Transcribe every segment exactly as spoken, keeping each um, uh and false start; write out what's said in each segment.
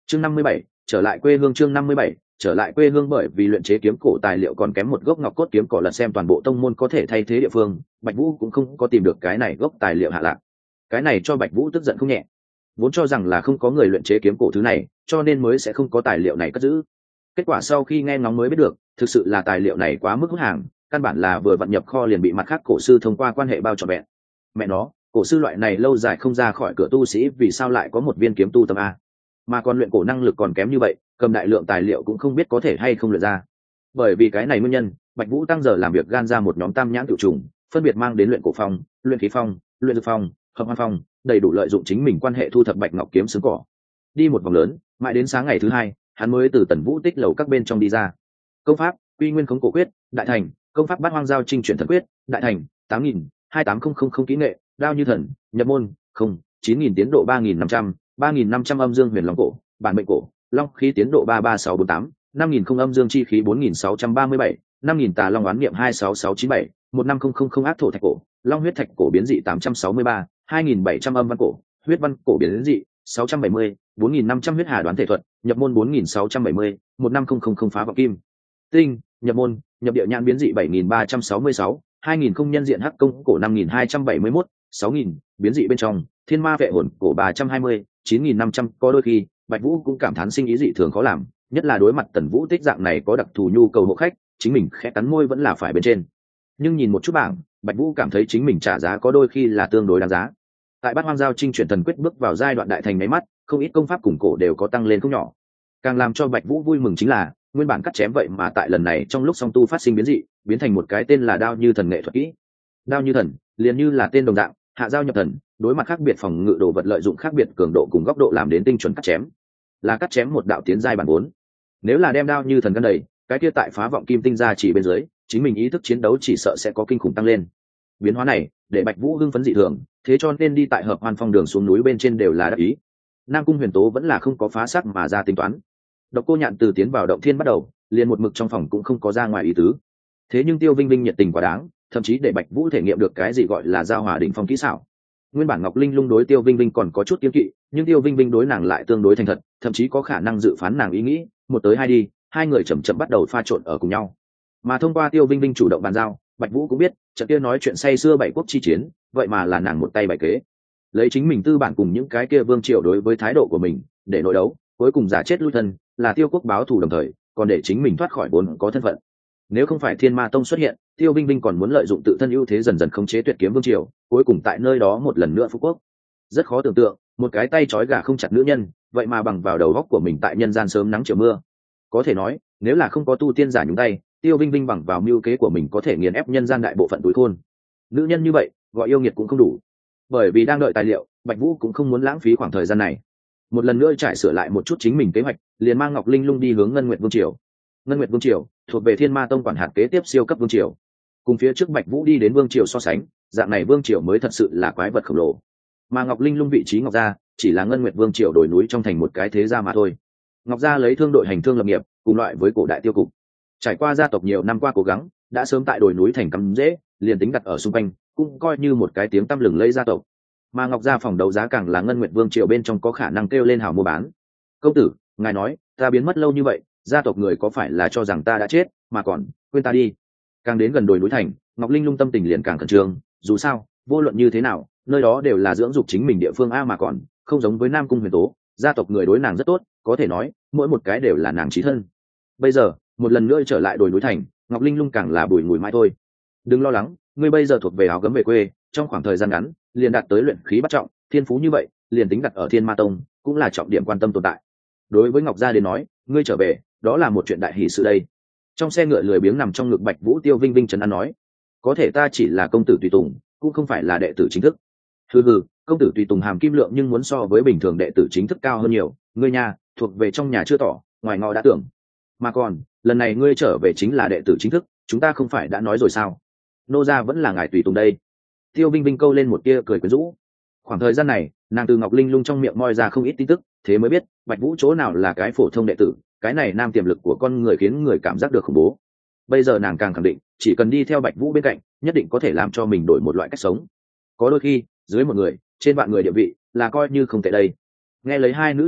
chương năm mươi bảy, trở lại quê hương. chương năm mươi bảy, trở lại quê hương. Bởi vì luyện chế kiếm cổ tài liệu còn kém một gốc ngọc cốt kiếm cỏ, lật xem toàn bộ tông môn có thể thay thế địa phương, Bạch Vũ cũng không có tìm được cái này gốc tài liệu hạ lạc. Cái này cho Bạch Vũ tức giận không nhẹ, vốn cho rằng là không có người luyện chế kiếm cổ thứ này, cho nên mới sẽ không có tài liệu này cất giữ. Kết quả sau khi nghe ngóng mới biết được, thực sự là tài liệu này quá mức hút hàng, căn bản là vừa vận nhập kho liền bị mặt khác cổ sư thông qua quan hệ bao trọn vẹn. Mẹ nó, cổ sư loại này lâu dài không ra khỏi cửa tu sĩ vì sao lại có một viên kiếm tu tâm a, mà còn luyện cổ năng lực còn kém như vậy, cầm đại lượng tài liệu cũng không biết có thể hay không luyện ra. Bởi vì cái này nguyên nhân, Bạch Vũ tăng giờ làm việc gan ra một nhóm tam nhãn tiểu trùng, phân biệt mang đến luyện cổ phong, luyện khí phong, luyện dược phong, hợp hoan phong, đầy đủ lợi dụng chính mình quan hệ thu thập bạch ngọc kiếm xứng cỏ. Đi một vòng lớn, mãi đến sáng ngày thứ hai, hắn mới từ Tần Vũ tích lầu các bên trong đi ra. Công pháp Quy Nguyên Khống Cổ Quyết, đại thành. Công pháp Bát Hoang Giao Trinh Chuyển Thần Quyết, đại thành. tám nghìn hai tám không không không kỹ nghệ, đao như thần, nhập môn. Không chín nghìn tiến độ ba nghìn năm trăm, ba nghìn năm trăm âm dương huyền long cổ, bản mệnh cổ, long khí tiến độ ba ba sáu bốn tám, năm nghìn không âm dương chi khí bốn nghìn sáu trăm ba mươi bảy, năm nghìn tà long oán niệm hai sáu sáu chín bảy, một năm không không không ác thổ thạch cổ, long huyết thạch cổ biến dị tám trăm sáu mươi ba, hai nghìn bảy trăm âm văn cổ, huyết văn cổ biến dị sáu trăm bảy mươi, bốn nghìn năm trăm huyết hà đoán thể thuật, nhập môn bốn nghìn sáu trăm bảy mươi, một năm không không không phá vọng kim tinh, nhập môn nhập địa nhãn biến dị bảy nghìn ba trăm sáu mươi sáu, hai nghìn không nhân diện hắc công cổ năm nghìn hai trăm bảy mươi mốt, sáu nghìn biến dị bên trong thiên ma vệ hồn cổ ba trăm hai mươi, chín nghìn năm trăm. Có đôi khi Bạch Vũ cũng cảm thán sinh ý dị thường khó làm, nhất là đối mặt Tần Vũ tích dạng này có đặc thù nhu cầu hộ khách, chính mình khẽ cắn môi vẫn là phải bên trên. Nhưng nhìn một chút bảng, Bạch Vũ cảm thấy chính mình trả giá có đôi khi là tương đối đáng giá. Tại Bát Hoang Giao Trinh Chuyển Thần Quyết bước vào giai đoạn đại thành mấy mắt, không ít công pháp cùng cổ đều có tăng lên không nhỏ. Càng làm cho Bạch Vũ vui mừng chính là, nguyên bản cắt chém vậy mà tại lần này trong lúc song tu phát sinh biến dị, biến thành một cái tên là đao như thần nghệ thuật kỹ. Đao như thần, liền như là tên đồng dạng, hạ giao nhập thần, đối mặt khác biệt phòng ngự đồ vật lợi dụng khác biệt cường độ cùng góc độ làm đến tinh chuẩn cắt chém. Là cắt chém một đạo tiến giai bản bốn. Nếu là đem đao như thần gân đầy, cái kia tại phá vọng kim tinh ra chỉ bên dưới, chính mình ý thức chiến đấu chỉ sợ sẽ có kinh khủng tăng lên. Biến hóa này để Bạch Vũ hưng phấn dị thường, thế cho nên đi tại Hợp Hoan Phong đường xuống núi bên trên đều là đắc ý. Nam Cung Huyền Tố vẫn là không có phá sắc mà ra tính toán. Độc Cô Nhạn từ tiến vào động thiên bắt đầu, liền một mực trong phòng cũng không có ra ngoài ý tứ. Thế nhưng Tiêu Vinh Vinh nhiệt tình quá đáng, thậm chí để Bạch Vũ thể nghiệm được cái gì gọi là giao hòa đỉnh phong kỹ xảo. Nguyên bản Ngọc Linh Lung đối Tiêu Vinh Vinh còn có chút kiêng kỵ, nhưng Tiêu Vinh Vinh đối nàng lại tương đối thành thật, thậm chí có khả năng dự phán nàng ý nghĩ, một tới hai đi, hai người chậm chậm bắt đầu pha trộn ở cùng nhau. Mà thông qua Tiêu Vinh Vinh chủ động bàn giao, Bạch Vũ cũng biết, trận kia nói chuyện say xưa bảy quốc chi chiến, vậy mà là nàng một tay bày kế. Lấy chính mình tư bản cùng những cái kia vương triều đối với thái độ của mình, để nội đấu, cuối cùng giả chết lui thân, là Tiêu quốc báo thù đồng thời, còn để chính mình thoát khỏi vốn có thân phận. Nếu không phải Thiên Ma Tông xuất hiện, Tiêu Vinh Vinh còn muốn lợi dụng tự thân ưu thế dần dần khống chế Tuyệt Kiếm Vương triều, cuối cùng tại nơi đó một lần nữa phú quốc. Rất khó tưởng tượng, một cái tay trói gà không chặt nữ nhân, vậy mà bằng vào đầu góc của mình tại nhân gian sớm nắng chiều mưa. Có thể nói, nếu là không có tu tiên giả nhúng tay, Tiêu Vinh Vinh bằng vào mưu kế của mình có thể nghiền ép nhân gian đại bộ phận túi khôn. Nữ nhân như vậy, gọi yêu nghiệt cũng không đủ. Bởi vì đang đợi tài liệu, Bạch Vũ cũng không muốn lãng phí khoảng thời gian này. Một lần nữa trải sửa lại một chút chính mình kế hoạch, liền mang Ngọc Linh Lung đi hướng Ngân Nguyệt Vương triều. Ngân Nguyệt Vương triều thuộc về Thiên Ma Tông quản hạt kế tiếp siêu cấp vương triều. Cùng phía trước Bạch Vũ đi đến vương triều so sánh, dạng này vương triều mới thật sự là quái vật khổng lồ. Mà Ngọc Linh Lung vị trí Ngọc gia chỉ là Ngân Nguyệt Vương triều đồi núi trong thành một cái thế gia mà thôi. Ngọc gia lấy thương đội hành thương lập nghiệp, cùng loại với cổ đại tiêu cục. Trải qua gia tộc nhiều năm qua cố gắng, đã sớm tại đồi núi thành cắm dễ, liền tính đặt ở xung quanh, cũng coi như một cái tiếng tăm lừng lẫy gia tộc. Mà Ngọc gia phòng đấu giá càng là Ngân Nguyệt Vương triều bên trong có khả năng kêu lên hào mua bán. Công tử, ngài nói, ta biến mất lâu như vậy, gia tộc người có phải là cho rằng ta đã chết, mà còn quên ta đi? Càng đến gần đồi núi thành, Ngọc Linh Lung tâm tình liền càng khẩn trương. Dù sao, vô luận như thế nào, nơi đó đều là dưỡng dục chính mình địa phương a, mà còn không giống với Nam Cung Huyền Tố, gia tộc người đối nàng rất tốt, có thể nói mỗi một cái đều là nàng chí thân. Bây giờ một lần nữa trở lại đồi núi thành, Ngọc Linh Lung càng là bùi ngùi mãi thôi. Đừng lo lắng, ngươi bây giờ thuộc về áo gấm về quê, trong khoảng thời gian ngắn liền đạt tới luyện khí bắt trọng, thiên phú như vậy liền tính đặt ở Thiên Ma Tông cũng là trọng điểm quan tâm tồn tại. Đối với Ngọc gia đến nói, ngươi trở về đó là một chuyện đại hỷ sự đây. Trong xe ngựa lười biếng nằm trong ngực Bạch Vũ, Tiêu Vinh Vinh trấn an nói, có thể ta chỉ là công tử tùy tùng, cũng không phải là đệ tử chính thức. Hừ hừ, công tử tùy tùng hàm kim lượng nhưng muốn so với bình thường đệ tử chính thức cao hơn nhiều, ngươi nhà thuộc về trong nhà chưa tỏ, ngoài ngõ đã tưởng. Mà còn lần này ngươi trở về chính là đệ tử chính thức, chúng ta không phải đã nói rồi sao, nô gia vẫn là ngài tùy tùng đây. Tiêu Vinh Vinh câu lên một tia cười quyến rũ. Khoảng thời gian này nàng từ Ngọc Linh Lung trong miệng moi ra không ít tin tức, thế mới biết Bạch Vũ chỗ nào là cái phổ thông đệ tử, cái này nam tiềm lực của con người khiến người cảm giác được khủng bố. Bây giờ nàng càng khẳng định, chỉ cần đi theo Bạch Vũ bên cạnh, nhất định có thể làm cho mình đổi một loại cách sống. Có đôi khi dưới một người, trên vạn người địa vị là coi như không tệ đây. Nghe lấy hai nữ trò chuyện,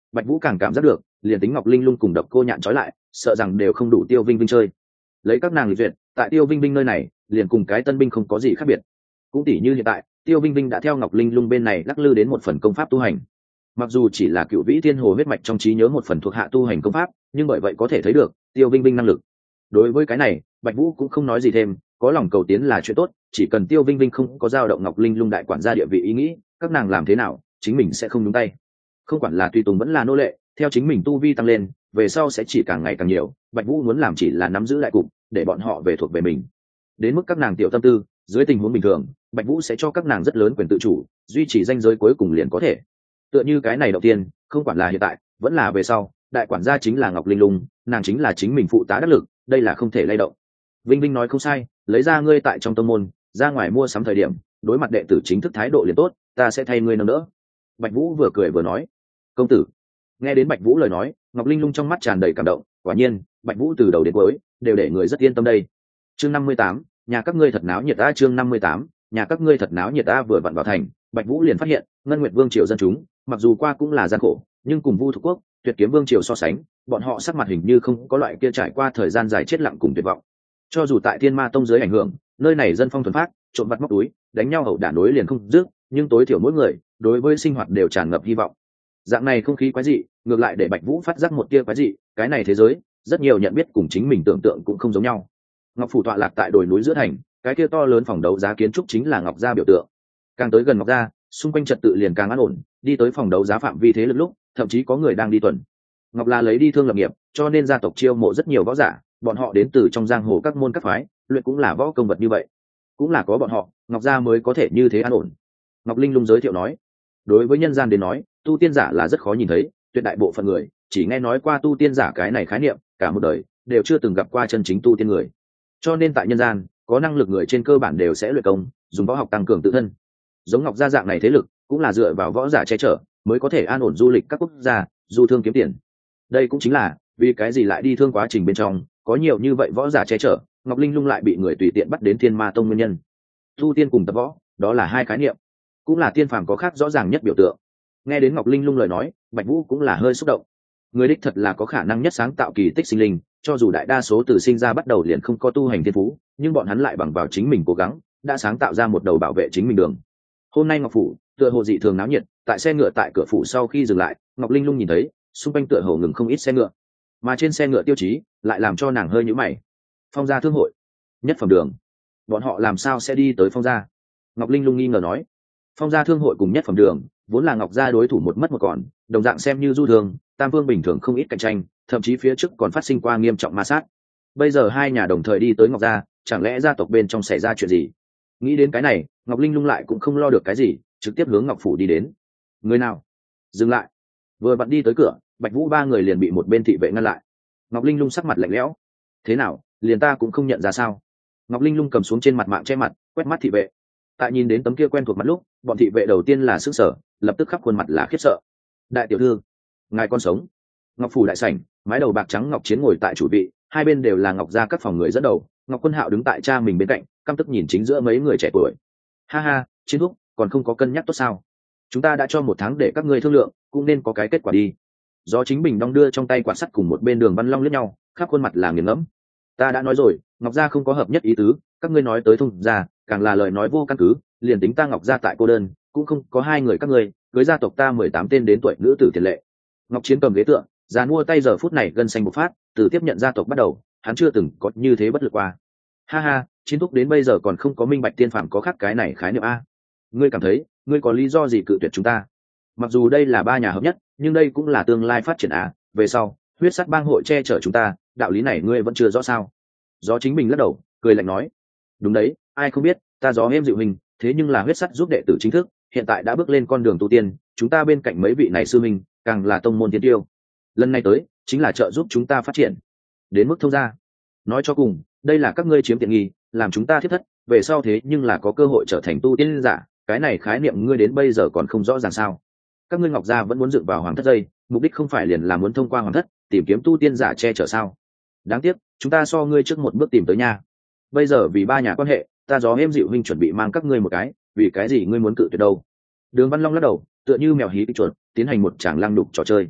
Bạch Vũ càng cảm giác được, liền tính Ngọc Linh Lung cùng Độc Cô Nhạn trói lại, sợ rằng đều không đủ Tiêu Vinh Vinh chơi. Lấy các nàng lịch duyệt, tại Tiêu Vinh Vinh nơi này, liền cùng cái tân binh không có gì khác biệt. Cũng tỉ như hiện tại, Tiêu Vinh Vinh đã theo Ngọc Linh Lung bên này lắc lư đến một phần công pháp tu hành. Mặc dù chỉ là Cựu Vĩ Thiên Hồ huyết mạch trong trí nhớ một phần thuộc hạ tu hành công pháp, nhưng bởi vậy có thể thấy được Tiêu Vinh Vinh năng lực. Đối với cái này, Bạch Vũ cũng không nói gì thêm, có lòng cầu tiến là chuyện tốt, chỉ cần Tiêu Vinh Vinh không có dao động Ngọc Linh Lung đại quản gia địa vị ý nghĩ, các nàng làm thế nào, chính mình sẽ không nhúng tay. Không quản là tùy tùng vẫn là nô lệ, theo chính mình tu vi tăng lên, về sau sẽ chỉ càng ngày càng nhiều. Bạch Vũ muốn làm chỉ là nắm giữ đại cục, để bọn họ về thuộc về mình. Đến mức các nàng tiểu tâm tư, dưới tình huống bình thường, Bạch Vũ sẽ cho các nàng rất lớn quyền tự chủ, duy trì ranh giới cuối cùng liền có thể. Tựa như cái này đầu tiên, không quản là hiện tại, vẫn là về sau, đại quản gia chính là Ngọc Linh Lung, nàng chính là chính mình phụ tá đắc lực, đây là không thể lay động. Vinh Vinh nói không sai, lấy ra ngươi tại trong tông môn, ra ngoài mua sắm thời điểm, đối mặt đệ tử chính thức thái độ liền tốt, ta sẽ thay ngươi nâng đỡ. Bạch Vũ vừa cười vừa nói. Công tử. Nghe đến Bạch Vũ lời nói, Ngọc Linh Lung trong mắt tràn đầy cảm động, quả nhiên, Bạch Vũ từ đầu đến cuối đều để người rất yên tâm đây. Chương năm mươi tám, nhà các ngươi thật náo nhiệt a, chương năm mươi tám, nhà các ngươi thật náo nhiệt a. Vừa vặn vào thành, Bạch Vũ liền phát hiện, Ngân Nguyệt Vương triều dân chúng, mặc dù qua cũng là gian khổ, nhưng cùng Vu Thuộc Quốc, Tuyệt Kiếm Vương triều so sánh, bọn họ sắc mặt hình như không có loại kia trải qua thời gian dài chết lặng cùng tuyệt vọng. Cho dù tại Thiên Ma Tông dưới ảnh hưởng, nơi này dân phong thuần phát, trộm vặt móc túi, đánh nhau hậu đả đối liền không dứt, nhưng tối thiểu mỗi người đối với sinh hoạt đều tràn ngập hy vọng. Dạng này không khí quái dị, ngược lại để Bạch Vũ phát giác một tia quái dị, cái này thế giới, rất nhiều nhận biết cùng chính mình tưởng tượng cũng không giống nhau. Ngọc phủ tọa lạc tại đồi núi giữa thành, cái kia to lớn phòng đấu giá kiến trúc chính là Ngọc gia biểu tượng. Càng tới gần Ngọc gia, xung quanh trật tự liền càng an ổn, đi tới phòng đấu giá phạm vi thế lực lúc, thậm chí có người đang đi tuần. Ngọc La lấy đi thương lập nghiệp, cho nên gia tộc chiêu mộ rất nhiều võ giả, bọn họ đến từ trong giang hồ các môn các phái, luyện cũng là võ công vật như vậy. Cũng là có bọn họ, Ngọc gia mới có thể như thế an ổn. Ngọc Linh Lung giới thiệu nói, đối với nhân gian đến nói, tu tiên giả là rất khó nhìn thấy, tuyệt đại bộ phận người chỉ nghe nói qua tu tiên giả cái này khái niệm, cả một đời đều chưa từng gặp qua chân chính tu tiên người. Cho nên tại nhân gian, có năng lực người trên cơ bản đều sẽ luyện công, dùng võ học tăng cường tự thân. Giống Ngọc gia dạng này thế lực, cũng là dựa vào võ giả che chở, mới có thể an ổn du lịch các quốc gia, du thương kiếm tiền. Đây cũng chính là vì cái gì lại đi thương quá trình bên trong, có nhiều như vậy võ giả che chở, Ngọc Linh Lung lại bị người tùy tiện bắt đến Thiên Ma Tông nguyên nhân. Tu tiên cùng tập võ, đó là hai khái niệm, cũng là tiên phàm có khác rõ ràng nhất biểu tượng. Nghe đến Ngọc Linh Lung lời nói, Bạch Vũ cũng là hơi xúc động. Người đích thật là có khả năng nhất sáng tạo kỳ tích sinh linh, cho dù đại đa số từ sinh ra bắt đầu liền không có tu hành thiên phú, nhưng bọn hắn lại bằng vào chính mình cố gắng, đã sáng tạo ra một đầu bảo vệ chính mình đường. Hôm nay Ngọc phủ tựa hồ dị thường náo nhiệt, tại xe ngựa tại cửa phủ sau khi dừng lại, Ngọc Linh Lung nhìn thấy xung quanh tựa hồ ngừng không ít xe ngựa, mà trên xe ngựa tiêu chí lại làm cho nàng hơi nhíu mày. Phong gia thương hội, nhất phẩm đường, bọn họ làm sao sẽ đi tới Phong gia? Ngọc Linh Lung nghi ngờ nói. Phong gia thương hội cùng nhất phẩm đường vốn là Ngọc gia đối thủ một mất một còn, đồng dạng xem như du thường, tam vương bình thường không ít cạnh tranh, thậm chí phía trước còn phát sinh qua nghiêm trọng ma sát. Bây giờ hai nhà đồng thời đi tới Ngọc gia, chẳng lẽ gia tộc bên trong xảy ra chuyện gì? Nghĩ đến cái này, Ngọc Linh Lung lại cũng không lo được cái gì, trực tiếp hướng Ngọc phủ đi đến. Người nào? Dừng lại! Vừa vặn đi tới cửa, Bạch Vũ ba người liền bị một bên thị vệ ngăn lại. Ngọc Linh Lung sắc mặt lạnh lẽo. Thế nào, liền ta cũng không nhận ra sao? Ngọc Linh Lung cầm xuống trên mặt mạng che mặt, quét mắt thị vệ. Tại nhìn đến tấm kia quen thuộc mặt lúc, bọn thị vệ đầu tiên là sửng sở, lập tức khắp khuôn mặt là khiếp sợ. Đại tiểu thư, ngài con sống. Ngọc phủ đại sảnh, mái đầu bạc trắng Ngọc Chiến ngồi tại chủ vị, hai bên đều là Ngọc gia các phòng người dẫn đầu, Ngọc Quân Hạo đứng tại cha mình bên cạnh, căm tức nhìn chính giữa mấy người trẻ tuổi. Ha ha, Chiến thúc, còn không có cân nhắc tốt sao? Chúng ta đã cho một tháng để các ngươi thương lượng, cũng nên có cái kết quả đi. Do chính bình đong đưa trong tay quạt sắt cùng một bên Đường Văn Long liếc nhau, khắp khuôn mặt là nghiền ngẫm. Ta đã nói rồi, Ngọc gia không có hợp nhất ý tứ, các ngươi nói tới thông gia, càng là lời nói vô căn cứ, liền tính ta Ngọc gia tại cô đơn, cũng không có hai người các ngươi, cưới gia tộc ta mười tám tên đến tuổi nữ tử tiền lệ. Ngọc Chiến cầm ghế tựa, già mua tay giờ phút này gân xanh bộc phát, từ tiếp nhận gia tộc bắt đầu, hắn chưa từng có như thế bất lực qua. Ha ha, Chiến thúc đến bây giờ còn không có minh bạch tiên phàm có khác cái này khái niệm a. Ngươi cảm thấy, ngươi có lý do gì cự tuyệt chúng ta? Mặc dù đây là ba nhà hợp nhất, nhưng đây cũng là tương lai phát triển á, về sau, huyết sắt bang hội che chở chúng ta, đạo lý này ngươi vẫn chưa rõ sao? Gió chính mình lắc đầu, cười lạnh nói, đúng đấy, ai không biết, ta Gió em dịu hình, thế nhưng là huyết sắt giúp đệ tử chính thức, hiện tại đã bước lên con đường tu tiên, chúng ta bên cạnh mấy vị này sư minh, càng là tông môn tiên tiêu. Lần này tới, chính là trợ giúp chúng ta phát triển. Đến mức thông gia, nói cho cùng, đây là các ngươi chiếm tiện nghi, làm chúng ta thiết thất, về sau thế nhưng là có cơ hội trở thành tu tiên giả, cái này khái niệm ngươi đến bây giờ còn không rõ ràng sao? Các ngươi Ngọc gia vẫn muốn dựng vào hoàng thất dây, mục đích không phải liền là muốn thông qua hoàng thất tìm kiếm tu tiên giả che chở sao? Đáng tiếc, chúng ta so ngươi trước một bước tìm tới nha. Bây giờ vì ba nhà quan hệ, ta Gió em dịu huynh chuẩn bị mang các ngươi một cái, vì cái gì ngươi muốn cự tuyệt đâu? Đường Văn Long lắc đầu, tựa như mèo hí chuột, tiến hành một tràng lăng đục trò chơi.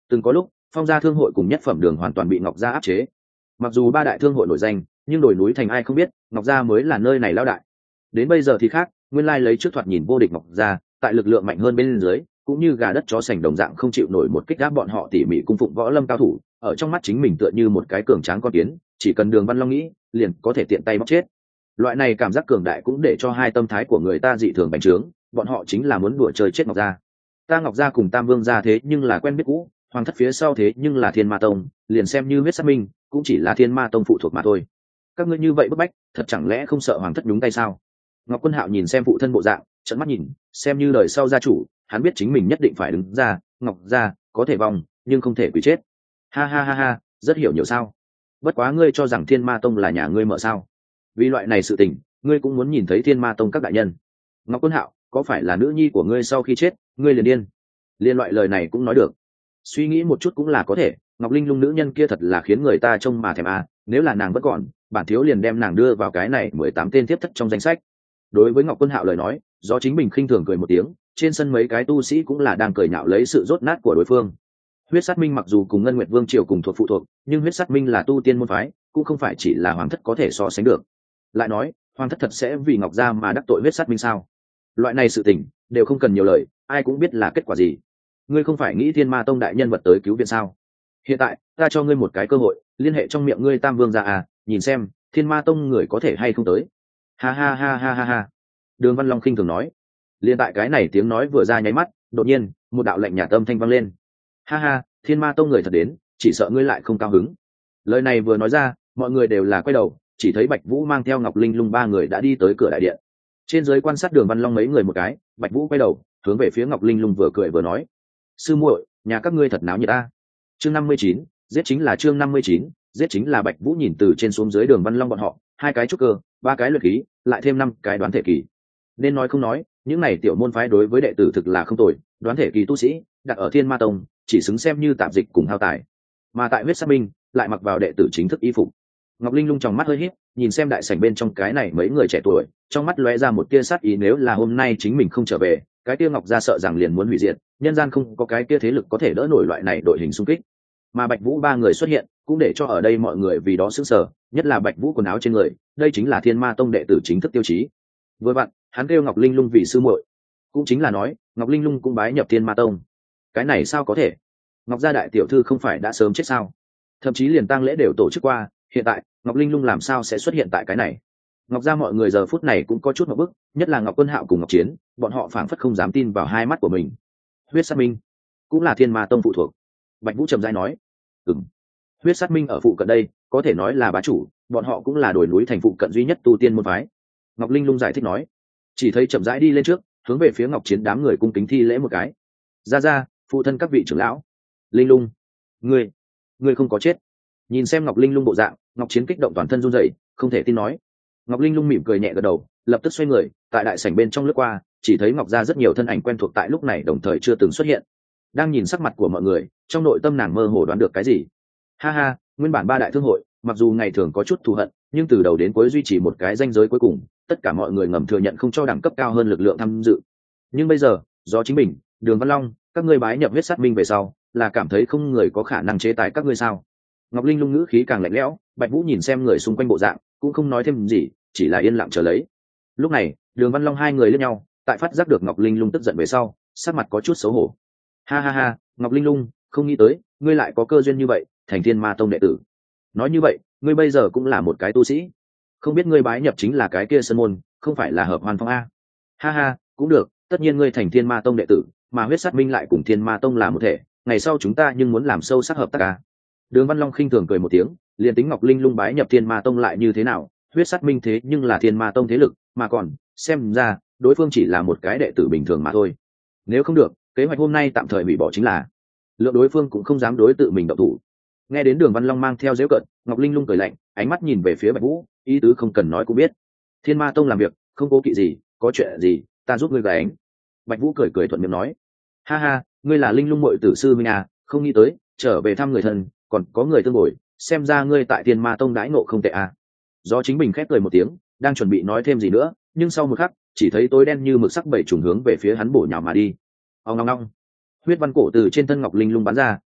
Từng có lúc Phong gia thương hội cùng Nhất Phẩm Đường hoàn toàn bị Ngọc gia áp chế. Mặc dù ba đại thương hội nổi danh, nhưng đồi núi thành ai không biết, Ngọc gia mới là nơi này lão đại. Đến bây giờ thì khác, nguyên lai lấy trước thoạt nhìn vô địch Ngọc gia, tại lực lượng mạnh hơn bên dưới, cũng như gà đất chó sành đồng dạng không chịu nổi một kích áp bọn họ tỉ mỉ cung phụng võ lâm cao thủ, ở trong mắt chính mình tựa như một cái cường tráng con kiến, chỉ cần Đường Văn Long nghĩ, liền có thể tiện tay bóc chết. Loại này cảm giác cường đại cũng để cho hai tâm thái của người ta dị thường bành trướng, bọn họ chính là muốn đùa chơi chết Ngọc gia. Ta Ngọc gia cùng Tam Vương gia thế nhưng là quen biết cũ, hoàng thất phía sau thế nhưng là Thiên Ma Tông, liền xem như huyết sát minh, cũng chỉ là Thiên Ma Tông phụ thuộc mà thôi. Các ngươi như vậy bức bách, thật chẳng lẽ không sợ hoàng thất nhúng tay sao? Ngọc Quân Hạo nhìn xem phụ thân bộ dạng, trợn mắt nhìn, xem như đời sau gia chủ, hắn biết chính mình nhất định phải đứng ra, Ngọc gia có thể vong, nhưng không thể quỷ chết. Ha ha ha ha, rất hiểu nhiều sao? Bất quá ngươi cho rằng Thiên Ma Tông là nhà ngươi mở sao? Vì loại này sự tình, ngươi cũng muốn nhìn thấy Thiên Ma Tông các đại nhân. Ngọc Quân Hạo, có phải là nữ nhi của ngươi sau khi chết, ngươi liền điên? Liên loại lời này cũng nói được. Suy nghĩ một chút cũng là có thể, Ngọc Linh Lung nữ nhân kia thật là khiến người ta trông mà thèm à, nếu là nàng vẫn còn, bản thiếu liền đem nàng đưa vào cái này mười tám tên tiếp thất trong danh sách. Đối với Ngọc Quân Hạo lời nói, do chính mình khinh thường cười một tiếng, trên sân mấy cái tu sĩ cũng là đang cười nhạo lấy sự rốt nát của đối phương. Huyết Sát Minh mặc dù cùng Ngân Nguyệt Vương triều cùng thuộc phụ thuộc, nhưng Huyết Sát Minh là tu tiên môn phái, cũng không phải chỉ là hoàng thất có thể so sánh được. Lại nói, hoàng thất thật sẽ vì Ngọc gia mà đắc tội Huyết Sát Minh sao? Loại này sự tình đều không cần nhiều lời, ai cũng biết là kết quả gì. Ngươi không phải nghĩ Thiên Ma Tông đại nhân vật tới cứu viện sao? Hiện tại ta cho ngươi một cái cơ hội, liên hệ trong miệng ngươi Tam Vương gia à, nhìn xem Thiên Ma Tông người có thể hay không tới. Ha ha ha ha ha ha. Đường Văn Long khinh thường nói. Liên tại cái này tiếng nói vừa ra nháy mắt, đột nhiên một đạo lạnh nhạt âm thanh vang lên. Ha ha, Thiên Ma Tông người thật đến, chỉ sợ ngươi lại không cao hứng. Lời này vừa nói ra, mọi người đều là quay đầu, chỉ thấy Bạch Vũ mang theo Ngọc Linh Lung ba người đã đi tới cửa đại điện. Trên dưới quan sát Đường Văn Long mấy người một cái, Bạch Vũ quay đầu hướng về phía Ngọc Linh Lung vừa cười vừa nói: sư muội, nhà các ngươi thật náo nhiệt ta. Chương năm mươi chín, giết chính là chương năm mươi chín, giết chính là Bạch Vũ nhìn từ trên xuống dưới Đường Văn Long bọn họ, hai cái trúc cơ, ba cái luyện khí, lại thêm năm cái đoán thể kỳ. Nên nói không nói, những này tiểu môn phái đối với đệ tử thực là không tồi, đoán thể kỳ tu sĩ đặt ở Thiên Ma Tông chỉ xứng xem như tạp dịch cùng hao tài, mà tại Huyết Sát Minh lại mặc vào đệ tử chính thức y phục. Ngọc Linh Lung trong mắt hơi híp, nhìn xem đại sảnh bên trong cái này mấy người trẻ tuổi, trong mắt lóe ra một tia sát ý, nếu là hôm nay chính mình không trở về, cái kia Ngọc gia sợ rằng liền muốn hủy diệt, nhân gian không có cái kia thế lực có thể đỡ nổi loại này đội hình xung kích. Mà Bạch Vũ ba người xuất hiện, cũng để cho ở đây mọi người vì đó sững sờ, nhất là Bạch Vũ quần áo trên người, đây chính là Thiên Ma Tông đệ tử chính thức tiêu chí. Vừa vặn, hắn kêu Ngọc Linh Lung vì sư muội, cũng chính là nói, Ngọc Linh Lung cũng bái nhập Thiên Ma Tông. Cái này sao có thể? Ngọc gia đại tiểu thư không phải đã sớm chết sao? Thậm chí liền tang lễ đều tổ chức qua, hiện tại Ngọc Linh Lung làm sao sẽ xuất hiện tại cái này? Ngọc gia mọi người giờ phút này cũng có chút một bức, nhất là Ngọc Quân Hạo cùng Ngọc Chiến, bọn họ phảng phất không dám tin vào hai mắt của mình. Huyết Sát Minh cũng là Thiên Ma Tông phụ thuộc. Bạch Vũ trầm rãi nói: "Ừm, Huyết Sát Minh ở phụ cận đây, có thể nói là bá chủ, bọn họ cũng là đồi núi thành phụ cận duy nhất tu tiên môn phái." Ngọc Linh Lung giải thích nói. Chỉ thấy chậm rãi đi lên trước, hướng về phía Ngọc Chiến đám người cung kính thi lễ một cái. "Ra ra, phụ thân các vị trưởng lão." "Linh Lung, ngươi, ngươi không có chết." Nhìn xem Ngọc Linh Lung bộ dạng, Ngọc Chiến kích động toàn thân run rẩy, không thể tin nói. Ngọc Linh Lung mỉm cười nhẹ gật đầu, lập tức xoay người, tại đại sảnh bên trong lướt qua, chỉ thấy Ngọc gia rất nhiều thân ảnh quen thuộc tại lúc này đồng thời chưa từng xuất hiện. Đang nhìn sắc mặt của mọi người, trong nội tâm nàng mơ hồ đoán được cái gì. Ha ha, nguyên bản ba đại thương hội, mặc dù ngày thường có chút thù hận, nhưng từ đầu đến cuối duy trì một cái ranh giới cuối cùng, tất cả mọi người ngầm thừa nhận không cho đẳng cấp cao hơn lực lượng tham dự. Nhưng bây giờ, do chính mình, Đường Văn Long, các ngươi bái nhập Huyết Sát Minh về sau, là cảm thấy không người có khả năng chế tài các ngươi sao? Ngọc Linh Lung ngữ khí càng lạnh lẽo, Bạch Vũ nhìn xem người xung quanh bộ dạng, cũng không nói thêm gì, chỉ là yên lặng chờ lấy. Lúc này, Đường Văn Long hai người liếc nhau, tại phát giác được Ngọc Linh Lung tức giận về sau, sắc mặt có chút xấu hổ. Ha ha ha, Ngọc Linh Lung, không nghĩ tới, ngươi lại có cơ duyên như vậy, thành Thiên Ma Tông đệ tử. Nói như vậy, ngươi bây giờ cũng là một cái tu sĩ. Không biết ngươi bái nhập chính là cái kia sơn môn, không phải là Hợp Hoan Phong a? Ha ha, cũng được, tất nhiên ngươi thành Thiên Ma Tông đệ tử, mà Huyết Sát Minh lại cùng Thiên Ma Tông là một thể, ngày sau chúng ta nhưng muốn làm sâu sắc hợp tác a. Đường Văn Long khinh thường cười một tiếng, liền tính Ngọc Linh Lung bái nhập Thiên Ma Tông lại như thế nào, Huyết Sát Minh thế nhưng là Thiên Ma Tông thế lực, mà còn, xem ra, đối phương chỉ là một cái đệ tử bình thường mà thôi. Nếu không được, kế hoạch hôm nay tạm thời hủy bỏ chính là. Lượng đối phương cũng không dám đối tự mình động thủ. Nghe đến Đường Văn Long mang theo giễu cợt, Ngọc Linh Lung cười lạnh, ánh mắt nhìn về phía Bạch Vũ, ý tứ không cần nói cũng biết. Thiên Ma Tông làm việc, không cố kỵ gì, có chuyện gì, ta giúp ngươi gánh. Bạch Vũ cười cười thuận miệng nói, ha ha, ngươi là Linh Lung muội tử sư minh à, không nghĩ tới, trở về thăm người thân, còn có người tương bồi, xem ra ngươi tại Thiên Ma Tông đãi ngộ không tệ à. Do chính mình khép cười một tiếng, đang chuẩn bị nói thêm gì nữa, nhưng sau một khắc, chỉ thấy tối đen như mực sắc bảy trùng hướng về phía hắn bổ nhào mà đi. Ong ong ong. Huyết văn cổ từ trên thân Ngọc Linh Lung bắn ra,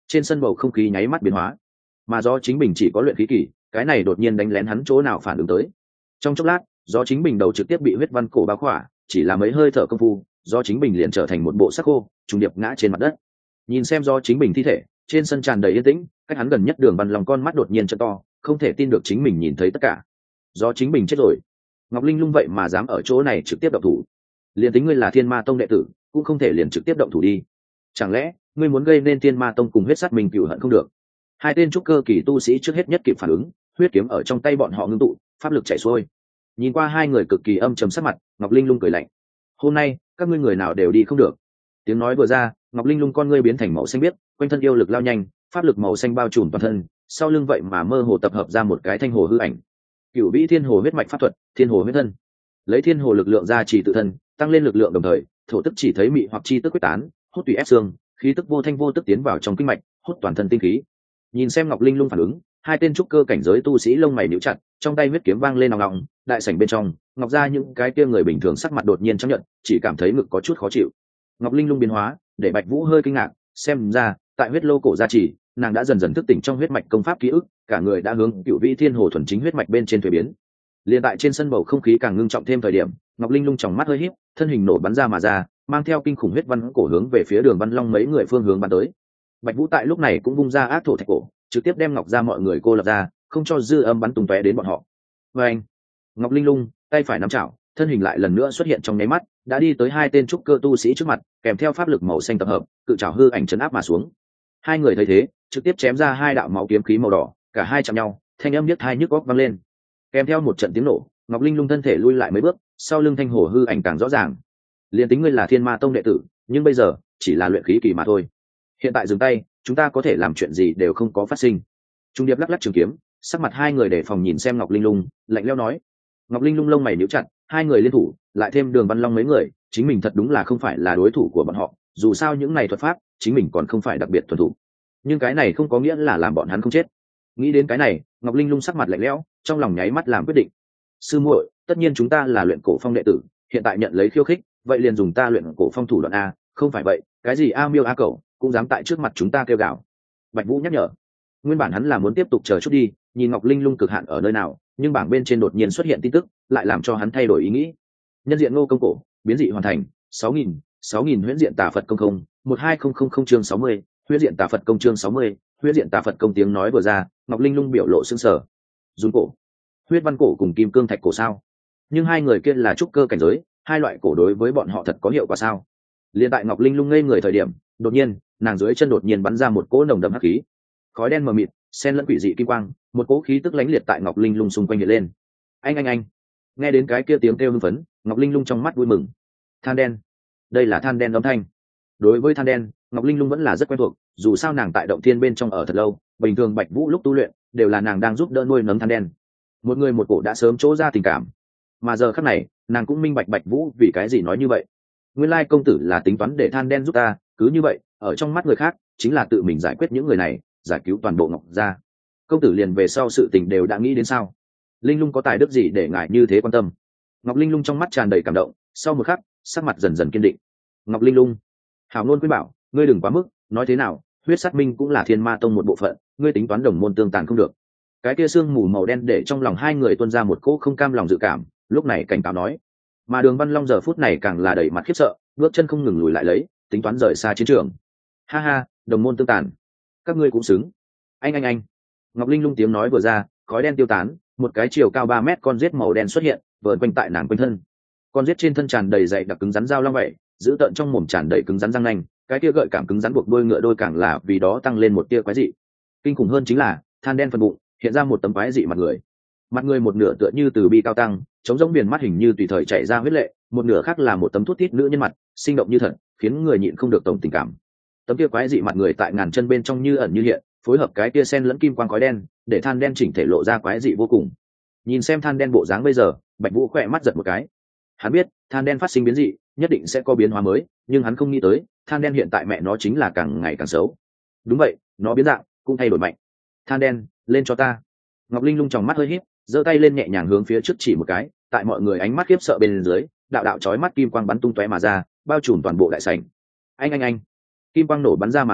trên sân bầu không khí nháy mắt biến hóa, mà do chính mình chỉ có luyện khí kỳ, cái này đột nhiên đánh lén hắn chỗ nào phản ứng tới. Trong chốc lát, do chính mình đầu trực tiếp bị huyết văn cổ bao khỏa, chỉ là mấy hơi thở công phu, do chính mình liền trở thành một bộ xác khô trùng điệp ngã trên mặt đất. Nhìn xem do chính mình thi thể, trên sân tràn đầy yên tĩnh, cách hắn gần nhất Đường Văn Long con mắt đột nhiên trợ to, không thể tin được chính mình nhìn thấy tất cả. Do chính mình chết rồi. Ngọc Linh Lung vậy mà dám ở chỗ này trực tiếp động thủ. Liền tính ngươi là Thiên Ma Tông đệ tử, cũng không thể liền trực tiếp động thủ đi. Chẳng lẽ ngươi muốn gây nên Thiên Ma Tông cùng huyết sát mình cựu hận không được? Hai tên trúc cơ kỳ tu sĩ trước hết nhất kịp phản ứng, huyết kiếm ở trong tay bọn họ ngưng tụ, pháp lực chảy xuôi. Nhìn qua hai người cực kỳ âm trầm sắc mặt, Ngọc Linh Lung cười lạnh. Hôm nay, các ngươi người nào đều đi không được. Tiếng nói vừa ra, Ngọc Linh Lung con ngươi biến thành màu xanh biếc, quanh thân yêu lực lao nhanh, pháp lực màu xanh bao trùm toàn thân, sau lưng vậy mà mơ hồ tập hợp ra một cái thanh hồ hư ảnh. Cửu Vĩ Thiên Hồ huyết mạch pháp thuật, Thiên Hồ huyết thân. Lấy thiên hồ lực lượng ra chỉ tự thân, tăng lên lực lượng đồng thời, thổ tức chỉ thấy mị hoặc chi tức quyết tán, hút tùy ép xương, khí tức vô thanh vô tức tiến vào trong kinh mạch, hút toàn thân tinh khí. Nhìn xem Ngọc Linh Lung phản ứng, hai tên trúc cơ cảnh giới tu sĩ lông mày nhíu chặt, trong tay huyết kiếm vang lên nòng nòng, đại sảnh bên trong, Ngọc gia những cái kia người bình thường sắc mặt đột nhiên chấp nhận, chỉ cảm thấy ngực có chút khó chịu. Ngọc Linh Lung biến hóa, để Bạch Vũ hơi kinh ngạc, xem ra, tại huyết lô cổ gia trì, nàng đã dần dần thức tỉnh trong huyết mạch công pháp ký ức, cả người đã hướng Cửu Vĩ Thiên Hồ thuần chính huyết mạch bên trên thủy biến. Liên tại trên sân bầu không khí càng ngưng trọng thêm thời điểm, Ngọc Linh Lung tròng mắt hơi híp, thân hình nổ bắn ra mà ra, mang theo kinh khủng huyết văn cổ hướng về phía Đường Văn Long mấy người phương hướng bắn tới. Bạch Vũ tại lúc này cũng vung ra ác thổ thạch cổ, trực tiếp đem Ngọc gia mọi người cô lập ra, không cho dư âm bắn tung tóe đến bọn họ. Và anh, Ngọc Linh Lung tay phải nắm chảo, thân hình lại lần nữa xuất hiện trong nháy mắt, đã đi tới hai tên trúc cơ tu sĩ trước mặt, kèm theo pháp lực màu xanh tập hợp, cự chảo hư ảnh chấn áp mà xuống. Hai người thấy thế, trực tiếp chém ra hai đạo máu kiếm khí màu đỏ, cả hai chạm nhau, thanh âm nhức tai nhức óc vang lên. Kèm theo một trận tiếng nổ, Ngọc Linh Lung thân thể lui lại mấy bước, sau lưng thanh hồ hư ảnh càng rõ ràng. Liên tính ngươi là Thiên Ma Tông đệ tử, nhưng bây giờ chỉ là luyện khí kỳ mà thôi. Hiện tại dừng tay, chúng ta có thể làm chuyện gì đều không có phát sinh. Trung điệp lắc lắc trường kiếm, sắc mặt hai người để phòng nhìn xem Ngọc Linh Lung, lạnh lẽo nói. Ngọc Linh Lung lông mày nhíu chặt, hai người liên thủ, lại thêm Đường Văn Long mấy người, chính mình thật đúng là không phải là đối thủ của bọn họ, dù sao những này thuật pháp, chính mình còn không phải đặc biệt thuần thủ. Nhưng cái này không có nghĩa là làm bọn hắn không chết. Nghĩ đến cái này, Ngọc Linh Lung sắc mặt lạnh lẽo, trong lòng nháy mắt làm quyết định. Sư muội, tất nhiên chúng ta là luyện cổ phong đệ tử, hiện tại nhận lấy khiêu khích, vậy liền dùng ta luyện cổ phong thủ đoạn a, không phải vậy, cái gì a miêu a cẩu, cũng dám tại trước mặt chúng ta kêu gào. Bạch Vũ nhắc nhở. Nguyên bản hắn là muốn tiếp tục chờ chút đi, nhìn Ngọc Linh Lung cực hạn ở nơi nào, nhưng bảng bên trên đột nhiên xuất hiện tin tức, lại làm cho hắn thay đổi ý nghĩ. Nhân diện Ngô công cổ, biến dị hoàn thành, sáu nghìn, sáu nghìn huyễn diện tà Phật công không, một hai không không không chương sáu mươi, huyễn diện tà Phật công chương sáu mươi, huyễn diện tà Phật công tiếng nói vừa ra, Ngọc Linh Lung biểu lộ sững sờ. Run cổ, huyết văn cổ cùng kim cương thạch cổ sao? Nhưng hai người kia là trúc cơ cảnh giới, hai loại cổ đối với bọn họ thật có hiệu quả sao? Liên tại Ngọc Linh Lung ngây người thời điểm, đột nhiên, nàng dưới chân đột nhiên bắn ra một cỗ nồng đậm hắc khí. Khói đen mờ mịt, xen lẫn quỷ dị kim quang, một cỗ khí tức lánh liệt tại Ngọc Linh Lung xung quanh hiện lên. Anh anh anh. Nghe đến cái kia tiếng kêu hưng phấn, Ngọc Linh Lung trong mắt vui mừng. Than đen. Đây là than đen âm thanh. Đối với than đen, Ngọc Linh Lung vẫn là rất quen thuộc, dù sao nàng tại động thiên bên trong ở thật lâu, bình thường Bạch Vũ lúc tu luyện, đều là nàng đang giúp đỡ nuôi nấng than đen. Một người một cổ đã sớm chỗ ra tình cảm, mà giờ khắc này, nàng cũng minh bạch Bạch Vũ vì cái gì nói như vậy. Nguyên lai công tử là tính toán để than đen giúp ta, cứ như vậy, ở trong mắt người khác, chính là tự mình giải quyết những người này, giải cứu toàn bộ Ngọc gia. Công tử liền về sau sự tình đều đã nghĩ đến sao? Linh Lung có tài đức gì để ngài như thế quan tâm? Ngọc Linh Lung trong mắt tràn đầy cảm động, sau một khắc, sắc mặt dần dần kiên định. Ngọc Linh Lung, hảo ngôn khuyên bảo, ngươi đừng quá mức, nói thế nào, huyết sát minh cũng là Thiên Ma Tông một bộ phận, ngươi tính toán đồng môn tương tàn không được. Cái kia sương mù màu đen để trong lòng hai người tuôn ra một cỗ không cam lòng dự cảm, lúc này cảnh cáo nói. Mà Đường Văn Long giờ phút này càng là đầy mặt khiếp sợ, bước chân không ngừng lùi lại lấy, tính toán rời xa chiến trường. Ha ha, đồng môn tương tàn, các ngươi cũng xứng. Anh anh anh. Ngọc Linh Lung tiếng nói vừa ra, khói đen tiêu tán, một cái chiều cao ba mét con rết màu đen xuất hiện, vờn quanh tại nàng quanh thân. Con rết trên thân tràn đầy dày đặc cứng rắn dao long vậy, giữ tợn trong mồm tràn đầy cứng rắn răng nanh, cái tia gợi cảm cứng rắn buộc đôi ngựa đôi càng là vì đó tăng lên một tia quái dị. Kinh khủng hơn chính là than đen phần bụng hiện ra một tấm quái dị mặt người, mặt người một nửa tựa như từ bi cao tăng, chống giống viền mắt hình như tùy thời chảy ra huyết lệ, một nửa khác là một tấm thuốc tít nữ nhân mặt, sinh động như thật, khiến người nhịn không được tổng tình cảm. Tấm kia quái dị mặt người tại ngàn chân bên trong như ẩn như hiện, phối hợp cái tia sen lẫn kim quang khói đen, để than đen chỉnh thể lộ ra quái dị vô cùng. Nhìn xem than đen bộ dáng bây giờ, Bạch Vũ khỏe mắt giật một cái. Hắn biết than đen phát sinh biến dị, nhất định sẽ có biến hóa mới, nhưng hắn không nghĩ tới than đen hiện tại mẹ nó chính là càng ngày càng xấu. Đúng vậy, nó biến dạng cũng thay đổi mạnh. Than đen, lên cho ta. Ngọc Linh Lung trong mắt hơi híp, giơ tay lên nhẹ nhàng hướng phía trước chỉ một cái, tại mọi người ánh mắt khiếp sợ bên dưới, đạo đạo chói mắt kim quang bắn tung tóe mà ra, bao trùm toàn bộ đại sảnh. Anh anh anh. Kim quang nổ bắn ra mà ra,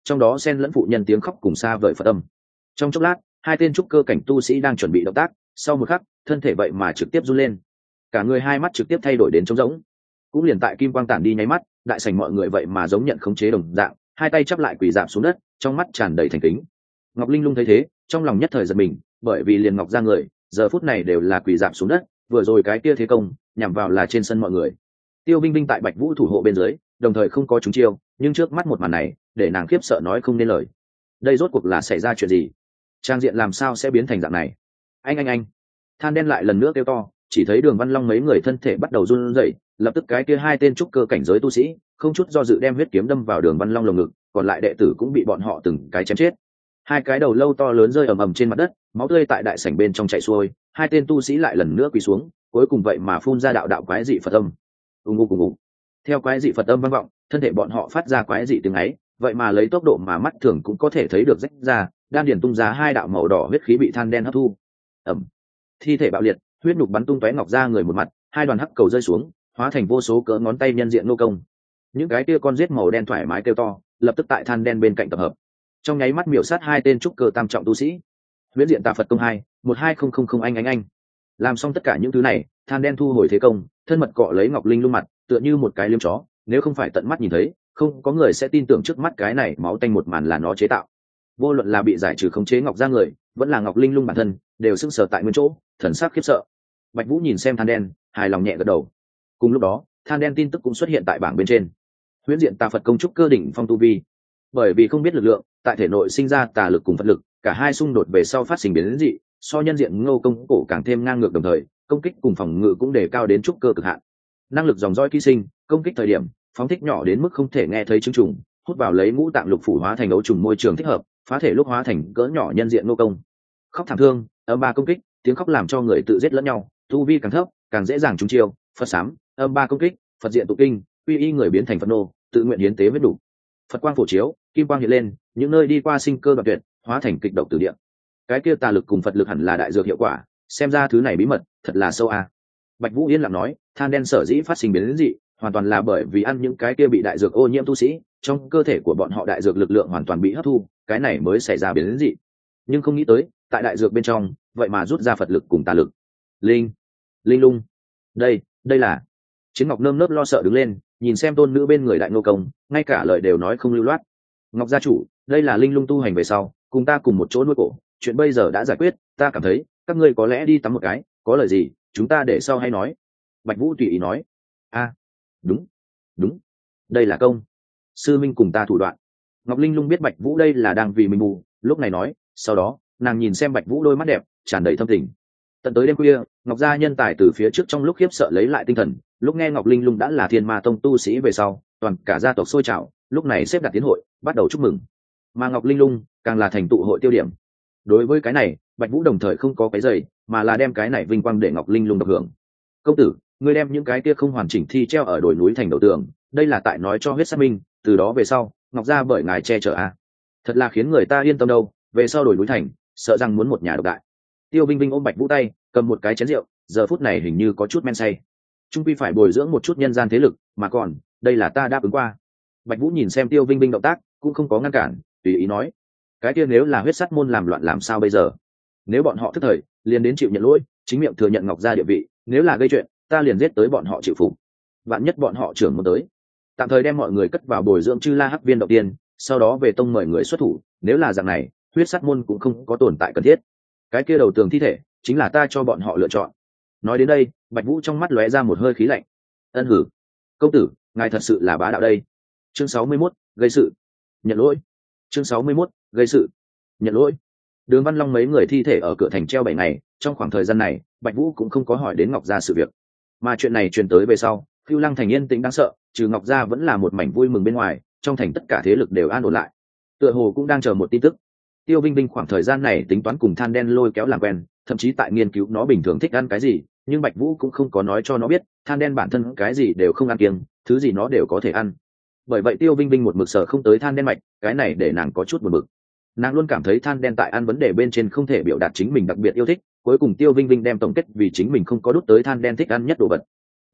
trong đó xen lẫn phụ nhân tiếng khóc cùng xa vời phật âm. Trong chốc lát hai tên trúc cơ cảnh tu sĩ đang chuẩn bị động tác, sau một khắc thân thể vậy mà trực tiếp run lên, cả người hai mắt trực tiếp thay đổi đến trống rỗng. Cũng liền tại kim quang tản đi nháy mắt, đại sảnh mọi người vậy mà giống nhận khống chế đồng dạng, hai tay chắp lại quỳ rạp xuống đất, trong mắt tràn đầy thành kính. Ngọc Linh Lung thấy thế, trong lòng nhất thời giật mình, bởi vì liền Ngọc ra người giờ phút này đều là quỳ rạp xuống đất, vừa rồi cái kia thế công nhằm vào là trên sân mọi người. Tiêu Vinh Vinh tại Bạch Vũ thủ hộ bên dưới, đồng thời không có trúng chiêu, nhưng trước mắt một màn này để nàng khiếp sợ nói không nên lời. Đây rốt cuộc là xảy ra chuyện gì? Trang diện làm sao sẽ biến thành dạng này? Anh anh anh! Than đen lại lần nữa kêu to, chỉ thấy Đường Văn Long mấy người thân thể bắt đầu run rẩy, lập tức cái kia hai tên trúc cơ cảnh giới tu sĩ không chút do dự đem huyết kiếm đâm vào Đường Văn Long lồng ngực, còn lại đệ tử cũng bị bọn họ từng cái chém chết. Hai cái đầu lâu to lớn rơi ầm ầm trên mặt đất, máu tươi tại đại sảnh bên trong chảy xuôi, hai tên tu sĩ lại lần nữa quỳ xuống, cuối cùng vậy mà phun ra đạo đạo quái dị Phật âm. Ùng ùng ùng ùng. Theo quái dị Phật âm vang vọng, thân thể bọn họ phát ra quái dị tiếng ấy, vậy mà lấy tốc độ mà mắt thường cũng có thể thấy được rách ra, đan điền tung ra hai đạo màu đỏ huyết khí bị than đen hấp thu. Ầm. Thi thể bạo liệt, huyết nhục bắn tung tóe ngọc ra người một mặt, hai đoàn hắc cầu rơi xuống, hóa thành vô số cỡ ngón tay nhân diện nô công. Những cái kia con giết màu đen thoải mái kêu to, lập tức tại than đen bên cạnh tập hợp, trong nháy mắt miểu sát hai tên trúc cơ tam trọng tu sĩ. Huyễn diện tà Phật công hai một hai không không không anh anh anh. Làm xong tất cả những thứ này, than đen thu hồi thế công, thân mật cọ lấy Ngọc Linh Lung mặt, tựa như một cái liếm chó, nếu không phải tận mắt nhìn thấy, không có người sẽ tin tưởng trước mắt cái này máu tanh một màn là nó chế tạo. Vô luận là bị giải trừ khống chế ngọc ra người, vẫn là Ngọc Linh Lung bản thân, đều sững sờ tại nguyên chỗ, thần sắc khiếp sợ. Bạch Vũ nhìn xem than đen, hài lòng nhẹ gật đầu. Cùng lúc đó, than đen tin tức cũng xuất hiện tại bảng bên trên. Huyễn diện tà Phật công trúc cơ đỉnh phong tu vi. Bởi vì không biết lực lượng, tại thể nội sinh ra tà lực cùng Phật lực, cả hai xung đột về sau phát sinh biến dị, so nhân diện ngô công cổ càng thêm ngang ngược, đồng thời công kích cùng phòng ngự cũng đề cao đến trúc cơ cực hạn. Năng lực dòng dõi ký sinh, công kích thời điểm phóng thích nhỏ đến mức không thể nghe thấy chứng trùng, hút vào lấy ngũ tạng lục phủ hóa thành ấu trùng môi trường thích hợp, phá thể lúc hóa thành cỡ nhỏ nhân diện ngô công. Khóc thảm thương, âm ba công kích, tiếng khóc làm cho người tự giết lẫn nhau, tu vi càng thấp càng dễ dàng trúng chiêu. Phật sám, âm ba công kích, Phật diện tụ kinh, uy y người biến thành Phật nô, tự nguyện hiến tế huyết đủ. Phật quang phổ chiếu, kim quang hiện lên, những nơi đi qua sinh cơ đoạn tuyệt, hóa thành kịch độc tử địa. Cái kia tà lực cùng Phật lực hẳn là đại dược hiệu quả, xem ra thứ này bí mật thật là sâu à. Bạch Vũ yên lặng nói, than đen sở dĩ phát sinh biến dị, hoàn toàn là bởi vì ăn những cái kia bị đại dược ô nhiễm tu sĩ, trong cơ thể của bọn họ đại dược lực lượng hoàn toàn bị hấp thu, cái này mới xảy ra biến dị. Nhưng không nghĩ tới, tại đại dược bên trong, vậy mà rút ra Phật lực cùng tà lực. Linh, Linh Lung, đây, đây là. Chiến Ngọc nơm nớp lo sợ đứng lên, nhìn xem tôn nữ bên người đại nô công, ngay cả lời đều nói không lưu loát. Ngọc gia chủ, đây là Linh Lung tu hành về sau, cùng ta cùng một chỗ nuôi cổ, chuyện bây giờ đã giải quyết, ta cảm thấy các ngươi có lẽ đi tắm một cái, có lời gì chúng ta để sau hay nói. Bạch Vũ tùy ý nói. A, đúng, đúng, đây là công sư minh cùng ta thủ đoạn. Ngọc Linh Lung biết Bạch Vũ đây là đang vì mình mù, lúc này nói, sau đó nàng nhìn xem Bạch Vũ đôi mắt đẹp tràn đầy thâm tình. Tận tới đêm khuya, Ngọc gia nhân tài từ phía trước trong lúc khiếp sợ lấy lại tinh thần, lúc nghe Ngọc Linh Lung đã là Thiên Ma Tông tu sĩ về sau, toàn cả gia tộc sôi trào, lúc này xếp đặt tiến hội, bắt đầu chúc mừng. Mà Ngọc Linh Lung càng là thành tụ hội tiêu điểm. Đối với cái này, Bạch Vũ đồng thời không có cái giày, mà là đem cái này vinh quang để Ngọc Linh Lung được hưởng. Công tử, ngươi đem những cái kia không hoàn chỉnh thi treo ở đồi núi thành đầu tường, đây là tại nói cho huyết sát minh, từ đó về sau, Ngọc gia bởi ngài che chở a. À. Thật là khiến người ta yên tâm đâu, về sau đồi núi thành, sợ rằng muốn một nhà độc đại. Tiêu Vinh Vinh ôm Bạch Vũ tay, cầm một cái chén rượu, giờ phút này hình như có chút men say. Trung quy phải bồi dưỡng một chút nhân gian thế lực, mà còn, đây là ta đáp ứng qua. Bạch Vũ nhìn xem Tiêu Vinh Vinh động tác, cũng không có ngăn cản, tùy ý nói, cái kia nếu là huyết sắt môn làm loạn làm sao bây giờ? Nếu bọn họ thức thời, liền đến chịu nhận lỗi, chính miệng thừa nhận Ngọc gia địa vị, nếu là gây chuyện, ta liền giết tới bọn họ chịu phục. Vạn nhất bọn họ trưởng muốn tới, tạm thời đem mọi người cất vào bồi dưỡng Chư La Hắc Viên đầu tiên, sau đó về tông mời người xuất thủ, nếu là dạng này, huyết sắt môn cũng không có tồn tại cần thiết. Cái kia đầu tường thi thể, chính là ta cho bọn họ lựa chọn. Nói đến đây, Bạch Vũ trong mắt lóe ra một hơi khí lạnh. Ân hử, công tử, ngài thật sự là bá đạo đây. Chương sáu mươi mốt, gây sự. Nhận lỗi. Chương sáu mươi mốt, gây sự. Nhận lỗi. Đường Văn Long mấy người thi thể ở cửa thành treo bảy ngày, trong khoảng thời gian này, Bạch Vũ cũng không có hỏi đến Ngọc gia sự việc. Mà chuyện này truyền tới về sau, Phiêu Lăng thành yên tĩnh đáng sợ, trừ Ngọc gia vẫn là một mảnh vui mừng bên ngoài, trong thành tất cả thế lực đều an ổn lại. Tựa hồ cũng đang chờ một tin tức. Tiêu Vinh Vinh khoảng thời gian này tính toán cùng than đen lôi kéo làm quen, thậm chí tại nghiên cứu nó bình thường thích ăn cái gì, nhưng Bạch Vũ cũng không có nói cho nó biết, than đen bản thân cái gì đều không ăn kiêng, thứ gì nó đều có thể ăn. Bởi vậy Tiêu Vinh Vinh một mực sợ không tới than đen mạch, cái này để nàng có chút buồn bực. Nàng luôn cảm thấy than đen tại ăn vấn đề bên trên không thể biểu đạt chính mình đặc biệt yêu thích, cuối cùng Tiêu Vinh Vinh đem tổng kết vì chính mình không có đút tới than đen thích ăn nhất đồ vật.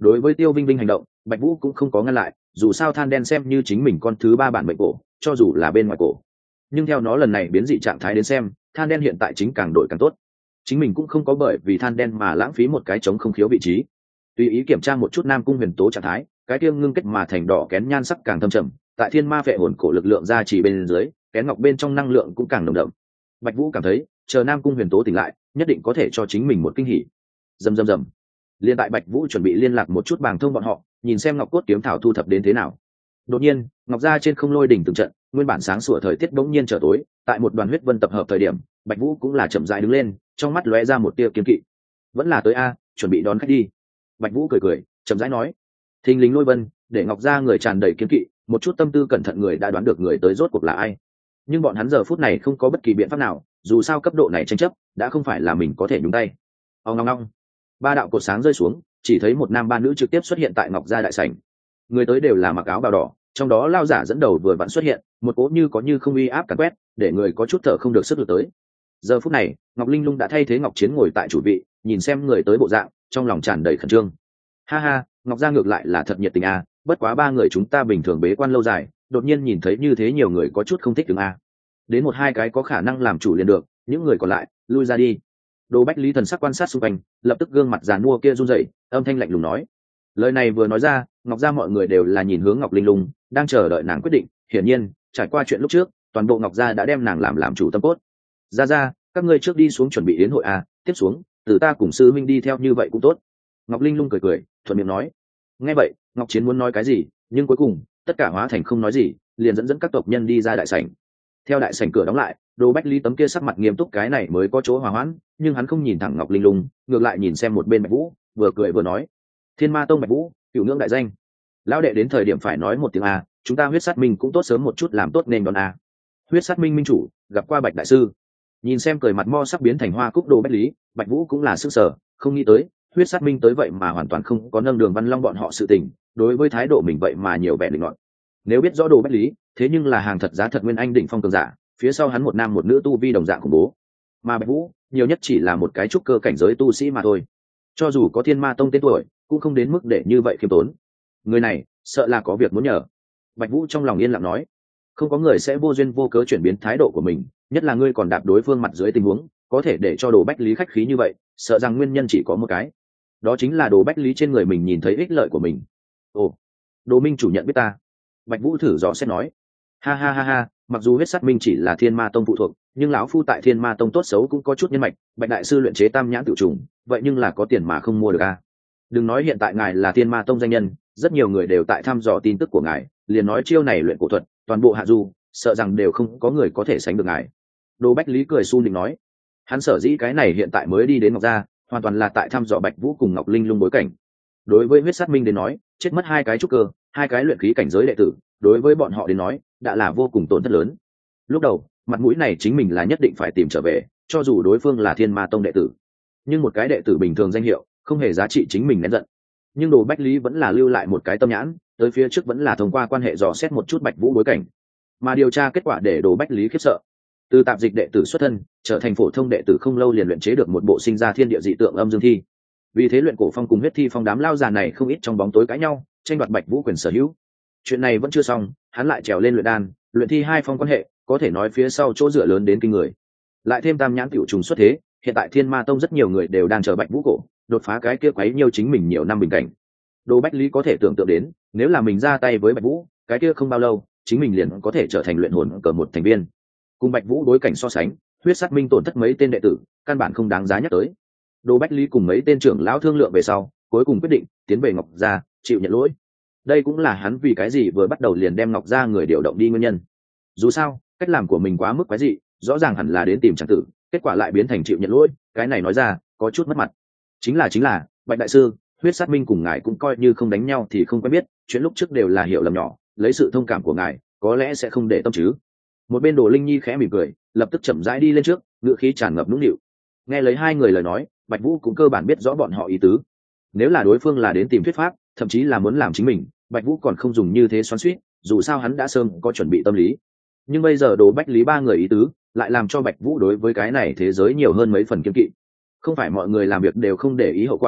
Đối với Tiêu Vinh Vinh hành động, Bạch Vũ cũng không có ngăn lại, dù sao than đen xem như chính mình con thứ ba bản mệnh cổ, cho dù là bên ngoài cổ. Nhưng theo nó lần này biến dị trạng thái đến xem, than đen hiện tại chính càng đổi càng tốt. Chính mình cũng không có bởi vì than đen mà lãng phí một cái trống không khiếu vị trí. Tùy ý kiểm tra một chút Nam Cung Huyền Tố trạng thái, cái kia ngưng kết mà thành đỏ kén nhan sắc càng thâm trầm, tại Thiên Ma Phệ Hồn cổ lực lượng ra chỉ bên dưới, kén ngọc bên trong năng lượng cũng càng nồng đậm. Bạch Vũ cảm thấy, chờ Nam Cung Huyền Tố tỉnh lại, nhất định có thể cho chính mình một kinh hỉ. Rầm rầm rầm. Liên tại Bạch Vũ chuẩn bị liên lạc một chút bàng thông bọn họ, nhìn xem Ngọc Cốt kiếm thảo thu thập đến thế nào. Đột nhiên, Ngọc gia trên không lôi đỉnh từng trận, nguyên bản sáng sủa thời tiết bỗng nhiên trở tối, tại một đoàn huyết vân tập hợp thời điểm, Bạch Vũ cũng là chậm rãi đứng lên, trong mắt lóe ra một tia kiên kỵ. Vẫn là tới a, chuẩn bị đón khách đi. Bạch Vũ cười cười, chậm rãi nói. Thình lình lôi vân, để Ngọc gia người tràn đầy kiên kỵ, một chút tâm tư cẩn thận người đã đoán được người tới rốt cuộc là ai. Nhưng bọn hắn giờ phút này không có bất kỳ biện pháp nào, dù sao cấp độ này tranh chấp, đã không phải là mình có thể nhúng tay. Ong ong ong. Ba đạo cột sáng rơi xuống, chỉ thấy một nam ba nữ trực tiếp xuất hiện tại Ngọc gia đại sảnh. Người tới đều là mặc áo bào đỏ, trong đó lao giả dẫn đầu vừa vặn xuất hiện, một cỗ như có như không uy áp càn quét, để người có chút thở không được sức lực tới. Giờ phút này, Ngọc Linh Lung đã thay thế Ngọc Chiến ngồi tại chủ vị, nhìn xem người tới bộ dạng, trong lòng tràn đầy khẩn trương. Ha ha, Ngọc gia ngược lại là thật nhiệt tình a, bất quá ba người chúng ta bình thường bế quan lâu dài, đột nhiên nhìn thấy như thế nhiều người có chút không thích đứng a. Đến một hai cái có khả năng làm chủ liền được, những người còn lại, lui ra đi. Đồ Bách Lý thần sắc quan sát xung quanh, lập tức gương mặt giàn mua kia run rẩy, âm thanh lạnh lùng nói. Lời này vừa nói ra, Ngọc gia mọi người đều là nhìn hướng Ngọc Linh Lung, đang chờ đợi nàng quyết định. Hiển nhiên, trải qua chuyện lúc trước, toàn bộ Ngọc gia đã đem nàng làm làm chủ tâm cốt. Ra ra, các ngươi trước đi xuống chuẩn bị yến hội a, tiếp xuống, từ ta cùng sư minh đi theo như vậy cũng tốt. Ngọc Linh Lung cười cười, thuận miệng nói. Nghe vậy, Ngọc Chiến muốn nói cái gì, nhưng cuối cùng, tất cả hóa thành không nói gì, liền dẫn dẫn các tộc nhân đi ra đại sảnh. Theo đại sảnh cửa đóng lại, Đồ Bách Lý tấm kia sắc mặt nghiêm túc cái này mới có chỗ hòa hoãn, nhưng hắn không nhìn thẳng Ngọc Linh Lung, ngược lại nhìn xem một bên Bạch Vũ, vừa cười vừa nói: Thiên Ma Tông Bạch Vũ, cửu ngưỡng đại danh. Lão đệ đến thời điểm phải nói một tiếng a, chúng ta huyết sát minh cũng tốt sớm một chút làm tốt nên đón a. Huyết sát minh minh chủ, gặp qua Bạch đại sư. Nhìn xem cười mặt mo sắp biến thành hoa cúc Đồ Bách Lý, Bạch Vũ cũng là sức sở, không nghĩ tới, huyết sát minh tới vậy mà hoàn toàn không có nâng đường Văn Long bọn họ sự tình, đối với thái độ mình vậy mà nhiều vẻ định luận. Nếu biết rõ Đồ Bách Lý, thế nhưng là hàng thật giá thật nguyên anh đỉnh phong cường giả, phía sau hắn một nam một nữ tu vi đồng dạng khủng bố, mà Bạch Vũ nhiều nhất chỉ là một cái trúc cơ cảnh giới tu sĩ mà thôi, cho dù có Thiên Ma Tông tên tuổi cũng không đến mức để như vậy khiêm tốn. Người này sợ là có việc muốn nhờ. Bạch Vũ trong lòng yên lặng nói, không có người sẽ vô duyên vô cớ chuyển biến thái độ của mình, nhất là ngươi còn đạp đối phương mặt dưới tình huống, có thể để cho Đồ Bách Lý khách khí như vậy, sợ rằng nguyên nhân chỉ có một cái, đó chính là Đồ Bách Lý trên người mình nhìn thấy ích lợi của mình. Ồ, Đồ minh chủ nhận biết ta? Bạch Vũ thử dò xét nói. Ha ha ha ha, mặc dù huyết sát minh chỉ là Thiên Ma Tông phụ thuộc, nhưng lão phu tại Thiên Ma Tông tốt xấu cũng có chút nhân mạch, Bạch đại sư luyện chế tam nhãn tự trùng, vậy nhưng là có tiền mà không mua được a. Đừng nói hiện tại ngài là Thiên Ma Tông danh nhân, rất nhiều người đều tại thăm dò tin tức của ngài, liền nói chiêu này luyện cổ thuật, toàn bộ hạ du, sợ rằng đều không có người có thể sánh được ngài. Đồ Bách Lý cười su nịnh nói, hắn sở dĩ cái này hiện tại mới đi đến Ngọc gia, hoàn toàn là tại thăm dò Bạch Vũ cùng Ngọc Linh Lung bối cảnh. Đối với huyết sát minh đến nói, chết mất hai cái trúc cơ, hai cái luyện khí cảnh giới đệ tử, đối với bọn họ đến nói đã là vô cùng tổn thất lớn. Lúc đầu mặt mũi này chính mình là nhất định phải tìm trở về, cho dù đối phương là Thiên Ma Tông đệ tử, nhưng một cái đệ tử bình thường danh hiệu không hề giá trị chính mình nén giận. Nhưng Đồ Bách Lý vẫn là lưu lại một cái tâm nhãn, tới phía trước vẫn là thông qua quan hệ dò xét một chút Bạch Vũ bối cảnh, mà điều tra kết quả để Đồ Bách Lý khiếp sợ. Từ tạp dịch đệ tử xuất thân trở thành phổ thông đệ tử không lâu liền luyện chế được một bộ sinh ra thiên địa dị tượng âm dương thi. Vì thế luyện cổ phong cùng huyết thi phong đám lao già này không ít trong bóng tối cãi nhau, tranh đoạt Bạch Vũ quyền sở hữu. Chuyện này vẫn chưa xong, hắn lại trèo lên luyện đan, luyện thi hai phong quan hệ, có thể nói phía sau chỗ dựa lớn đến kinh người. Lại thêm tam nhãn tiểu trùng xuất thế, hiện tại Thiên Ma Tông rất nhiều người đều đang chờ Bạch Vũ cổ, đột phá cái kia quấy nhiêu chính mình nhiều năm bình cảnh. Đồ Bách Lý có thể tưởng tượng đến, nếu là mình ra tay với Bạch Vũ, cái kia không bao lâu, chính mình liền có thể trở thành luyện hồn cờ một thành viên. Cùng Bạch Vũ đối cảnh so sánh, huyết sát minh tổn thất mấy tên đệ tử, căn bản không đáng giá nhắc tới. Đồ Bách Lý cùng mấy tên trưởng lão thương lượng về sau, cuối cùng quyết định tiến về Ngọc gia, chịu nhận lỗi. Đây cũng là hắn vì cái gì vừa bắt đầu liền đem Ngọc gia người điều động đi nguyên nhân. Dù sao, cách làm của mình quá mức quái dị, rõ ràng hẳn là đến tìm tràng tử, kết quả lại biến thành chịu nhận lỗi, cái này nói ra có chút mất mặt. Chính là chính là, Bạch đại sư, huyết sát minh cùng ngài cũng coi như không đánh nhau thì không quen biết, chuyện lúc trước đều là hiểu lầm nhỏ, lấy sự thông cảm của ngài, có lẽ sẽ không để tâm chứ. Một bên Đồ Linh Nhi khẽ mỉm cười, lập tức chậm rãi đi lên trước, ngữ khí tràn ngập nũng nịu. Nghe lấy hai người lời nói, Bạch Vũ cũng cơ bản biết rõ bọn họ ý tứ. Nếu là đối phương là đến tìm thuyết pháp, thậm chí là muốn làm chính mình, Bạch Vũ còn không dùng như thế xoắn xuýt, dù sao hắn đã sớm có chuẩn bị tâm lý. Nhưng bây giờ Đồ Bách Lý ba người ý tứ, lại làm cho Bạch Vũ đối với cái này thế giới nhiều hơn mấy phần kiêng kỵ. Không phải mọi người làm việc đều không để ý hậu quả,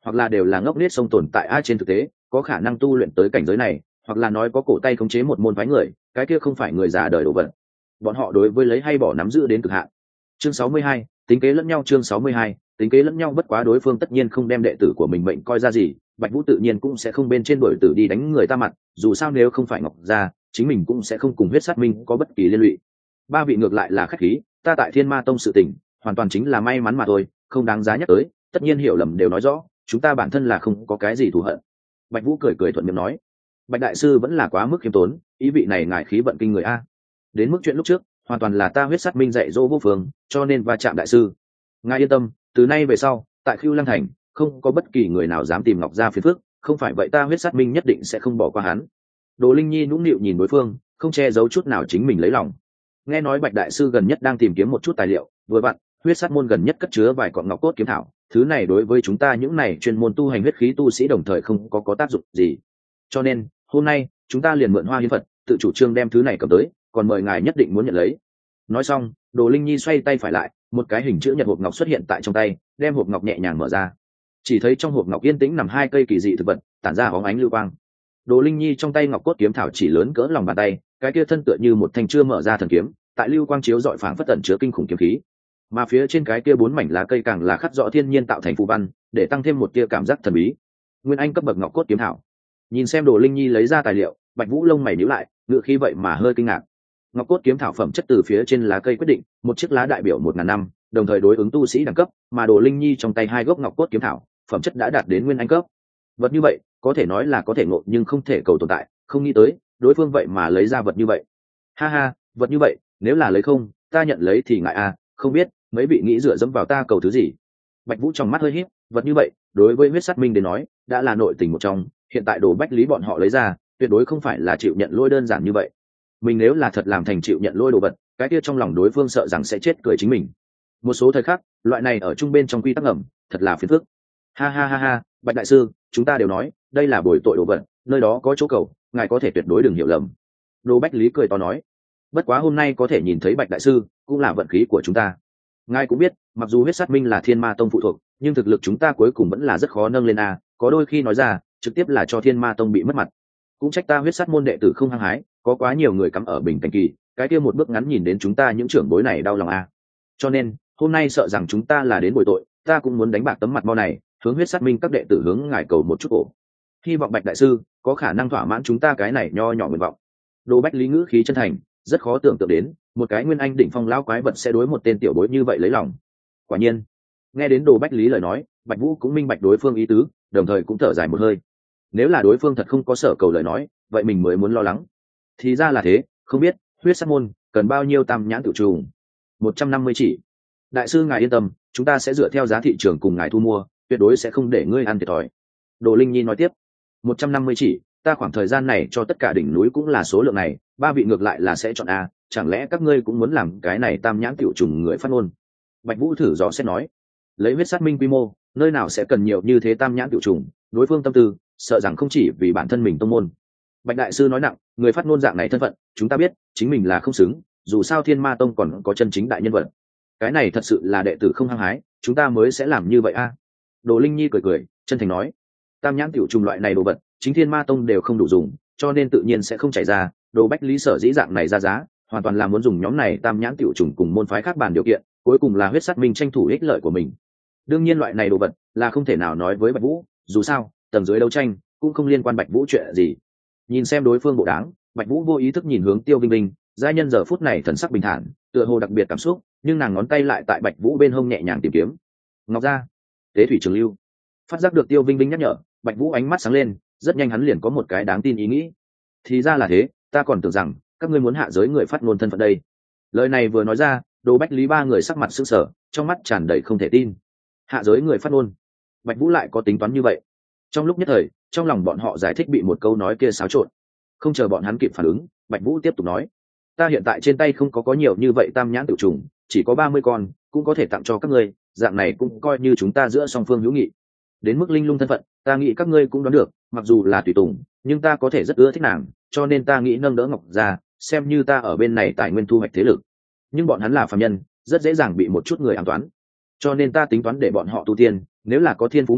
hoặc là đều là ngốc nết sông tồn tại a. Trên thực tế có khả năng tu luyện tới cảnh giới này, hoặc là nói có cổ tay khống chế một môn phái người, cái kia không phải người già đời đồ vật. Bọn họ đối với lấy hay bỏ nắm giữ đến cực hạn. Chương sáu mươi hai, tính kế lẫn nhau. Chương sáu mươi hai, tính kế lẫn nhau. Bất quá đối phương tất nhiên không đem đệ tử của mình mệnh coi ra gì, Bạch Vũ tự nhiên cũng sẽ không bên trên đổi tử đi đánh người ta mặt, dù sao nếu không phải Ngọc gia, chính mình cũng sẽ không cùng huyết sát minh có bất kỳ liên lụy. Ba vị ngược lại là khách khí, ta tại Thiên Ma Tông sự tình, hoàn toàn chính là may mắn mà thôi, không đáng giá nhắc tới, tất nhiên hiểu lầm đều nói rõ, chúng ta bản thân là không có cái gì thù hận. Bạch Vũ cười cười thuận miệng nói. Bạch đại sư vẫn là quá mức khiêm tốn, ý vị này ngài khí vận kinh người a. Đến mức chuyện lúc trước, hoàn toàn là ta huyết sát minh dạy dỗ vô phương, cho nên va chạm đại sư. Ngài yên tâm, từ nay về sau, tại Khưu Lăng thành, không có bất kỳ người nào dám tìm Ngọc gia phiền phức, không phải vậy ta huyết sát minh nhất định sẽ không bỏ qua hắn. Đồ Linh Nhi nũng nịu nhìn đối phương, không che giấu chút nào chính mình lấy lòng. Nghe nói Bạch đại sư gần nhất đang tìm kiếm một chút tài liệu, vừa vặn, huyết sát môn gần nhất cất chứa vài cọng ngọc cốt kiếm thảo, thứ này đối với chúng ta những này chuyên môn tu hành huyết khí tu sĩ đồng thời không có có tác dụng gì. Cho nên, hôm nay, chúng ta liền mượn Hoa Hiến Phật, tự chủ trương đem thứ này cầm tới, còn mời ngài nhất định muốn nhận lấy. Nói xong, Đồ Linh Nhi xoay tay phải lại, một cái hình chữ nhật hộp ngọc xuất hiện tại trong tay, đem hộp ngọc nhẹ nhàng mở ra. Chỉ thấy trong hộp ngọc yên tĩnh nằm hai cây kỳ dị thực vật, tản ra bóng ánh lưu quang. Đồ Linh Nhi trong tay ngọc cốt kiếm thảo chỉ lớn cỡ lòng bàn tay, cái kia thân tựa như một thanh chưa mở ra thần kiếm, tại lưu quang chiếu rọi phảng phất tẩn chứa kinh khủng kiếm khí. Mà phía trên cái kia bốn mảnh lá cây càng là khắc rõ thiên nhiên tạo thành phù văn, để tăng thêm một tia cảm giác thần bí. Nguyên Anh cấp bậc ngọc cốt kiếm thảo. Nhìn xem Đồ Linh Nhi lấy ra tài liệu, Bạch Vũ lông mày nhíu lại, ngựa khí vậy mà hơi kinh ngạc. Ngọc cốt kiếm thảo phẩm chất từ phía trên lá cây quyết định, một chiếc lá đại biểu một ngàn năm, đồng thời đối ứng tu sĩ đẳng cấp, mà Đồ Linh Nhi trong tay hai gốc ngọc cốt kiếm thảo, phẩm chất đã đạt đến nguyên anh cấp. Vật như vậy, có thể nói là có thể ngộ nhưng không thể cầu tồn tại, không nghĩ tới, đối phương vậy mà lấy ra vật như vậy. Ha ha, vật như vậy, nếu là lấy không, ta nhận lấy thì ngại a, không biết mấy vị nghĩ dựa dẫm vào ta cầu thứ gì. Bạch Vũ trong mắt hơi híp, vật như vậy, đối với huyết sát minh đến nói, đã là nội tình một trong, hiện tại Đồ Bách Lý bọn họ lấy ra, tuyệt đối không phải là chịu nhận lôi đơn giản như vậy. Mình nếu là thật làm thành chịu nhận lôi đồ vật, cái kia trong lòng đối phương sợ rằng sẽ chết cười chính mình. Một số thời khắc, loại này ở trung bên trong quy tắc ngầm, thật là phiền phức. Ha ha ha ha, Bạch đại sư, chúng ta đều nói, đây là bồi tội đồ vật, nơi đó có chỗ cầu, ngài có thể tuyệt đối đừng hiểu lầm. Đồ Bách Lý cười to nói, bất quá hôm nay có thể nhìn thấy Bạch đại sư, cũng là vận khí của chúng ta. Ngài cũng biết, mặc dù huyết sát minh là Thiên Ma Tông phụ thuộc, nhưng thực lực chúng ta cuối cùng vẫn là rất khó nâng lên a, có đôi khi nói ra, trực tiếp là cho Thiên Ma Tông bị mất mặt. Cũng trách ta huyết sát môn đệ tử không hăng hái, có quá nhiều người cắm ở bình cảnh kỳ, cái kia một bước ngắn nhìn đến chúng ta những trưởng bối này đau lòng a. Cho nên, hôm nay sợ rằng chúng ta là đến bồi tội, ta cũng muốn đánh bạc tấm mặt mo này, hướng huyết sát minh các đệ tử hướng ngài cầu một chút cổ. Hy vọng Bạch đại sư có khả năng thỏa mãn chúng ta cái này nho nhỏ nguyện vọng. Đồ Bách Lý ngữ khí chân thành, rất khó tưởng tượng đến, một cái nguyên anh đỉnh phong lão quái vật sẽ đối một tên tiểu bối như vậy lấy lòng. Quả nhiên, nghe đến Đồ Bách Lý lời nói, Bạch Vũ cũng minh bạch đối phương ý tứ, đồng thời cũng thở dài một hơi. Nếu là đối phương thật không có sở cầu lời nói, vậy mình mới muốn lo lắng. Thì ra là thế, không biết huyết sát môn cần bao nhiêu tam nhãn tự trùng. Một trăm năm mươi chỉ. Đại sư ngài yên tâm, chúng ta sẽ dựa theo giá thị trường cùng ngài thu mua, tuyệt đối sẽ không để ngươi ăn thiệt thòi. Đồ Linh Nhi nói tiếp. Một trăm năm mươi chỉ, ta khoảng thời gian này cho tất cả đỉnh núi cũng là số lượng này, ba vị ngược lại là sẽ chọn a, chẳng lẽ các ngươi cũng muốn làm cái này tam nhãn tiểu trùng người phát ngôn? Bạch Vũ thử dò xét nói. Lấy huyết sát minh quy mô, nơi nào sẽ cần nhiều như thế tam nhãn tiểu trùng, đối phương tâm tư, sợ rằng không chỉ vì bản thân mình tông môn. Bạch đại sư nói nặng, người phát ngôn dạng này thân phận, chúng ta biết, chính mình là không xứng, dù sao Thiên Ma Tông còn có chân chính đại nhân vật. Cái này thật sự là đệ tử không hăng hái, chúng ta mới sẽ làm như vậy a. Đồ Linh Nhi cười cười, chân thành nói, tam nhãn tiểu trùng loại này đồ vật, chính Thiên Ma Tông đều không đủ dùng, cho nên tự nhiên sẽ không chảy ra. Đồ Bách Lý sở dĩ dạng này ra giá, hoàn toàn là muốn dùng nhóm này tam nhãn tiểu trùng cùng môn phái khác bàn điều kiện, cuối cùng là huyết sát minh tranh thủ ích lợi của mình. Đương nhiên loại này đồ vật là không thể nào nói với Bạch Vũ, dù sao tầng dưới đấu tranh cũng không liên quan Bạch Vũ chuyện gì. Nhìn xem đối phương bộ đáng, Bạch Vũ vô ý thức nhìn hướng Tiêu Vinh Vinh, giai nhân giờ phút này thần sắc bình thản, tựa hồ đặc biệt cảm xúc, nhưng nàng ngón tay lại tại Bạch Vũ bên hông nhẹ nhàng tìm kiếm. Ngọc gia, Tế Thủy Trường Lưu. Phát giác được Tiêu Vinh Vinh nhắc nhở, Bạch Vũ ánh mắt sáng lên, rất nhanh hắn liền có một cái đáng tin ý nghĩ. Thì ra là thế, ta còn tưởng rằng các ngươi muốn hạ giới người phát ngôn thân phận đây. Lời này vừa nói ra, Đồ Bách Lý ba người sắc mặt sững sờ, trong mắt tràn đầy không thể tin. Hạ giới người phát ngôn? Bạch Vũ lại có tính toán như vậy? Trong lúc nhất thời, trong lòng bọn họ giải thích bị một câu nói kia xáo trộn. Không chờ bọn hắn kịp phản ứng, Bạch Vũ tiếp tục nói, ta hiện tại trên tay không có có nhiều như vậy tam nhãn tiểu trùng, chỉ có ba mươi con, cũng có thể tặng cho các ngươi, dạng này cũng coi như chúng ta giữa song phương hữu nghị. Đến mức linh lung thân phận, ta nghĩ các ngươi cũng đoán được, mặc dù là tùy tùng, nhưng ta có thể rất ưa thích nàng, cho nên ta nghĩ nâng đỡ Ngọc gia, xem như ta ở bên này tài nguyên thu hoạch thế lực. Nhưng bọn hắn là phàm nhân, rất dễ dàng bị một chút người ám toán, cho nên ta tính toán để bọn họ tu tiên, nếu là có thiên phú người,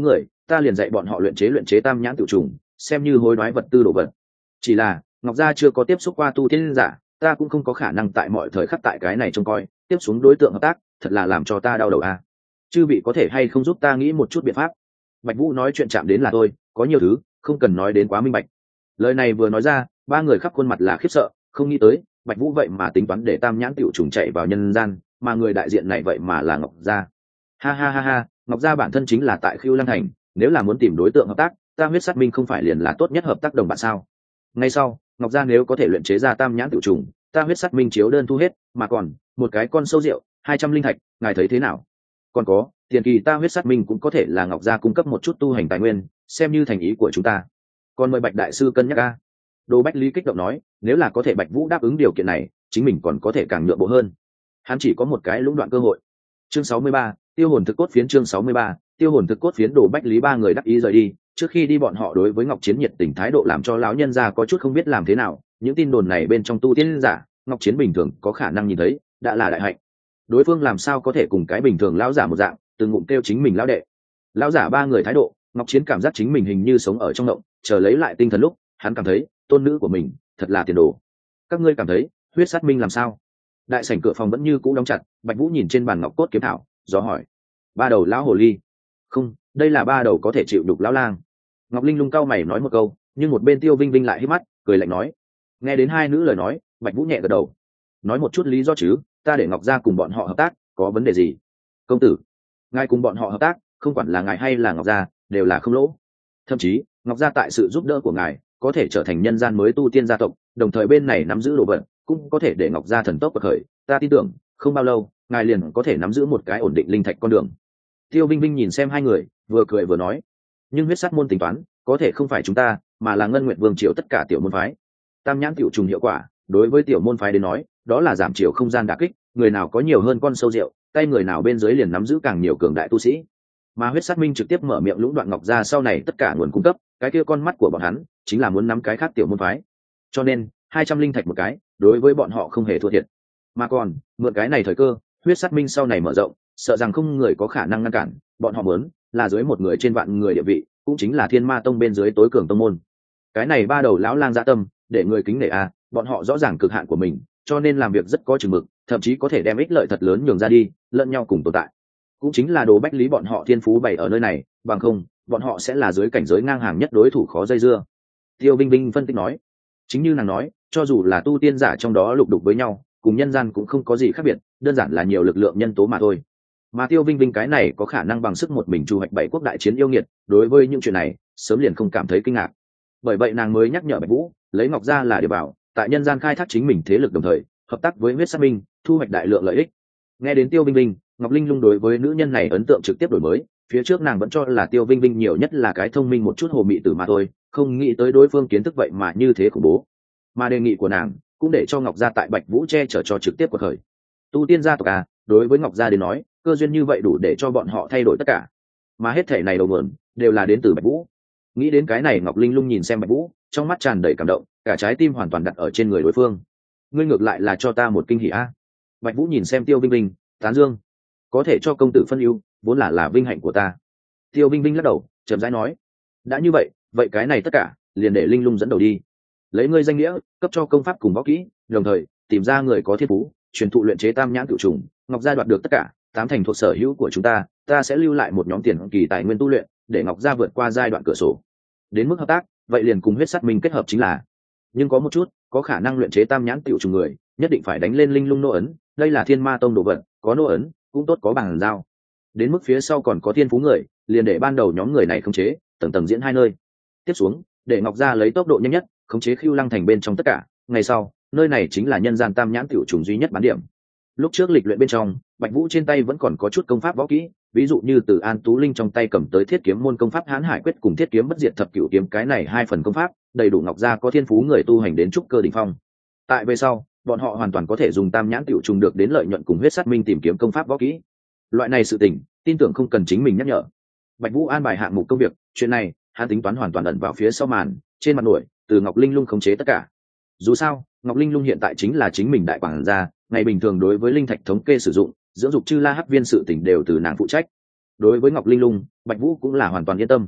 ta liền dạy bọn họ luyện chế luyện chế tam nhãn tiểu trùng, xem như hối đoái vật tư đồ vật. Chỉ là Ngọc gia chưa có tiếp xúc qua tu tiên giả, ta cũng không có khả năng tại mọi thời khắc tại cái này trông coi, tiếp xuống đối tượng hợp tác thật là làm cho ta đau đầu a. Chư vị có thể hay không giúp ta nghĩ một chút biện pháp? Bạch Vũ nói chuyện chạm đến là thôi, có nhiều thứ không cần nói đến quá minh bạch. Lời này vừa nói ra, ba người khắp khuôn mặt là khiếp sợ, không nghĩ tới Bạch Vũ vậy mà tính toán để tam nhãn tiểu trùng chạy vào nhân gian, mà người đại diện này vậy mà là Ngọc gia. Ha ha ha ha, Ngọc gia bản thân chính là tại Khưu Lăng Thành, nếu là muốn tìm đối tượng hợp tác, ta Huyết Sát Minh không phải liền là tốt nhất hợp tác đồng bạn sao? Ngay sau, Ngọc gia nếu có thể luyện chế ra tam nhãn tiểu trùng, ta Huyết Sát Minh chiếu đơn thu hết, mà còn một cái con sâu rượu, hai trăm linh thạch, ngài thấy thế nào? Còn có, tiền kỳ ta Huyết Sát Minh cũng có thể là Ngọc gia cung cấp một chút tu hành tài nguyên, xem như thành ý của chúng ta. Còn mời Bạch đại sư cân nhắc a. Đỗ Bách Lý kích động nói, nếu là có thể Bạch Vũ đáp ứng điều kiện này, chính mình còn có thể càng nhượng bộ hơn. Hắn chỉ có một cái lũng đoạn cơ hội. Chương sáu mươi ba, tiêu hồn thực cốt phiến. Chương sáu mươi ba, tiêu hồn thực cốt phiến. Đỗ Bách Lý ba người đắc ý rời đi, trước khi đi bọn họ đối với Ngọc Chiến nhiệt tình thái độ làm cho lão nhân gia có chút không biết làm thế nào, những tin đồn này bên trong tu tiên giả, Ngọc Chiến bình thường có khả năng nhìn thấy, đã là đại hạnh. Đối phương làm sao có thể cùng cái bình thường lão giả một dạng, từng ngụm kêu chính mình lão đệ. Lão giả ba người thái độ, Ngọc Chiến cảm giác chính mình hình như sống ở trong động, chờ lấy lại tinh thần lúc, hắn cảm thấy, tôn nữ của mình, thật là tiền đồ. Các ngươi cảm thấy, Huyết Sát Minh làm sao? Đại sảnh cửa phòng vẫn như cũ đóng chặt, Bạch Vũ nhìn trên bàn ngọc cốt kiếm thảo, do hỏi. Ba đầu lão hồ ly. Không, đây là ba đầu có thể chịu đục lão lang. Ngọc Linh Lung cao mày nói một câu, nhưng một bên Tiêu Vinh Vinh lại hít mắt, cười lạnh nói. Nghe đến hai nữ lời nói, Bạch Vũ nhẹ gật đầu. Nói một chút lý do chứ, ta để Ngọc gia cùng bọn họ hợp tác, có vấn đề gì? Công tử, ngài cùng bọn họ hợp tác, không quản là ngài hay là Ngọc gia, đều là không lỗ. Thậm chí, Ngọc gia tại sự giúp đỡ của ngài, có thể trở thành nhân gian mới tu tiên gia tộc, đồng thời bên này nắm giữ đồ vật, cũng có thể để Ngọc gia thần tốc bậc khởi, ta tin tưởng, không bao lâu, ngài liền có thể nắm giữ một cái ổn định linh thạch con đường. Tiêu Vinh Vinh nhìn xem hai người, vừa cười vừa nói, nhưng huyết sát môn tính toán, có thể không phải chúng ta, mà là Ngân Nguyệt Vương triều tất cả tiểu môn phái. Tam nhãn tiểu trùng hiệu quả, đối với tiểu môn phái đến nói, đó là giảm chiều không gian đả kích, người nào có nhiều hơn con sâu rượu, tay người nào bên dưới liền nắm giữ càng nhiều cường đại tu sĩ. Mà Huyết Sát Minh trực tiếp mở miệng lũng đoạn Ngọc gia sau này tất cả nguồn cung cấp, cái kia con mắt của bọn hắn chính là muốn nắm cái khác tiểu môn phái. Cho nên, hai trăm linh thạch một cái, đối với bọn họ không hề thua thiệt. Mà còn, mượn cái này thời cơ, Huyết Sát Minh sau này mở rộng, sợ rằng không người có khả năng ngăn cản, bọn họ muốn là dưới một người trên vạn người địa vị, cũng chính là Thiên Ma Tông bên dưới tối cường tông môn. Cái này ba đầu lão lang dạ tâm, để người kính nể a, bọn họ rõ ràng cực hạn của mình, cho nên làm việc rất có chừng mực, thậm chí có thể đem ích lợi thật lớn nhường ra đi, lẫn nhau cùng tồn tại. Cũng chính là Đồ Bách Lý bọn họ thiên phú bày ở nơi này, bằng không, bọn họ sẽ là dưới cảnh giới ngang hàng nhất đối thủ khó dây dưa. Tiêu Vinh Vinh phân tích nói, chính như nàng nói, cho dù là tu tiên giả trong đó lục đục với nhau, cùng nhân gian cũng không có gì khác biệt, đơn giản là nhiều lực lượng nhân tố mà thôi. Mà Tiêu Vinh Vinh cái này có khả năng bằng sức một mình chu hoạch bảy quốc đại chiến yêu nghiệt, đối với những chuyện này, sớm liền không cảm thấy kinh ngạc. Bởi vậy nàng mới nhắc nhở Bạch Vũ, lấy Ngọc gia là địa bảo, tại nhân gian khai thác chính mình thế lực đồng thời, hợp tác với Huyết Sát Minh, thu hoạch đại lượng lợi ích. Nghe đến Tiêu Vinh Vinh, Ngọc Linh Lung đối với nữ nhân này ấn tượng trực tiếp đổi mới, phía trước nàng vẫn cho là Tiêu Vinh Vinh nhiều nhất là cái thông minh một chút hồ mị tử mà thôi, không nghĩ tới đối phương kiến thức vậy mà như thế khủng bố. Mà đề nghị của nàng cũng để cho Ngọc gia tại Bạch Vũ che chở cho trực tiếp của khởi. Tu tiên gia tộc à, đối với Ngọc gia đến nói, cơ duyên như vậy đủ để cho bọn họ thay đổi tất cả. Mà hết thể này đầu nguồn đều là đến từ Bạch Vũ. Nghĩ đến cái này, Ngọc Linh Lung nhìn xem Bạch Vũ, trong mắt tràn đầy cảm động, cả trái tim hoàn toàn đặt ở trên người đối phương. Ngươi ngược lại là cho ta một kinh hỉ a. Bạch Vũ nhìn xem Tiêu Vinh Vinh, tán dương, có thể cho công tử phân ưu, vốn là là vinh hạnh của ta. Tiêu Vinh Vinh lắc đầu, chậm rãi nói, đã như vậy, vậy cái này tất cả liền để Linh Lung dẫn đầu đi, lấy ngươi danh nghĩa cấp cho công pháp cùng võ kỹ, đồng thời tìm ra người có thiên phú, truyền thụ luyện chế tam nhãn cửu trùng. Ngọc gia đoạt được tất cả, tám thành thuộc sở hữu của chúng ta, ta sẽ lưu lại một nhóm tiền kỳ tài nguyên tu luyện, để Ngọc gia vượt qua giai đoạn cửa sổ. Đến mức hợp tác, vậy liền cùng Huyết Sát Minh kết hợp chính là. Nhưng có một chút, có khả năng luyện chế tam nhãn tiểu trùng người, nhất định phải đánh lên Linh Lung nô ấn, đây là Thiên Ma Tông đồ vật, có nô ấn, cũng tốt có bằng giao. Đến mức phía sau còn có thiên phú người, liền để ban đầu nhóm người này khống chế, tầng tầng diễn hai nơi. Tiếp xuống, để Ngọc gia lấy tốc độ nhanh nhất, khống chế Khưu Lăng thành bên trong tất cả, ngày sau, nơi này chính là nhân gian tam nhãn tiểu trùng duy nhất bán điểm. Lúc trước lịch luyện bên trong, Bạch Vũ trên tay vẫn còn có chút công pháp võ kỹ, ví dụ như từ An Tú Linh trong tay cầm tới Thiết Kiếm môn công pháp Hán Hải quyết cùng Thiết Kiếm bất diệt thập cửu kiếm, cái này hai phần công pháp, đầy đủ Ngọc gia có thiên phú người tu hành đến trúc cơ đỉnh phong. Tại về sau, bọn họ hoàn toàn có thể dùng tam nhãn tiểu trùng được đến lợi nhuận cùng Huyết Sát Minh tìm kiếm công pháp võ kỹ. Loại này sự tình, tin tưởng không cần chính mình nhắc nhở. Bạch Vũ an bài hạng mục công việc, chuyện này, hắn tính toán hoàn toàn ẩn vào phía sau màn, trên mặt nổi, từ Ngọc Linh Lung khống chế tất cả. Dù sao, Ngọc Linh Lung hiện tại chính là chính mình đại quản gia, ngày bình thường đối với linh thạch thống kê sử dụng, dưỡng dục chư la hắc viên sự tình đều từ nàng phụ trách. Đối với Ngọc Linh Lung, Bạch Vũ cũng là hoàn toàn yên tâm,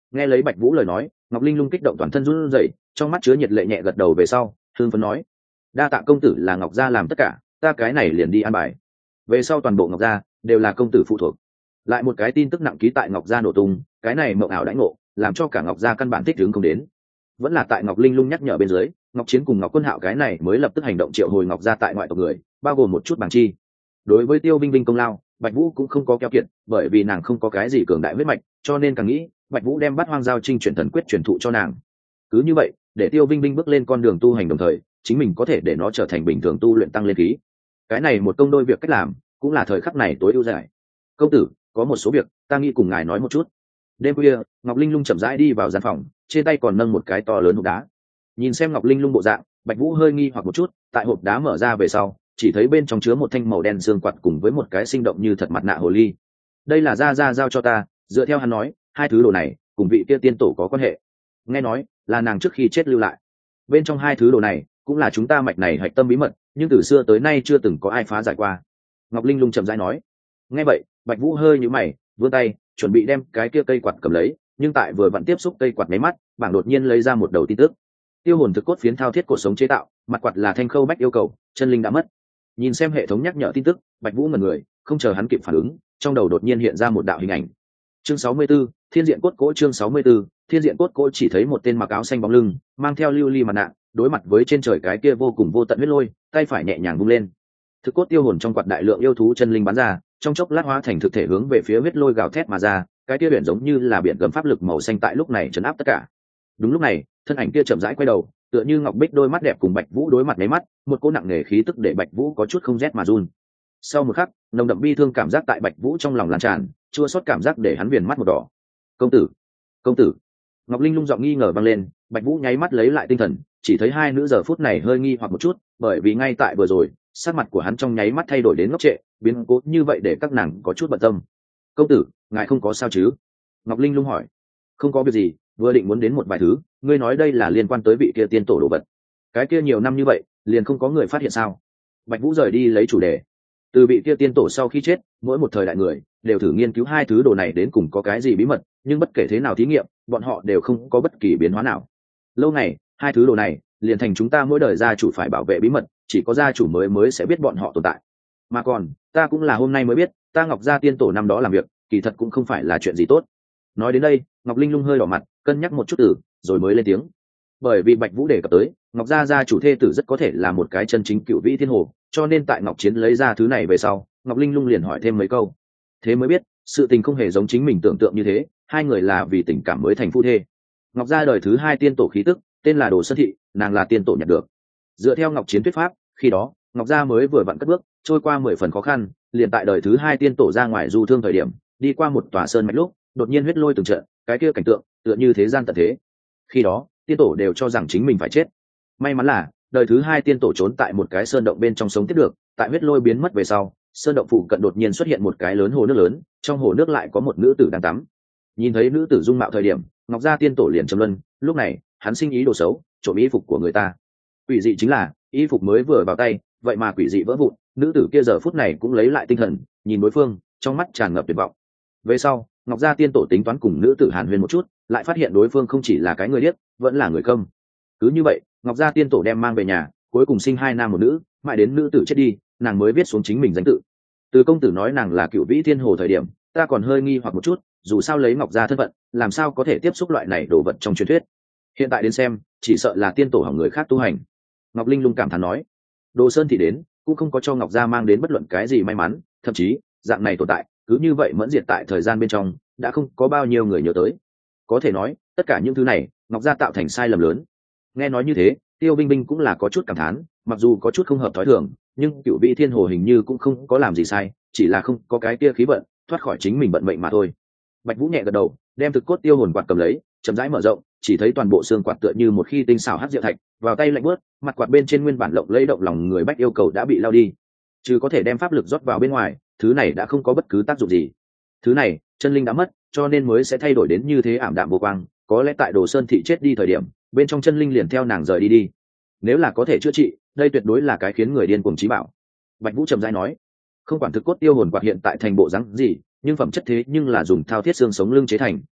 Nghe lấy Bạch Vũ lời nói, Ngọc Linh Lung kích động toàn thân run rẩy, trong mắt chứa nhiệt lệ, nhẹ gật đầu về sau hương phấn nói: đa tạ công tử là Ngọc gia làm tất cả, ta cái này liền đi an bài. Về sau toàn bộ Ngọc gia đều là công tử phụ thuộc. Lại một cái tin tức nặng ký tại Ngọc gia nổ tung, cái này mộng ảo đãi ngộ làm cho cả Ngọc gia căn bản thích ứng không đến. Vẫn là tại Ngọc Linh Lung nhắc nhở bên dưới, Ngọc Chiến cùng Ngọc Quân Hạo cái này mới lập tức hành động triệu hồi Ngọc gia tại ngoại tộc người, bao gồm một chút bằng chi. Đối với Tiêu Vinh Vinh công lao, Bạch Vũ cũng không có keo kiệt, bởi vì nàng không có cái gì cường đại huyết mạch, cho nên càng nghĩ Bạch Vũ đem Bát Hoang Giao Trinh chuyển thần quyết truyền thụ cho nàng. Cứ như vậy, để Tiêu Vinh Vinh bước lên con đường tu hành đồng thời, chính mình có thể để nó trở thành bình thường tu luyện tăng lên khí. Cái này một công đôi việc cách làm, cũng là thời khắc này tối ưu giải. Công tử, có một số việc ta nghĩ cùng ngài nói một chút. Đêm khuya, Ngọc Linh Lung chậm rãi đi vào gian phòng, trên tay còn nâng một cái to lớn hộp đá. Nhìn xem Ngọc Linh Lung bộ dạng, Bạch Vũ hơi nghi hoặc một chút, tại hộp đá mở ra về sau, chỉ thấy bên trong chứa một thanh màu đen xương quạt cùng với một cái sinh động như thật mặt nạ hồ ly. Đây là gia gia giao cho ta, dựa theo hắn nói, hai thứ đồ này cùng vị kia tiên tổ có quan hệ. Nghe nói là nàng trước khi chết lưu lại. Bên trong hai thứ đồ này cũng là chúng ta mạch này hạch tâm bí mật, nhưng từ xưa tới nay chưa từng có ai phá giải qua. Ngọc Linh Lung chậm rãi nói. Nghe vậy, Bạch Vũ hơi nhíu mày, vươn tay chuẩn bị đem cái kia cây quạt cầm lấy, nhưng tại vừa vặn tiếp xúc cây quạt mấy mắt, bảng đột nhiên lấy ra một đầu tin tức. Tiêu hồn thực cốt phiến thao thiết cột sống chế tạo, mặt quạt là thanh khâu bách yêu cầu, chân linh đã mất. Nhìn xem hệ thống nhắc nhở tin tức, Bạch Vũ ngẩn người, không chờ hắn kịp phản ứng, trong đầu đột nhiên hiện ra một đạo hình ảnh. Chương sáu mươi 64, Thiên diện cốt cỗ. Chương sáu mươi 64, Thiên diện cốt cỗ. Chỉ thấy một tên mặc áo xanh bóng lưng, mang theo lưu ly mặt nạ, đối mặt với trên trời cái kia vô cùng vô tận huyết lôi, tay phải nhẹ nhàng vung lên. Thực cốt tiêu hồn trong quạt đại lượng yêu thú chân linh bắn ra, trong chốc lát hóa thành thực thể hướng về phía huyết lôi gào thét mà ra, cái kia biển giống như là biển gầm pháp lực màu xanh tại lúc này trấn áp tất cả. Đúng lúc này, thân ảnh kia chậm rãi quay đầu, tựa như ngọc bích đôi mắt đẹp cùng Bạch Vũ đối mặt mấy mắt, một cỗ nặng nề khí tức để Bạch Vũ có chút không rét mà run. Sau một khắc, nồng đậm bi thương cảm giác tại Bạch Vũ trong lòng lan tràn, chua xót cảm giác để hắn viền mắt một đỏ. "Công tử, công tử!" Ngọc Linh Lung giọng nghi ngờ vang lên, Bạch Vũ nháy mắt lấy lại tinh thần, chỉ thấy hai nữ giờ phút này hơi nghi hoặc một chút, bởi vì ngay tại vừa rồi, sắc mặt của hắn trong nháy mắt thay đổi đến ngốc trệ, biến cố như vậy để các nàng có chút bận tâm. "Công tử, ngài không có sao chứ?" Ngọc Linh Lung hỏi. "Không có việc gì, vừa định muốn đến một vài thứ, ngươi nói đây là liên quan tới vị kia tiên tổ đồ vật. Cái kia nhiều năm như vậy, liền không có người phát hiện sao?" Bạch Vũ rời đi lấy chủ đề. Từ vị kia tiên tổ sau khi chết, mỗi một thời đại người đều thử nghiên cứu hai thứ đồ này đến cùng có cái gì bí mật, nhưng bất kể thế nào thí nghiệm, bọn họ đều không có bất kỳ biến hóa nào. Lâu này, hai thứ đồ này liền thành chúng ta mỗi đời gia chủ phải bảo vệ bí mật, chỉ có gia chủ mới mới sẽ biết bọn họ tồn tại. Mà còn, ta cũng là hôm nay mới biết, ta Ngọc gia tiên tổ năm đó làm việc, kỳ thật cũng không phải là chuyện gì tốt. Nói đến đây, Ngọc Linh Lung hơi đỏ mặt, cân nhắc một chút từ, rồi mới lên tiếng. Bởi vì Bạch Vũ đề cập tới, Ngọc gia gia chủ thê tử rất có thể là một cái chân chính cựu vĩ thiên hồ, cho nên tại Ngọc Chiến lấy ra thứ này về sau, Ngọc Linh Lung liền hỏi thêm mấy câu. Thế mới biết, sự tình không hề giống chính mình tưởng tượng như thế, hai người là vì tình cảm mới thành phu thê. Ngọc gia đời thứ hai tiên tổ khí tức, tên là Đồ Sơn Thị, nàng là tiên tổ nhận được. Dựa theo Ngọc Chiến thuyết pháp, khi đó, Ngọc gia mới vừa vặn cất bước, trôi qua mười phần khó khăn, liền tại đời thứ hai tiên tổ ra ngoài du thương thời điểm, đi qua một tòa sơn mạch lúc, đột nhiên huyết lôi từng trận, cái kia cảnh tượng, tựa như thế gian tận thế. Khi đó, tiên tổ đều cho rằng chính mình phải chết. May mắn là, đời thứ hai tiên tổ trốn tại một cái sơn động bên trong sống tiếp được, tại huyết lôi biến mất về sau, sơn động phụ cận đột nhiên xuất hiện một cái lớn hồ nước lớn, trong hồ nước lại có một nữ tử đang tắm. Nhìn thấy nữ tử dung mạo thời điểm, Ngọc gia tiên tổ liền trầm luân, lúc này, hắn sinh ý đồ xấu, trộm y phục của người ta. Quỷ dị chính là, y phục mới vừa vào tay, vậy mà quỷ dị vỡ vụn, nữ tử kia giờ phút này cũng lấy lại tinh thần, nhìn đối phương, trong mắt tràn ngập tuyệt vọng. Về sau, Ngọc gia tiên tổ tính toán cùng nữ tử hàn huyên một chút, lại phát hiện đối phương không chỉ là cái người điếc, vẫn là người câm. Cứ như vậy, Ngọc gia tiên tổ đem mang về nhà, cuối cùng sinh hai nam một nữ, mãi đến nữ tử chết đi, nàng mới viết xuống chính mình danh tự. Từ công tử nói nàng là cựu vĩ thiên hồ thời điểm, ta còn hơi nghi hoặc một chút, dù sao lấy Ngọc gia thân phận, làm sao có thể tiếp xúc loại này đồ vật trong truyền thuyết. Hiện tại đến xem, chỉ sợ là tiên tổ hỏng người khác tu hành. Ngọc Linh Lung cảm thán nói. Đồ Sơn thì đến, cũng không có cho Ngọc gia mang đến bất luận cái gì may mắn, thậm chí, dạng này tồn tại, cứ như vậy mẫn diệt tại thời gian bên trong, đã không có bao nhiêu người nhớ tới. Có thể nói, tất cả những thứ này, Ngọc gia tạo thành sai lầm lớn. Nghe nói như thế, Tiêu Binh Binh cũng là có chút cảm thán, mặc dù có chút không hợp thói thường, nhưng cựu vị thiên hồ hình như cũng không có làm gì sai, chỉ là không có cái kia khí vận, thoát khỏi chính mình vận mệnh mà thôi. Bạch Vũ nhẹ gật đầu, đem thực cốt tiêu hồn quạt cầm lấy, chậm rãi mở rộng, chỉ thấy toàn bộ xương quạt tựa như một khi tinh xảo hắc diệu thạch, vào tay lạnh bớt, mặt quạt bên trên nguyên bản lộng lẫy động lòng người bách yêu cầu đã bị lao đi. Chứ có thể đem pháp lực rót vào bên ngoài, thứ này đã không có bất cứ tác dụng gì. Thứ này, chân linh đã mất, cho nên mới sẽ thay đổi đến như thế ảm đạm vô quang, có lẽ tại Đồ Sơn thị chết đi thời điểm, bên trong chân linh liền theo nàng rời đi đi. Nếu là có thể chữa trị, đây tuyệt đối là cái khiến người điên cuồng chí bảo. Bạch Vũ trầm rãi nói, không quản thực cốt tiêu hồn quạt hiện tại thành bộ dáng gì, nhưng phẩm chất thế nhưng là dùng thao thiết xương sống lưng chế thành,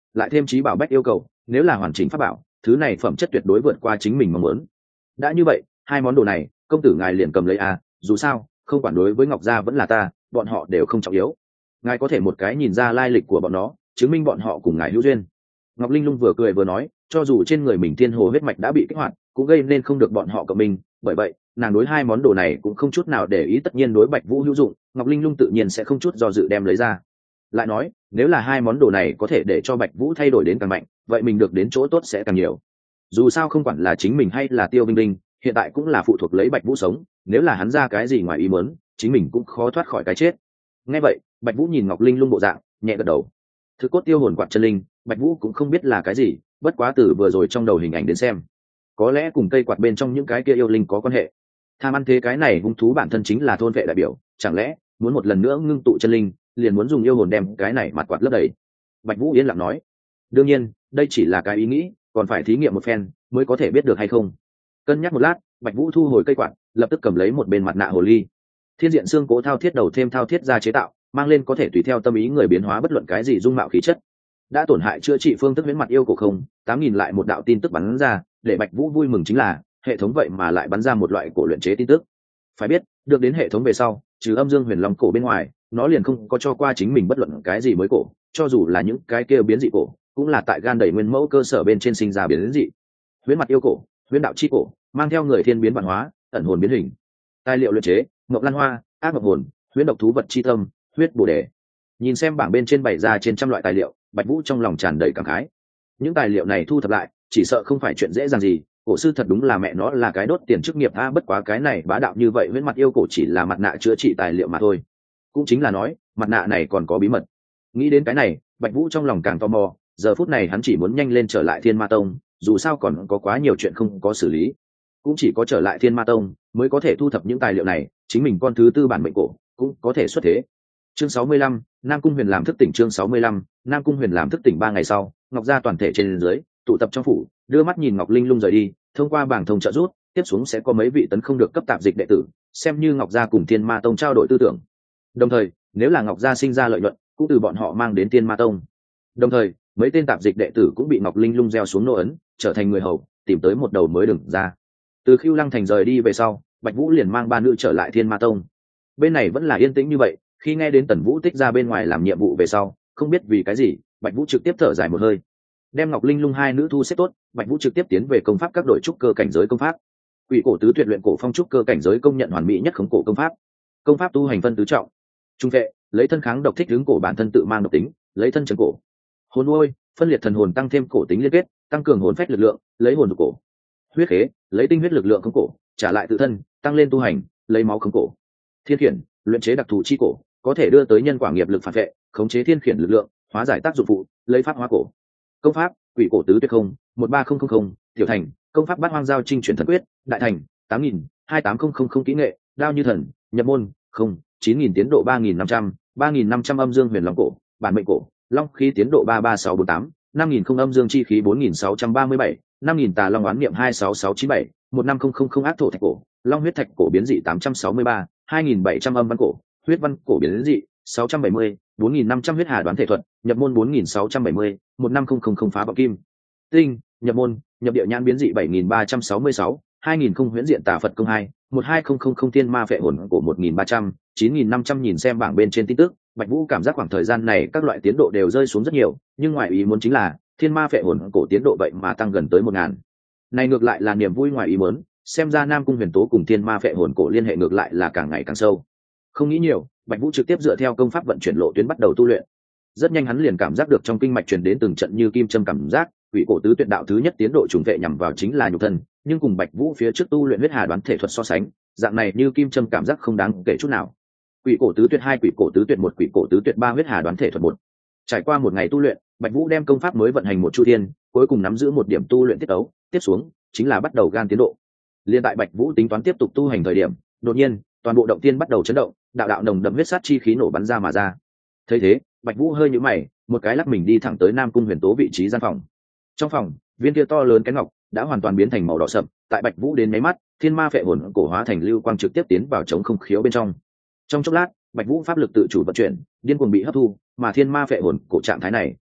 lại thêm trí bảo bách yêu cầu, nếu là hoàn chỉnh pháp bảo, thứ này phẩm chất tuyệt đối vượt qua chính mình mong muốn. Đã như vậy, hai món đồ này công tử ngài liền cầm lấy à, dù sao không quản đối với Ngọc gia vẫn là ta, bọn họ đều không trọng yếu. Ngài có thể một cái nhìn ra lai lịch của bọn nó, chứng minh bọn họ cùng ngài hữu duyên. Ngọc Linh Lung vừa cười vừa nói, cho dù trên người mình thiên hồ huyết mạch đã bị kích hoạt, cũng gây nên không được bọn họ cộng mình, bởi vậy nàng đối hai món đồ này cũng không chút nào để ý, tất nhiên đối Bạch Vũ hữu dụng, Ngọc Linh Lung tự nhiên sẽ không chút do dự đem lấy ra. Lại nói, nếu là hai món đồ này có thể để cho Bạch Vũ thay đổi đến càng mạnh, vậy mình được đến chỗ tốt sẽ càng nhiều. Dù sao không quản là chính mình hay là Tiêu Vinh Linh, hiện tại cũng là phụ thuộc lấy Bạch Vũ sống, nếu là hắn ra cái gì ngoài ý muốn, chính mình cũng khó thoát khỏi cái chết. Nghe vậy, Bạch Vũ nhìn Ngọc Linh Lung bộ dạng, nhẹ gật đầu. Thứ cốt tiêu hồn quạt chân linh, Bạch Vũ cũng không biết là cái gì, bất quá từ vừa rồi trong đầu hình ảnh đến xem, có lẽ cùng cây quạt bên trong những cái kia yêu linh có quan hệ. Tham ăn thế cái này hung thú bản thân chính là thôn vệ đại biểu, chẳng lẽ muốn một lần nữa ngưng tụ chân linh, liền muốn dùng yêu hồn đem cái này mặt quạt lấp đầy. Bạch Vũ yên lặng nói, đương nhiên, đây chỉ là cái ý nghĩ, còn phải thí nghiệm một phen mới có thể biết được hay không. Cân nhắc một lát, Bạch Vũ thu hồi cây quạt, lập tức cầm lấy một bên mặt nạ hồ ly. Thiên diện xương cố thao thiết đầu thêm thao thiết ra chế tạo, mang lên có thể tùy theo tâm ý người biến hóa bất luận cái gì dung mạo khí chất. Đã tổn hại chữa trị phương thức huyễn mặt yêu cổ không, tám nghìn lại một đạo tin tức bắn ra, để Bạch Vũ vui mừng chính là, hệ thống vậy mà lại bắn ra một loại cổ luyện chế tin tức. Phải biết, được đến hệ thống về sau, trừ Âm Dương Huyền Long cổ bên ngoài, nó liền không có cho qua chính mình bất luận cái gì mới cổ, cho dù là những cái kia biến dị cổ, cũng là tại gan đầy nguyên mẫu cơ sở bên trên sinh ra biến dị. Huyễn mặt yêu cổ, huyễn đạo chi cổ, mang theo người thiên biến vạn hóa, ẩn hồn biến hình. Tài liệu luyện chế, ngọc lan hoa, ác ngọc hồn, huyễn độc thú vật chi tâm, huyết bổ đề. Nhìn xem bảng bên trên bày ra trên trăm loại tài liệu, Bạch Vũ trong lòng tràn đầy cảm khái. Những tài liệu này thu thập lại, chỉ sợ không phải chuyện dễ dàng gì. Cổ sư thật đúng là mẹ nó là cái đốt tiền chức nghiệp a, bất quá cái này bá đạo như vậy, huyễn mặt yêu cổ chỉ là mặt nạ chữa trị tài liệu mà thôi. Cũng chính là nói, mặt nạ này còn có bí mật. Nghĩ đến cái này, Bạch Vũ trong lòng càng tò mò, giờ phút này hắn chỉ muốn nhanh lên trở lại Thiên Ma Tông, dù sao còn có quá nhiều chuyện không có xử lý. Cũng chỉ có trở lại Thiên Ma Tông mới có thể thu thập những tài liệu này, chính mình con thứ tư bản mệnh cổ cũng có thể xuất thế. Chương sáu mươi lăm, Nam Cung Huyền làm thức tỉnh. Chương sáu mươi lăm, Nam Cung Huyền làm thức tỉnh. Ba ngày sau, Ngọc gia toàn thể trên dưới tụ tập trong phủ, đưa mắt nhìn Ngọc Linh Lung rời đi, thông qua bảng thông trợ rút, tiếp xuống sẽ có mấy vị tấn không được cấp tạp dịch đệ tử, xem như Ngọc gia cùng Thiên Ma Tông trao đổi tư tưởng. Đồng thời, nếu là Ngọc gia sinh ra lợi nhuận, cũng từ bọn họ mang đến Thiên Ma Tông. Đồng thời, mấy tên tạp dịch đệ tử cũng bị Ngọc Linh Lung gieo xuống nô ấn, trở thành người hầu, tìm tới một đầu mới đừng ra. Từ Khưu Lăng thành rời đi về sau, Bạch Vũ liền mang ba nữ trở lại Thiên Ma Tông. Bên này vẫn là yên tĩnh như vậy, khi nghe đến Tần Vũ tích ra bên ngoài làm nhiệm vụ về sau, không biết vì cái gì, Bạch Vũ trực tiếp thở dài một hơi. Đem Ngọc Linh Lung hai nữ thu xếp tốt, Bạch Vũ trực tiếp tiến về công pháp các đội trúc cơ cảnh giới công pháp. Quỷ cổ tứ tuyệt luyện cổ phong trúc cơ cảnh giới công nhận hoàn mỹ nhất khống cổ công pháp. Công pháp tu hành phân tứ trọng. Trung vệ, lấy thân kháng độc thích ứng cổ bản thân tự mang độc tính, lấy thân chấn cổ. Hồn nuôi, phân liệt thần hồn tăng thêm cổ tính liên kết, tăng cường hồn phách lực lượng, lấy hồn cổ. Huyết khế, lấy tinh huyết lực lượng khống cổ, trả lại tự thân, tăng lên tu hành, lấy máu khống cổ. Thiên khiển, luyện chế đặc thù chi cổ, có thể đưa tới nhân quả nghiệp lực phản vệ, khống chế thiên khiển lực lượng, hóa giải tác dụng phụ, lấy pháp hóa cổ. Công pháp, quỷ cổ tứ tuyệt không, một ba không không không, tiểu thành, công pháp bát hoang giao trinh chuyển thần quyết, đại thành, tám nghìn, hai tám không không không kỹ nghệ, đao như thần, nhập môn, không, chín nghìn tiến độ ba nghìn năm trăm, ba nghìn năm trăm âm dương huyền long cổ, bản mệnh cổ, long khí tiến độ ba ba sáu bốn tám, năm nghìn không âm dương chi khí bốn nghìn sáu trăm ba mươi bảy, năm nghìn tà long oán niệm hai sáu sáu chín bảy, một năm không không không ác thổ thạch cổ, long huyết thạch cổ biến dị tám trăm sáu mươi ba, hai nghìn bảy trăm âm văn cổ, huyết văn cổ biến dị sáu trăm bảy mươi, bốn nghìn năm trăm huyết hà đoán thể thuật, nhập môn bốn nghìn sáu trăm bảy mươi, một năm không không không phá bạo kim tinh, nhập môn, nhập địa nhãn biến dị bảy nghìn ba trăm sáu mươi sáu, hai nghìn không huyễn diện tà Phật công hai, một hai không không không thiên ma phệ hồn cổ một nghìn ba trăm, chín nghìn năm trăm. Nhìn xem bảng bên trên tin tức, Bạch Vũ cảm giác khoảng thời gian này các loại tiến độ đều rơi xuống rất nhiều, nhưng ngoài ý muốn chính là thiên ma phệ hồn cổ tiến độ vậy mà tăng gần tới một ngàn. Này ngược lại là niềm vui ngoài ý muốn, xem ra Nam Cung Huyền Tố cùng thiên ma phệ hồn cổ liên hệ ngược lại là càng ngày càng sâu. Không nghĩ nhiều, Bạch Vũ trực tiếp dựa theo công pháp vận chuyển lộ tuyến bắt đầu tu luyện. Rất nhanh hắn liền cảm giác được trong kinh mạch truyền đến từng trận như kim châm cảm giác, quỷ cổ tứ tuyệt đạo thứ nhất tiến độ trùng vệ nhằm vào chính là nhục thân, nhưng cùng Bạch Vũ phía trước tu luyện huyết hà đoán thể thuật so sánh, dạng này như kim châm cảm giác không đáng kể chút nào. Quỷ cổ tứ tuyệt hai, quỷ cổ tứ tuyệt một, quỷ cổ tứ tuyệt ba, huyết hà đoán thể thuật một. Trải qua một ngày tu luyện, Bạch Vũ đem công pháp mới vận hành một chu thiên, cuối cùng nắm giữ một điểm tu luyện tiết ấu, tiếp xuống chính là bắt đầu gan tiến độ. Liên tại Bạch Vũ tính toán tiếp tục tu hành thời điểm, đột nhiên, toàn bộ động tiên bắt đầu chấn động, đạo đạo nồng đậm huyết sát chi khí nổ bắn ra mà ra. Thấy thế, Bạch Vũ hơi nhíu mày, một cái lắc mình đi thẳng tới Nam Cung Huyền Tố vị trí gian phòng. Trong phòng, viên kia to lớn cái ngọc đã hoàn toàn biến thành màu đỏ sậm, tại Bạch Vũ đến mấy mắt, thiên ma phệ hồn cổ hóa thành lưu quang trực tiếp tiến vào chống không khiếu bên trong. Trong chốc lát, Bạch Vũ pháp lực tự chủ vận chuyển, điên cuồng bị hấp thu, mà thiên ma phệ hồn cổ trạng thái này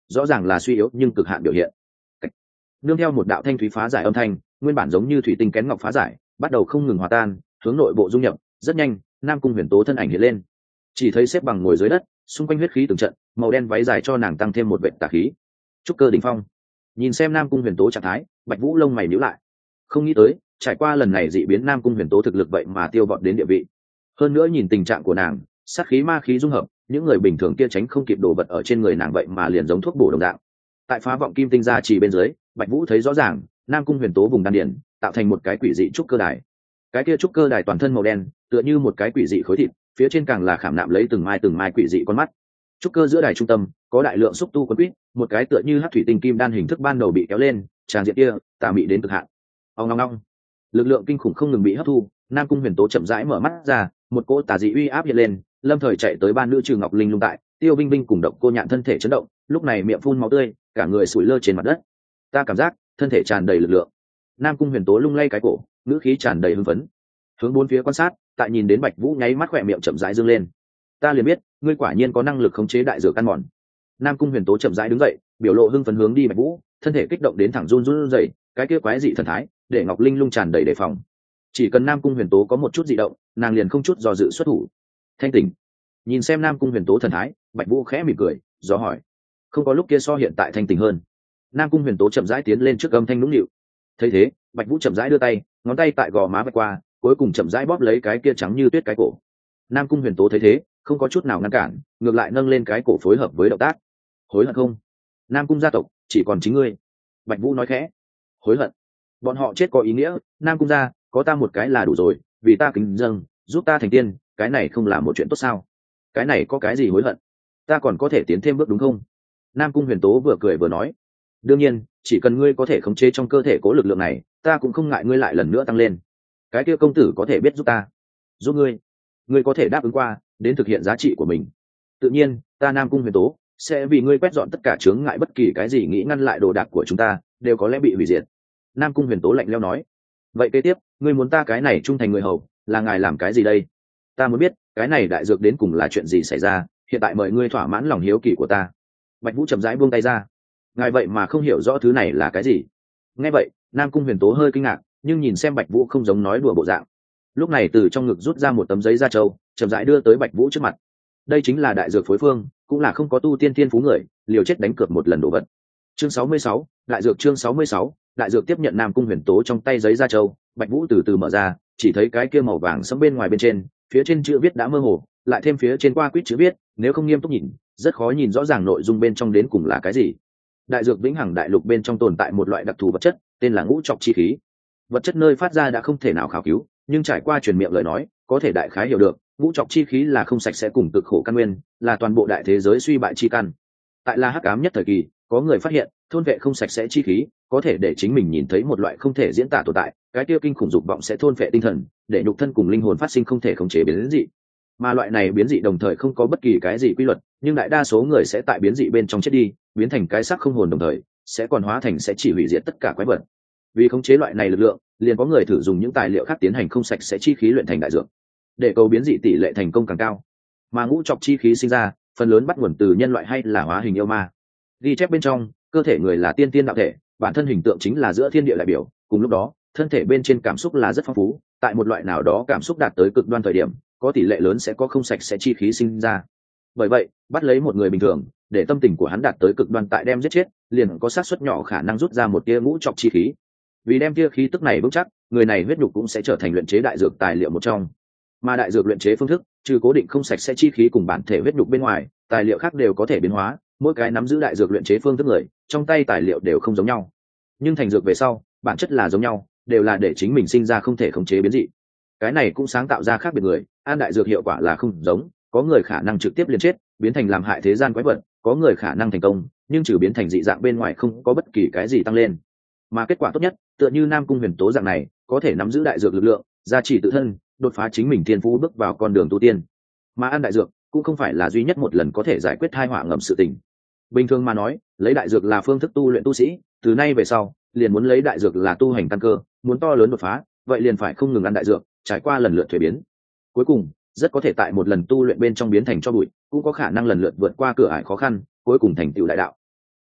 rõ ràng là suy yếu nhưng cực hạn biểu hiện. Nương theo một đạo thanh thúy phá giải âm thanh, nguyên bản giống như thủy tinh kén ngọc phá giải bắt đầu không ngừng hòa tan, hướng nội bộ dung nhập. Rất nhanh, Nam Cung Huyền Tố thân ảnh hiện lên, chỉ thấy xếp bằng ngồi dưới đất, xung quanh huyết khí từng trận, màu đen váy dài cho nàng tăng thêm một vệt tà khí. Trúc cơ đỉnh phong. Nhìn xem Nam Cung Huyền Tố trạng thái, Bạch Vũ lông mày nhíu lại. Không nghĩ tới, trải qua lần này dị biến, Nam Cung Huyền Tố thực lực vậy mà tiêu vọt đến địa vị. Hơn nữa nhìn tình trạng của nàng, sát khí ma khí dung hợp, những người bình thường kia tránh không kịp đổ vật ở trên người nàng vậy mà liền giống thuốc bổ đồng dạng. Tại phá vọng kim tinh gia trì bên dưới, Bạch Vũ thấy rõ ràng, Nam Cung Huyền Tố vùng đan điền tạo thành một cái quỷ dị trúc cơ đài. Cái kia trúc cơ đài toàn thân màu đen, tựa như một cái quỷ dị khối thịt, phía trên càng là khảm nạm lấy từng mai từng mai quỷ dị con mắt. Trúc cơ giữa đài trung tâm có đại lượng xúc tu quấn quýt, một cái tựa như hắc thủy tinh kim đan hình thức ban đầu bị kéo lên, tràng diện kia tà mị đến cực hạn. Ong ong ong, lực lượng kinh khủng không ngừng bị hấp thu. Nam Cung Huyền Tố chậm rãi mở mắt ra, một cỗ tà dị uy áp hiện lên, lâm thời chạy tới ban nữ trừ Ngọc Linh lung tại, Tiêu Vinh Vinh cùng Độc Cô Nhạn thân thể chấn động, lúc này miệng phun máu tươi, cả người sủi lơ trên mặt đất. Ta cảm giác thân thể tràn đầy lực lượng. Nam Cung Huyền Tố lung lay cái cổ, ngữ khí tràn đầy hưng phấn, hướng bốn phía quan sát, tại nhìn đến Bạch Vũ nháy mắt khỏe miệng chậm rãi dương lên. Ta liền biết, ngươi quả nhiên có năng lực khống chế đại dược căn mòn. Nam Cung Huyền Tố chậm rãi đứng dậy, biểu lộ hưng phấn hướng đi Bạch Vũ, thân thể kích động đến thẳng run run rẩy, cái kia quái dị thần thái, để Ngọc Linh lung tràn đầy đề phòng. Chỉ cần Nam Cung Huyền Tố có một chút dị động, nàng liền không chút do dự xuất thủ. Thanh tỉnh. Nhìn xem Nam Cung Huyền Tố thần thái, Bạch Vũ khẽ mỉm cười, dò hỏi. Không có lúc kia so hiện tại thanh tỉnh hơn. Nam Cung Huyền Tố chậm rãi tiến lên trước âm thanh nũng nịu. Thấy thế, Bạch Vũ chậm rãi đưa tay, ngón tay tại gò má vạch qua, cuối cùng chậm rãi bóp lấy cái kia trắng như tuyết cái cổ. Nam Cung Huyền Tố thấy thế, không có chút nào ngăn cản, ngược lại nâng lên cái cổ phối hợp với động tác. Hối hận không? Nam Cung gia tộc chỉ còn chính ngươi. Bạch Vũ nói khẽ. Hối hận? Bọn họ chết có ý nghĩa, Nam Cung gia có ta một cái là đủ rồi, vì ta kính dâng, giúp ta thành tiên, cái này không là một chuyện tốt sao? Cái này có cái gì hối hận? Ta còn có thể tiến thêm bước đúng không? Nam Cung Huyền Tố vừa cười vừa nói. Đương nhiên, chỉ cần ngươi có thể khống chế trong cơ thể cố lực lượng này, ta cũng không ngại ngươi lại lần nữa tăng lên. Cái kia công tử có thể biết giúp ta, giúp ngươi, ngươi có thể đáp ứng qua, đến thực hiện giá trị của mình. Tự nhiên, ta Nam Cung Huyền Tố sẽ vì ngươi quét dọn tất cả chướng ngại, bất kỳ cái gì nghĩ ngăn lại đồ đạc của chúng ta, đều có lẽ bị hủy diệt. Nam Cung Huyền Tố lạnh lẽo nói. Vậy kế tiếp, ngươi muốn ta cái này trung thành người hầu, là ngài làm cái gì đây? Ta muốn biết, cái này đại dược đến cùng là chuyện gì xảy ra, hiện tại mời ngươi thỏa mãn lòng hiếu kỳ của ta. Bạch Vũ chậm rãi buông tay ra. Ngài vậy mà không hiểu rõ thứ này là cái gì? Nghe vậy, Nam Cung Huyền Tố hơi kinh ngạc, nhưng nhìn xem Bạch Vũ không giống nói đùa bộ dạng. Lúc này từ trong ngực rút ra một tấm giấy da trâu, chậm rãi đưa tới Bạch Vũ trước mặt. Đây chính là đại dược phối phương, cũng là không có tu tiên thiên phú người, liều chết đánh cược một lần đồ vật. Chương sáu mươi sáu, đại dược. Chương sáu mươi sáu, đại dược. Tiếp nhận Nam Cung Huyền Tố trong tay giấy da trâu, Bạch Vũ từ từ mở ra, chỉ thấy cái kia màu vàng sẫm bên ngoài bên trên, phía trên chữ viết đã mơ hồ, lại thêm phía trên qua quýt chữ viết, nếu không nghiêm túc nhìn, rất khó nhìn rõ ràng nội dung bên trong đến cùng là cái gì. Đại dược vĩnh hằng đại lục bên trong tồn tại một loại đặc thù vật chất, tên là ngũ trọc chi khí. Vật chất nơi phát ra đã không thể nào khảo cứu, nhưng trải qua truyền miệng lời nói, có thể đại khái hiểu được, ngũ trọc chi khí là không sạch sẽ cùng cực khổ căn nguyên, là toàn bộ đại thế giới suy bại chi căn. Tại La Hắc ám nhất thời kỳ, có người phát hiện, thôn vệ không sạch sẽ chi khí, có thể để chính mình nhìn thấy một loại không thể diễn tả tồn tại, cái tiêu kinh khủng dục vọng sẽ thôn vệ tinh thần, để nhục thân cùng linh hồn phát sinh không thể khống chế biến dị. Mà loại này biến dị đồng thời không có bất kỳ cái gì quy luật, nhưng đại đa số người sẽ tại biến dị bên trong chết đi, biến thành cái xác không hồn, đồng thời sẽ còn hóa thành sẽ chỉ hủy diệt tất cả quái vật. Vì khống chế loại này lực lượng, liền có người thử dùng những tài liệu khác tiến hành không sạch sẽ chi khí luyện thành đại dược, để cầu biến dị tỷ lệ thành công càng cao. Mà ngũ trọc chi khí sinh ra, phần lớn bắt nguồn từ nhân loại hay là hóa hình yêu ma. Ghi chép bên trong, cơ thể người là tiên tiên đạo thể, bản thân hình tượng chính là giữa thiên địa đại biểu, cùng lúc đó, thân thể bên trên cảm xúc là rất phong phú, tại một loại nào đó cảm xúc đạt tới cực đoan thời điểm, có tỷ lệ lớn sẽ có không sạch sẽ chi khí sinh ra. Bởi vậy, bắt lấy một người bình thường, để tâm tình của hắn đạt tới cực đoan tại đem giết chết, liền có xác suất nhỏ khả năng rút ra một tia ngũ trọc chi khí. Vì đem tia khí tức này vững chắc, người này huyết nhục cũng sẽ trở thành luyện chế đại dược tài liệu một trong. Mà đại dược luyện chế phương thức, trừ cố định không sạch sẽ chi khí cùng bản thể huyết nhục bên ngoài, tài liệu khác đều có thể biến hóa, mỗi cái nắm giữ đại dược luyện chế phương thức người, trong tay tài liệu đều không giống nhau. Nhưng thành dược về sau, bản chất là giống nhau, đều là để chính mình sinh ra không thể khống chế biến dị. Cái này cũng sáng tạo ra khác biệt người, an đại dược hiệu quả là không giống, có người khả năng trực tiếp liền chết, biến thành làm hại thế gian quái vật, có người khả năng thành công, nhưng trừ biến thành dị dạng bên ngoài không có bất kỳ cái gì tăng lên. Mà kết quả tốt nhất, tựa như Nam Cung Huyền Tố dạng này, có thể nắm giữ đại dược lực lượng, gia trì tự thân, đột phá chính mình thiên phú bước vào con đường tu tiên. Mà ăn đại dược cũng không phải là duy nhất một lần có thể giải quyết tai họa ngầm sự tình. Bình thường mà nói, lấy đại dược là phương thức tu luyện tu sĩ, từ nay về sau, liền muốn lấy đại dược là tu hành căn cơ, muốn to lớn đột phá, vậy liền phải không ngừng ăn đại dược, trải qua lần lượt thuế biến. Cuối cùng, rất có thể tại một lần tu luyện bên trong biến thành cho bụi, cũng có khả năng lần lượt vượt qua cửa ải khó khăn, cuối cùng thành tựu đại đạo.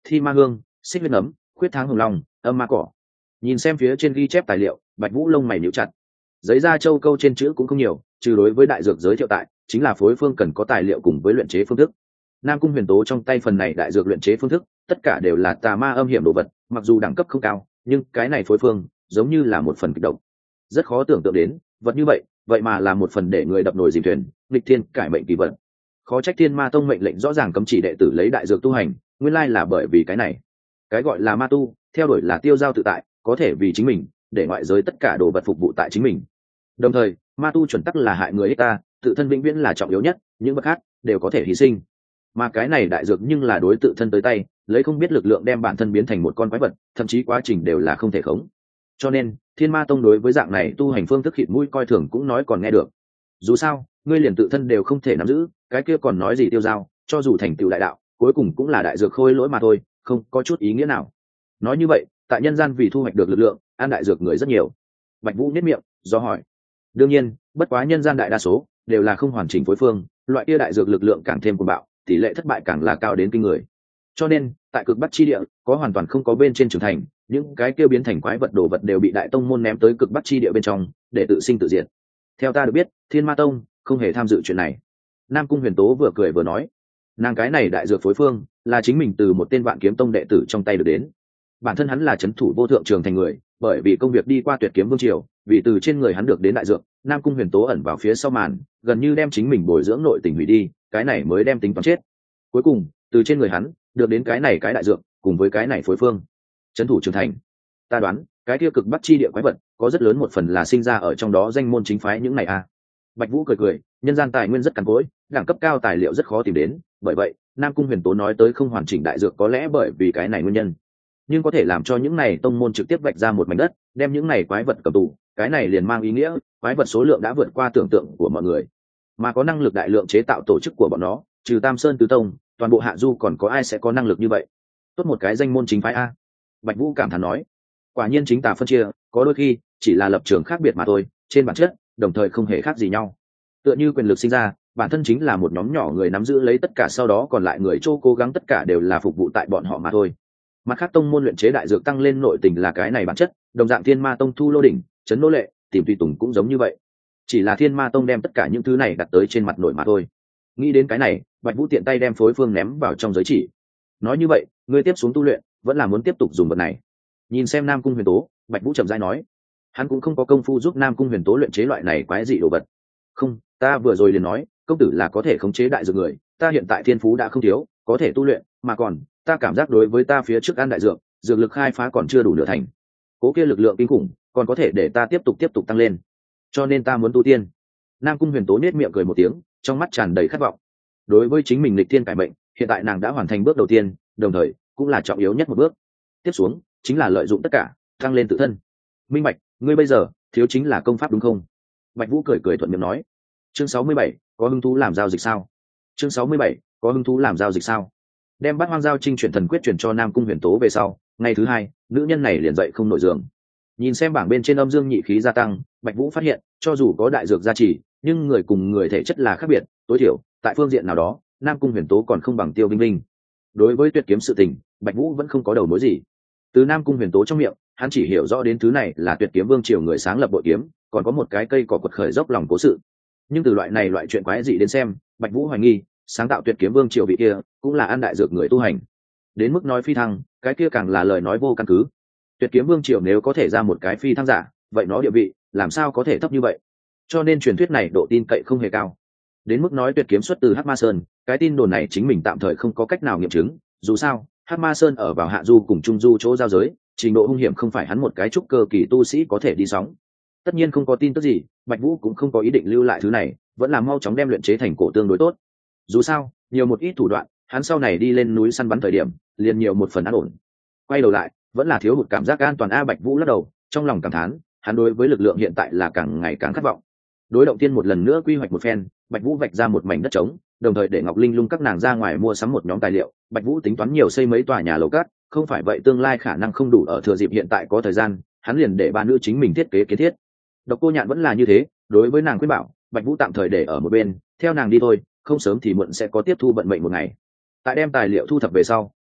thi ma hương, xích huyết nấm, khuyết tháng hồng long, âm ma cỏ. Nhìn xem phía trên ghi chép tài liệu, Bạch Vũ lông mày nhíu chặt. Giấy da châu câu trên chữ cũng không nhiều, trừ đối với đại dược giới thiệu tại, chính là phối phương cần có tài liệu cùng với luyện chế phương thức. Nam Cung Huyền Tố trong tay phần này đại dược luyện chế phương thức, tất cả đều là tà ma âm hiểm đồ vật, mặc dù đẳng cấp không cao, nhưng cái này phối phương giống như là một phần kịch độc. Rất khó tưởng tượng đến, vật như vậy, vậy mà là một phần để người đập nồi dìm thuyền, nghịch thiên cải mệnh kỳ vật. Khó trách Thiên Ma Tông mệnh lệnh rõ ràng cấm chỉ đệ tử lấy đại dược tu hành, nguyên lai là bởi vì cái này. Cái gọi là ma tu, theo đuổi là tiêu giao tự tại, có thể vì chính mình, để ngoại giới tất cả đồ vật phục vụ tại chính mình. Đồng thời, ma tu chuẩn tắc là hại người ích ta, tự thân vĩnh viễn là trọng yếu nhất, những vật khác đều có thể hy sinh. Mà cái này đại dược nhưng là đối tự thân tới tay, lấy không biết lực lượng đem bản thân biến thành một con quái vật, thậm chí quá trình đều là không thể khống. Cho nên, Thiên Ma Tông đối với dạng này tu hành phương thức khịt mũi coi thường cũng nói còn nghe được. Dù sao, ngươi liền tự thân đều không thể nắm giữ, cái kia còn nói gì tiêu dao, cho dù thành tựu đại đạo, cuối cùng cũng là đại dược khôi lỗi mà thôi, không có chút ý nghĩa nào. Nói như vậy, tại nhân gian vì thu hoạch được lực lượng, ăn đại dược người rất nhiều. Bạch Vũ nhếch miệng, do hỏi. Đương nhiên, bất quá nhân gian đại đa số đều là không hoàn chỉnh phối phương, loại kia đại dược lực lượng càng thêm cuồng bạo, tỷ lệ thất bại càng là cao đến kinh người. Cho nên, tại cực bắc chi địa, có hoàn toàn không có bên trên trưởng thành, những cái kia biến thành quái vật đồ vật đều bị đại tông môn ném tới cực bắc chi địa bên trong, để tự sinh tự diệt. Theo ta được biết, Thiên Ma Tông không hề tham dự chuyện này. Nam Cung Huyền Tố vừa cười vừa nói, nàng cái này đại dược phối phương là chính mình từ một tên Vạn Kiếm Tông đệ tử trong tay được đến. Bản thân hắn là trấn thủ vô thượng trường thành người, bởi vì công việc đi qua Tuyệt Kiếm Vương triều, vì từ trên người hắn được đến đại dược, Nam Cung Huyền Tố ẩn vào phía sau màn, gần như đem chính mình bồi dưỡng nội tình hủy đi, cái này mới đem tính toán chết. Cuối cùng, từ trên người hắn được đến cái này cái đại dược, cùng với cái này phối phương, trấn thủ trường thành. Ta đoán, cái tiêu cực bắc chi địa quái vật có rất lớn một phần là sinh ra ở trong đó danh môn chính phái những này a. À. Bạch Vũ cười cười, nhân gian tài nguyên rất cằn cỗi, đẳng cấp cao tài liệu rất khó tìm đến, bởi vậy, Nam Cung Huyền Tố nói tới không hoàn chỉnh đại dược có lẽ bởi vì cái này nguyên nhân. Nhưng có thể làm cho những này tông môn trực tiếp vạch ra một mảnh đất, đem những này quái vật cầm tù, cái này liền mang ý nghĩa, quái vật số lượng đã vượt qua tưởng tượng của mọi người. Mà có năng lực đại lượng chế tạo tổ chức của bọn nó, trừ Tam Sơn Tứ Tông, toàn bộ Hạ Du còn có ai sẽ có năng lực như vậy? Tốt một cái danh môn chính phái a. Bạch Vũ cảm thán nói, quả nhiên chính tà phân chia, có đôi khi chỉ là lập trường khác biệt mà thôi, trên bản chất, đồng thời không hề khác gì nhau. Tựa như quyền lực sinh ra, bản thân chính là một nhóm nhỏ người nắm giữ lấy tất cả, sau đó còn lại người châu cố gắng tất cả đều là phục vụ tại bọn họ mà thôi. Mặt khác tông môn luyện chế đại dược tăng lên nội tình là cái này bản chất, đồng dạng Thiên Ma Tông thu lô đỉnh, trấn nô lệ, tìm tùy tùng cũng giống như vậy. Chỉ là Thiên Ma Tông đem tất cả những thứ này đặt tới trên mặt nội mà thôi. Nghĩ đến cái này, Bạch Vũ tiện tay đem phối phương ném vào trong giới chỉ. Nói như vậy, ngươi tiếp xuống tu luyện, vẫn là muốn tiếp tục dùng vật này. Nhìn xem Nam Cung Huyền Tố, Bạch Vũ chậm rãi nói, hắn cũng không có công phu giúp Nam Cung Huyền Tố luyện chế loại này quái dị đồ vật. Không, ta vừa rồi liền nói, công tử là có thể khống chế đại dược người, ta hiện tại thiên phú đã không thiếu, có thể tu luyện, mà còn, ta cảm giác đối với ta phía trước ăn đại dược, dược lực khai phá còn chưa đủ nửa thành. Cố kia lực lượng kinh khủng, còn có thể để ta tiếp tục tiếp tục tăng lên. Cho nên ta muốn tu tiên. Nam Cung Huyền Tố nhếch miệng cười một tiếng, trong mắt tràn đầy khát vọng. Đối với chính mình lịch thiên cải mệnh, hiện tại nàng đã hoàn thành bước đầu tiên, đồng thời cũng là trọng yếu nhất một bước. Tiếp xuống chính là lợi dụng tất cả, tăng lên tự thân. Minh Bạch, ngươi bây giờ thiếu chính là công pháp đúng không? Bạch Vũ cười cười thuận miệng nói. Chương sáu mươi bảy, có hứng thú làm giao dịch sao? Chương sáu mươi bảy, có hứng thú làm giao dịch sao? Đem Bát Hoang Giao Trinh chuyển thần quyết chuyển cho Nam Cung Huyền Tố về sau, ngày thứ hai, nữ nhân này liền dậy không nổi giường. Nhìn xem bảng bên trên âm dương nhị khí gia tăng, Bạch Vũ phát hiện, cho dù có đại dược gia trì, nhưng người cùng người thể chất là khác biệt, tối thiểu, tại phương diện nào đó, Nam Cung Huyền Tố còn không bằng Tiêu Vinh Linh. Đối với tuyệt kiếm sự tình, Bạch Vũ vẫn không có đầu mối gì. Từ Nam Cung Huyền Tố trong miệng, hắn chỉ hiểu rõ đến thứ này là Tuyệt Kiếm Vương triều người sáng lập bội kiếm, còn có một cái cây cỏ quật khởi dốc lòng cố sự. Nhưng từ loại này loại chuyện quái dị đến xem, Bạch Vũ hoài nghi, sáng tạo Tuyệt Kiếm Vương triều vị kia, cũng là ăn đại dược người tu hành. Đến mức nói phi thăng, cái kia càng là lời nói vô căn cứ. Tuyệt Kiếm Vương triều nếu có thể ra một cái phi thăng giả, vậy nó địa vị làm sao có thể thấp như vậy? Cho nên truyền thuyết này độ tin cậy không hề cao. Đến mức nói Tuyệt Kiếm xuất từ Hắc Ma Sơn, cái tin đồn này chính mình tạm thời không có cách nào nghiệm chứng, dù sao, Hắc Ma Sơn ở vào Hạ Du cùng Trung Du chỗ giao giới, trình độ hung hiểm không phải hắn một cái trúc cơ kỳ tu sĩ có thể đi sóng. Tất nhiên không có tin tức gì, Bạch Vũ cũng không có ý định lưu lại thứ này, vẫn là mau chóng đem luyện chế thành cổ tương đối tốt. Dù sao, nhiều một ít thủ đoạn, hắn sau này đi lên núi săn bắn thời điểm, liền nhiều một phần an ổn. Quay đầu lại, vẫn là thiếu hụt cảm giác an toàn a. Bạch Vũ lắc đầu, trong lòng cảm thán, hắn đối với lực lượng hiện tại là càng ngày càng khát vọng. Đối động tiên một lần nữa quy hoạch một phen, Bạch Vũ vạch ra một mảnh đất trống, đồng thời để Ngọc Linh Lung các nàng ra ngoài mua sắm một nhóm tài liệu. Bạch Vũ tính toán nhiều xây mấy tòa nhà lầu cát, không phải vậy tương lai khả năng không đủ ở thừa dịp hiện tại có thời gian, hắn liền để ba nữ chính mình thiết kế kiến thiết. Độc Cô Nhạn vẫn là như thế, đối với nàng khuyên bảo, Bạch Vũ tạm thời để ở một bên, theo nàng đi thôi, không sớm thì muộn sẽ có tiếp thu vận mệnh một ngày. Tại đem tài liệu thu thập về sau,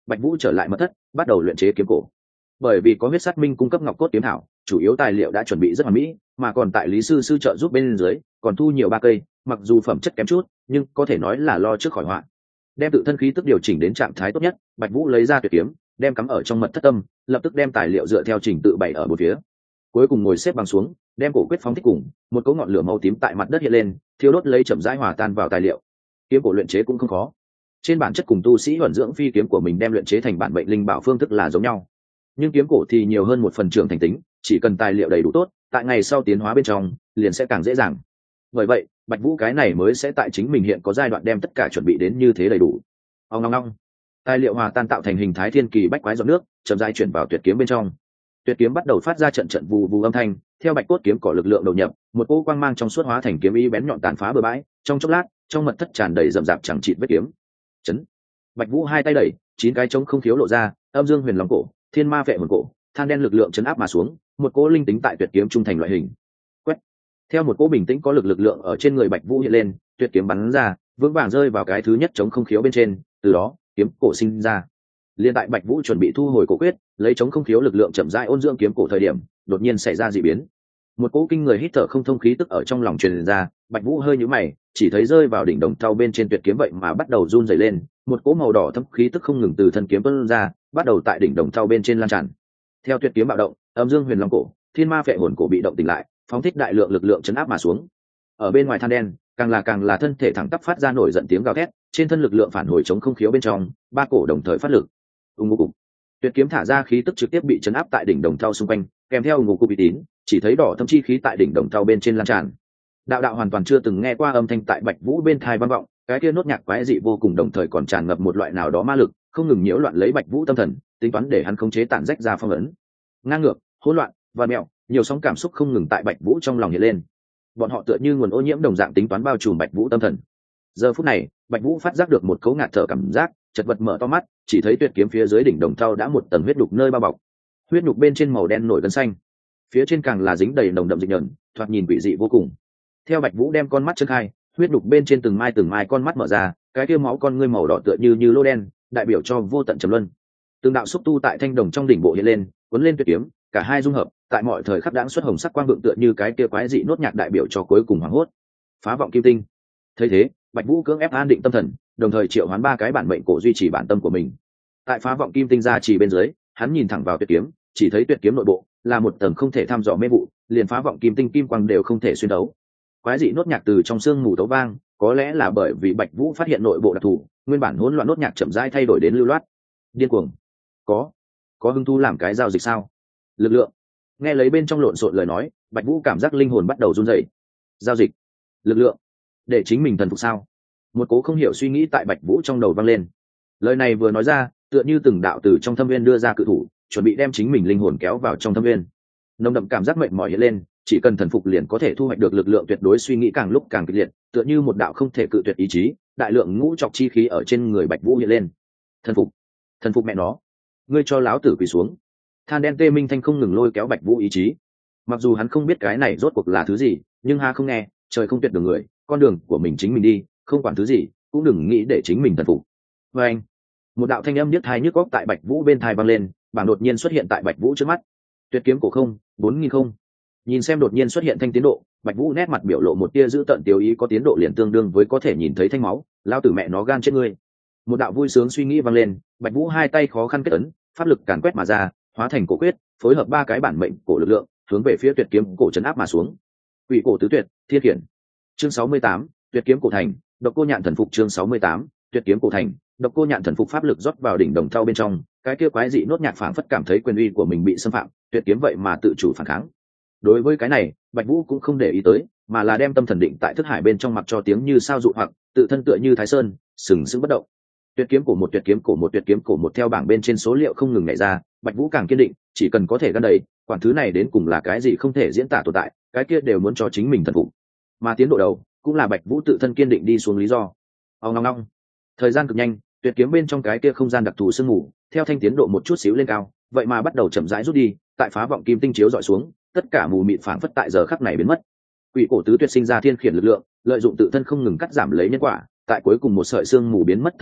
Bạch Vũ trở lại mật thất, bắt đầu luyện chế kiếm cổ. Bởi vì có huyết sát minh cung cấp ngọc cốt kiếm thảo, chủ yếu tài liệu đã chuẩn bị rất hoàn mỹ, mà còn tại lý sư sư trợ giúp bên dưới, còn thu nhiều ba cây, mặc dù phẩm chất kém chút, nhưng có thể nói là lo trước khỏi họa. Đem tự thân khí tức điều chỉnh đến trạng thái tốt nhất, Bạch Vũ lấy ra tuyệt kiếm, đem cắm ở trong mật thất tâm, lập tức đem tài liệu dựa theo trình tự bày ở một phía. Cuối cùng ngồi xếp bằng xuống, đem cổ quyết phóng thích cùng, một cỗ ngọn lửa màu tím tại mặt đất hiện lên, thiêu đốt lấy chậm rãi hòa tan vào tài liệu. Kiếm cổ luyện chế cũng không khó. Trên bản chất cùng tu sĩ thuần dưỡng phi kiếm của mình đem luyện chế thành bản mệnh linh bảo phương thức là giống nhau, nhưng kiếm cổ thì nhiều hơn một phần trưởng thành tính, chỉ cần tài liệu đầy đủ tốt, tại ngày sau tiến hóa bên trong liền sẽ càng dễ dàng. Bởi vậy Bạch Vũ cái này mới sẽ tại chính mình hiện có giai đoạn đem tất cả chuẩn bị đến như thế đầy đủ. Ong ong ong, tài liệu hòa tan tạo thành hình thái thiên kỳ bách quái giọt nước, chậm rãi chuyển vào tuyệt kiếm bên trong. Tuyệt kiếm bắt đầu phát ra trận trận vù vù âm thanh, theo bạch cốt kiếm cỏ lực lượng đầu nhập, một cỗ quang mang trong suốt hóa thành kiếm ý bén nhọn tàn phá bừa bãi. Trong chốc lát, trong mật thất tràn đầy rậm rạp chẳng chịt vết kiếm. Chấn. Bạch Vũ hai tay đẩy, chín cái trống không khiếu lộ ra, âm dương huyền long cổ, thiên ma vệ hồn cổ, than đen lực lượng chấn áp mà xuống, một cỗ linh tính tại tuyệt kiếm trung thành loại hình. Quét. Theo một cỗ bình tĩnh có lực lực lượng ở trên người Bạch Vũ hiện lên, tuyệt kiếm bắn ra, vững vàng rơi vào cái thứ nhất trống không khiếu bên trên, từ đó, kiếm cổ sinh ra. Liên tại Bạch Vũ chuẩn bị thu hồi cổ quyết, lấy trống không khiếu lực lượng chậm rãi ôn dưỡng kiếm cổ thời điểm, đột nhiên xảy ra dị biến. Một cỗ kinh người hít thở không thông khí tức ở trong lòng truyền ra, Bạch Vũ hơi nhíu mày, chỉ thấy rơi vào đỉnh đồng thau bên trên tuyệt kiếm vậy mà bắt đầu run rẩy lên, một cỗ màu đỏ thẫm khí tức không ngừng từ thân kiếm tuôn ra, bắt đầu tại đỉnh đồng thau bên trên lan tràn. Theo tuyệt kiếm bạo động, âm dương huyền long cổ, thiên ma phệ hồn cổ bị động tỉnh lại, phóng thích đại lượng lực lượng chấn áp mà xuống. Ở bên ngoài than đen, càng là càng là thân thể thẳng tắp phát ra nổi giận tiếng gào thét, trên thân lực lượng phản hồi chống không khiếu bên trong, ba cổ đồng thời phát lực. Ung ngô cục, tuyệt kiếm thả ra khí tức trực tiếp bị chấn áp tại đỉnh đồng thau xung quanh, kèm theo ngô cục uy tín, chỉ thấy đỏ thâm chi khí tại đỉnh đồng thau bên trên lan tràn. Đạo đạo hoàn toàn chưa từng nghe qua âm thanh tại Bạch Vũ bên tai vang vọng, cái kia nốt nhạc quái dị vô cùng đồng thời còn tràn ngập một loại nào đó ma lực, không ngừng nhiễu loạn lấy Bạch Vũ tâm thần, tính toán để hắn khống chế tản rách ra phong ấn. Ngang ngược, hỗn loạn, và mẹo, nhiều sóng cảm xúc không ngừng tại Bạch Vũ trong lòng hiện lên. Bọn họ tựa như nguồn ô nhiễm đồng dạng tính toán bao trùm Bạch Vũ tâm thần. Giờ phút này, Bạch Vũ phát giác được một cấu ngạt thở cảm giác, chật vật mở to mắt, chỉ thấy tuyệt kiếm phía dưới đỉnh đồng thau đã một tầng huyết đục nơi bao bọc. Huyết đục bên trên màu đen nổi gân xanh, phía trên càng là dính đầy nồng đậm dịch nhờn, thoạt nhìn quỷ dị vô cùng. Theo Bạch Vũ đem con mắt trấn khai, huyết đục bên trên từng mai từng mai con mắt mở ra, cái kia máu con ngươi màu đỏ tựa như như lô đen, đại biểu cho vô tận trầm luân. Từng đạo xúc tu tại thanh đồng trong đỉnh bộ hiện lên, cuốn lên tuyệt kiếm, cả hai dung hợp, tại mọi thời khắc đãng xuất hồng sắc quang vượng tựa như cái kia quái dị nốt nhạc đại biểu cho cuối cùng hoàng hốt. Phá vọng kim tinh. Thấy thế, Bạch Vũ cưỡng ép an định tâm thần, đồng thời triệu hoán ba cái bản mệnh cổ duy trì bản tâm của mình. Tại phá vọng kim tinh ra chỉ bên dưới, hắn nhìn thẳng vào tuyệt kiếm, chỉ thấy tuyệt kiếm nội bộ là một tầng không thể thăm dò mê vụ, liền phá vọng kim tinh kim quang đều không thể xuyên đấu. Quái dị nốt nhạc từ trong xương mù tấu vang, có lẽ là bởi vì Bạch Vũ phát hiện nội bộ đặc thù, nguyên bản hỗn loạn nốt nhạc chậm rãi thay đổi đến lưu loát. Điên cuồng. Có, có hứng thú làm cái giao dịch sao? Lực lượng. Nghe lấy bên trong lộn xộn lời nói, Bạch Vũ cảm giác linh hồn bắt đầu run rẩy. Giao dịch, lực lượng, để chính mình thần phục sao? Một cố không hiểu suy nghĩ tại Bạch Vũ trong đầu vang lên. Lời này vừa nói ra, tựa như từng đạo từ trong thâm viên đưa ra cự thủ, chuẩn bị đem chính mình linh hồn kéo vào trong thâm viên. Nồng đậm cảm giác mệt mỏi hiện lên, chỉ cần thần phục liền có thể thu hoạch được lực lượng tuyệt đối, suy nghĩ càng lúc càng kịch liệt, tựa như một đạo không thể cự tuyệt ý chí, đại lượng ngũ trọc chi khí ở trên người Bạch Vũ hiện lên. Thần phục, thần phục mẹ nó, ngươi cho láo tử quỳ xuống. Than đen tê minh thanh không ngừng lôi kéo Bạch Vũ ý chí. Mặc dù hắn không biết cái này rốt cuộc là thứ gì, nhưng ha không nghe, trời không tuyệt đường người, con đường của mình chính mình đi, không quản thứ gì, cũng đừng nghĩ để chính mình thần phục. Và anh, một đạo thanh âm nhức tai nhức óc tại Bạch Vũ bên tai vang lên, bảng đột nhiên xuất hiện tại Bạch Vũ trước mắt. Tuyệt kiếm cổ không, bốn nghìn không. Nhìn xem đột nhiên xuất hiện thanh tiến độ, Bạch Vũ nét mặt biểu lộ một tia giữ tận tiêu ý, có tiến độ liền tương đương với có thể nhìn thấy thanh máu, lao tử mẹ nó gan chết ngươi. Một đạo vui sướng suy nghĩ vang lên, Bạch Vũ hai tay khó khăn kết ấn, pháp lực càn quét mà ra, hóa thành cổ quyết, phối hợp ba cái bản mệnh cổ lực lượng, hướng về phía tuyệt kiếm cổ trấn áp mà xuống. Quỷ cổ tứ tuyệt, thiên khiển. Chương sáu mươi tám, tuyệt kiếm cổ thành, độc cô nhạn thần phục. Chương sáu mươi tám, tuyệt kiếm cổ thành, độc cô nhạn thần phục. Pháp lực rót vào đỉnh đồng thau bên trong, cái kia quái dị nốt nhạc phảng phất cảm thấy quyền uy của mình bị xâm phạm, tuyệt kiếm vậy mà tự chủ phản kháng. Đối với cái này, Bạch Vũ cũng không để ý tới, mà là đem tâm thần định tại thức hải bên trong, mặc cho tiếng như sao dụ hoặc, tự thân tựa như Thái Sơn, sừng sững bất động. Tuyệt kiếm cổ một, tuyệt kiếm cổ một, tuyệt kiếm cổ một, theo bảng bên trên số liệu không ngừng nhảy ra, Bạch Vũ càng kiên định, chỉ cần có thể gắn đầy, quản thứ này đến cùng là cái gì không thể diễn tả tồn tại, cái kia đều muốn cho chính mình thần phục. Mà tiến độ đầu, cũng là Bạch Vũ tự thân kiên định đi xuống lý do. Ong ong ong. Thời gian cực nhanh, tuyệt kiếm bên trong cái kia không gian đặc thù sương mù, theo thanh tiến độ một chút xíu lên cao, vậy mà bắt đầu chậm rãi rút đi, tại phá vọng kim tinh chiếu dọi xuống, tất cả mù mịt phảng phất tại giờ khắc này biến mất. Quỷ cổ tứ tuyệt sinh ra thiên khiển lực lượng, lợi dụng tự thân không ngừng cắt giảm lấy nhân quả, tại cuối cùng một sợi xương mù biến mất thời điểm,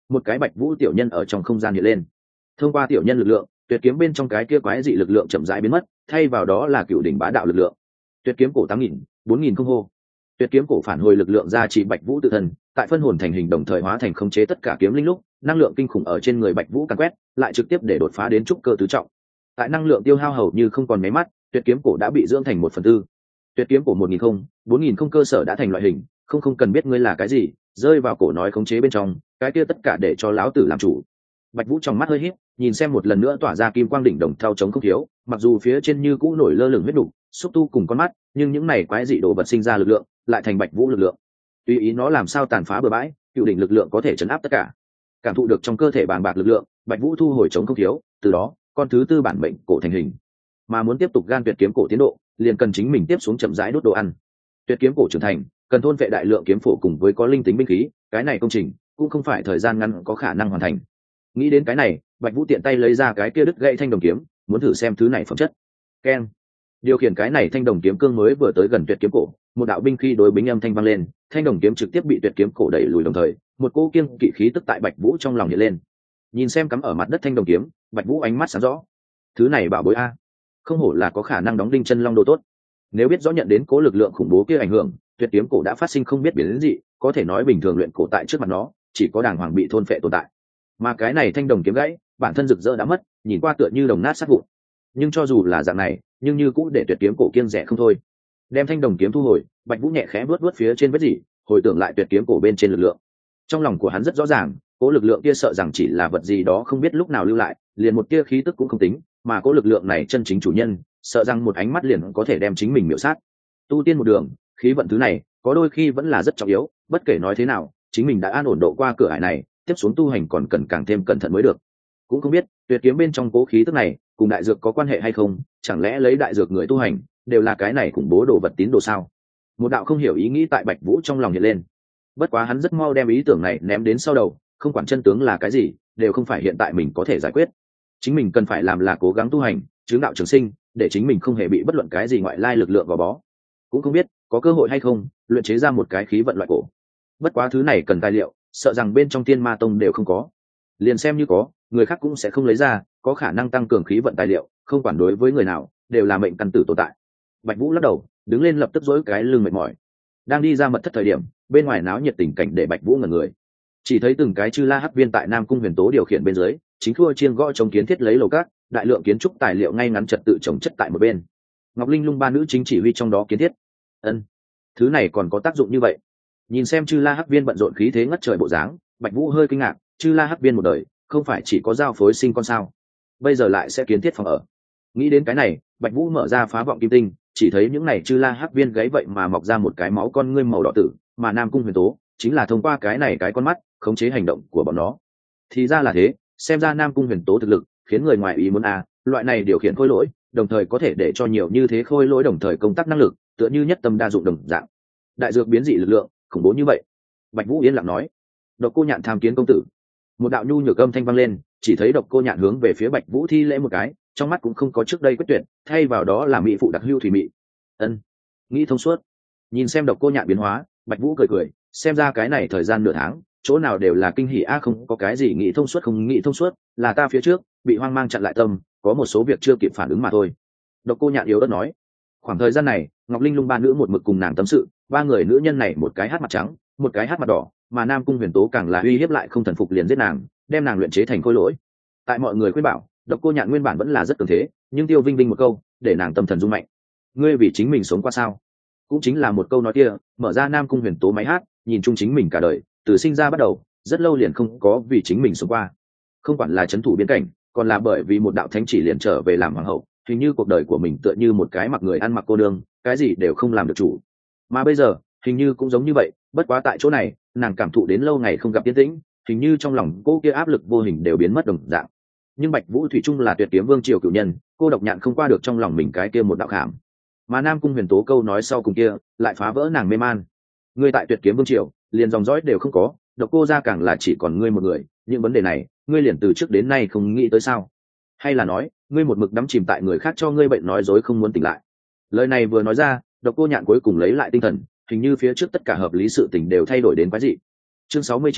một cái bạch vũ tiểu nhân ở trong không gian hiện lên. Thông qua tiểu nhân lực lượng, tuyệt kiếm bên trong cái kia quái dị lực lượng chậm rãi biến mất, thay vào đó là cựu đỉnh bá đạo lực lượng. Tuyệt kiếm cổ tám nghìn, bốn nghìn không hô. Tuyệt kiếm cổ phản hồi lực lượng ra chỉ bạch vũ tự thân, tại phân hồn thành hình đồng thời hóa thành khống chế tất cả kiếm linh lúc, năng lượng kinh khủng ở trên người bạch vũ càn quét, lại trực tiếp để đột phá đến trúc cơ tứ trọng. Tại năng lượng tiêu hao hầu như không còn mấy mắt, tuyệt kiếm cổ đã bị dưỡng thành một phần tư. Tuyệt kiếm cổ một nghìn không, bốn nghìn không cơ sở đã thành loại hình, không không cần biết ngươi là cái gì, rơi vào cổ nói khống chế bên trong, cái kia tất cả để cho lão tử làm chủ. Bạch vũ trong mắt hơi híp, nhìn xem một lần nữa tỏa ra kim quang đỉnh đồng thau chống không thiếu, mặc dù phía trên như cũ nổi lơ lửng huyết đủ, xúc tu cùng con mắt, nhưng những này quái dị đồ vật sinh ra lực lượng, lại thành bạch vũ lực lượng. Tùy ý nó làm sao tàn phá bừa bãi, cựu đỉnh lực lượng có thể chấn áp tất cả. Cảm thụ được trong cơ thể bàng bạc lực lượng, bạch vũ thu hồi chống không thiếu, từ đó con thứ tư bản mệnh cổ thành hình. Mà muốn tiếp tục gan tuyệt kiếm cổ tiến độ, liền cần chính mình tiếp xuống chậm rãi đốt đồ ăn. Tuyệt kiếm cổ trưởng thành, cần thôn vệ đại lượng kiếm phổ cùng với có linh tính binh khí, cái này công trình cũng không phải thời gian ngắn có khả năng hoàn thành. Nghĩ đến cái này, bạch vũ tiện tay lấy ra cái kia đứt gãy thanh đồng kiếm, muốn thử xem thứ này phẩm chất. Keng. Điều khiển cái này thanh đồng kiếm cương mới vừa tới gần tuyệt kiếm cổ, một đạo binh khí đối bính âm thanh vang lên, thanh đồng kiếm trực tiếp bị tuyệt kiếm cổ đẩy lùi, đồng thời một cô kiêng kỵ khí tức tại bạch vũ trong lòng hiện lên. Nhìn xem cắm ở mặt đất thanh đồng kiếm, bạch vũ ánh mắt sáng rõ. Thứ này bảo bối a, không hổ là có khả năng đóng đinh chân long đồ tốt. Nếu biết rõ nhận đến cố lực lượng khủng bố kia ảnh hưởng, tuyệt kiếm cổ đã phát sinh không biết biến đến gì, có thể nói bình thường luyện cổ tại trước mặt nó chỉ có đàng hoàng bị thôn phệ tồn tại. Mà cái này thanh đồng kiếm gãy, bản thân rực rỡ đã mất, nhìn qua tựa như đồng nát sát vụn. Nhưng cho dù là dạng này, nhưng như cũng để tuyệt kiếm cổ kiêng rẻ không thôi. Đem thanh đồng kiếm thu hồi, bạch vũ nhẹ khẽ vuốt vuốt phía trên vết dỉ, hồi tưởng lại tuyệt kiếm cổ bên trên lực lượng. Trong lòng của hắn rất rõ ràng, cố lực lượng kia sợ rằng chỉ là vật gì đó không biết lúc nào lưu lại, liền một tia khí tức cũng không tính, mà cố lực lượng này chân chính chủ nhân, sợ rằng một ánh mắt liền có thể đem chính mình miểu sát. Tu tiên một đường, khí vận thứ này, có đôi khi vẫn là rất trọng yếu, bất kể nói thế nào, chính mình đã an ổn độ qua cửa ải này, tiếp xuống tu hành còn cần càng thêm cẩn thận mới được. Cũng không biết tuyệt kiếm bên trong cố khí tức này cùng đại dược có quan hệ hay không, chẳng lẽ lấy đại dược người tu hành đều là cái này khủng bố đồ vật tín đồ sao? Một đạo không hiểu ý nghĩ tại bạch vũ trong lòng hiện lên. Bất quá hắn rất mau đem ý tưởng này ném đến sau đầu, không quản chân tướng là cái gì, đều không phải hiện tại mình có thể giải quyết. Chính mình cần phải làm là cố gắng tu hành, chứng đạo trường sinh, để chính mình không hề bị bất luận cái gì ngoại lai lực lượng gò bó. Cũng không biết có cơ hội hay không luyện chế ra một cái khí vận loại cổ. Bất quá thứ này cần tài liệu, sợ rằng bên trong Tiên Ma Tông đều không có. Liền xem như có, người khác cũng sẽ không lấy ra, có khả năng tăng cường khí vận tài liệu, không quản đối với người nào, đều là mệnh căn tử tồn tại. Bạch Vũ lắc đầu, đứng lên lập tức dỗi cái lưng mệt mỏi. Đang đi ra mật thất thời điểm, bên ngoài náo nhiệt tình cảnh để Bạch Vũ ngẩn người. Chỉ thấy từng cái chư la hắc viên tại Nam Cung Huyền Tố điều khiển bên dưới, chính thua chiên gõ chống kiến thiết lấy lầu cát, đại lượng kiến trúc tài liệu ngay ngắn trật tự chồng chất tại một bên. Ngọc Linh Lung ba nữ chính chỉ huy trong đó kiến thiết. Ân, thứ này còn có tác dụng như vậy? Nhìn xem chư la hắc viên bận rộn khí thế ngất trời bộ dáng, Bạch Vũ hơi kinh ngạc, chư la hắc viên một đời không phải chỉ có giao phối sinh con sao, bây giờ lại sẽ kiến thiết phòng ở. Nghĩ đến cái này, Bạch Vũ mở ra phá vọng kim tinh, chỉ thấy những này chư la hắc viên gáy vậy mà mọc ra một cái máu con ngươi màu đỏ tử, mà Nam Cung Huyền Tố chính là thông qua cái này cái con mắt khống chế hành động của bọn nó. Thì ra là thế, xem ra Nam Cung Huyền Tố thực lực khiến người ngoài ý muốn à, loại này điều khiển khôi lỗi, đồng thời có thể để cho nhiều như thế khôi lỗi đồng thời công tác năng lực, tựa như nhất tâm đa dụng đồng dạng. Đại dược biến dị lực lượng khủng bố như vậy. Bạch Vũ yên lặng nói. Độc Cô Nhạn tham kiến công tử. Một đạo nhu nhược âm thanh vang lên, chỉ thấy Độc Cô Nhạn hướng về phía Bạch Vũ thi lễ một cái, trong mắt cũng không có trước đây quyết tuyệt, thay vào đó là mỹ phụ đặc hưu thủy mị. Ân, nghĩ thông suốt. Nhìn xem Độc Cô Nhạn biến hóa, Bạch Vũ cười cười, xem ra cái này thời gian nửa tháng, chỗ nào đều là kinh hỉ a, không có cái gì nghĩ thông suốt không nghĩ thông suốt, là ta phía trước bị hoang mang chặn lại tâm, có một số việc chưa kịp phản ứng mà thôi. Độc Cô Nhạn yếu ớt nói. Khoảng thời gian này, Ngọc Linh Lung ba nữ một mực cùng nàng tâm sự, ba người nữ nhân này một cái hát mặt trắng, một cái hát mặt đỏ, mà Nam Cung Huyền Tố càng là uy hiếp lại không thần phục liền giết nàng, đem nàng luyện chế thành khôi lỗi. Tại mọi người khuyên bảo, Độc Cô Nhạn nguyên bản vẫn là rất cường thế, nhưng Tiêu Vinh Vinh một câu, để nàng tâm thần rung mạnh. Ngươi vì chính mình sống qua sao? Cũng chính là một câu nói kia, mở ra Nam Cung Huyền Tố máy hát, nhìn chung chính mình cả đời, từ sinh ra bắt đầu, rất lâu liền không có vì chính mình sống qua. Không quản là trấn thủ biên cảnh, còn là bởi vì một đạo thánh chỉ liền trở về làm hoàng hậu, hình như cuộc đời của mình tựa như một cái mặc người ăn mặc cô đơn, cái gì đều không làm được chủ. Mà bây giờ, hình như cũng giống như vậy, bất quá tại chỗ này, nàng cảm thụ đến lâu ngày không gặp yên tĩnh, hình như trong lòng cô kia áp lực vô hình đều biến mất đồng dạng. Nhưng Bạch Vũ thủy chung là tuyệt kiếm vương triều cửu nhân, cô Độc Nhạn không qua được trong lòng mình cái kia một đạo khảm. Mà Nam Cung Huyền Tố câu nói sau cùng kia, lại phá vỡ nàng mê man. Ngươi tại tuyệt kiếm vương triều, liền dòng dõi đều không có, Độc Cô gia càng là chỉ còn ngươi một người, những vấn đề này, ngươi liền từ trước đến nay không nghĩ tới sao? Hay là nói, ngươi một mực đắm chìm tại người khác cho ngươi bệnh nói dối không muốn tỉnh lại? Lời này vừa nói ra, Độc Cô Nhạn cuối cùng lấy lại tinh thần, hình như phía trước tất cả hợp lý sự tình đều thay đổi đến quái dị. Chương sáu mươi chín,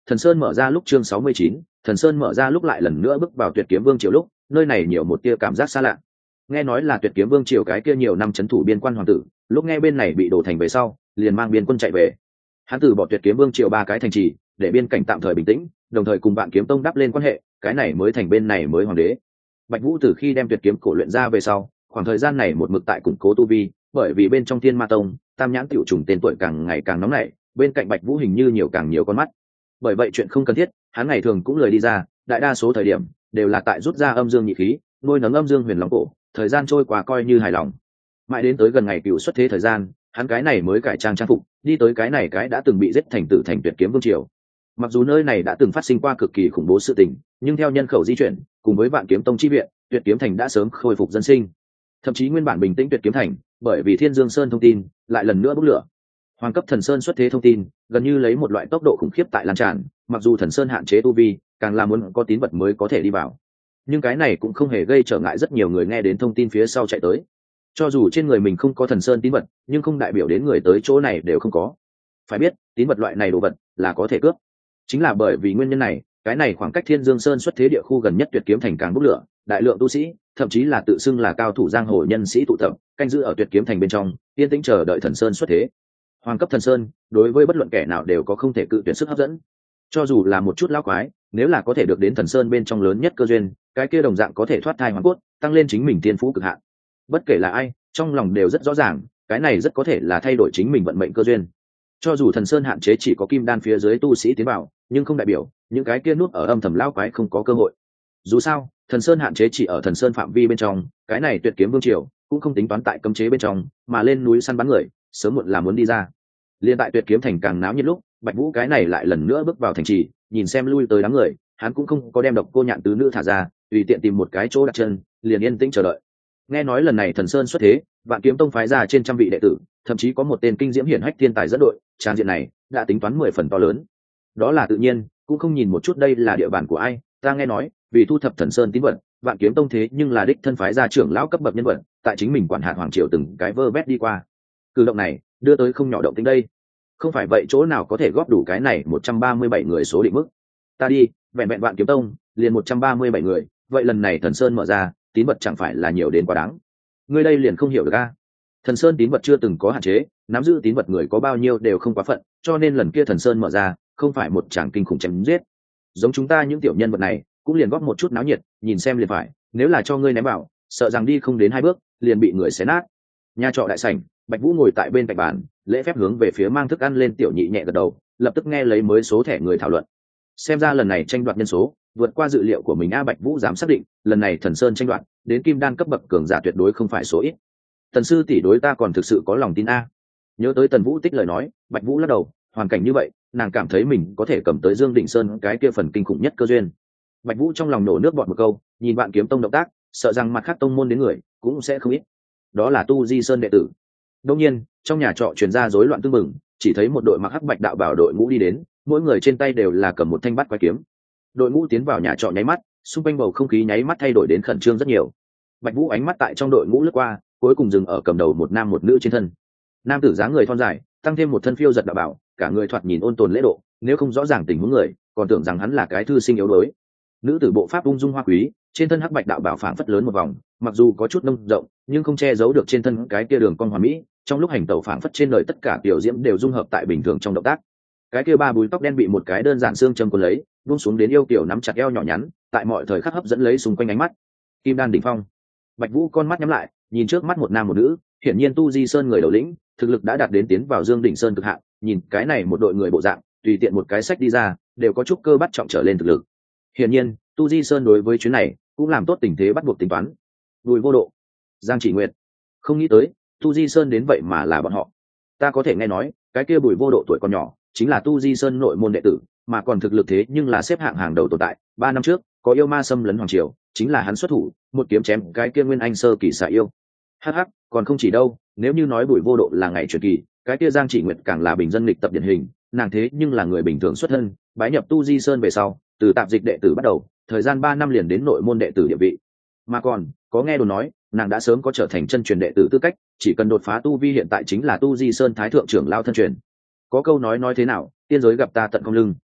Thần Sơn mở ra lúc chương sáu mươi chín, Thần Sơn mở ra lúc lại lần nữa bước vào Tuyệt Kiếm Vương triều lúc, nơi này nhiều một tia cảm giác xa lạ. Nghe nói là Tuyệt Kiếm Vương triều cái kia nhiều năm trấn thủ biên quan hoàng tử, lúc nghe bên này bị đổ thành về sau, liền mang biên quân chạy về. Hắn từ bỏ Tuyệt Kiếm Vương triều ba cái thành trì, để biên cảnh tạm thời bình tĩnh, đồng thời cùng Vạn Kiếm Tông đắp lên quan hệ, cái này mới thành bên này mới hoàng đế. Bạch Vũ từ khi đem Tuyệt Kiếm cổ luyện ra về sau, khoảng thời gian này một mực tại củng cố tu vi, bởi vì bên trong Thiên Ma Tông, Tam Nhãn Tiểu Trùng tên tuổi càng ngày càng nóng nảy, bên cạnh Bạch Vũ hình như nhiều càng nhiều con mắt. Bởi vậy chuyện không cần thiết, hắn ngày thường cũng lười đi ra, đại đa số thời điểm đều là tại rút ra âm dương nhị khí, nuôi nấng âm dương huyền long cổ, thời gian trôi qua coi như hài lòng. Mãi đến tới gần ngày cựu xuất thế thời gian, hắn cái này mới cải trang trang phục, đi tới cái này cái đã từng bị giết thành tử thành Tuyệt Kiếm Vương triều. Mặc dù nơi này đã từng phát sinh qua cực kỳ khủng bố sự tình, nhưng theo nhân khẩu di chuyển, cùng với Vạn Kiếm Tông chi viện, Tuyệt Kiếm thành đã sớm khôi phục dân sinh. Thậm chí nguyên bản bình tĩnh Tuyệt Kiếm thành, bởi vì Thiên Dương Sơn thông tin, lại lần nữa bốc lửa. Hoàng cấp Thần Sơn xuất thế thông tin, gần như lấy một loại tốc độ khủng khiếp tại lan tràn, mặc dù Thần Sơn hạn chế tu vi, càng là muốn có tín vật mới có thể đi vào. Nhưng cái này cũng không hề gây trở ngại rất nhiều người nghe đến thông tin phía sau chạy tới. Cho dù trên người mình không có Thần Sơn tín vật, nhưng không đại biểu đến người tới chỗ này đều không có. Phải biết, tín vật loại này đồ vật là có thể cướp. Chính là bởi vì nguyên nhân này, cái này khoảng cách Thiên Dương Sơn xuất thế địa khu gần nhất Tuyệt Kiếm thành càng bốc lửa, đại lượng tu sĩ, thậm chí là tự xưng là cao thủ giang hồ nhân sĩ tụ tập, canh giữ ở Tuyệt Kiếm thành bên trong, yên tĩnh chờ đợi Thần Sơn xuất thế. Hoàng cấp Thần Sơn, đối với bất luận kẻ nào đều có không thể cự tuyệt sức hấp dẫn. Cho dù là một chút lão quái, nếu là có thể được đến Thần Sơn bên trong lớn nhất cơ duyên, cái kia đồng dạng có thể thoát thai hoàn cốt, tăng lên chính mình tiên phú cực hạn. Bất kể là ai, trong lòng đều rất rõ ràng, cái này rất có thể là thay đổi chính mình vận mệnh cơ duyên. Cho dù Thần Sơn hạn chế chỉ có kim đan phía dưới tu sĩ tiến vào, nhưng không đại biểu những cái kia núp ở âm thầm lão quái không có cơ hội. Dù sao, Thần Sơn hạn chế chỉ ở Thần Sơn phạm vi bên trong, cái này Tuyệt Kiếm Vương triều cũng không tính toán tại cấm chế bên trong, mà lên núi săn bắn người, sớm muộn là muốn đi ra. Liên tại Tuyệt Kiếm thành càng náo nhiệt lúc, Bạch Vũ cái này lại lần nữa bước vào thành trì, nhìn xem lui tới đám người, hắn cũng không có đem Độc Cô Nhạn tứ nữ thả ra, tùy tiện tìm một cái chỗ đặt chân, liền yên tĩnh chờ đợi. Nghe nói lần này Thần Sơn xuất thế, Vạn Kiếm Tông phái ra trên trăm vị đệ tử, thậm chí có một tên kinh diễm hiển hách thiên tài dẫn đội, trang diện này đã tính toán mười phần to lớn. Đó là tự nhiên, cũng không nhìn một chút đây là địa bàn của ai, ta nghe nói, vì thu thập Thần Sơn tín vật, Vạn Kiếm Tông thế nhưng là đích thân phái ra trưởng lão cấp bậc nhân vật, tại chính mình quản hạt hoàng triều từng cái vơ vét đi qua. Cử động này, đưa tới không nhỏ động tĩnh đây. Không phải vậy chỗ nào có thể góp đủ cái này một trăm ba mươi bảy người số định mức. Ta đi, vẹn vẹn Vạn Kiếm Tông, liền một trăm ba mươi bảy người, vậy lần này Thần Sơn mở ra, tín vật chẳng phải là nhiều đến quá đáng. Ngươi đây liền không hiểu được a. Thần Sơn tín vật chưa từng có hạn chế, nắm giữ tín vật người có bao nhiêu đều không quá phận, cho nên lần kia Thần Sơn mở ra, không phải một tràng kinh khủng chém giết. Giống chúng ta những tiểu nhân vật này, cũng liền góp một chút náo nhiệt, nhìn xem liền phải, nếu là cho ngươi ném vào, sợ rằng đi không đến hai bước, liền bị người xé nát. Nhà trọ đại sảnh, Bạch Vũ ngồi tại bên cạnh bàn, lễ phép hướng về phía mang thức ăn lên tiểu nhị nhẹ gật đầu, lập tức nghe lấy mới số thẻ người thảo luận. Xem ra lần này tranh đoạt nhân số vượt qua dự liệu của mình a. Bạch Vũ dám xác định, lần này Thần Sơn tranh đoạt đến kim đan cấp bậc cường giả tuyệt đối không phải số ít. Tần sư tỷ đối ta còn thực sự có lòng tin a. Nhớ tới Tần Vũ Tích lời nói, Bạch Vũ lắc đầu, hoàn cảnh như vậy, nàng cảm thấy mình có thể cầm tới Dương Định Sơn cái kia phần kinh khủng nhất cơ duyên. Bạch Vũ trong lòng nổ nước bọt một câu, nhìn Vạn Kiếm Tông động tác, sợ rằng mặt khác tông môn đến người cũng sẽ không ít. Đó là Tu Di Sơn đệ tử. Đương nhiên, trong nhà trọ truyền ra rối loạn tương mừng, chỉ thấy một đội mặc hắc bạch đạo bảo đội ngũ đi đến, mỗi người trên tay đều là cầm một thanh bát quái kiếm. Đội ngũ tiến vào nhà trọ nháy mắt, xung quanh bầu không khí nháy mắt thay đổi đến khẩn trương rất nhiều. Bạch Vũ ánh mắt tại trong đội ngũ lướt qua, cuối cùng dừng ở cầm đầu một nam một nữ trên thân. Nam tử dáng người thon dài, tăng thêm một thân phiêu giật đạo bảo, cả người thoạt nhìn ôn tồn lễ độ, nếu không rõ ràng tình huống người, còn tưởng rằng hắn là cái thư sinh yếu đuối. Nữ tử bộ pháp ung dung hoa quý, trên thân hắc bạch đạo bảo phảng phất lớn một vòng, mặc dù có chút nông rộng, nhưng không che giấu được trên thân cái kia đường cong hoàn mỹ, trong lúc hành tẩu phảng phất trên đời tất cả tiểu diễm đều dung hợp tại bình thường trong động tác. Cái kia ba búi tóc đen bị một cái đơn giản xương châm cuốn lấy, buông xuống đến yêu kiểu nắm chặt eo nhỏ nhắn, tại mọi thời khắc hấp dẫn lấy xung quanh ánh mắt. Kim đan đỉnh phong. Bạch Vũ con mắt nhắm lại, nhìn trước mắt một nam một nữ, hiển nhiên Tu Di Sơn người đầu lĩnh, thực lực đã đạt đến tiến vào Dương Đỉnh Sơn cực hạn, nhìn cái này một đội người bộ dạng, tùy tiện một cái sách đi ra, đều có chút cơ bắt trọng trở lên thực lực. Hiển nhiên, Tu Di Sơn đối với chuyến này cũng làm tốt tình thế bắt buộc tính toán. Bùi Vô Độ, Giang Chỉ Nguyệt, không nghĩ tới Tu Di Sơn đến vậy mà là bọn họ. Ta có thể nghe nói, cái kia Bùi Vô Độ tuổi còn nhỏ, chính là Tu Di Sơn nội môn đệ tử, mà còn thực lực thế nhưng là xếp hạng hàng đầu tồn tại. Ba năm trước, có yêu ma xâm lấn hoàng triều, chính là hắn xuất thủ, một kiếm chém cái kia Nguyên Anh sơ kỳ xạ yêu. Hắc hắc, còn không chỉ đâu, nếu như nói Bùi Vô Độ là ngày truyền kỳ, cái kia Giang Chỉ Nguyệt càng là bình dân lịch tập điển hình, nàng thế nhưng là người bình thường xuất thân, bái nhập Tu Di Sơn về sau, từ tạp dịch đệ tử bắt đầu, thời gian ba năm liền đến nội môn đệ tử địa vị. Mà còn, có nghe đồn nói, nàng đã sớm có trở thành chân truyền đệ tử tư cách, chỉ cần đột phá tu vi hiện tại chính là Tu Di Sơn thái thượng trưởng lao thân truyền. Có câu nói nói thế nào, tiên giới gặp ta tận công lưng.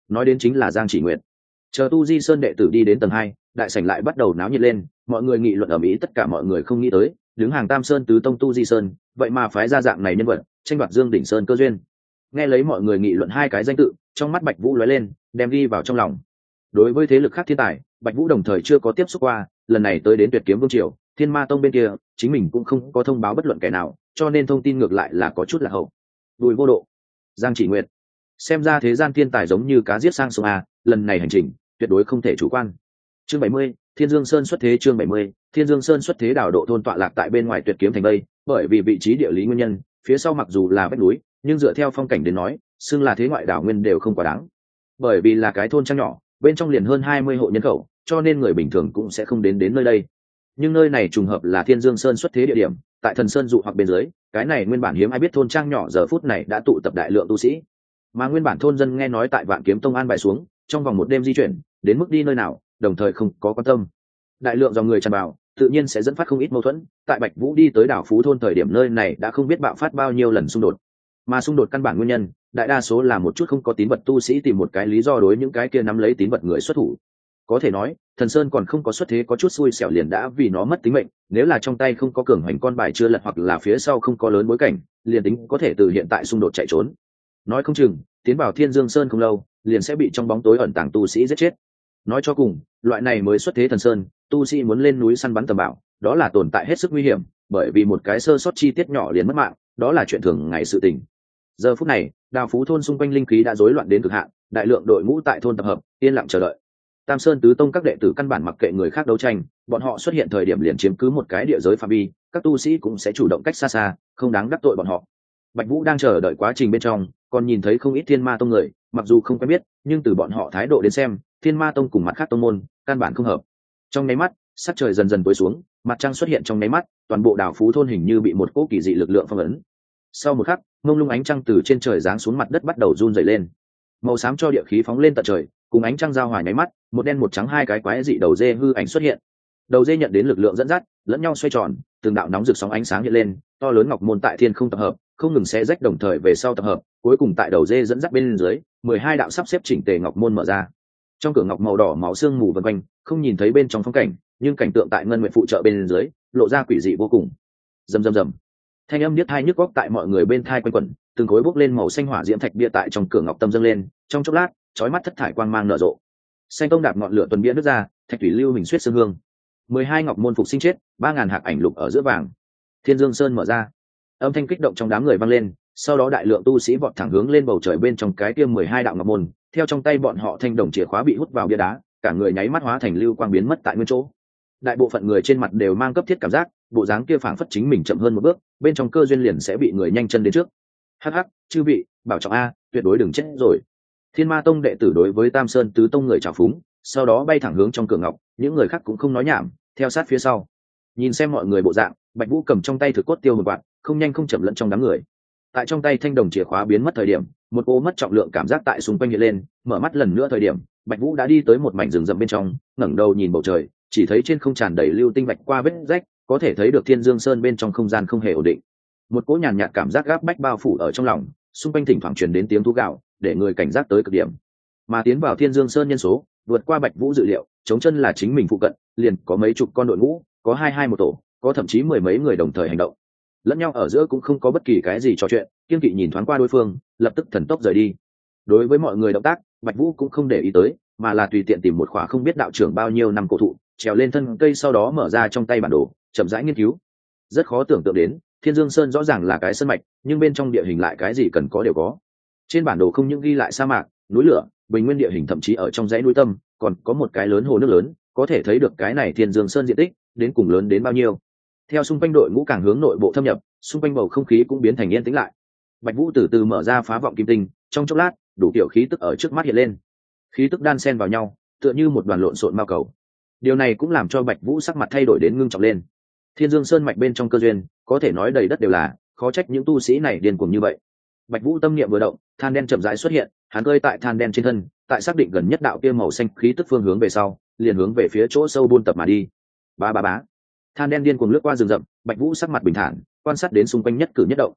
nói đến chính là Giang Chỉ Nguyệt. Chờ Tu Di Sơn đệ tử đi đến tầng hai, đại sảnh lại bắt đầu náo nhiệt lên, mọi người nghị luận ầm ĩ, tất cả mọi người không nghĩ tới, đứng hàng Tam Sơn tứ tông Tu Di Sơn, vậy mà phái ra dạng này nhân vật, tranh đoạt Dương đỉnh Sơn cơ duyên. Nghe lấy mọi người nghị luận hai cái danh tự, trong mắt Bạch Vũ lóe lên, đem đi vào trong lòng. Đối với thế lực khác thiên tài, Bạch Vũ đồng thời chưa có tiếp xúc qua, lần này tới đến Tuyệt Kiếm Vương triều, Thiên Ma Tông bên kia, chính mình cũng không có thông báo bất luận kẻ nào, cho nên thông tin ngược lại là có chút là hậu. Bùi Vô Độ, Giang Chỉ Nguyệt, xem ra thế gian thiên tài giống như cá giết sang sông a, lần này hành trình tuyệt đối không thể chủ quan. Chương bảy mươi, Thiên Dương Sơn xuất thế. Chương bảy mươi, Thiên Dương Sơn xuất thế. Đảo độ thôn tọa lạc tại bên ngoài Tuyệt Kiếm thành Tây, bởi vì vị trí địa lý nguyên nhân, phía sau mặc dù là vách núi, nhưng dựa theo phong cảnh đến nói, xưng là thế ngoại đảo nguyên đều không quá đáng. Bởi vì là cái thôn trang nhỏ, bên trong liền hơn hai mươi hộ nhân khẩu, cho nên người bình thường cũng sẽ không đến đến nơi đây. Nhưng nơi này trùng hợp là Thiên Dương Sơn xuất thế địa điểm, tại Thần Sơn dụ hoặc bên dưới, cái này nguyên bản hiếm ai biết thôn trang nhỏ giờ phút này đã tụ tập đại lượng tu sĩ. Mà nguyên bản thôn dân nghe nói tại Vạn Kiếm Tông an bài xuống, trong vòng một đêm di chuyển, đến mức đi nơi nào, đồng thời không có quan tâm. Đại lượng dòng người tràn vào, tự nhiên sẽ dẫn phát không ít mâu thuẫn. Tại Bạch Vũ đi tới đảo Phú thôn thời điểm, nơi này đã không biết bạo phát bao nhiêu lần xung đột. Mà xung đột căn bản nguyên nhân, đại đa số là một chút không có tín vật tu sĩ tìm một cái lý do đối những cái kia nắm lấy tín vật người xuất thủ. Có thể nói, Thần Sơn còn không có xuất thế có chút xui xẻo liền đã vì nó mất tính mệnh, nếu là trong tay không có cường hành con bài chưa lật hoặc là phía sau không có lớn bối cảnh, liền tính có thể từ hiện tại xung đột chạy trốn. Nói không chừng, tiến vào Thiên Dương Sơn không lâu, liền sẽ bị trong bóng tối ẩn tàng tu sĩ giết chết. Nói cho cùng, loại này mới xuất thế Thần Sơn, tu sĩ muốn lên núi săn bắn tầm bảo, đó là tồn tại hết sức nguy hiểm, bởi vì một cái sơ sót chi tiết nhỏ liền mất mạng, đó là chuyện thường ngày sự tình. Giờ phút này, Đào Phú thôn xung quanh linh khí đã rối loạn đến cực hạn, đại lượng đội ngũ tại thôn tập hợp, yên lặng chờ đợi. Tam Sơn tứ tông các đệ tử căn bản mặc kệ người khác đấu tranh, bọn họ xuất hiện thời điểm liền chiếm cứ một cái địa giới phạm vi, các tu sĩ cũng sẽ chủ động cách xa xa, không đáng đắc tội bọn họ. Bạch Vũ đang chờ đợi quá trình bên trong, còn nhìn thấy không ít Thiên Ma Tông người, mặc dù không quen biết, nhưng từ bọn họ thái độ đến xem, Thiên Ma Tông cùng mặt khác tông môn, căn bản không hợp. Trong nháy mắt, sắc trời dần dần tối xuống, mặt trăng xuất hiện trong nháy mắt, toàn bộ đảo Phú thôn hình như bị một cỗ kỳ dị lực lượng phong ấn. Sau một khắc, mông lung ánh trăng từ trên trời giáng xuống mặt đất bắt đầu run rẩy lên. Màu xám cho địa khí phóng lên tận trời, cùng ánh trăng giao hòa nháy mắt, một đen một trắng hai cái quái dị đầu dê hư ảnh xuất hiện. Đầu dê nhận đến lực lượng dẫn dắt, lẫn nhau xoay tròn, từng đạo nóng rực sóng ánh sáng hiện lên, to lớn ngọc môn tại thiên không tập hợp, không ngừng xé rách đồng thời về sau tập hợp, cuối cùng tại đầu dê dẫn dắt bên dưới, mười hai đạo sắp xếp chỉnh tề ngọc môn mở ra. Trong cửa ngọc màu đỏ máu xương mù vần quanh, không nhìn thấy bên trong phong cảnh, nhưng cảnh tượng tại ngân nguyện phụ trợ bên dưới, lộ ra quỷ dị vô cùng. Rầm rầm rầm. Thanh âm niết hai nhức góc tại mọi người bên thai quanh quẩn, từng khối bốc lên màu xanh hỏa diễm thạch bia tại trong cửa ngọc tâm dâng lên, trong chốc lát, chói mắt thất thải quang mang nở rộ. Xanh tông đạp ngọn lửa tuần bia nước ra, thạch thủy lưu hình xuyết sương hương. mười hai ngọc môn phục sinh chết, ba ngàn hạc ảnh lục ở giữa vàng. Thiên Dương Sơn mở ra. Âm thanh kích động trong đám người vang lên, sau đó đại lượng tu sĩ vọt thẳng hướng lên bầu trời bên trong cái kia mười hai đạo ngọc môn, theo trong tay bọn họ thanh đồng chìa khóa bị hút vào bia đá, cả người nháy mắt hóa thành lưu quang biến mất tại nguyên chỗ. Đại bộ phận người trên mặt đều mang cấp thiết cảm giác, bộ dáng kia phảng phất chính mình chậm hơn một bước, bên trong cơ duyên liền sẽ bị người nhanh chân đến trước. Hắc hắc, chư vị, bảo trọng a, tuyệt đối đừng chết rồi. Thiên Ma Tông đệ tử đối với Tam Sơn tứ tông người chào phúng, sau đó bay thẳng hướng trong cửa ngọc, những người khác cũng không nói nhảm, theo sát phía sau. Nhìn xem mọi người bộ dạng, Bạch Vũ cầm trong tay thực cốt tiêu một quạt, không nhanh không chậm lẫn trong đám người. Tại trong tay thanh đồng chìa khóa biến mất thời điểm, một cô mất trọng lượng cảm giác tại xung quanh hiện lên, mở mắt lần nữa thời điểm, Bạch Vũ đã đi tới một mảnh rừng rậm bên trong, ngẩng đầu nhìn bầu trời, chỉ thấy trên không tràn đầy lưu tinh bạch qua vết rách, có thể thấy được Thiên Dương Sơn bên trong không gian không hề ổn định. Một cỗ nhàn nhạt cảm giác gáp bách bao phủ ở trong lòng, xung quanh thỉnh thoảng truyền đến tiếng thú gạo, để người cảnh giác tới cực điểm. Mà tiến vào Thiên Dương Sơn nhân số, vượt qua Bạch Vũ dự liệu, chống chân là chính mình phụ cận, liền có mấy chục con đội ngũ, có hai hai một tổ, có thậm chí mười mấy người đồng thời hành động. Lẫn nhau ở giữa cũng không có bất kỳ cái gì trò chuyện, kiên kỵ nhìn thoáng qua đối phương, lập tức thần tốc rời đi. Đối với mọi người động tác, Bạch Vũ cũng không để ý tới, mà là tùy tiện tìm một khóa không biết đạo trưởng bao nhiêu năm cổ thụ, trèo lên thân cây sau đó mở ra trong tay bản đồ, chậm rãi nghiên cứu. Rất khó tưởng tượng đến, Thiên Dương Sơn rõ ràng là cái sơn mạch, nhưng bên trong địa hình lại cái gì cần có đều có. Trên bản đồ không những ghi lại sa mạc, núi lửa, bình nguyên địa hình, thậm chí ở trong dãy núi tâm, còn có một cái lớn hồ nước lớn, có thể thấy được cái này Thiên Dương Sơn diện tích đến cùng lớn đến bao nhiêu. Theo xung quanh đội ngũ càng hướng nội bộ thâm nhập, xung quanh bầu không khí cũng biến thành yên tĩnh lại. Bạch Vũ từ từ mở ra phá vọng kim tinh, trong chốc lát, đủ kiểu khí tức ở trước mắt hiện lên. Khí tức đan xen vào nhau, tựa như một đoàn lộn xộn mao cầu. Điều này cũng làm cho Bạch Vũ sắc mặt thay đổi đến ngưng trọng lên. Thiên Dương Sơn mạch bên trong cơ duyên, có thể nói đầy đất đều là, khó trách những tu sĩ này điên cuồng như vậy. Bạch Vũ tâm niệm vừa động, than đen chậm rãi xuất hiện, hắn cơi tại than đen trên thân, tại xác định gần nhất đạo kia màu xanh khí tức phương hướng về sau, liền hướng về phía chỗ sâu buôn tập mà đi. Ba ba bá. Than đen điên cuồng lướt qua rừng rậm, Bạch Vũ sắc mặt bình thản, quan sát đến xung quanh nhất cử nhất động.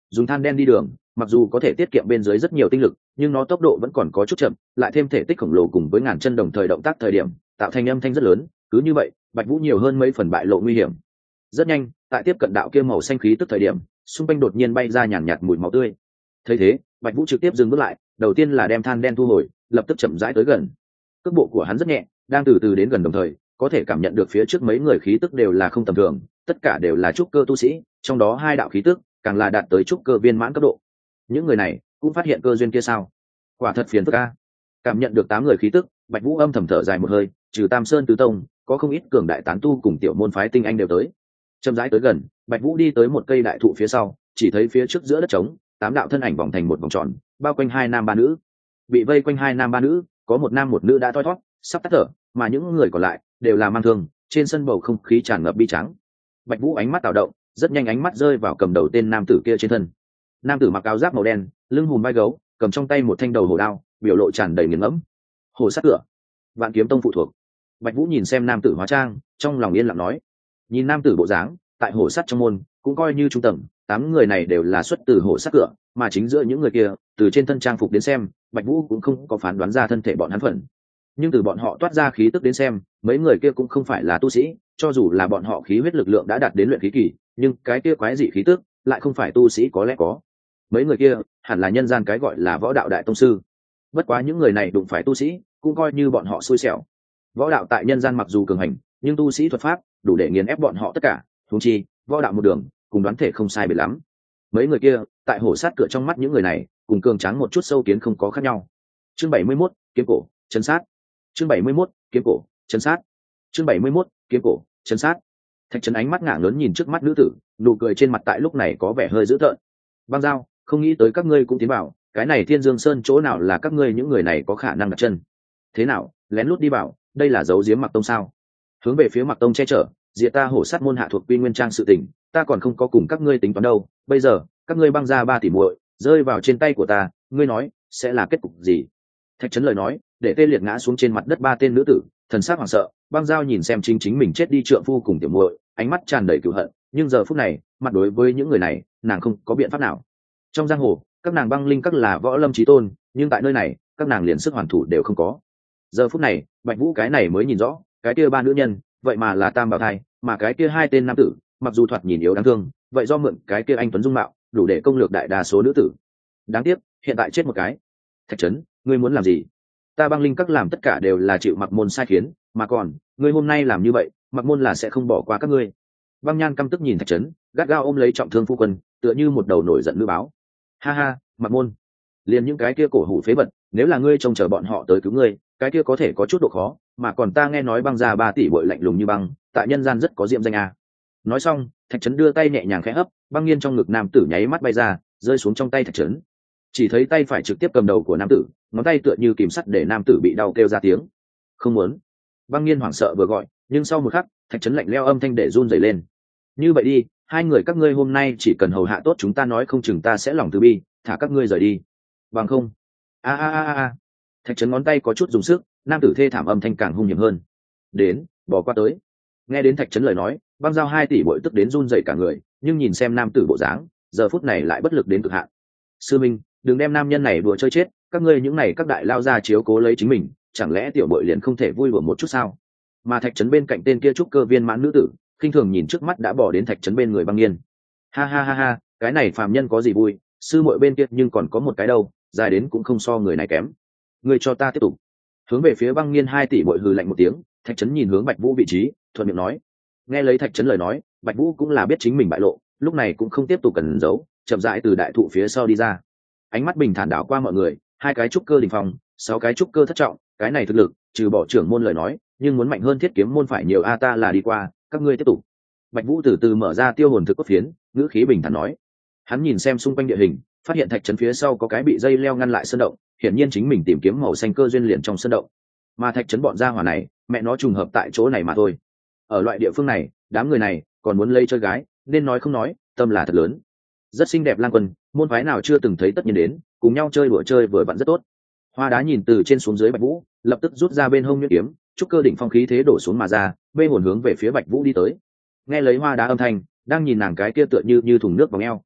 dùng than đen đi đường mặc dù có thể tiết kiệm bên dưới rất nhiều tinh lực, nhưng nó tốc độ vẫn còn có chút chậm, lại thêm thể tích khổng lồ cùng với ngàn chân đồng thời động tác thời điểm tạo thành âm thanh rất lớn, cứ như vậy Bạch Vũ nhiều hơn mấy phần bại lộ nguy hiểm. Rất nhanh, tại tiếp cận đạo kia màu xanh khí tức thời điểm, xung quanh đột nhiên bay ra nhàn nhạt mùi máu tươi. Thấy thế, Bạch Vũ trực tiếp dừng bước lại, đầu tiên là đem than đen thu hồi, lập tức chậm rãi tới gần. Cước bộ của hắn rất nhẹ, đang từ từ đến gần đồng thời, có thể cảm nhận được phía trước mấy người khí tức đều là không tầm thường, tất cả đều là trúc cơ tu sĩ, trong đó hai đạo khí tức càng là đạt tới trúc cơ viên mãn cấp độ. Những người này cũng phát hiện cơ duyên kia sao? Quả thật phiền phức a. Cảm nhận được tám người khí tức, Bạch Vũ âm thầm thở dài một hơi, trừ Tam Sơn tứ tông, có không ít cường đại tán tu cùng tiểu môn phái tinh anh đều tới. Chậm rãi tới gần, Bạch Vũ đi tới một cây đại thụ phía sau, chỉ thấy phía trước giữa đất trống, tám đạo thân ảnh vòng thành một vòng tròn, bao quanh hai nam ba nữ. Bị vây quanh hai nam ba nữ, có một nam một nữ đã thoi thoát, sắp tắt thở, mà những người còn lại đều là mang thương, trên sân bầu không khí tràn ngập bi trắng. Bạch Vũ ánh mắt tạo động, rất nhanh ánh mắt rơi vào cầm đầu tên nam tử kia trên thân. Nam tử mặc áo giáp màu đen, lưng hùm vai gấu, cầm trong tay một thanh đầu hổ đao, biểu lộ tràn đầy nghiền ngẫm. Hổ sát cửa, Vạn Kiếm Tông phụ thuộc. Bạch Vũ nhìn xem nam tử hóa trang, trong lòng yên lặng nói, nhìn nam tử bộ dáng, tại hổ sát trong môn cũng coi như trung tầng, tám người này đều là xuất từ hổ sát cửa, mà chính giữa những người kia, từ trên thân trang phục đến xem, Bạch Vũ cũng không có phán đoán ra thân thể bọn hắn phận. Nhưng từ bọn họ toát ra khí tức đến xem, mấy người kia cũng không phải là tu sĩ, cho dù là bọn họ khí huyết lực lượng đã đạt đến luyện khí kỳ, nhưng cái kia quái dị khí tức lại không phải tu sĩ có lẽ có. Mấy người kia hẳn là nhân gian cái gọi là võ đạo đại tông sư. Bất quá những người này đụng phải tu sĩ, cũng coi như bọn họ xui xẻo. Võ đạo tại nhân gian mặc dù cường hành, nhưng tu sĩ thuật pháp đủ để nghiền ép bọn họ tất cả, huống chi võ đạo một đường, cùng đoán thể không sai biệt lắm. Mấy người kia tại hổ sát cửa trong mắt những người này, cùng cường tráng một chút sâu kiến không có khác nhau. Chương bảy mươi mốt, kiếm cổ, chân sát. Chương bảy mươi mốt, kiếm cổ, chân sát. Chương bảy mươi mốt, kiếm cổ, chân sát. Thạch Trấn ánh mắt ngả lớn nhìn trước mắt nữ tử, nụ cười trên mặt tại lúc này có vẻ hơi dữ tợn. Băng Giao, không nghĩ tới các ngươi cũng tiến vào, cái này Thiên Dương Sơn chỗ nào là các ngươi những người này có khả năng đặt chân. Thế nào, lén lút đi vào, đây là giấu giếm Mặc Tông sao? Hướng về phía Mặc Tông che chở, diệt ta hổ sát môn hạ thuộc Quy Nguyên Trang sự tình, ta còn không có cùng các ngươi tính toán đâu, bây giờ, các ngươi băng ra ba tỷ muội, rơi vào trên tay của ta, ngươi nói, sẽ là kết cục gì? Thạch Trấn lời nói, để tê liệt ngã xuống trên mặt đất ba tên nữ tử, thần sắc hoảng sợ. Băng Giao nhìn xem chính chính mình chết đi trượng phu cùng tiểu muội, ánh mắt tràn đầy cừu hận, nhưng giờ phút này, mặt đối với những người này, nàng không có biện pháp nào. Trong giang hồ, các nàng băng linh các là võ lâm chí tôn, nhưng tại nơi này, các nàng liền sức hoàn thủ đều không có. Giờ phút này, Bạch Vũ cái này mới nhìn rõ, cái kia ba nữ nhân, vậy mà là tam bảo thai, mà cái kia hai tên nam tử, mặc dù thoạt nhìn yếu đáng thương, vậy do mượn cái kia anh tuấn dung mạo, đủ để công lược đại đa số nữ tử. Đáng tiếc, hiện tại chết một cái. Thạch Trấn, ngươi muốn làm gì? Ta băng linh các làm tất cả đều là chịu Mặc môn sai khiến, mà còn, ngươi hôm nay làm như vậy, Mặc môn là sẽ không bỏ qua các ngươi. Băng Nhan căm tức nhìn Thạch Trấn, gắt gao ôm lấy trọng thương phu quân, tựa như một đầu nổi giận nữ báo. Ha ha, Mặc môn, liền những cái kia cổ hủ phế vật, nếu là ngươi trông chờ bọn họ tới cứu ngươi, cái kia có thể có chút độ khó, mà còn ta nghe nói băng ra ba tỷ bội lạnh lùng như băng, tại nhân gian rất có diệm danh a. Nói xong, Thạch Trấn đưa tay nhẹ nhàng khẽ hấp, băng nghiên trong ngực nam tử nháy mắt bay ra, rơi xuống trong tay Thạch Trấn. Chỉ thấy tay phải trực tiếp cầm đầu của nam tử, ngón tay tựa như kìm sắt để nam tử bị đau kêu ra tiếng. Không muốn. Băng nghiên hoảng sợ vừa gọi, nhưng sau một khắc, Thạch Trấn lạnh leo âm thanh để run rẩy lên. Như vậy đi, hai người các ngươi hôm nay chỉ cần hầu hạ tốt chúng ta, nói không chừng ta sẽ lòng từ bi, thả các ngươi rời đi. Bằng không. A a a a. Thạch Trấn ngón tay có chút dùng sức, nam tử thê thảm âm thanh càng hung hiểm hơn. Đến, bỏ qua tới. Nghe đến Thạch Trấn lời nói, Băng Giao hai tỷ bội tức đến run rẩy cả người, nhưng nhìn xem nam tử bộ dáng, giờ phút này lại bất lực đến cực hạn. Sư minh, đừng đem nam nhân này đùa chơi chết, các ngươi những này các đại lao ra chiếu cố lấy chính mình, chẳng lẽ tiểu bội liền không thể vui đùa một chút sao? Mà Thạch Trấn bên cạnh tên kia trúc cơ viên mãn nữ tử, khinh thường nhìn trước mắt đã bỏ đến Thạch Trấn bên người Băng Nghiên. Ha ha ha ha, cái này phàm nhân có gì vui, sư muội bên kia nhưng còn có một cái đâu, dài đến cũng không so người này kém. Ngươi cho ta tiếp tục. Hướng về phía Băng Nghiên hai tỷ bội hừ lạnh một tiếng, Thạch Trấn nhìn hướng Bạch Vũ vị trí, thuận miệng nói. Nghe lấy Thạch Trấn lời nói, Bạch Vũ cũng là biết chính mình bại lộ, lúc này cũng không tiếp tục cần giấu, chậm rãi từ đại thụ phía sau đi ra. Ánh mắt bình thản đảo qua mọi người, hai cái trúc cơ đỉnh phong, sáu cái trúc cơ thất trọng, cái này thực lực, trừ bỏ trưởng môn lời nói, nhưng muốn mạnh hơn Thiết Kiếm môn phải nhiều a, ta là đi qua, các ngươi tiếp tục. Bạch Vũ từ từ mở ra tiêu hồn thực cốt phiến, ngữ khí bình thản nói. Hắn nhìn xem xung quanh địa hình, phát hiện Thạch Trấn phía sau có cái bị dây leo ngăn lại sơn động, hiển nhiên chính mình tìm kiếm màu xanh cơ duyên liền trong sơn động. Mà Thạch Trấn bọn gia hỏa này, mẹ nó trùng hợp tại chỗ này mà thôi. Ở loại địa phương này, đám người này còn muốn lây chơi gái, nên nói không nói, tâm là thật lớn. Rất xinh đẹp Lang Quân, môn phái nào chưa từng thấy tất nhiên đến, cùng nhau chơi đùa chơi vừa vặn rất tốt. Hoa Đá nhìn từ trên xuống dưới Bạch Vũ, lập tức rút ra bên hông nhuyễn kiếm, trúc cơ đỉnh phong khí thế đổ xuống mà ra, bê hồn hướng về phía Bạch Vũ đi tới. Nghe lấy Hoa Đá âm thanh, đang nhìn nàng cái kia tựa như như thùng nước vòng eo.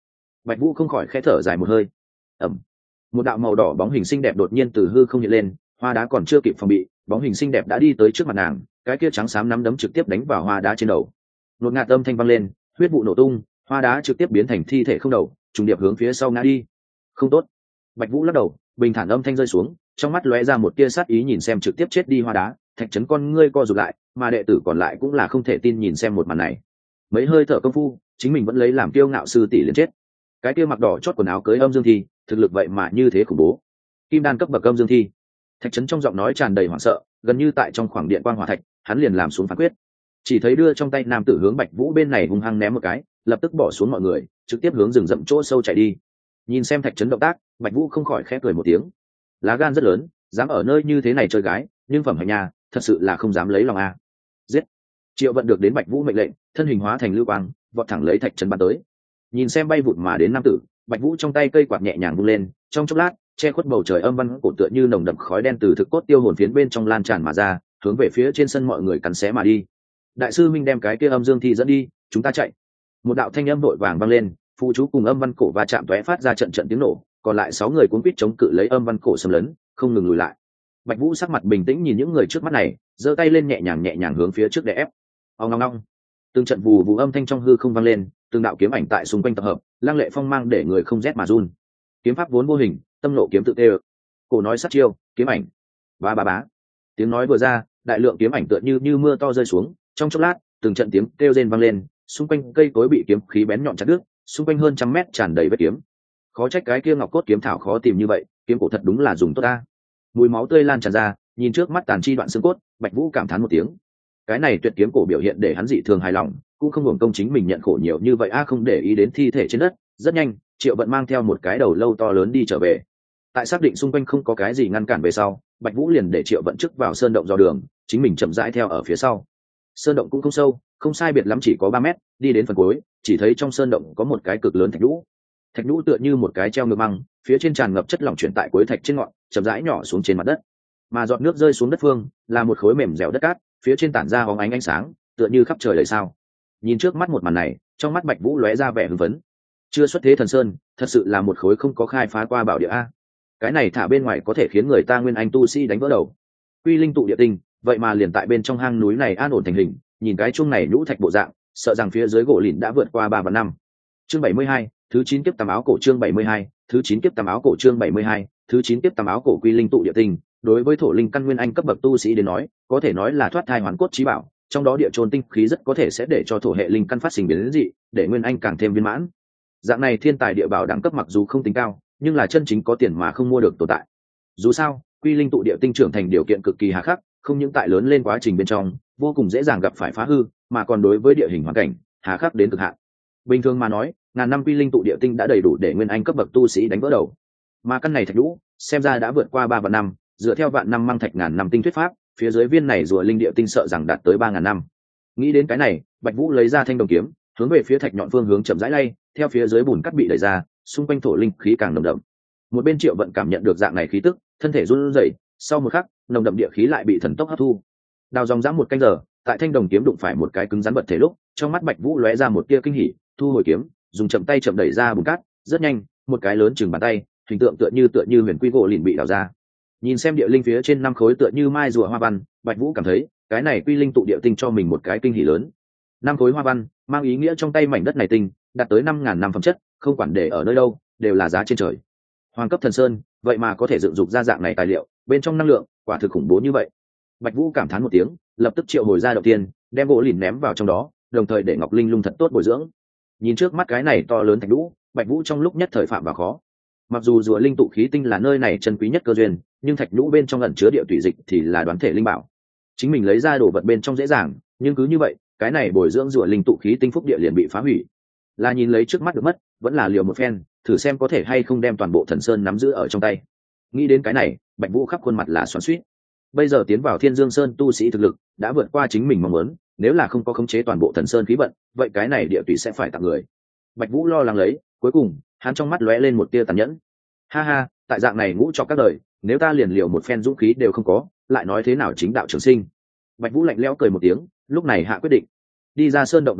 Bạch Vũ không khỏi khẽ thở dài một hơi. Ầm. Một đạo màu đỏ bóng hình xinh đẹp đột nhiên từ hư không hiện lên, hoa đá còn chưa kịp phòng bị, bóng hình xinh đẹp đã đi tới trước mặt nàng, cái kia trắng xám nắm đấm trực tiếp đánh vào hoa đá trên đầu. Nột ngạt âm thanh vang lên, huyết vụ nổ tung, hoa đá trực tiếp biến thành thi thể không đầu, trùng điệp hướng phía sau ngã đi. Không tốt. Bạch Vũ lắc đầu, bình thản âm thanh rơi xuống, trong mắt lóe ra một tia sát ý nhìn xem trực tiếp chết đi hoa đá, Thạch Trấn con ngươi co rụt lại, mà đệ tử còn lại cũng là không thể tin nhìn xem một màn này. Mấy hơi thở công phu, chính mình vẫn lấy làm kiêu ngạo sư tỷ liền chết. Cái kia mặc đỏ chót quần áo cưới âm dương thi, thực lực vậy mà như thế khủng bố. Kim đan cấp bậc âm dương thi. Thạch Trấn trong giọng nói tràn đầy hoảng sợ, gần như tại trong khoảng điện quang hỏa thạch, hắn liền làm xuống phán quyết. Chỉ thấy đưa trong tay nam tử hướng Bạch Vũ bên này hung hăng ném một cái, lập tức bỏ xuống mọi người, trực tiếp hướng rừng rậm chỗ sâu chạy đi. Nhìn xem Thạch Trấn động tác, Bạch Vũ không khỏi khẽ cười một tiếng. Lá gan rất lớn, dám ở nơi như thế này chơi gái, nhưng phẩm hành nhà, thật sự là không dám lấy lòng a. Giết. Triệu Vận được đến Bạch Vũ mệnh lệnh, thân hình hóa thành lưu quang, vọt thẳng lấy Thạch Trấn bắn tới. Nhìn xem bay vụt mà đến nam tử, Bạch Vũ trong tay cây quạt nhẹ nhàng vung lên, trong chốc lát, che khuất bầu trời âm văn cổ tựa như nồng đậm khói đen từ thực cốt tiêu hồn phiến bên trong lan tràn mà ra, hướng về phía trên sân mọi người cắn xé mà đi. Đại sư minh đem cái kia âm dương thi dẫn đi, chúng ta chạy. Một đạo thanh âm vội vàng vang lên, phụ chú cùng âm văn cổ va chạm tóe phát ra trận trận tiếng nổ, còn lại sáu người cuống quýt chống cự lấy âm văn cổ xâm lấn, không ngừng lùi lại. Bạch Vũ sắc mặt bình tĩnh nhìn những người trước mắt này, giơ tay lên nhẹ nhàng nhẹ nhàng hướng phía trước đè ép. Ong ong ong. Từng trận vù vù âm thanh trong hư không vang lên, từng đạo kiếm ảnh tại xung quanh tập hợp, lăng lệ phong mang để người không rét mà run. Kiếm pháp vốn vô hình, tâm nộ kiếm tự tê. Cổ nói sát chiêu, kiếm ảnh. Ba ba bá. Tiếng nói vừa ra, đại lượng kiếm ảnh tựa như như mưa to rơi xuống, trong chốc lát, từng trận tiếng kêu rên vang lên, xung quanh cây cối bị kiếm khí bén nhọn chặt đứt, xung quanh hơn trăm mét tràn đầy vết kiếm. Khó trách cái kia ngọc cốt kiếm thảo khó tìm như vậy, kiếm cổ thật đúng là dùng tốt ta. Mùi máu tươi lan tràn ra, nhìn trước mắt tàn chi đoạn xương cốt, Bạch Vũ cảm thán một tiếng. Cái này tuyệt kiếm cổ biểu hiện để hắn dị thường hài lòng, cũng không hưởng công chính mình nhận khổ nhiều như vậy a. Không để ý đến thi thể trên đất, rất nhanh, Triệu Vận mang theo một cái đầu lâu to lớn đi trở về. Tại xác định xung quanh không có cái gì ngăn cản về sau, Bạch Vũ liền để Triệu Vận trước vào sơn động dò đường, chính mình chậm rãi theo ở phía sau. Sơn động cũng không sâu, không sai biệt lắm chỉ có ba mét, đi đến phần cuối, chỉ thấy trong sơn động có một cái cực lớn thạch nhũ. Thạch nhũ tựa như một cái treo ngược măng, phía trên tràn ngập chất lỏng chuyển tại cuối thạch trên ngọn, chậm rãi nhỏ xuống trên mặt đất. Mà giọt nước rơi xuống đất phương, là một khối mềm dẻo đất cát, phía trên tản ra bóng ánh ánh sáng, tựa như khắp trời đầy sao. Nhìn trước mắt một màn này, trong mắt Bạch Vũ lóe ra vẻ hưng phấn. Chưa xuất thế thần sơn, thật sự là một khối không có khai phá qua bảo địa a. Cái này thả bên ngoài có thể khiến người ta nguyên anh tu sĩ đánh vỡ đầu. Quy linh tụ địa tinh, vậy mà liền tại bên trong hang núi này an ổn thành hình, nhìn cái chuông này nhũ thạch bộ dạng, sợ rằng phía dưới gỗ lìn đã vượt qua ba vạn năm. Chương bảy mươi hai, thứ chín kiếp tầm áo cổ chương bảy mươi hai, thứ chín kiếp tầm áo cổ chương bảy mươi hai, thứ chín kiếp tầm áo cổ quy linh tụ địa tinh, đối với thổ linh căn nguyên anh cấp bậc tu sĩ đến nói, có thể nói là thoát thai hoàn cốt chí bảo, trong đó địa chôn tinh khí rất có thể sẽ để cho thổ hệ linh căn phát sinh biến dị, để nguyên anh càng thêm viên mãn. Dạng này thiên tài địa bảo đẳng cấp mặc dù không tính cao, nhưng là chân chính có tiền mà không mua được tồn tại. Dù sao, quy linh tụ địa tinh trưởng thành điều kiện cực kỳ hà khắc, không những tại lớn lên quá trình bên trong, vô cùng dễ dàng gặp phải phá hư, mà còn đối với địa hình hoàn cảnh, hà khắc đến cực hạn. Bình thường mà nói, ngàn năm quy linh tụ địa tinh đã đầy đủ để nguyên anh cấp bậc tu sĩ đánh vỡ đầu. Mà căn này thạch nhũ, xem ra đã vượt qua ba vạn năm, dựa theo vạn năm mang thạch ngàn năm tinh thuyết pháp, phía dưới viên này rùa linh địa tinh sợ rằng đạt tới ba ngàn năm. Nghĩ đến cái này, Bạch Vũ lấy ra thanh đồng kiếm, hướng về phía thạch nhọn phương hướng chậm rãi lay, theo phía dưới bùn cắt bị đẩy ra, xung quanh thổ linh khí càng nồng đậm. Một bên Triệu Vận cảm nhận được dạng này khí tức, thân thể run rẩy, sau một khắc, nồng đậm địa khí lại bị thần tốc hấp thu. Đào dòng dã một canh giờ, tại thanh đồng kiếm đụng phải một cái cứng rắn vật thể lúc, trong mắt Bạch Vũ lóe ra một tia kinh hỉ, thu hồi kiếm, dùng chậm tay chậm đẩy ra bùn cát, rất nhanh, một cái lớn chừng bàn tay, hình tượng tựa như tựa như huyền quy gỗ lìn bị đào ra. Nhìn xem địa linh phía trên năm khối tựa như mai rùa hoa văn, Bạch Vũ cảm thấy, cái này quy linh tụ địa tinh cho mình một cái kinh hỉ lớn. Năm khối hoa văn, mang ý nghĩa trong tay mảnh đất này tinh, đạt tới năm ngàn năm phẩm chất, không quản để ở nơi đâu, đều là giá trên trời. Hoàng cấp thần sơn, vậy mà có thể dựng dục ra dạng này tài liệu, bên trong năng lượng, quả thực khủng bố như vậy. Bạch Vũ cảm thán một tiếng, lập tức triệu hồi ra động tiên, đem gỗ lìn ném vào trong đó, đồng thời để Ngọc Linh Lung thật tốt bồi dưỡng. Nhìn trước mắt cái này to lớn thạch lũ, Bạch Vũ trong lúc nhất thời phạm vào khó. Mặc dù rùa linh tụ khí tinh là nơi này chân quý nhất cơ duyên, nhưng thạch lũ bên trong ẩn chứa địa tùy dịch thì là đoán thể linh bảo. Chính mình lấy ra đồ vật bên trong dễ dàng, nhưng cứ như vậy, cái này bồi dưỡng rùa linh tụ khí tinh phúc địa liền bị phá hủy. Là nhìn lấy trước mắt được mất, vẫn là liều một phen, thử xem có thể hay không đem toàn bộ thần sơn nắm giữ ở trong tay. Nghĩ đến cái này, Bạch Vũ khắp khuôn mặt là xoắn xuýt. Bây giờ tiến vào Thiên Dương Sơn tu sĩ thực lực đã vượt qua chính mình mong muốn, nếu là không có khống chế toàn bộ thần sơn khí vận, vậy cái này địa tùy sẽ phải tặng người. Bạch Vũ lo lắng lấy, cuối cùng, hắn trong mắt lóe lên một tia tàn nhẫn. Ha ha, tại dạng này ngũ cho các đời, nếu ta liền liều một phen dũng khí đều không có, lại nói thế nào chính đạo trường sinh. Bạch Vũ lạnh lẽo cười một tiếng, lúc này hạ quyết định. Đi ra sơn động về sau,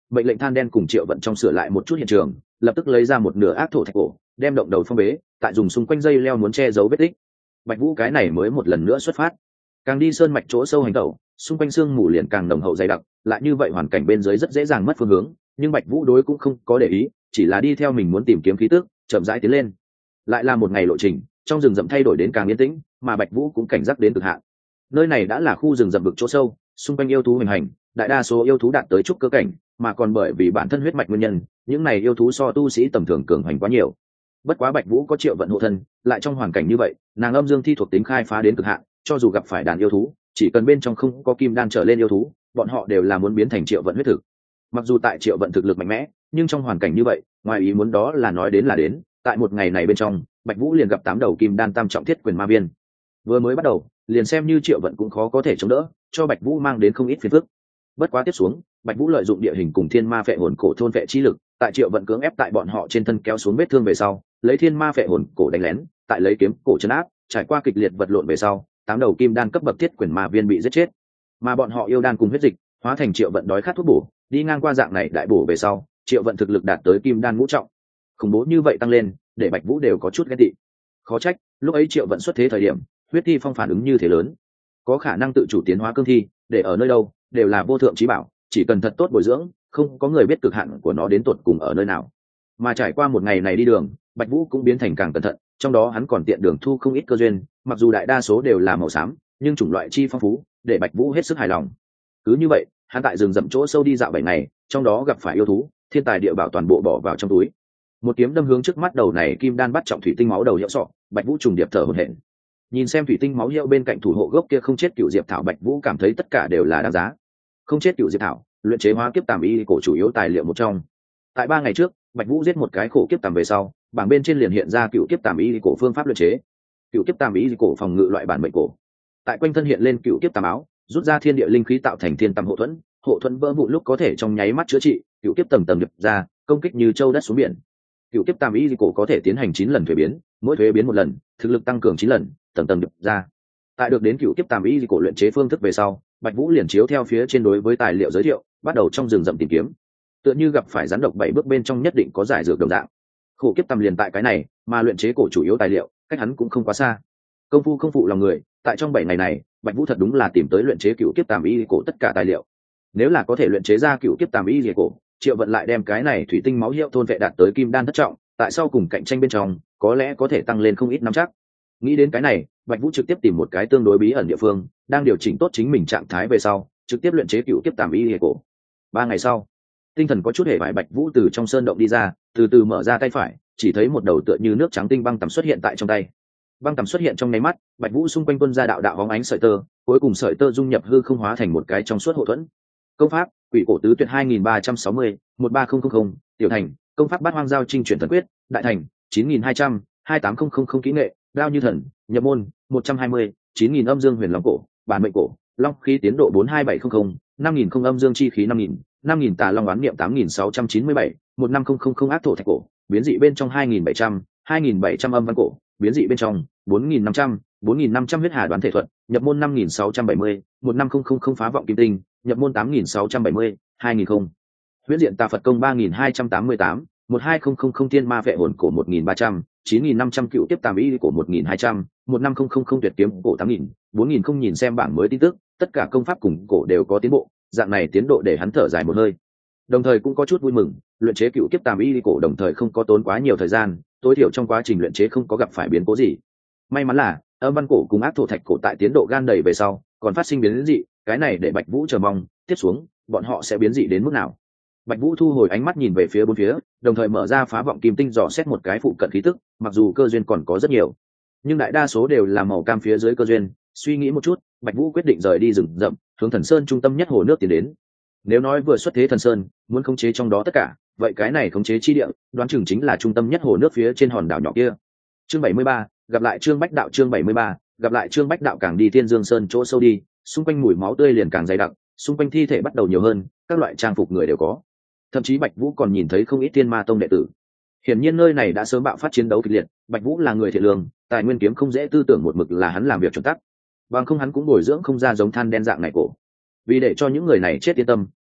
mệnh lệnh than đen cùng triệu vận trong sửa lại một chút hiện trường, lập tức lấy ra một nửa ác thổ thạch cổ, đem động đầu phong bế, tại dùng xung quanh dây leo muốn che giấu vết tích. Bạch Vũ cái này mới một lần nữa xuất phát, càng đi sơn mạch chỗ sâu hành tẩu, xung quanh sương mù liền càng nồng hậu dày đặc, lại như vậy hoàn cảnh bên dưới rất dễ dàng mất phương hướng, nhưng Bạch Vũ đối cũng không có để ý, chỉ là đi theo mình muốn tìm kiếm khí tức, chậm rãi tiến lên. Lại là một ngày lộ trình, trong rừng rậm thay đổi đến càng yên tĩnh, mà Bạch Vũ cũng cảnh giác đến cực hạn. Nơi này đã là khu rừng rậm vực chỗ sâu, xung quanh yêu thú hoành hành, đại đa số yêu thú đạt tới trúc cơ cảnh, mà còn bởi vì bản thân huyết mạch nguyên nhân, những này yêu thú so tu sĩ tầm thường cường hành quá nhiều. Bất quá Bạch Vũ có Triệu Vận hộ thân, lại trong hoàn cảnh như vậy, nàng âm dương thi thuộc tính khai phá đến cực hạn, cho dù gặp phải đàn yêu thú, chỉ cần bên trong không có kim đan trở lên yêu thú, bọn họ đều là muốn biến thành Triệu Vận huyết thực. Mặc dù tại Triệu Vận thực lực mạnh mẽ, nhưng trong hoàn cảnh như vậy, ngoài ý muốn đó là nói đến là đến, tại một ngày này bên trong, Bạch Vũ liền gặp tám đầu kim đan tam trọng thiết quyền ma viên. Vừa mới bắt đầu, liền xem như Triệu Vận cũng khó có thể chống đỡ, cho Bạch Vũ mang đến không ít phiền phức. Bất quá tiếp xuống, Bạch Vũ lợi dụng địa hình cùng thiên ma phệ hồn cổ thôn phệ chi lực, tại Triệu Vận cưỡng ép tại bọn họ trên thân kéo xuống vết thương về sau, lấy thiên ma phệ hồn cổ đánh lén, tại lấy kiếm cổ trấn áp, trải qua kịch liệt vật lộn về sau, tám đầu kim đan cấp bậc thiết quyền ma viên bị giết chết. Mà bọn họ yêu đan cùng huyết dịch, hóa thành Triệu Vận đói khát thuốc bổ, đi ngang qua dạng này đại bổ về sau, Triệu Vận thực lực đạt tới kim đan ngũ trọng. Khủng bố như vậy tăng lên, để Bạch Vũ đều có chút ghen tị. Khó trách, lúc ấy Triệu Vận xuất thế thời điểm, huyết thi phong phản ứng như thế lớn, có khả năng tự chủ tiến hóa cương thi, để ở nơi đâu đều là vô thượng chí bảo, chỉ cần thật tốt bồi dưỡng, không có người biết cực hạn của nó đến tột cùng ở nơi nào. Mà trải qua một ngày này đi đường, Bạch Vũ cũng biến thành càng cẩn thận, trong đó hắn còn tiện đường thu không ít cơ duyên, mặc dù đại đa số đều là màu xám, nhưng chủng loại chi phong phú, để Bạch Vũ hết sức hài lòng. Cứ như vậy, hắn tại rừng rậm chỗ sâu đi dạo bảy ngày, trong đó gặp phải yêu thú, thiên tài địa bảo toàn bộ bỏ vào trong túi. Một kiếm đâm hướng trước mắt đầu này kim đan bắt trọng thủy tinh máu đầu hiệu sọ, Bạch Vũ trùng điệp thở hổn hển. Nhìn xem thủy tinh máu hiệu bên cạnh thủ hộ gốc kia không chết cựu diệp thảo, Bạch Vũ cảm thấy tất cả đều là đáng giá. Không chết cựu diệp thảo, luyện chế hóa kiếp tàm y cổ chủ yếu tài liệu một trong. Tại ba ngày trước, Bạch Vũ giết một cái khổ kiếp tàm về sau, bảng bên trên liền hiện ra cựu kiếp tàm y cổ phương pháp luyện chế. Cựu kiếp tàm y cổ phòng ngự loại bản mệnh cổ. Tại quanh thân hiện lên cựu kiếp tàm áo, rút ra thiên địa linh khí tạo thành thiên tầm hộ thuẫn, hộ thuẫn vỡ vụn lúc có thể trong nháy mắt chữa trị, cựu kiếp tầng tầng nhập ra, công kích như châu đất xuống biển. Cựu kiếp tàm y cổ có thể tiến hành chín lần thuế biến, mỗi thuế biến một lần, thực lực tăng cường chín lần, tầng tầng nhập ra. Tại được đến cựu kiếp tàm y cổ luyện chế phương thức về sau, Bạch Vũ liền chiếu theo phía trên đối với tài liệu giới thiệu, bắt đầu trong rừng rậm tìm kiếm. Tựa như gặp phải rắn độc bảy bước bên trong nhất định có giải dược đồng dạng. Khổ kiếp tầm liền tại cái này, mà luyện chế cổ chủ yếu tài liệu, cách hắn cũng không quá xa. Công phu không phụ lòng người, tại trong bảy ngày này, Bạch Vũ thật đúng là tìm tới luyện chế cựu kiếp tàm y cổ tất cả tài liệu. Nếu là có thể luyện chế ra cựu kiếp tàm y cổ, Triệu Vận lại đem cái này thủy tinh máu hiệu thôn vệ đạt tới kim đan thất trọng, tại sau cùng cạnh tranh bên trong, có lẽ có thể tăng lên không ít năm chắc. Nghĩ đến cái này, Bạch Vũ trực tiếp tìm một cái tương đối bí ẩn địa phương, đang điều chỉnh tốt chính mình trạng thái về sau, trực tiếp luyện chế cựu kiếp tàm y cổ. Ba ngày sau, tinh thần có chút hề vải Bạch Vũ từ trong sơn động đi ra, từ từ mở ra tay phải, chỉ thấy một đầu tựa như nước trắng tinh băng tầm xuất hiện tại trong tay. Băng tầm xuất hiện trong nháy mắt, Bạch Vũ xung quanh tuôn ra đạo đạo hóng ánh sợi tơ, cuối cùng sợi tơ dung nhập hư không hóa thành một cái trong suốt hộ thuẫn. Công pháp: Quỷ cổ tứ tuyệt hai nghìn ba trăm sáu mươi, một ba không không không, tiểu thành. Công pháp Bát Hoang Giao Trinh chuyển thần quyết, đại thành, chín nghìn hai trăm, hai tám không không không kỹ nghệ, đao như thần, nhập môn, một trăm hai mươi, chín nghìn âm dương huyền long cổ, bản mệnh cổ, long khí tiến độ bốn hai bảy không không, năm nghìn không âm dương chi khí năm nghìn, năm nghìn tà long oán niệm tám nghìn sáu trăm chín mươi bảy, một năm không không không ác thổ thạch cổ, biến dị bên trong hai nghìn bảy trăm, hai nghìn bảy trăm âm văn cổ, biến dị bên trong bốn nghìn năm trăm, bốn nghìn năm trăm huyết hà đoán thể thuật, nhập môn năm nghìn sáu trăm bảy mươi, một năm không không không phá vọng kim tinh, nhập môn tám nghìn sáu trăm bảy mươi, hai nghìn không. Huyễn diện tà Phật công ba nghìn hai trăm tám mươi tám, một hai không không không thiên ma vệ hồn cổ một nghìn ba trăm, chín nghìn năm trăm cựu tiếp tàm y cổ một nghìn hai trăm, một năm không không không tuyệt kiếm cổ tám nghìn, bốn nghìn không nhìn xem bảng mới tin tức, tất cả công pháp cùng cổ đều có tiến bộ, dạng này tiến độ để hắn thở dài một hơi. Đồng thời cũng có chút vui mừng, luyện chế cựu kiếp tàm y cổ đồng thời không có tốn quá nhiều thời gian, tối thiểu trong quá trình luyện chế không có gặp phải biến cố gì. May mắn là âm văn cổ cùng ác thổ thạch cổ tại tiến độ gan đầy về sau, còn phát sinh biến dị, cái này để Bạch Vũ chờ mong, tiếp xuống bọn họ sẽ biến dị đến mức nào. Bạch Vũ thu hồi ánh mắt nhìn về phía bốn phía, đồng thời mở ra phá vọng kim tinh dò xét một cái phụ cận khí tức, mặc dù cơ duyên còn có rất nhiều, nhưng đại đa số đều là màu cam phía dưới cơ duyên. Suy nghĩ một chút, Bạch Vũ quyết định rời đi rừng rậm, hướng Thần Sơn trung tâm nhất hồ nước tiến đến. Nếu nói vừa xuất thế Thần Sơn, muốn khống chế trong đó tất cả, vậy cái này khống chế chi địa, đoán chừng chính là trung tâm nhất hồ nước phía trên hòn đảo nhỏ kia. Chương bảy mươi ba, gặp lại Trương Bách Đạo. Chương bảy mươi ba, gặp lại Trương Bách Đạo. Càng đi Thiên Dương Sơn chỗ sâu đi, xung quanh mùi máu tươi liền càng dày đặc, xung quanh thi thể bắt đầu nhiều hơn, các loại trang phục người đều có. Thậm chí Bạch Vũ còn nhìn thấy không ít Thiên Ma tông đệ tử. Hiển nhiên nơi này đã sớm bạo phát chiến đấu kịch liệt, Bạch Vũ là người thiện lương, tài nguyên kiếm không dễ, tư tưởng một mực là hắn làm việc chuẩn tắc. Bằng không hắn cũng bồi dưỡng không ra giống than đen dạng này cổ. Vì để cho những người này chết yên tâm,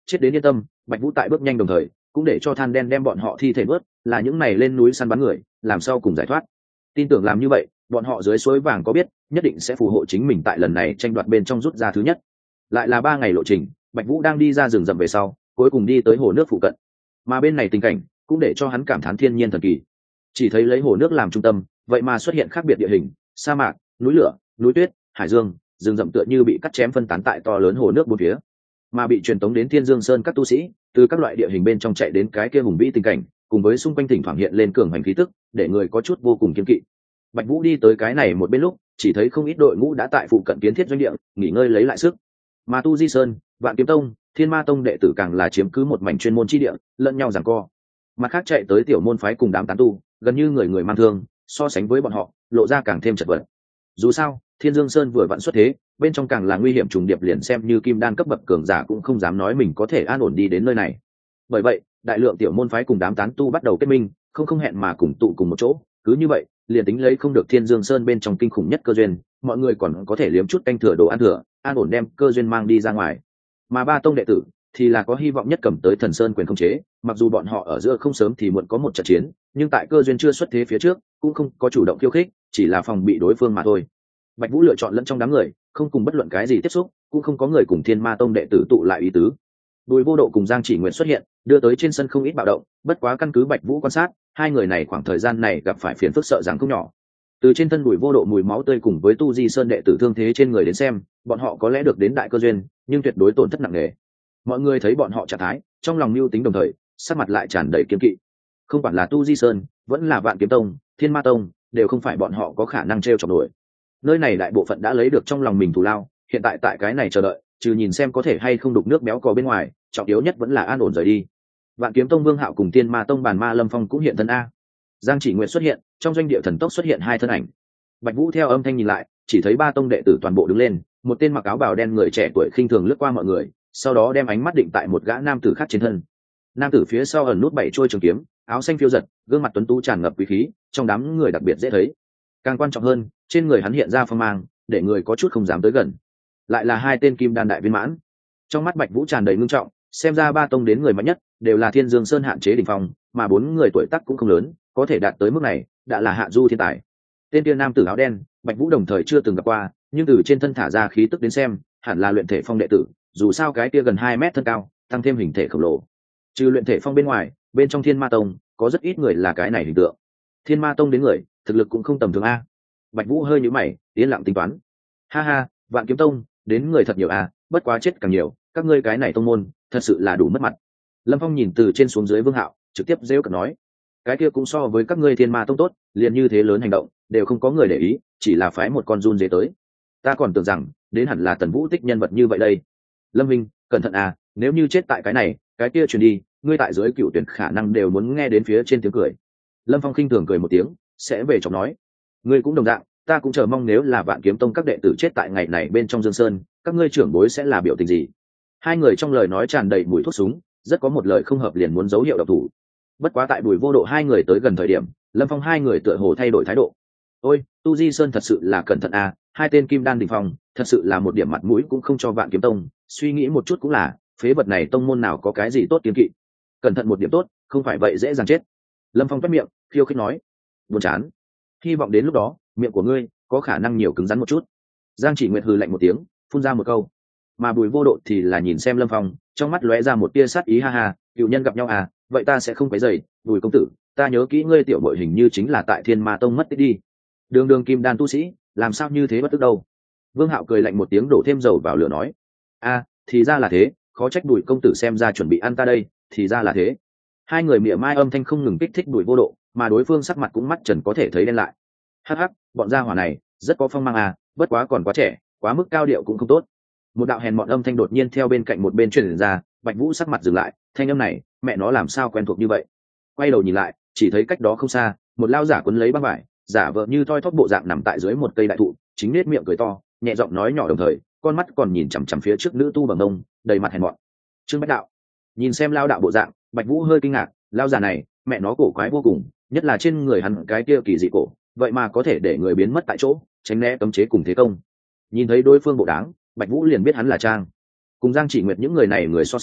chết đến yên tâm. Bạch Vũ tại bước nhanh đồng thời cũng để cho than đen đem bọn họ thi thể nuốt, là những này lên núi săn bắn người làm sao cùng giải thoát. Tin tưởng làm như vậy bọn họ dưới suối vàng có biết nhất định sẽ phù hộ chính mình tại lần này tranh đoạt bên trong rút ra thứ nhất. Lại là ba ngày lộ trình, Bạch Vũ đang đi ra rừng rậm về sau cuối cùng đi tới hồ nước phụ cận, mà bên này tình cảnh cũng để cho hắn cảm thán thiên nhiên thần kỳ. Chỉ thấy lấy hồ nước làm trung tâm, vậy mà xuất hiện khác biệt địa hình, sa mạc, núi lửa, núi tuyết, hải dương, rừng rậm tựa như bị cắt chém phân tán tại to lớn hồ nước bốn phía. Mà bị truyền tống đến Thiên Dương Sơn các tu sĩ, từ các loại địa hình bên trong chạy đến cái kia hùng vĩ tình cảnh, cùng với xung quanh thỉnh thoảng hiện lên cường hành khí tức, để người có chút vô cùng kiêng kỵ. Bạch Vũ đi tới cái này một bên lúc, chỉ thấy không ít đội ngũ đã tại phụ cận kiến thiết doanh địa, nghỉ ngơi lấy lại sức. Mà Tu Di Sơn, Vạn Kiếm Tông, Thiên Ma Tông đệ tử càng là chiếm cứ một mảnh chuyên môn chi địa, lẫn nhau giằng co. Mặt khác chạy tới tiểu môn phái cùng đám tán tu, gần như người người mang thương, so sánh với bọn họ, lộ ra càng thêm chật vật. Dù sao, Thiên Dương Sơn vừa vặn xuất thế, bên trong càng là nguy hiểm trùng điệp, liền xem như kim đan cấp bậc cường giả cũng không dám nói mình có thể an ổn đi đến nơi này. Bởi vậy, đại lượng tiểu môn phái cùng đám tán tu bắt đầu kết minh, không không hẹn mà cùng tụ cùng một chỗ. Cứ như vậy, liền tính lấy không được Thiên Dương Sơn bên trong kinh khủng nhất cơ duyên, mọi người còn có thể liếm chút canh thừa đồ ăn thừa, an ổn đem cơ duyên mang đi ra ngoài. Mà ba tông đệ tử thì là có hy vọng nhất cầm tới Thần Sơn quyền khống chế, mặc dù bọn họ ở giữa không sớm thì muộn có một trận chiến, nhưng tại cơ duyên chưa xuất thế phía trước, cũng không có chủ động khiêu khích, chỉ là phòng bị đối phương mà thôi. Bạch Vũ lựa chọn lẫn trong đám người, không cùng bất luận cái gì tiếp xúc, cũng không có người cùng Thiên Ma Tông đệ tử tụ lại ý tứ. Bùi Vô Độ cùng Giang Chỉ Nguyệt xuất hiện, đưa tới trên sân không ít bạo động, bất quá căn cứ Bạch Vũ quan sát, hai người này khoảng thời gian này gặp phải phiền phức sợ rằng không nhỏ. Từ trên thân Bùi Vô Độ mùi máu tươi cùng với Tu Di Sơn đệ tử thương thế trên người đến xem, bọn họ có lẽ được đến đại cơ duyên, nhưng tuyệt đối tổn thất nặng nề. Mọi người thấy bọn họ trạng thái, trong lòng mưu tính đồng thời, sắc mặt lại tràn đầy kiêng kỵ. Không quản là Tu Di Sơn, vẫn là Vạn Kiếm Tông, Thiên Ma Tông, đều không phải bọn họ có khả năng trêu chọc nổi. Nơi này đại bộ phận đã lấy được trong lòng mình thù lao, hiện tại tại cái này chờ đợi, trừ nhìn xem có thể hay không đục nước béo cò bên ngoài, trọng yếu nhất vẫn là an ổn rời đi. Vạn Kiếm Tông Vương Hạo cùng Thiên Ma Tông Bàn Ma Lâm Phong cũng hiện thân a. Giang Chỉ Nguyệt xuất hiện, trong doanh địa thần tốc xuất hiện hai thân ảnh. Bạch Vũ theo âm thanh nhìn lại, chỉ thấy ba tông đệ tử toàn bộ đứng lên, một tên mặc áo bào đen người trẻ tuổi khinh thường lướt qua mọi người, sau đó đem ánh mắt định tại một gã nam tử khác trên thân. Nam tử phía sau ẩn nút bảy trôi trường kiếm, áo xanh phiêu giật, gương mặt tuấn tú tràn ngập quý khí, trong đám người đặc biệt dễ thấy. Càng quan trọng hơn, trên người hắn hiện ra phong mang, để người có chút không dám tới gần. Lại là hai tên kim đan đại viên mãn. Trong mắt Bạch Vũ tràn đầy ngưng trọng, xem ra ba tông đến người mạnh nhất đều là Thiên Dương Sơn hạn chế đỉnh phong, mà bốn người tuổi tác cũng không lớn, có thể đạt tới mức này, đã là hạ du thiên tài. Tên kia nam tử áo đen, Bạch Vũ đồng thời chưa từng gặp qua, nhưng từ trên thân thả ra khí tức đến xem, hẳn là luyện thể phong đệ tử, dù sao cái kia gần hai mét thân cao, tăng thêm hình thể khổng lồ. Trừ luyện thể phong bên ngoài, bên trong Thiên Ma Tông có rất ít người là cái này hình tượng. Thiên Ma Tông đến người, thực lực cũng không tầm thường a. Bạch Vũ hơi nhíu mày, yên lặng tính toán. Ha ha, Vạn Kiếm Tông, đến người thật nhiều a, bất quá chết càng nhiều, các ngươi cái này tông môn, thật sự là đủ mất mặt. Lâm Phong nhìn từ trên xuống dưới Vương Hạo, trực tiếp giễu cợt nói: cái kia cũng so với các ngươi Thiên Ma Tông tốt, liền như thế lớn hành động, đều không có người để ý, chỉ là phái một con run dế tới. Ta còn tưởng rằng, đến hẳn là Tần Vũ Tích nhân vật như vậy đây. Lâm Minh, cẩn thận à, nếu như chết tại cái này, cái kia truyền đi, ngươi tại dưới cựu tuyển khả năng đều muốn nghe đến phía trên tiếng cười. Lâm Phong khinh thường cười một tiếng, sẽ về chọc nói: ngươi cũng đồng dạng, ta cũng chờ mong nếu là Vạn Kiếm Tông các đệ tử chết tại ngày này bên trong Dương Sơn, các ngươi trưởng bối sẽ là biểu tình gì. Hai người trong lời nói tràn đầy mùi thuốc súng, rất có một lời không hợp liền muốn dấu hiệu độc thủ. Bất quá tại Bùi Vô Độ hai người tới gần thời điểm, Lâm Phong hai người tựa hồ thay đổi thái độ. Ôi, Tu Di Sơn thật sự là cẩn thận à, hai tên kim đan đỉnh phong, thật sự là một điểm mặt mũi cũng không cho Vạn Kiếm Tông, suy nghĩ một chút cũng là, phế vật này tông môn nào có cái gì tốt kiêng kỵ. Cẩn thận một điểm tốt, không phải vậy dễ dàng chết. Lâm Phong toét miệng, khiêu khích nói: buồn chán. Hy vọng đến lúc đó, miệng của ngươi có khả năng nhiều cứng rắn một chút. Giang Chỉ Nguyệt hừ lạnh một tiếng, phun ra một câu. Mà Bùi Vô Độ thì là nhìn xem Lâm Phong, trong mắt lóe ra một tia sát ý, ha ha, cựu nhân gặp nhau à, vậy ta sẽ không quấy rầy. Bùi công tử, ta nhớ kỹ ngươi tiểu bội hình như chính là tại Thiên Ma Tông mất tích đi. Đường đường kim đan tu sĩ, làm sao như thế bất tức đâu. Vương Hạo cười lạnh một tiếng, đổ thêm dầu vào lửa nói: a, thì ra là thế, khó trách Bùi công tử xem ra chuẩn bị ăn ta đây, thì ra là thế. Hai người mỉa mai âm thanh không ngừng kích thích Bùi Vô Độ, mà đối phương sắc mặt cũng mắt trần có thể thấy đen lại. Hắc hắc, bọn gia hỏa này rất có phong mang à, bất quá còn quá trẻ, quá mức cao điệu cũng không tốt. Một đạo hèn mọn âm thanh đột nhiên theo bên cạnh một bên truyền ra, Bạch Vũ sắc mặt dừng lại, thanh âm này, mẹ nó làm sao quen thuộc như vậy. Quay đầu nhìn lại, chỉ thấy cách đó không xa, một lao giả quấn lấy băng vải, giả vờ như thoi thóp bộ dạng nằm tại dưới một cây đại thụ, chính nết miệng cười to, nhẹ giọng nói nhỏ đồng thời, con mắt còn nhìn chằm chằm phía trước nữ tu bằng nông, đầy mặt hèn mọn. Trương Bách Đạo, nhìn xem lao đạo bộ dạng, Bạch Vũ hơi kinh ngạc, lao giả này, mẹ nó cổ quái vô cùng, nhất là trên người hắn cái kia kỳ dị cổ, vậy mà có thể để người biến mất tại chỗ, tránh né cấm chế cùng thế công. Nhìn thấy đối phương bộ đáng, Bạch Vũ liền biết hắn là trang. Cùng Giang Chỉ Nguyệt những người này người so sánh,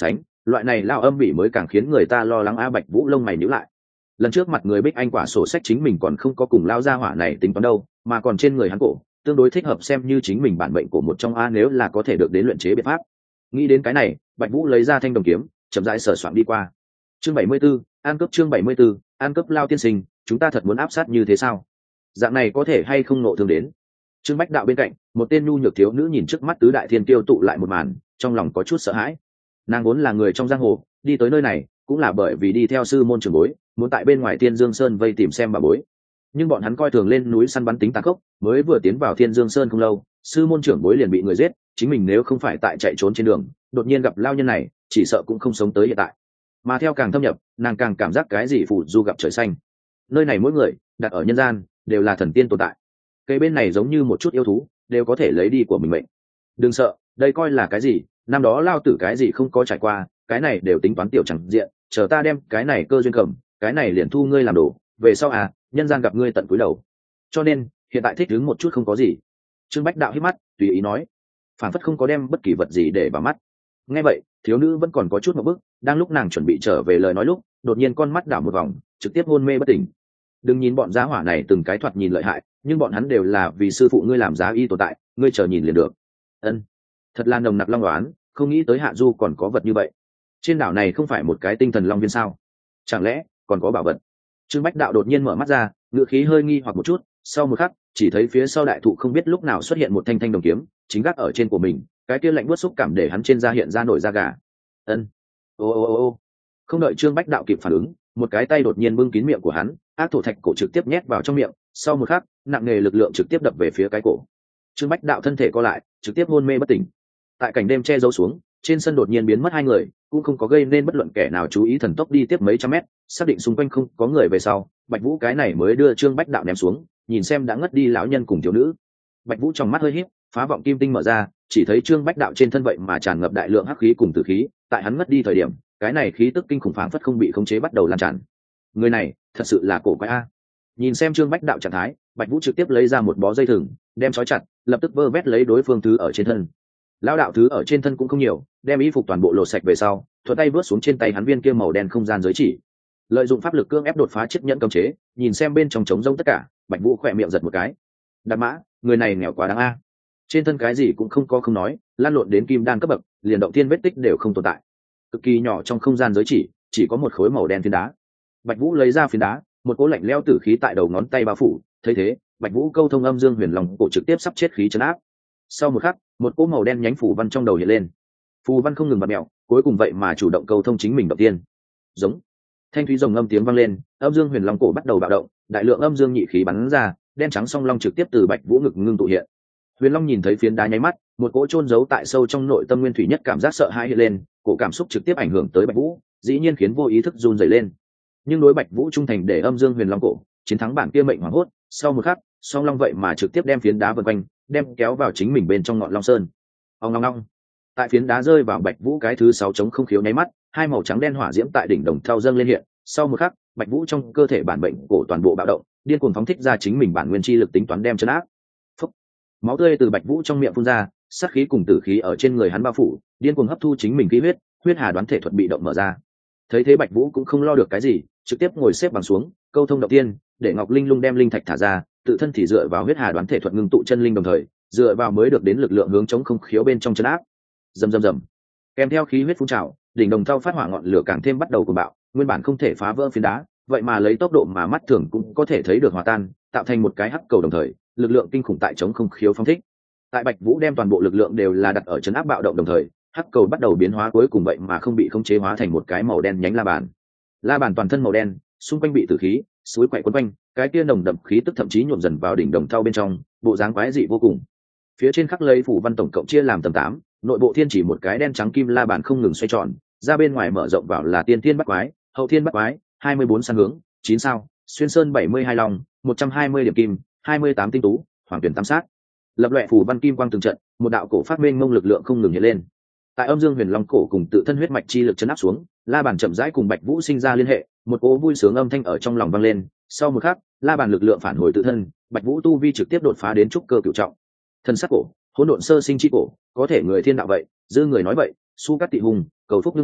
loại này lao âm bị mới càng khiến người ta lo lắng. A Bạch Vũ lông mày nhíu lại. Lần trước mặt người Bích Anh quả sổ sách chính mình còn không có cùng lao gia hỏa này tính toán đâu, mà còn trên người hắn cổ tương đối thích hợp xem như chính mình bản mệnh của một trong A, nếu là có thể được đến luyện chế biện pháp. Nghĩ đến cái này, Bạch Vũ lấy ra thanh đồng kiếm, chậm rãi sờ soạn đi qua. Chương bảy mươi 74, an cấp. Chương bảy mươi 74, an cấp. Lao tiên sinh, chúng ta thật muốn áp sát như thế sao? Dạng này có thể hay không nộ thương đến? Trương Bách Đạo bên cạnh, một tên nhu nhược thiếu nữ nhìn trước mắt tứ đại thiên tiêu tụ lại một màn, trong lòng có chút sợ hãi. Nàng vốn là người trong giang hồ, đi tới nơi này cũng là bởi vì đi theo sư môn trưởng bối, muốn tại bên ngoài Thiên Dương Sơn vây tìm xem bà bối. Nhưng bọn hắn coi thường lên núi săn bắn tính tàn khốc, mới vừa tiến vào Thiên Dương Sơn không lâu, sư môn trưởng bối liền bị người giết, chính mình nếu không phải tại chạy trốn trên đường, đột nhiên gặp lao nhân này, chỉ sợ cũng không sống tới hiện tại. Mà theo càng thâm nhập, nàng càng cảm giác cái gì phù du gặp trời xanh. Nơi này mỗi người đặt ở nhân gian đều là thần tiên tồn tại. Cây bên này giống như một chút yêu thú, đều có thể lấy đi của mình mệnh. Đừng sợ, đây coi là cái gì, năm đó lao tử cái gì không có trải qua, cái này đều tính toán tiểu chẳng diện, chờ ta đem cái này cơ duyên cầm, cái này liền thu ngươi làm đồ, về sau à, nhân gian gặp ngươi tận cúi đầu. Cho nên, hiện tại thích đứng một chút không có gì. Trương Bách Đạo hít mắt, tùy ý nói, phản phất không có đem bất kỳ vật gì để vào mắt. Nghe vậy, thiếu nữ vẫn còn có chút một bức, đang lúc nàng chuẩn bị trở về lời nói lúc, đột nhiên con mắt đảo một vòng, trực tiếp hôn mê bất tỉnh. Đừng nhìn bọn giá hỏa này từng cái thoạt nhìn lợi hại, nhưng bọn hắn đều là vì sư phụ ngươi làm giá y tồn tại, ngươi chờ nhìn liền được. Ân, thật là nồng nặc long đoán, không nghĩ tới Hạ Du còn có vật như vậy. Trên đảo này không phải một cái tinh thần long viên sao? Chẳng lẽ còn có bảo vật? Trương Bách Đạo đột nhiên mở mắt ra, ngựa khí hơi nghi hoặc một chút, sau một khắc, chỉ thấy phía sau đại thụ không biết lúc nào xuất hiện một thanh thanh đồng kiếm, chính gác ở trên của mình, cái kia lạnh buốt xúc cảm để hắn trên da hiện ra nổi da gà. Ân, ô ô ô ô, không đợi Trương Bách Đạo kịp phản ứng, một cái tay đột nhiên bưng kín miệng của hắn, ác thổ thạch cổ trực tiếp nhét vào trong miệng, sau một khắc, nặng nề lực lượng trực tiếp đập về phía cái cổ. Trương Bách Đạo thân thể co lại, trực tiếp hôn mê bất tỉnh. Tại cảnh đêm che giấu xuống, trên sân đột nhiên biến mất hai người, cũng không có gây nên bất luận kẻ nào chú ý, thần tốc đi tiếp mấy trăm mét, xác định xung quanh không có người về sau, Bạch Vũ cái này mới đưa Trương Bách Đạo ném xuống, nhìn xem đã ngất đi lão nhân cùng thiếu nữ. Bạch Vũ trong mắt hơi híp, phá vọng kim tinh mở ra, chỉ thấy Trương Bách Đạo trên thân vậy mà tràn ngập đại lượng hắc khí cùng tử khí, tại hắn ngất đi thời điểm, cái này khí tức kinh khủng phảng phất không bị khống chế bắt đầu lan tràn. Người này, thật sự là cổ quái a. Nhìn xem Trương Bách Đạo trạng thái, Bạch Vũ trực tiếp lấy ra một bó dây thừng, đem trói chặt, lập tức vơ vét lấy đối phương thứ ở trên thân. Lão đạo thứ ở trên thân cũng không nhiều, đem y phục toàn bộ lột sạch về sau, thuận tay vớt xuống trên tay hắn viên kia màu đen không gian giới chỉ. Lợi dụng pháp lực cưỡng ép đột phá chiếc nhẫn cấm chế, nhìn xem bên trong trống rỗng tất cả, Bạch Vũ khỏe miệng giật một cái. Đạp mã, người này nghèo quá đáng a. Trên thân cái gì cũng không có không nói, lan lộn đến kim đan cấp bậc, liền động thiên vết tích đều không tồn tại. Cực kỳ nhỏ trong không gian giới chỉ, chỉ có một khối màu đen phiến đá. Bạch Vũ lấy ra phiến đá, một cỗ lạnh lẽo tử khí tại đầu ngón tay bao phủ, thấy thế, Bạch Vũ câu thông âm dương huyền long cổ trực tiếp sắp chết khí trấn áp. Sau một khắc, một cỗ màu đen nhánh phù văn trong đầu hiện lên. Phù văn không ngừng bật mèo, cuối cùng vậy mà chủ động câu thông chính mình đầu tiên. Giống. Thanh thúy rồng âm tiếng vang lên, âm dương huyền long cổ bắt đầu bạo động, đại lượng âm dương nhị khí bắn ra, đen trắng song long trực tiếp từ Bạch Vũ ngực ngưng tụ hiện. Huyền Long nhìn thấy phiến đá nháy mắt, một cỗ chôn giấu tại sâu trong nội tâm nguyên thủy nhất cảm giác sợ hãi hiện lên, cổ cảm xúc trực tiếp ảnh hưởng tới Bạch Vũ, dĩ nhiên khiến vô ý thức run rẩy lên. Nhưng đối Bạch Vũ trung thành để âm dương huyền long cổ, chiến thắng bản kia mệnh hoàng hốt, sau một khắc, song long vậy mà trực tiếp đem phiến đá vần quanh, đem kéo vào chính mình bên trong ngọn long sơn. Ong ong ong. Tại phiến đá rơi vào Bạch Vũ cái thứ sáu chống không khiếu nháy mắt, hai màu trắng đen hỏa diễm tại đỉnh đồng thau dâng lên hiện, sau một khắc, Bạch Vũ trong cơ thể bản bệnh cổ toàn bộ bạo động, điên cuồng phóng thích ra chính mình bản nguyên chi lực tính toán đem chấn áp. Phúc. Máu tươi từ Bạch Vũ trong miệng phun ra, sát khí cùng tử khí ở trên người hắn bao phủ, điên cuồng hấp thu chính mình khí huyết, huyết hà đoán thể thuật bị động mở ra. Thấy thế Bạch Vũ cũng không lo được cái gì, trực tiếp ngồi xếp bằng xuống, câu thông động tiên, để Ngọc Linh Lung đem linh thạch thả ra, tự thân thì dựa vào huyết hà đoán thể thuật ngưng tụ chân linh đồng thời, dựa vào mới được đến lực lượng hướng chống không khiếu bên trong chân áp. Rầm rầm rầm. Kèm theo khí huyết phun trào, đỉnh đồng thau phát hỏa ngọn lửa càng thêm bắt đầu cuồng bạo, nguyên bản không thể phá vỡ phiến đá, vậy mà lấy tốc độ mà mắt thường cũng có thể thấy được hòa tan, tạo thành một cái hắc cầu đồng thời, lực lượng kinh khủng tại chống không khiếu phong thích. Tại Bạch Vũ đem toàn bộ lực lượng đều là đặt ở chấn áp bạo động đồng thời, hắc cầu bắt đầu biến hóa cuối cùng vậy mà không bị khống chế hóa thành một cái màu đen nhánh la bàn. La bàn toàn thân màu đen, xung quanh bị tử khí, suối quậy quấn quanh, cái kia nồng đậm khí tức thậm chí nhuộm dần vào đỉnh đồng thau bên trong, bộ dáng quái dị vô cùng. Phía trên khắc lấy phủ văn tổng cộng chia làm tầm tám, nội bộ thiên chỉ một cái đen trắng kim la bàn không ngừng xoay tròn, ra bên ngoài mở rộng vào là tiên thiên bắt quái, hậu thiên bắt quái, hai mươi bốn sang hướng, chín sao, xuyên sơn bảy mươi hai long, một trăm hai mươi điểm kim, hai mươi tám tinh tú, hoàng tuyển tam sát. Lập loè phủ văn kim quang từng trận, một đạo cổ phát mênh mông lực lượng không ngừng hiện lên. Tại âm dương huyền long cổ cùng tự thân huyết mạch chi lực chấn áp xuống, la bàn chậm rãi cùng Bạch Vũ sinh ra liên hệ, một cỗ vui sướng âm thanh ở trong lòng vang lên. Sau một khắc, la bàn lực lượng phản hồi tự thân, Bạch Vũ tu vi trực tiếp đột phá đến trúc cơ cửu trọng. Thân sắc cổ, hỗn độn sơ sinh chi cổ, có thể người thiên đạo vậy, dư người nói vậy, su cắt tị hùng, cầu phúc lương họa,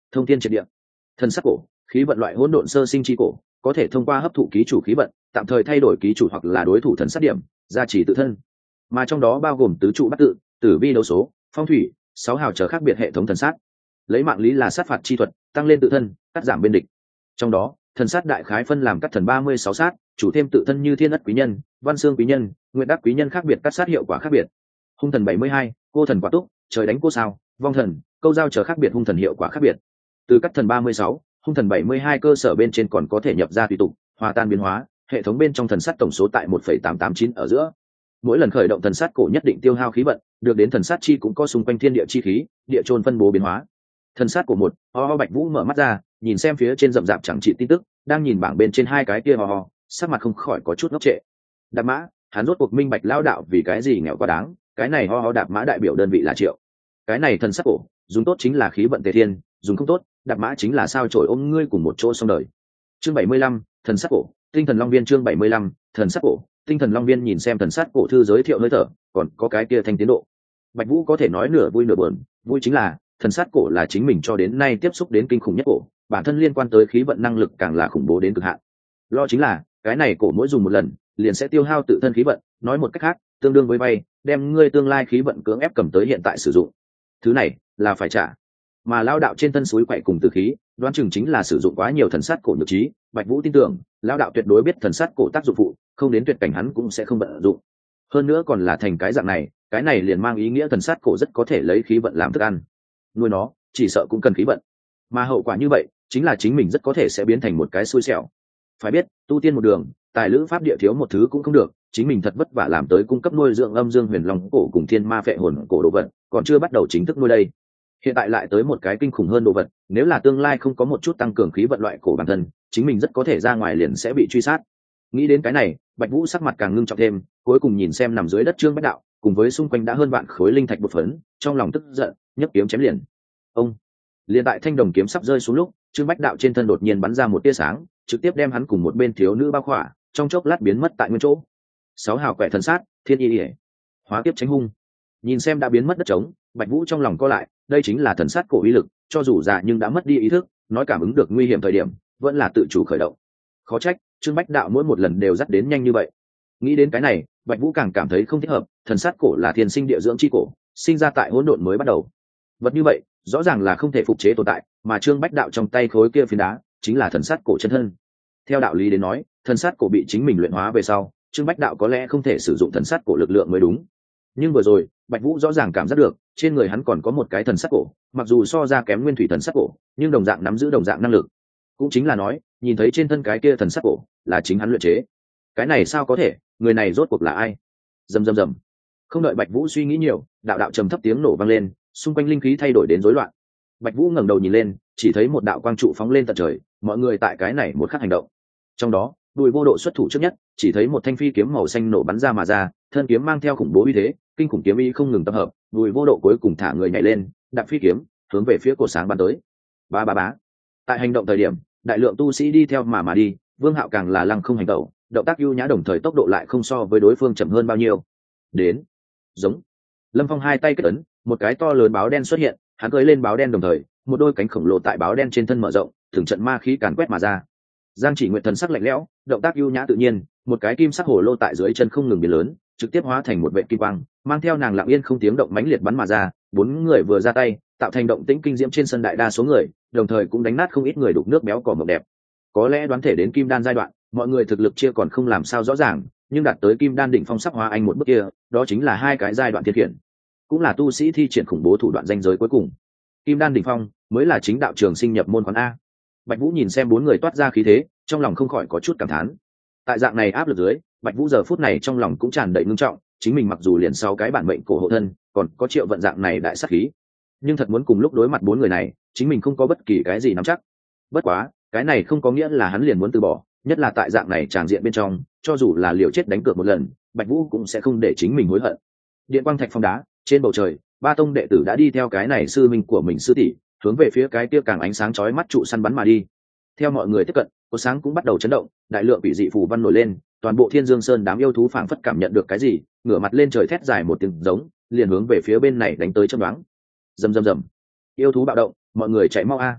thông thiên triệt địa. Thần sắc cổ, khí vận loại hỗn độn sơ sinh chi cổ, có thể thông qua hấp thụ ký chủ khí vận, tạm thời thay đổi ký chủ hoặc là đối thủ thần sát điểm, gia trì tự thân. Mà trong đó bao gồm tứ trụ bát tự, tử vi đấu số, phong thủy, sáu hào trở khác biệt hệ thống thần sát. Lấy mạng lý là sát phạt chi thuật, tăng lên tự thân, cắt giảm bên địch. Trong đó, thần sát đại khái phân làm các thần ba mươi sáu sát, chủ thêm tự thân như thiên ất quý nhân, văn xương quý nhân, nguyện đắc quý nhân khác biệt, cắt sát hiệu quả khác biệt. Hung thần bảy mươi hai, cô thần quả túc, trời đánh cô sao, vong thần, câu giao trở khác biệt, hung thần hiệu quả khác biệt. Từ các thần ba mươi sáu, hung thần bảy mươi hai cơ sở bên trên còn có thể nhập ra tùy tục, hòa tan biến hóa, hệ thống bên trong thần sát tổng số tại một phẩy tám tám chín ở giữa. Mỗi lần khởi động thần sát cổ nhất định tiêu hao khí vận, được đến thần sát chi cũng có xung quanh thiên địa chi khí, địa chôn phân bố biến hóa. Thần sát của một, ho ho Bạch Vũ mở mắt ra, nhìn xem phía trên rậm rạp chẳng trị tin tức, đang nhìn bảng bên trên hai cái kia ho ho, sắc mặt không khỏi có chút ngốc trệ. Đạp mã, hắn rốt cuộc minh bạch lao đạo vì cái gì nghèo quá đáng, cái này ho ho đạp mã đại biểu đơn vị là triệu. Cái này thần sát cổ, dùng tốt chính là khí vận tề thiên, dùng không tốt, đạp mã chính là sao chổi ôm ngươi cùng một chỗ xong đời. Chương bảy mươi lăm, thần sát cổ, tinh thần long viên. Chương bảy mươi lăm, thần sát cổ, tinh thần long viên. Nhìn xem thần sát cổ thư giới thiệu hơi thở, còn có cái kia thanh tiến độ. Bạch Vũ có thể nói nửa vui nửa buồn, vui chính là thần sát cổ là chính mình cho đến nay tiếp xúc đến kinh khủng nhất cổ, bản thân liên quan tới khí vận năng lực càng là khủng bố đến cực hạn. Lo chính là cái này cổ mỗi dùng một lần liền sẽ tiêu hao tự thân khí vận, nói một cách khác tương đương với vay, đem ngươi tương lai khí vận cưỡng ép cầm tới hiện tại sử dụng. Thứ này là phải trả. Mà lao đạo trên thân suối quậy cùng từ khí, đoán chừng chính là sử dụng quá nhiều thần sát cổ nhược trí. Bạch Vũ tin tưởng lao đạo tuyệt đối biết thần sát cổ tác dụng phụ, không đến tuyệt cảnh hắn cũng sẽ không vận dụng. Hơn nữa còn là thành cái dạng này, cái này liền mang ý nghĩa thần sát cổ rất có thể lấy khí vận làm thức ăn, nuôi nó chỉ sợ cũng cần khí vận, mà hậu quả như vậy chính là chính mình rất có thể sẽ biến thành một cái xui xẻo. Phải biết tu tiên một đường, tài lữ pháp địa thiếu một thứ cũng không được, chính mình thật vất vả làm tới cung cấp nuôi dưỡng âm dương huyền long cổ cùng thiên ma phệ hồn cổ đồ vật, còn chưa bắt đầu chính thức nuôi đây, hiện tại lại tới một cái kinh khủng hơn đồ vật, nếu là tương lai không có một chút tăng cường khí vận loại cổ bản thân, chính mình rất có thể ra ngoài liền sẽ bị truy sát. Nghĩ đến cái này, Bạch Vũ sắc mặt càng ngưng trọng thêm, cuối cùng nhìn xem nằm dưới đất Trương Bách Đạo cùng với xung quanh đã hơn vạn khối linh thạch bột phấn, trong lòng tức giận, nhấc kiếm chém liền. Ông liền tại thanh đồng kiếm sắp rơi xuống lúc, Trương Bách Đạo trên thân đột nhiên bắn ra một tia sáng, trực tiếp đem hắn cùng một bên thiếu nữ bao khỏa, trong chốc lát biến mất tại nguyên chỗ. Sáu hào quẻ thần sát, thiên y ỉa, hóa kiếp tránh hung. Nhìn xem đã biến mất đất trống, Bạch Vũ trong lòng co lại, đây chính là thần sát cổ uy lực, cho dù già nhưng đã mất đi ý thức, nói cảm ứng được nguy hiểm thời điểm, vẫn là tự chủ khởi động. Khó trách Trương Bách Đạo mỗi một lần đều dắt đến nhanh như vậy. Nghĩ đến cái này, Bạch Vũ càng cảm thấy không thích hợp, thần sát cổ là thiên sinh địa dưỡng chi cổ, sinh ra tại hỗn độn mới bắt đầu. Vật như vậy, rõ ràng là không thể phục chế tồn tại, mà Trương Bách Đạo trong tay khối kia phiến đá, chính là thần sát cổ chân thân. Theo đạo lý đến nói, thần sát cổ bị chính mình luyện hóa về sau, Trương Bách Đạo có lẽ không thể sử dụng thần sát cổ lực lượng mới đúng. Nhưng vừa rồi, Bạch Vũ rõ ràng cảm giác được, trên người hắn còn có một cái thần sát cổ, mặc dù so ra kém nguyên thủy thần sát cổ, nhưng đồng dạng nắm giữ đồng dạng năng lực. Cũng chính là nói, nhìn thấy trên thân cái kia thần sát cổ, là chính hắn luyện chế. Cái này sao có thể, người này rốt cuộc là ai? Rầm rầm rầm. Không đợi Bạch Vũ suy nghĩ nhiều, đạo đạo trầm thấp tiếng nổ vang lên, xung quanh linh khí thay đổi đến rối loạn. Bạch Vũ ngẩng đầu nhìn lên, chỉ thấy một đạo quang trụ phóng lên tận trời, mọi người tại cái này một khắc hành động. Trong đó, Bùi Vô Độ xuất thủ trước nhất, chỉ thấy một thanh phi kiếm màu xanh nổ bắn ra mà ra, thân kiếm mang theo khủng bố uy thế, kinh khủng kiếm ý không ngừng tập hợp, Bùi Vô Độ cuối cùng thả người nhảy lên, đạp phi kiếm, hướng về phía cột sáng bắn tới. Ba ba bá. Tại hành động thời điểm, đại lượng tu sĩ đi theo mà mà đi, Vương Hạo càng là lăng không hành động, động tác ưu nhã đồng thời tốc độ lại không so với đối phương chậm hơn bao nhiêu. Đến, giống. Lâm Phong hai tay kết ấn, một cái to lớn báo đen xuất hiện, hắn cưỡi lên báo đen đồng thời, một đôi cánh khổng lồ tại báo đen trên thân mở rộng, từng trận ma khí càn quét mà ra. Giang Chỉ Nguyệt thần sắc lạnh lẽo, động tác ưu nhã tự nhiên, một cái kim sắc hồ lô tại dưới chân không ngừng biến lớn, trực tiếp hóa thành một vệt kim quang, mang theo nàng lặng yên không tiếng động mãnh liệt bắn mà ra, bốn người vừa ra tay, tạo thành động tĩnh kinh diễm trên sân đại đa số người, đồng thời cũng đánh nát không ít người đục nước béo cỏ mộng đẹp. Có lẽ đoán thể đến kim đan giai đoạn, mọi người thực lực chia còn không làm sao rõ ràng, nhưng đạt tới kim đan đỉnh phong sắc hóa anh một bước kia, đó chính là hai cái giai đoạn thiên khiển, cũng là tu sĩ thi triển khủng bố thủ đoạn danh giới cuối cùng. Kim đan đỉnh phong mới là chính đạo trường sinh nhập môn quán a. Bạch Vũ nhìn xem bốn người toát ra khí thế, trong lòng không khỏi có chút cảm thán. Tại dạng này áp lực dưới, Bạch Vũ giờ phút này trong lòng cũng tràn đầy ngưng trọng, chính mình mặc dù liền sau cái bản mệnh cổ hộ thân, còn có triệu vận dạng này đại sát khí, nhưng thật muốn cùng lúc đối mặt bốn người này, chính mình không có bất kỳ cái gì nắm chắc. Bất quá, cái này không có nghĩa là hắn liền muốn từ bỏ, nhất là tại dạng này tràng diện bên trong, cho dù là liều chết đánh cược một lần, Bạch Vũ cũng sẽ không để chính mình hối hận. Điện quang thạch phong đá, trên bầu trời, ba tông đệ tử đã đi theo cái này sư minh của mình sư tỷ, hướng về phía cái kia càng ánh sáng chói mắt trụ săn bắn mà đi. Theo mọi người tiếp cận, cột sáng cũng bắt đầu chấn động, đại lượng bị dị phù văn nổi lên, toàn bộ Thiên Dương Sơn đám yêu thú phảng phất cảm nhận được cái gì, ngửa mặt lên trời thét dài một tiếng giống, liền hướng về phía bên này đánh tới chớp nhoáng. Rầm rầm rầm. Yêu thú bạo động, mọi người chạy mau a.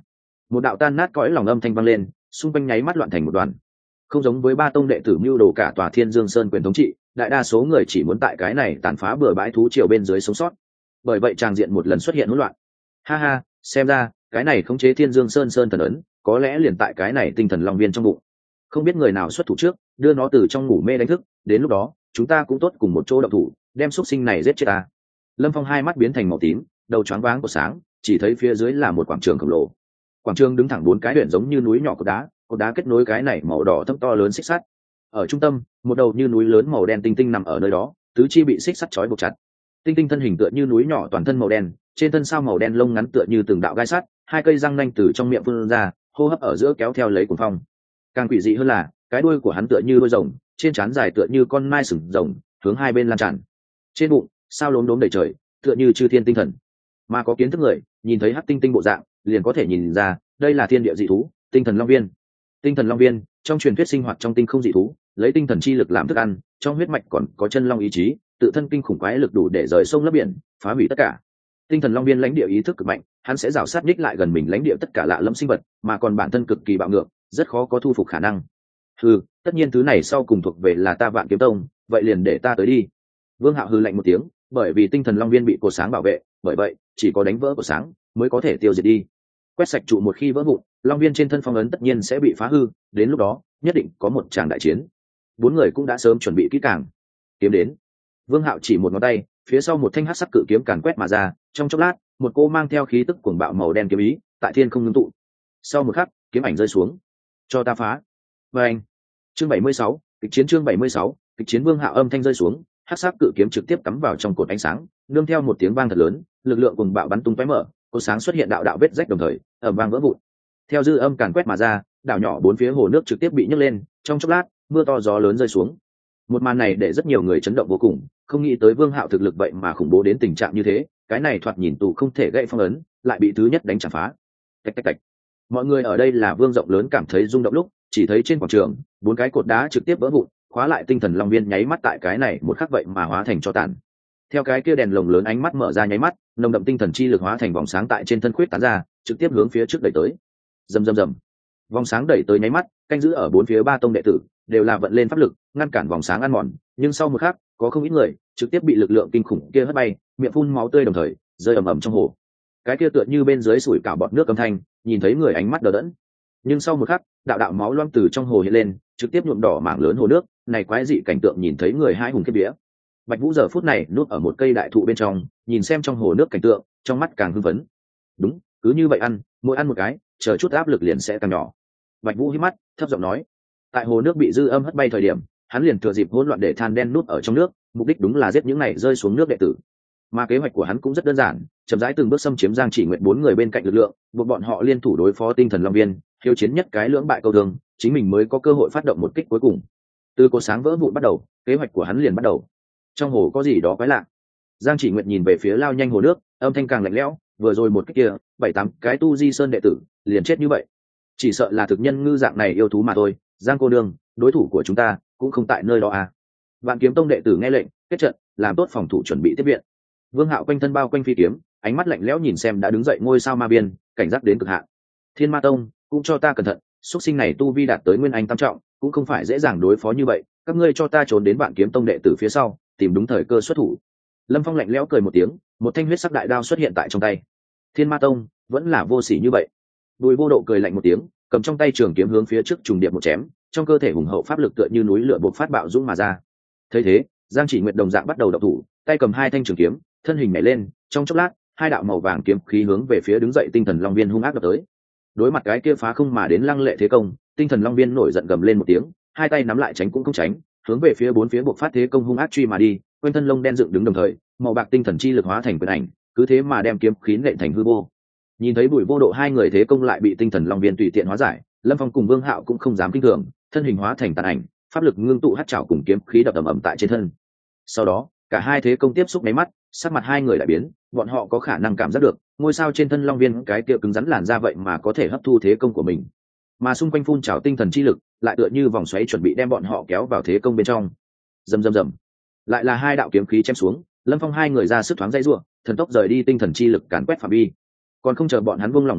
một đạo tan nát cõi lòng âm thanh vang lên, xung quanh nháy mắt loạn thành một đoàn. Không giống với ba tông đệ tử mưu đồ cả tòa Thiên Dương Sơn quyền thống trị, đại đa số người chỉ muốn tại cái này tàn phá bừa bãi thú triều bên dưới sống sót. Bởi vậy tràng diện một lần xuất hiện hỗn loạn. Ha ha, xem ra cái này khống chế Thiên Dương Sơn sơn thần ấn, có lẽ liền tại cái này tinh thần long viên trong bụng. Không biết người nào xuất thủ trước, đưa nó từ trong ngủ mê đánh thức, đến lúc đó chúng ta cũng tốt cùng một chỗ động thủ, đem xúc sinh này giết chết ta. Lâm Phong hai mắt biến thành màu tím, đầu choáng váng của sáng, chỉ thấy phía dưới là một quảng trường khổng lồ. Quảng trường đứng thẳng bốn cái huyện giống như núi nhỏ cột đá, cột đá kết nối cái này màu đỏ thâm to lớn xích sắt. Ở trung tâm, một đầu như núi lớn màu đen tinh tinh nằm ở nơi đó, tứ chi bị xích sắt trói buộc chặt. Tinh tinh thân hình tựa như núi nhỏ, toàn thân màu đen, trên thân sao màu đen lông ngắn tựa như từng đạo gai sắt, hai cây răng nanh từ trong miệng phun ra, hô hấp ở giữa kéo theo lấy cuồng phong. Càng quỷ dị hơn là, cái đuôi của hắn tựa như đuôi rồng, trên trán dài tựa như con mai sừng rồng, hướng hai bên lan tràn. Trên bụng, sao lốm đốm đầy trời, tựa như chư thiên tinh thần. Mà có kiến thức người, nhìn thấy hắc tinh tinh bộ dạng, liền có thể nhìn ra, đây là thiên địa dị thú, tinh thần long viên. Tinh thần long viên, trong truyền thuyết sinh hoạt trong tinh không dị thú, lấy tinh thần chi lực làm thức ăn, trong huyết mạch còn có chân long ý chí, tự thân kinh khủng quái lực đủ để rời sông lấp biển, phá hủy tất cả. Tinh thần long viên lãnh địa ý thức cực mạnh, hắn sẽ rào sát ních lại gần mình lãnh địa tất cả lạ lẫm sinh vật, mà còn bản thân cực kỳ bạo ngược, rất khó có thu phục khả năng. Hừ, tất nhiên thứ này sau cùng thuộc về là ta Vạn Kiếm Tông, vậy liền để ta tới đi. Vương Hạo hừ lạnh một tiếng, bởi vì tinh thần long viên bị cột sáng bảo vệ, bởi vậy chỉ có đánh vỡ cột sáng mới có thể tiêu diệt đi. Quét sạch trụ một khi vỡ vụn, long viên trên thân phong ấn tất nhiên sẽ bị phá hư, đến lúc đó nhất định có một tràng đại chiến. Bốn người cũng đã sớm chuẩn bị kỹ càng. Kiếm đến. Vương Hạo chỉ một ngón tay, phía sau một thanh hắc sắc cự kiếm càn quét mà ra, trong chốc lát, một cô mang theo khí tức cuồng bạo màu đen kiếm ý, tại thiên không ngưng tụ. Sau một khắc, kiếm ảnh rơi xuống. Cho ta phá. Và anh. Chương bảy mươi sáu, kịch chiến chương bảy mươi sáu, kịch chiến. Vương Hạo âm thanh rơi xuống, hắc sắc cự kiếm trực tiếp cắm vào trong cột ánh sáng, nương theo một tiếng vang thật lớn, lực lượng cuồng bạo bắn tung tóe mở, cột sáng xuất hiện đạo đạo vết rách đồng thời, ầm vang vỡ vụn. Theo dư âm càn quét mà ra, đảo nhỏ bốn phía hồ nước trực tiếp bị nhấc lên, trong chốc lát, mưa to gió lớn rơi xuống. Một màn này để rất nhiều người chấn động vô cùng, không nghĩ tới Vương Hạo thực lực vậy mà khủng bố đến tình trạng như thế, cái này thoạt nhìn tù không thể gãy phong ấn, lại bị thứ nhất đánh chạm phá. Tạch tạch tạch. Mọi người ở đây là Vương rộng lớn cảm thấy rung động lúc, chỉ thấy trên quảng trường, bốn cái cột đá trực tiếp vỡ vụn, khóa lại tinh thần long viên nháy mắt tại cái này một khắc vậy mà hóa thành tro tàn. Theo cái kia đèn lồng lớn ánh mắt mở ra nháy mắt, nồng đậm tinh thần chi lực hóa thành vòng sáng tại trên thân khuyết tán ra, trực tiếp hướng phía trước đẩy tới. Rầm rầm rầm. Vòng sáng đẩy tới nháy mắt, canh giữ ở bốn phía ba tông đệ tử đều là vận lên pháp lực, ngăn cản vòng sáng ăn mòn, nhưng sau một khắc, có không ít người trực tiếp bị lực lượng kinh khủng kia hất bay, miệng phun máu tươi đồng thời rơi ầm ầm trong hồ. Cái kia tựa như bên dưới sủi cảo bọt nước âm thanh, nhìn thấy người ánh mắt đờ đẫn. Nhưng sau một khắc, đạo đạo máu loang từ trong hồ hiện lên, trực tiếp nhuộm đỏ mảng lớn hồ nước, này quái dị cảnh tượng nhìn thấy người hai hùng kiếp vía. Bạch Vũ giờ phút này núp ở một cây đại thụ bên trong, nhìn xem trong hồ nước cảnh tượng, trong mắt càng hưng phấn. Đúng, cứ như vậy ăn, mỗi ăn một cái, chờ chút áp lực liền sẽ càng nhỏ. Bạch Vũ hít mắt, thấp giọng nói. Tại hồ nước bị dư âm hất bay thời điểm, hắn liền thừa dịp hỗn loạn để than đen núp ở trong nước, mục đích đúng là giết những này rơi xuống nước đệ tử. Mà kế hoạch của hắn cũng rất đơn giản, chậm rãi từng bước xâm chiếm Giang Chỉ Nguyện bốn người bên cạnh lực lượng, buộc bọn họ liên thủ đối phó tinh thần long viên, hiếu chiến nhất cái lưỡng bại câu thương, chính mình mới có cơ hội phát động một kích cuối cùng. Từ cột sáng vỡ vụn bắt đầu, kế hoạch của hắn liền bắt đầu. Trong hồ có gì đó quái lạ. Giang Chỉ Nguyện nhìn về phía lao nhanh hồ nước, âm thanh càng lạnh lẽo, vừa rồi một kích kia, bảy tám cái tu di sơn đệ tử liền chết như vậy. Chỉ sợ là thực nhân ngư dạng này yêu thú mà thôi. Giang cô nương, đối thủ của chúng ta cũng không tại nơi đó à? Vạn Kiếm Tông đệ tử nghe lệnh, kết trận, làm tốt phòng thủ chuẩn bị tiếp viện. Vương Hạo quanh thân bao quanh phi kiếm, ánh mắt lạnh lẽo nhìn xem đã đứng dậy ngôi sao ma biên, cảnh giác đến cực hạn. Thiên Ma Tông, cũng cho ta cẩn thận, xuất sinh này tu vi đạt tới nguyên anh tam trọng, cũng không phải dễ dàng đối phó như vậy, các ngươi cho ta trốn đến Vạn Kiếm Tông đệ tử phía sau, tìm đúng thời cơ xuất thủ. Lâm Phong lạnh lẽo cười một tiếng, một thanh huyết sắc đại đao xuất hiện tại trong tay. Thiên Ma Tông vẫn là vô sỉ như vậy. Bùi Vô Độ cười lạnh một tiếng, cầm trong tay trường kiếm hướng phía trước trùng điệp một chém, trong cơ thể hùng hậu pháp lực tựa như núi lửa bộc phát bạo dũng mà ra. Thấy thế, Giang Chỉ Nguyệt đồng dạng bắt đầu động thủ, tay cầm hai thanh trường kiếm, thân hình nhảy lên, trong chốc lát, hai đạo màu vàng kiếm khí hướng về phía đứng dậy tinh thần long viên hung ác đập tới. Đối mặt cái kia phá không mà đến lăng lệ thế công, tinh thần long viên nổi giận gầm lên một tiếng, hai tay nắm lại tránh cũng không tránh, hướng về phía bốn phía bộc phát thế công hung ác truy mà đi, quanh thân lông đen dựng đứng đồng thời, màu bạc tinh thần chi lực hóa thành quyền ảnh, cứ thế mà đem kiếm khí nện thành hư vô. Nhìn thấy Bùi Vô Độ hai người thế công lại bị tinh thần long viên tùy tiện hóa giải, Lâm Phong cùng Vương Hạo cũng không dám kinh thường, thân hình hóa thành tàn ảnh, pháp lực ngưng tụ hất trảo cùng kiếm khí đập ầm ầm tại trên thân. Sau đó, cả hai thế công tiếp xúc mấy mắt, sắc mặt hai người lại biến, bọn họ có khả năng cảm giác được, ngôi sao trên thân long viên cái kia cứng rắn làn ra vậy mà có thể hấp thu thế công của mình. Mà xung quanh phun trào tinh thần chi lực, lại tựa như vòng xoáy chuẩn bị đem bọn họ kéo vào thế công bên trong. Rầm rầm rầm. Lại là hai đạo kiếm khí chém xuống, Lâm Phong hai người ra sức thoáng dây rủa, thần tốc rời đi tinh thần chi lực càn quét phạm vi. Còn không chờ bọn hắn buông lòng một hơi,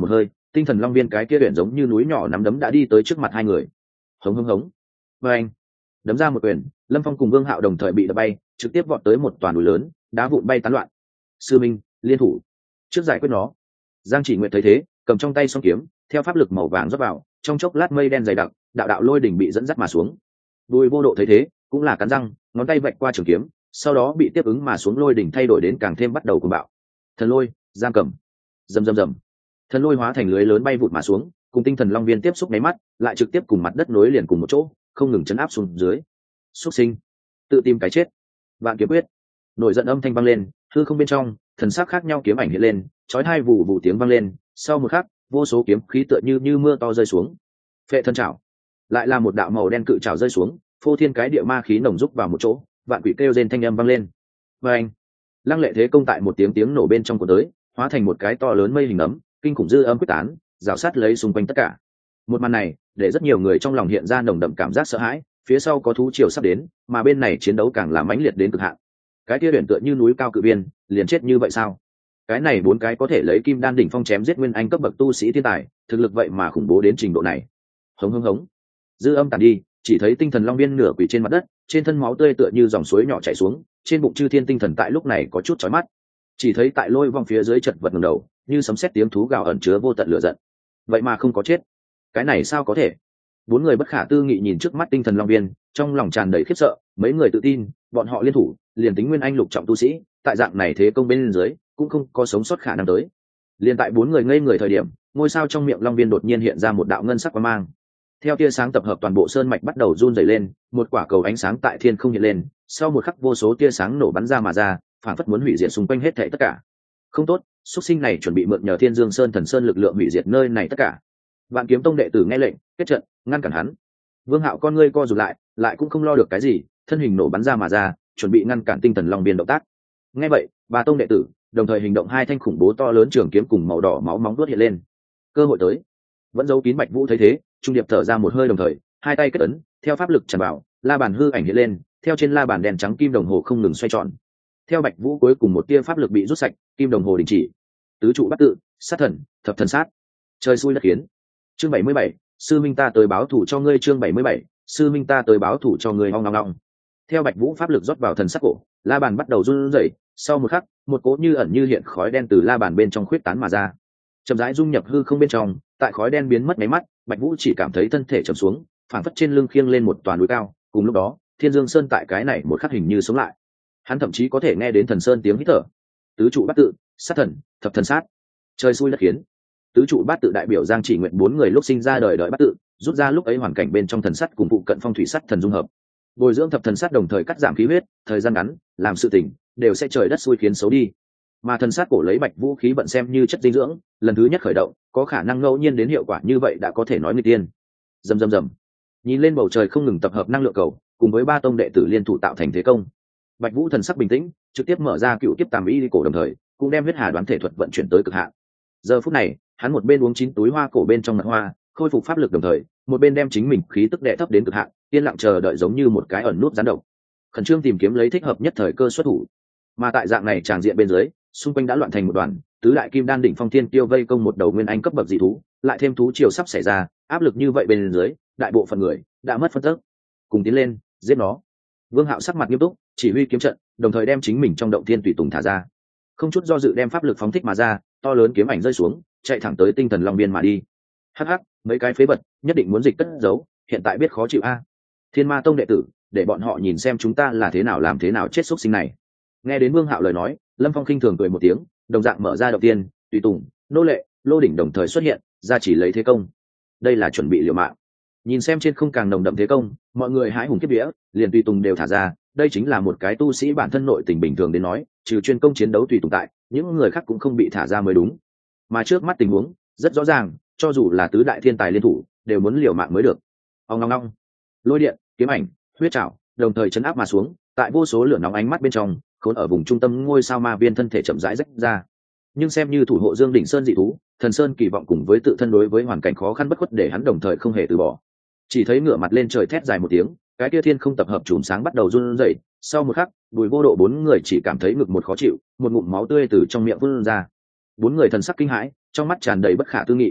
tinh thần long viên cái kia huyện giống như núi nhỏ nắm đấm đã đi tới trước mặt hai người. Hống hống hống. Và anh đấm ra một quyền, Lâm Phong cùng Vương Hạo đồng thời bị đập bay, trực tiếp vọt tới một toàn núi lớn, đá vụn bay tán loạn. Sư minh, liên thủ, trước giải quyết nó. Giang Chỉ Nguyệt thấy thế, cầm trong tay song kiếm, theo pháp lực màu vàng rót vào, trong chốc lát mây đen dày đặc, đạo đạo lôi đỉnh bị dẫn dắt mà xuống. Bùi Vô Độ thấy thế, cũng là cắn răng, ngón tay vạch qua trường kiếm, sau đó bị tiếp ứng mà xuống lôi đỉnh thay đổi đến càng thêm bắt đầu cuồng bạo. Thần lôi, giam cầm, rầm rầm rầm. Thần lôi hóa thành lưới lớn bay vụt mà xuống, cùng tinh thần long viên tiếp xúc mấy mắt, lại trực tiếp cùng mặt đất nối liền cùng một chỗ, không ngừng chấn áp xuống dưới. Xuất sinh, tự tìm cái chết. Vạn kiếm quyết. Nổi giận âm thanh vang lên, hư không bên trong, thần sắc khác nhau kiếm ảnh hiện lên, chói tai vụ vụ tiếng vang lên, sau một khắc, vô số kiếm khí tựa như như mưa to rơi xuống. Phệ thân trảo, lại là một đạo màu đen cự trảo rơi xuống, phô thiên cái địa ma khí nồng rúc vào một chỗ, vạn quỷ kêu rên thanh âm vang lên. Và anh, lăng lệ thế công tại một tiếng tiếng nổ bên trong của tới, hóa thành một cái to lớn mây hình ấm, kinh khủng dư âm quyết tán, rào sát lấy xung quanh tất cả. Một màn này, để rất nhiều người trong lòng hiện ra nồng đậm cảm giác sợ hãi, phía sau có thú triều sắp đến, mà bên này chiến đấu càng là mãnh liệt đến cực hạn. Cái kia huyền tựa như núi cao cự viên, liền chết như vậy sao? Cái này bốn cái có thể lấy kim đan đỉnh phong chém giết nguyên anh cấp bậc tu sĩ thiên tài, thực lực vậy mà khủng bố đến trình độ này. Hống hống hống. Dư âm tàn đi, chỉ thấy tinh thần long viên nửa quỳ trên mặt đất, trên thân máu tươi tựa như dòng suối nhỏ chảy xuống, trên bụng chư thiên tinh thần tại lúc này có chút chói mắt. Chỉ thấy tại lôi vòng phía dưới chật vật ngẩng đầu, như sấm sét tiếng thú gào ẩn chứa vô tận lửa giận. Vậy mà không có chết. Cái này sao có thể? Bốn người bất khả tư nghị nhìn trước mắt tinh thần long viên, trong lòng tràn đầy khiếp sợ, mấy người tự tin, bọn họ liên thủ, liền tính nguyên anh lục trọng tu sĩ, tại dạng này thế công bên dưới, cũng không có sống sót khả năng tới. Liên tại bốn người ngây người thời điểm, ngôi sao trong miệng long viên đột nhiên hiện ra một đạo ngân sắc quang mang. Theo tia sáng tập hợp, toàn bộ sơn mạch bắt đầu run rẩy lên, một quả cầu ánh sáng tại thiên không hiện lên, sau một khắc vô số tia sáng nổ bắn ra mà ra, phản phất muốn hủy diệt xung quanh hết thảy tất cả. Không tốt, xuất sinh này chuẩn bị mượn nhờ Thiên Dương Sơn thần sơn lực lượng hủy diệt nơi này tất cả. Vạn Kiếm Tông đệ tử nghe lệnh, kết trận, ngăn cản hắn. Vương Hạo con ngươi co rụt lại, lại cũng không lo được cái gì, thân hình nổ bắn ra mà ra, chuẩn bị ngăn cản tinh thần long viên động tác. Nghe vậy, ba tông đệ tử đồng thời hành động, hai thanh khủng bố to lớn trường kiếm cùng màu đỏ máu móng vuốt hiện lên. Cơ hội tới. Vẫn giấu kín Bạch Vũ thấy thế, trung điệp thở ra một hơi, đồng thời hai tay kết ấn, theo pháp lực tràn vào, la bàn hư ảnh hiện lên, theo trên la bàn đèn trắng kim đồng hồ không ngừng xoay tròn. Theo Bạch Vũ cuối cùng một tia pháp lực bị rút sạch, kim đồng hồ đình chỉ. Tứ trụ bắt tự, sát thần, thập thần sát. Trời xui đất khiến. Chương bảy mươi bảy, sư minh ta tới báo thủ cho ngươi. Chương bảy mươi bảy, sư minh ta tới báo thủ cho ngươi. Ong ong ong. Theo Bạch Vũ pháp lực rót vào thần sắc cổ, la bàn bắt đầu run rẩy, sau một khắc, một cỗ như ẩn như hiện khói đen từ la bàn bên trong khuyết tán mà ra, chậm rãi dung nhập hư không bên trong. Tại khói đen biến mất mấy mắt, Bạch Vũ chỉ cảm thấy thân thể trầm xuống, phảng phất trên lưng khiêng lên một toàn núi cao. Cùng lúc đó, Thiên Dương Sơn tại cái này một khắc hình như sống lại, hắn thậm chí có thể nghe đến thần sơn tiếng hít thở. Tứ trụ bát tự, sát thần, thập thần sát. Trời xui đất khiến. Tứ trụ bát tự đại biểu Giang Chỉ Nguyện bốn người lúc sinh ra đời đợi bát tự, rút ra lúc ấy hoàn cảnh bên trong thần sắt cùng phụ cận phong thủy sắt thần dung hợp, bồi dưỡng thập thần sát, đồng thời cắt giảm khí huyết, thời gian ngắn làm sự tình đều sẽ trời đất xui khiến xấu đi. Mà thần sát cổ lấy Bạch Vũ khí vận xem như chất dinh dưỡng, lần thứ nhất khởi động, có khả năng ngẫu nhiên đến hiệu quả như vậy đã có thể nói người tiên. Rầm rầm rầm. Nhìn lên bầu trời không ngừng tập hợp năng lượng cầu, cùng với ba tông đệ tử liên thủ tạo thành thế công. Bạch Vũ thần sắc bình tĩnh, trực tiếp mở ra cựu kiếp tam y cổ, đồng thời cũng đem huyết hà đoán thể thuật vận chuyển tới cực hạn. Giờ phút này, hắn một bên uống chín túi hoa cổ bên trong mật hoa, khôi phục pháp lực, đồng thời một bên đem chính mình khí tức đệ thấp đến cực hạn, yên lặng chờ đợi giống như một cái ẩn nút gián độc, khẩn trương tìm kiếm lấy thích hợp nhất thời cơ xuất thủ. Mà tại dạng này tràng diện bên dưới, xung quanh đã loạn thành một đoàn, tứ đại kim đan đỉnh phong thiên tiêu vây công một đầu nguyên anh cấp bậc dị thú, lại thêm thú triều sắp xảy ra, áp lực như vậy bên dưới, đại bộ phận người đã mất phân tức. Cùng tiến lên, giết nó. Vương Hạo sắc mặt nghiêm túc, chỉ huy kiếm trận, đồng thời đem chính mình trong động thiên tùy tùng thả ra, không chút do dự đem pháp lực phóng thích mà ra, to lớn kiếm ảnh rơi xuống, chạy thẳng tới tinh thần long biên mà đi. Hắc hắc, mấy cái phế vật, nhất định muốn dịch cất giấu, hiện tại biết khó chịu a. Thiên Ma Tông đệ tử, để bọn họ nhìn xem chúng ta là thế nào làm thế nào chết xúc sinh này. Nghe đến Vương Hạo lời nói, Lâm Phong khinh thường cười một tiếng, đồng dạng mở ra động tiên, tùy tùng, nô lệ, lô đỉnh đồng thời xuất hiện, ra chỉ lấy thế công. Đây là chuẩn bị liều mạng. Nhìn xem trên không càng nồng đậm thế công, mọi người hãi hùng kiếp vía, liền tùy tùng đều thả ra. Đây chính là một cái tu sĩ bản thân nội tình bình thường đến nói, trừ chuyên công chiến đấu tùy tùng tại, những người khác cũng không bị thả ra mới đúng. Mà trước mắt tình huống rất rõ ràng, cho dù là tứ đại thiên tài liên thủ, đều muốn liều mạng mới được. Ong long long, lôi điện, kiếm ảnh, huyết trảo, đồng thời chấn áp mà xuống, tại vô số lửa nóng ánh mắt bên trong, khốn ở vùng trung tâm ngôi sao ma viên thân thể chậm rãi rách ra. Nhưng xem như thủ hộ Dương Đỉnh Sơn dị thú, Thần Sơn kỳ vọng cùng với tự thân đối với hoàn cảnh khó khăn bất khuất để hắn đồng thời không hề từ bỏ. Chỉ thấy ngửa mặt lên trời thét dài một tiếng, cái kia thiên không tập hợp chùm sáng bắt đầu run rẩy, sau một khắc, Bùi Vô Độ bốn người chỉ cảm thấy ngực một khó chịu, một ngụm máu tươi từ trong miệng phun ra. Bốn người thần sắc kinh hãi, trong mắt tràn đầy bất khả tư nghị.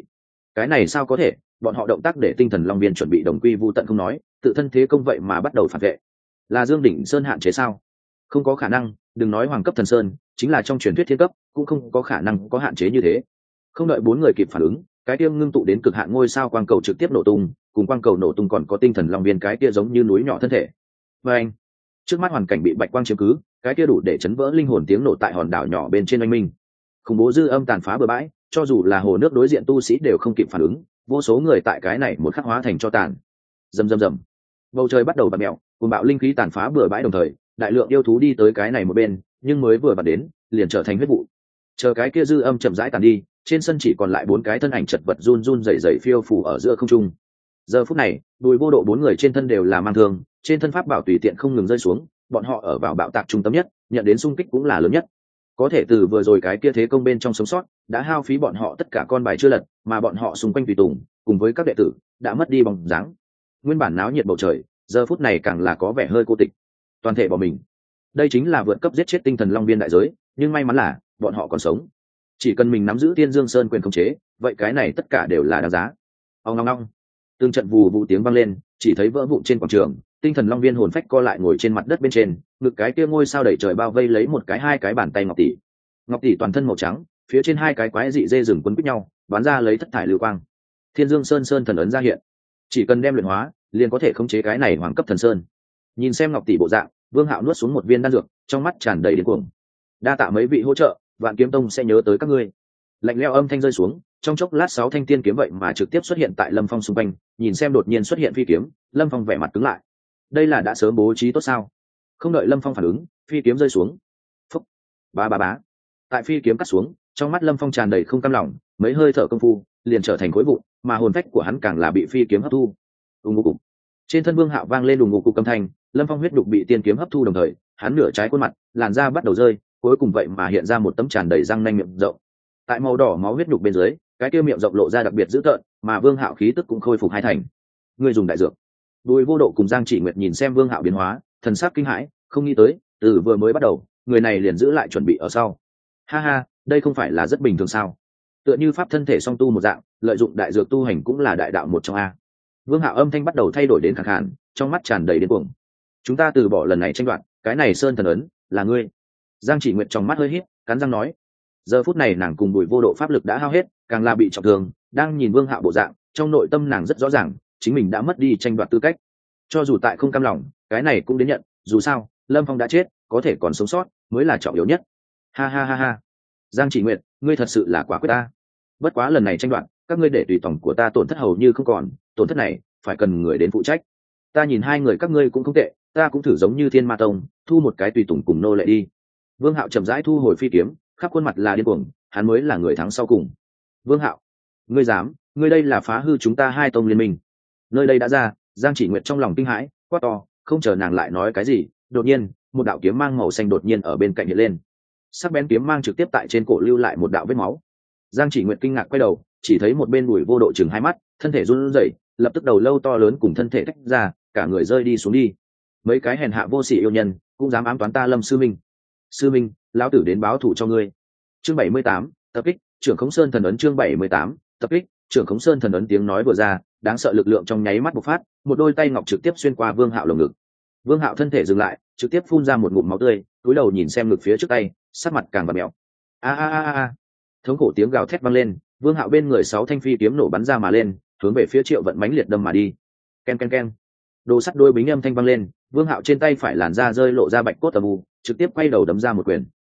cái này sao có thể, bọn họ động tác để tinh thần long viên chuẩn bị đồng quy vu tận không nói, tự thân thế công vậy mà bắt đầu phản vệ. Là Dương Đỉnh Sơn hạn chế sao? Không có khả năng, đừng nói hoàng cấp thần sơn, chính là trong truyền thuyết thiên cấp cũng không có khả năng có hạn chế như thế. Không đợi bốn người kịp phản ứng, cái kia ngưng tụ đến cực hạn ngôi sao quang cầu trực tiếp nổ tung, cùng quang cầu nổ tung còn có tinh thần long viên cái kia giống như núi nhỏ thân thể. Và anh, trước mắt hoàn cảnh bị bạch quang chiếm cứ, cái kia đủ để chấn vỡ linh hồn tiếng nổ tại hòn đảo nhỏ bên trên oanh minh. Khủng bố dư âm tàn phá bờ bãi, cho dù là hồ nước đối diện tu sĩ đều không kịp phản ứng, vô số người tại cái này một khắc hóa thành cho tàn. Rầm rầm rầm, bầu trời bắt đầu bạt mèo, cùng bạo linh khí tàn phá bừa bãi đồng thời, đại lượng yêu thú đi tới cái này một bên, nhưng mới vừa bạt đến, liền trở thành huyết vụ. Chờ cái kia dư âm chậm rãi tàn đi, trên sân chỉ còn lại bốn cái thân ảnh chật vật run run rẩy rẩy phiêu phù ở giữa không trung. Giờ phút này, Bùi Vô Độ bốn người trên thân đều là mang thương, trên thân pháp bảo tùy tiện không ngừng rơi xuống, bọn họ ở vào bạo tạc trung tâm nhất, nhận đến xung kích cũng là lớn nhất. Có thể từ vừa rồi cái kia thế công bên trong sống sót, đã hao phí bọn họ tất cả con bài chưa lật, mà bọn họ xung quanh tùy tùng, cùng với các đệ tử, đã mất đi bóng dáng. Nguyên bản náo nhiệt bầu trời, giờ phút này càng là có vẻ hơi cô tịch. Toàn thể bỏ mình. Đây chính là vượt cấp giết chết tinh thần long viên đại giới, nhưng may mắn là bọn họ còn sống. Chỉ cần mình nắm giữ Thiên Dương Sơn quyền khống chế, vậy cái này tất cả đều là đáng giá. Ong ong ong. Từng trận vù vụ tiếng vang lên, chỉ thấy vỡ vụn trên quảng trường, tinh thần long viên hồn phách co lại ngồi trên mặt đất bên trên, ngực cái kia ngôi sao đầy trời bao vây lấy một cái hai cái bàn tay ngọc tỷ. Ngọc tỷ toàn thân màu trắng, phía trên hai cái quái dị dê rừng quấn quýt nhau, bắn ra lấy thất thải lưu quang. Thiên Dương Sơn Sơn thần ấn ra hiện, chỉ cần đem luyện hóa, liền có thể khống chế cái này hoàng cấp thần sơn. Nhìn xem ngọc tỷ bộ dạng, Vương Hạo nuốt xuống một viên đan dược, trong mắt tràn đầy điên cuồng. Đa tạ mấy vị hỗ trợ, Vạn Kiếm Tông sẽ nhớ tới các ngươi. Lạnh lẽo âm thanh rơi xuống, trong chốc lát sáu thanh tiên kiếm vậy mà trực tiếp xuất hiện tại Lâm Phong xung quanh, nhìn xem đột nhiên xuất hiện phi kiếm, Lâm Phong vẻ mặt cứng lại. Đây là đã sớm bố trí tốt sao? Không đợi Lâm Phong phản ứng, phi kiếm rơi xuống. Phúc, bá bá bá. Tại phi kiếm cắt xuống, trong mắt Lâm Phong tràn đầy không cam lòng, mấy hơi thở công phu, liền trở thành khối vụn, mà hồn phách của hắn càng là bị phi kiếm hấp thu. Ùng ục. Trên thân Vương Hạo vang lên đùng ngục cục âm thanh, Lâm Phong huyết đục bị tiên kiếm hấp thu đồng thời, hắn nửa trái khuôn mặt, làn da bắt đầu rơi, cuối cùng vậy mà hiện ra một tấm tràn đầy răng nanh miệng rộng. Tại màu đỏ máu huyết đục bên dưới, cái kia miệng rộng lộ ra đặc biệt dữ tợn, mà Vương Hạo khí tức cũng khôi phục hai thành. Người dùng đại dược. Bùi Vô Độ cùng Giang Chỉ Nguyệt nhìn xem Vương Hạo biến hóa, thần sắc kinh hãi, không nghĩ tới, từ vừa mới bắt đầu, người này liền giữ lại chuẩn bị ở sau. Ha ha, đây không phải là rất bình thường sao? Tựa như pháp thân thể song tu một dạng, lợi dụng đại dược tu hành cũng là đại đạo một trong a. Vương Hạo âm thanh bắt đầu thay đổi đến khàn khàn, trong mắt tràn đầy điên cuồng. Chúng ta từ bỏ lần này tranh đoạt, cái này sơn thần ấn là ngươi. Giang Chỉ Nguyệt trong mắt hơi híp, cắn răng nói. Giờ phút này nàng cùng Bùi Vô Độ pháp lực đã hao hết, càng là bị trọng thương, đang nhìn Vương Hạo bộ dạng, trong nội tâm nàng rất rõ ràng, chính mình đã mất đi tranh đoạt tư cách. Cho dù tại không cam lòng, cái này cũng đến nhận, dù sao, Lâm Phong đã chết, có thể còn sống sót mới là trọng yếu nhất. Ha ha ha ha. Giang Chỉ Nguyệt, ngươi thật sự là quả quyết ta. Bất quá lần này tranh đoạt, các ngươi để tùy tòng của ta tổn thất hầu như không còn, tổn thất này phải cần người đến phụ trách. Ta nhìn hai người các ngươi cũng không tệ, ta cũng thử giống như Thiên Ma Tông, thu một cái tùy tùng cùng nô lệ đi. Vương Hạo chậm rãi thu hồi phi kiếm, khắp khuôn mặt là điên cuồng, hắn mới là người thắng sau cùng. Vương Hạo, ngươi dám, ngươi đây là phá hư chúng ta hai tông liên minh. Nơi đây đã ra, Giang Chỉ Nguyệt trong lòng kinh hãi, quát to, không chờ nàng lại nói cái gì, đột nhiên, một đạo kiếm mang màu xanh đột nhiên ở bên cạnh hiện lên. Sắc bén kiếm mang trực tiếp tại trên cổ lưu lại một đạo vết máu. Giang Chỉ Nguyệt kinh ngạc quay đầu, chỉ thấy một bên Bùi Vô Độ chừng hai mắt, thân thể run rẩy, lập tức đầu lâu to lớn cùng thân thể tách ra, cả người rơi đi xuống đi. Mấy cái hèn hạ vô sỉ yêu nhân, cũng dám ám toán ta Lâm sư minh. Sư minh, lão tử đến báo thù cho ngươi. Chương bảy mươi tám, tập kích, trưởng Khống Sơn thần ấn chương bảy mươi tám, tập kích, trưởng Khống Sơn thần ấn tiếng nói vừa ra, đáng sợ lực lượng trong nháy mắt bộc phát, một đôi tay ngọc trực tiếp xuyên qua Vương Hạo lồng ngực. Vương Hạo thân thể dừng lại, trực tiếp phun ra một ngụm máu tươi, cúi đầu nhìn xem ngực phía trước tay, sắc mặt càng vặn mèo. A a a a. Thống khổ tiếng gào thét vang lên, Vương Hạo bên người sáu thanh phi kiếm nổ bắn ra mà lên, hướng về phía Triệu Vận mãnh liệt đâm mà đi. Ken ken ken. Đồ sắt đôi bính âm thanh vang lên, Vương Hạo trên tay phải làn da rơi lộ ra bạch cốt tầm u, trực tiếp quay đầu đấm ra một quyền.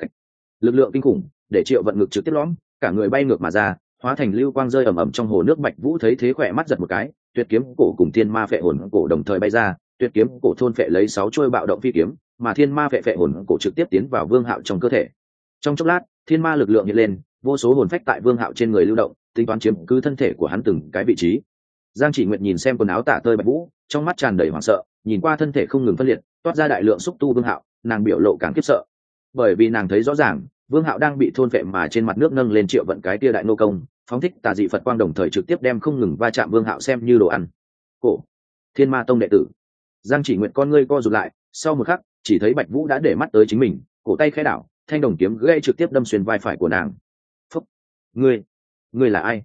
Lực lượng kinh khủng, để Triệu Vận ngực trực tiếp lõm, cả người bay ngược mà ra, hóa thành lưu quang rơi ầm ầm trong hồ nước. Bạch Vũ thấy thế khỏe mắt giật một cái, tuyệt kiếm cổ cùng thiên ma phệ hồn cổ đồng thời bay ra, tuyệt kiếm cổ thôn phệ lấy sáu chuôi bạo động phi kiếm, mà thiên ma phệ phệ hồn cổ trực tiếp tiến vào Vương Hạo trong cơ thể. Trong chốc lát, thiên ma lực lượng hiện lên, vô số hồn phách tại Vương Hạo trên người lưu động, tính toán chiếm cứ thân thể của hắn từng cái vị trí. Giang Chỉ Nguyệt nhìn xem quần áo tả tơi Bạch Vũ, trong mắt tràn đầy hoảng sợ, nhìn qua thân thể không ngừng phân liệt, toát ra đại lượng xúc tu Vương Hạo, nàng biểu lộ càng khiếp sợ, bởi vì nàng thấy rõ ràng, Vương Hạo đang bị thôn phệ mà trên mặt nước nâng lên Triệu Vận cái tia đại nô công, phóng thích tà dị Phật quang đồng thời trực tiếp đem không ngừng va chạm Vương Hạo xem như đồ ăn. Cổ, Thiên Ma Tông đệ tử. Giang Chỉ Nguyệt con ngươi co rụt lại, sau một khắc, chỉ thấy Bạch Vũ đã để mắt tới chính mình, cổ tay khẽ đảo, thanh đồng kiếm gãy trực tiếp đâm xuyên vai phải của nàng. Phúc, ngươi, ngươi là ai?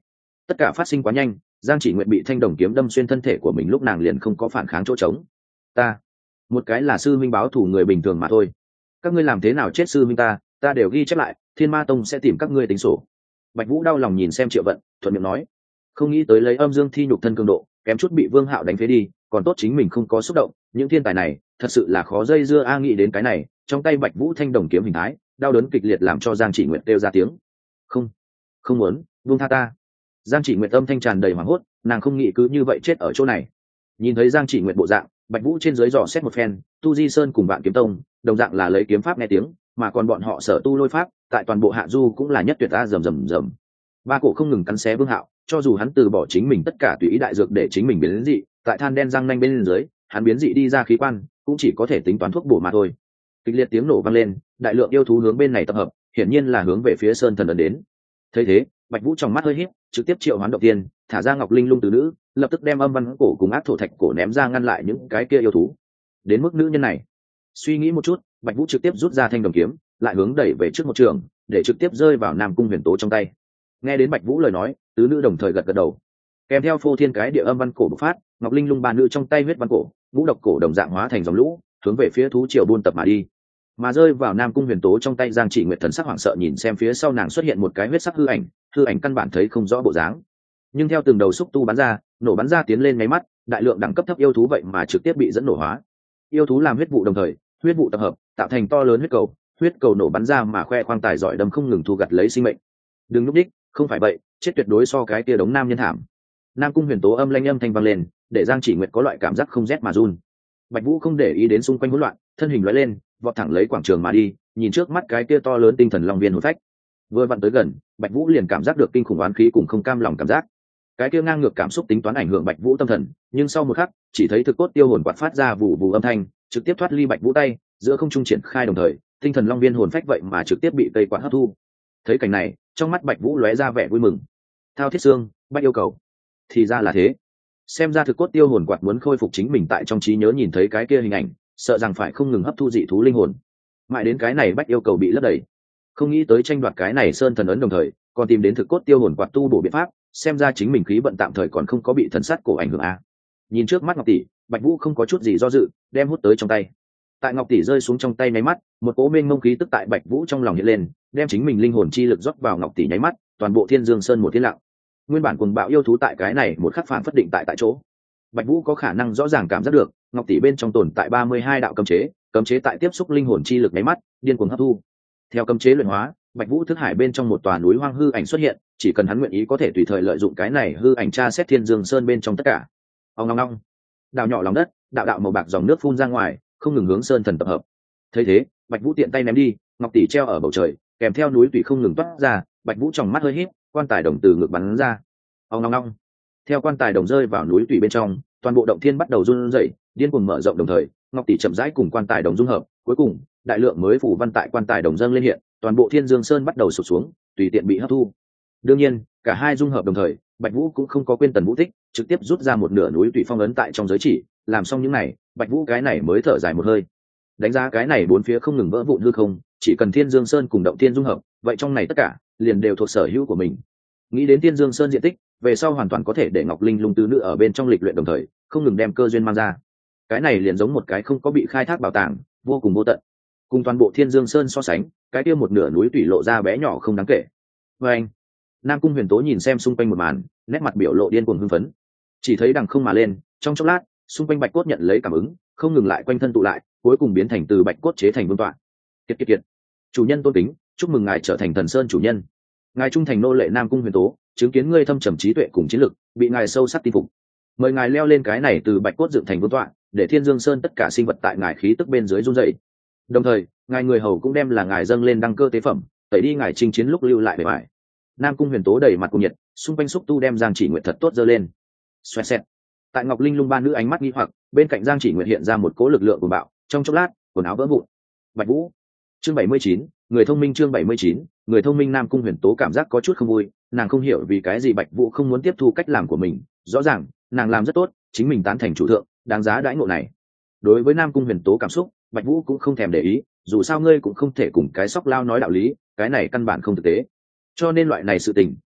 tất cả phát sinh quá nhanh, Giang Chỉ Nguyệt bị thanh đồng kiếm đâm xuyên thân thể của mình lúc nàng liền không có phản kháng chỗ trống. Ta, một cái là sư minh báo thủ người bình thường mà thôi, các ngươi làm thế nào chết sư minh ta, ta đều ghi chép lại, Thiên Ma Tông sẽ tìm các ngươi tính sổ. Bạch Vũ đau lòng nhìn xem Triệu Vận, thuận miệng nói, không nghĩ tới lấy âm dương thi nhục thân cường độ, kém chút bị Vương Hạo đánh phế đi, còn tốt chính mình không có xúc động, những thiên tài này thật sự là khó dây dưa a. Nghĩ đến cái này, trong tay Bạch Vũ thanh đồng kiếm hình thái đau đớn kịch liệt làm cho Giang Chỉ Nguyệt kêu ra tiếng, không không muốn, buông tha ta. Giang Chỉ Nguyệt âm thanh tràn đầy hoảng hốt, nàng không nghĩ cứ như vậy chết ở chỗ này. Nhìn thấy Giang Chỉ Nguyệt bộ dạng, Bạch Vũ trên dưới dò xét một phen, Tu Di Sơn cùng Vạn Kiếm Tông đồng dạng là lấy kiếm pháp nghe tiếng, mà còn bọn họ sở tu lôi pháp tại toàn bộ hạ du cũng là nhất tuyệt a. Rầm rầm rầm, ba cổ không ngừng cắn xé Vương Hạo, cho dù hắn từ bỏ chính mình tất cả tùy ý đại dược để chính mình biến dị, tại than đen răng nanh bên dưới, hắn biến dị đi ra khí quan cũng chỉ có thể tính toán thuốc bổ mà thôi. Kịch liệt tiếng nổ vang lên, đại lượng yêu thú hướng bên này tập hợp, hiển nhiên là hướng về phía Sơn Thần ấn đến. Thấy thế, Bạch Vũ trong mắt hơi híp, trực tiếp triệu hoán động tiên, thả ra Ngọc Linh Lung từ nữ, lập tức đem âm văn cổ cùng ác thổ thạch cổ ném ra ngăn lại những cái kia yêu thú. Đến mức nữ nhân này, suy nghĩ một chút, Bạch Vũ trực tiếp rút ra thanh đồng kiếm, lại hướng đẩy về trước một trường, để trực tiếp rơi vào Nam Cung Huyền Tố trong tay. Nghe đến Bạch Vũ lời nói, tứ nữ đồng thời gật gật đầu. Kèm theo phô thiên cái địa âm văn cổ bộc phát, Ngọc Linh Lung ba nữ trong tay huyết văn cổ, ngũ độc cổ đồng dạng hóa thành dòng lũ, hướng về phía thú triều buôn tập mà đi. Mà rơi vào Nam Cung Huyền Tố trong tay Giang Chỉ Nguyệt thần sắc hoảng sợ nhìn xem phía sau nàng xuất hiện một cái huyết sắc hư ảnh, hư ảnh căn bản thấy không rõ bộ dáng. Nhưng theo từng đầu xúc tu bắn ra, nổ bắn ra tiến lên mấy mắt, đại lượng đẳng cấp thấp yêu thú vậy mà trực tiếp bị dẫn nổ hóa. Yêu thú làm huyết vụ đồng thời, huyết vụ tập hợp, tạo thành to lớn huyết cầu, huyết cầu nổ bắn ra mà khoe khoang tài giỏi đâm không ngừng thu gặt lấy sinh mệnh. Đừng lúc đích, không phải vậy, chết tuyệt đối so cái kia đống nam nhân thảm. Nam Cung Huyền Tố âm lanh âm thanh vang lên, để Giang Chỉ Nguyệt có loại cảm giác không rét mà run. Bạch Vũ không để ý đến xung quanh hỗn loạn, thân hình lóe lên, vọt thẳng lấy quảng trường mà đi, nhìn trước mắt cái kia to lớn tinh thần long viên hồn phách. Vừa vặn tới gần, Bạch Vũ liền cảm giác được kinh khủng oán khí cùng không cam lòng cảm giác. Cái kia ngang ngược cảm xúc tính toán ảnh hưởng Bạch Vũ tâm thần, nhưng sau một khắc, chỉ thấy thực cốt tiêu hồn quạt phát ra vụ vụ âm thanh, trực tiếp thoát ly Bạch Vũ tay, giữa không trung triển khai đồng thời, tinh thần long viên hồn phách vậy mà trực tiếp bị cây quạt hấp thu. Thấy cảnh này, trong mắt Bạch Vũ lóe ra vẻ vui mừng. Thao Thiết Xương, Bạch yêu cầu. Thì ra là thế. Xem ra thực cốt tiêu hồn quạt muốn khôi phục chính mình tại trong trí nhớ nhìn thấy cái kia hình ảnh, sợ rằng phải không ngừng hấp thu dị thú linh hồn. Mãi đến cái này Bạch yêu cầu bị lấp đầy. Không nghĩ tới tranh đoạt cái này Sơn Thần ấn đồng thời, còn tìm đến thực cốt tiêu hồn quạt tu bổ biện pháp, xem ra chính mình khí vận tạm thời còn không có bị thần sát cổ ảnh hưởng a. Nhìn trước mắt Ngọc tỷ, Bạch Vũ không có chút gì do dự, đem hút tới trong tay. Tại Ngọc tỷ rơi xuống trong tay nháy mắt, một cỗ mênh mông khí tức tại Bạch Vũ trong lòng hiện lên, đem chính mình linh hồn chi lực rót vào Ngọc tỷ nháy mắt, toàn bộ Thiên Dương Sơn một thiên lặng. Nguyên bản cuồng bạo yêu thú tại cái này một khắc phản phất định tại tại chỗ. Bạch Vũ có khả năng rõ ràng cảm giác được, Ngọc tỷ bên trong tồn tại ba mươi hai đạo cấm chế, cấm chế tại tiếp xúc linh hồn chi lực nháy mắt, điên cuồng hấp thu. Theo cấm chế luyện hóa, Bạch Vũ thức hải bên trong một tòa núi hoang hư ảnh xuất hiện, chỉ cần hắn nguyện ý có thể tùy thời lợi dụng cái này hư ảnh tra xét Thiên Dương Sơn bên trong tất cả. Ong ong ong. Đào nhỏ lòng đất, đạo đạo màu bạc dòng nước phun ra ngoài, không ngừng hướng Sơn Thần tập hợp. Thấy thế, Bạch Vũ tiện tay ném đi, Ngọc tỷ treo ở bầu trời, kèm theo núi tùy không ngừng toát ra, Bạch Vũ trong mắt hơi híp, quan tài đồng từ ngực bắn ra. Ong ong ong. Theo quan tài đồng rơi vào núi tùy bên trong, toàn bộ động thiên bắt đầu run rẩy, điên cuồng mở rộng đồng thời, Ngọc tỷ chậm rãi cùng quan tài đồng dung hợp, cuối cùng, đại lượng mới phủ văn tại quan tài đồng dâng lên hiện, toàn bộ Thiên Dương Sơn bắt đầu sụp xuống, tùy tiện bị hấp thu. Đương nhiên, cả hai dung hợp đồng thời, Bạch Vũ cũng không có quên Tần Vũ Tích, trực tiếp rút ra một nửa núi tùy phong ấn tại trong giới chỉ, làm xong những này, Bạch Vũ cái này mới thở dài một hơi. Đánh giá cái này bốn phía không ngừng vỡ vụn hư không, chỉ cần Thiên Dương Sơn cùng động thiên dung hợp, vậy trong này tất cả liền đều thuộc sở hữu của mình. Nghĩ đến Thiên Dương Sơn diện tích, về sau hoàn toàn có thể để Ngọc Linh Lung tứ nữ ở bên trong lịch luyện đồng thời, không ngừng đem cơ duyên mang ra. Cái này liền giống một cái không có bị khai thác bảo tàng, vô cùng vô tận. Cùng toàn bộ Thiên Dương Sơn so sánh, cái kia một nửa núi tùy lộ ra bé nhỏ không đáng kể. Và anh, Nam Cung Huyền Tố nhìn xem xung quanh một màn, nét mặt biểu lộ điên cuồng hưng phấn. Chỉ thấy đằng không mà lên, trong chốc lát, xung quanh bạch cốt nhận lấy cảm ứng, không ngừng lại quanh thân tụ lại, cuối cùng biến thành từ bạch cốt chế thành vương tọa. Kiệt kiệt kiệt, chủ nhân tôn kính, chúc mừng ngài trở thành Thần Sơn chủ nhân. Ngài trung thành nô lệ Nam Cung Huyền Tố, chứng kiến ngươi thâm trầm trí tuệ cùng chiến lực, bị ngài sâu sắc tin phục. Mời ngài leo lên cái này từ bạch cốt dựng thành vương tọa, để Thiên Dương Sơn tất cả sinh vật tại ngài khí tức bên dưới run dậy. Đồng thời, ngài người hầu cũng đem là ngài dâng lên đăng cơ tế phẩm, tẩy đi ngài chinh chiến lúc lưu lại bề bài. Nam Cung Huyền Tố đầy mặt cuồng nhiệt, xung quanh xúc tu đem Giang Chỉ Nguyệt thật tốt dơ lên. Xoẹt xẹt. Tại Ngọc Linh Lung ba nữ ánh mắt nghi hoặc, bên cạnh Giang Chỉ Nguyệt hiện ra một cỗ lực lượng cuồng bạo, trong chốc lát, quần áo vỡ vụn. Bạch Vũ. Chương bảy mươi chín, người thông minh chương bảy mươi chín, người thông minh. Nam Cung Huyền Tố cảm giác có chút không vui, nàng không hiểu vì cái gì Bạch Vũ không muốn tiếp thu cách làm của mình, rõ ràng, nàng làm rất tốt, chính mình tán thành chủ thượng, đáng giá đãi ngộ này. Đối với Nam Cung Huyền Tố cảm xúc, Bạch Vũ cũng không thèm để ý, dù sao ngươi cũng không thể cùng cái sóc lao nói đạo lý, cái này căn bản không thực tế. Cho nên loại này sự tình,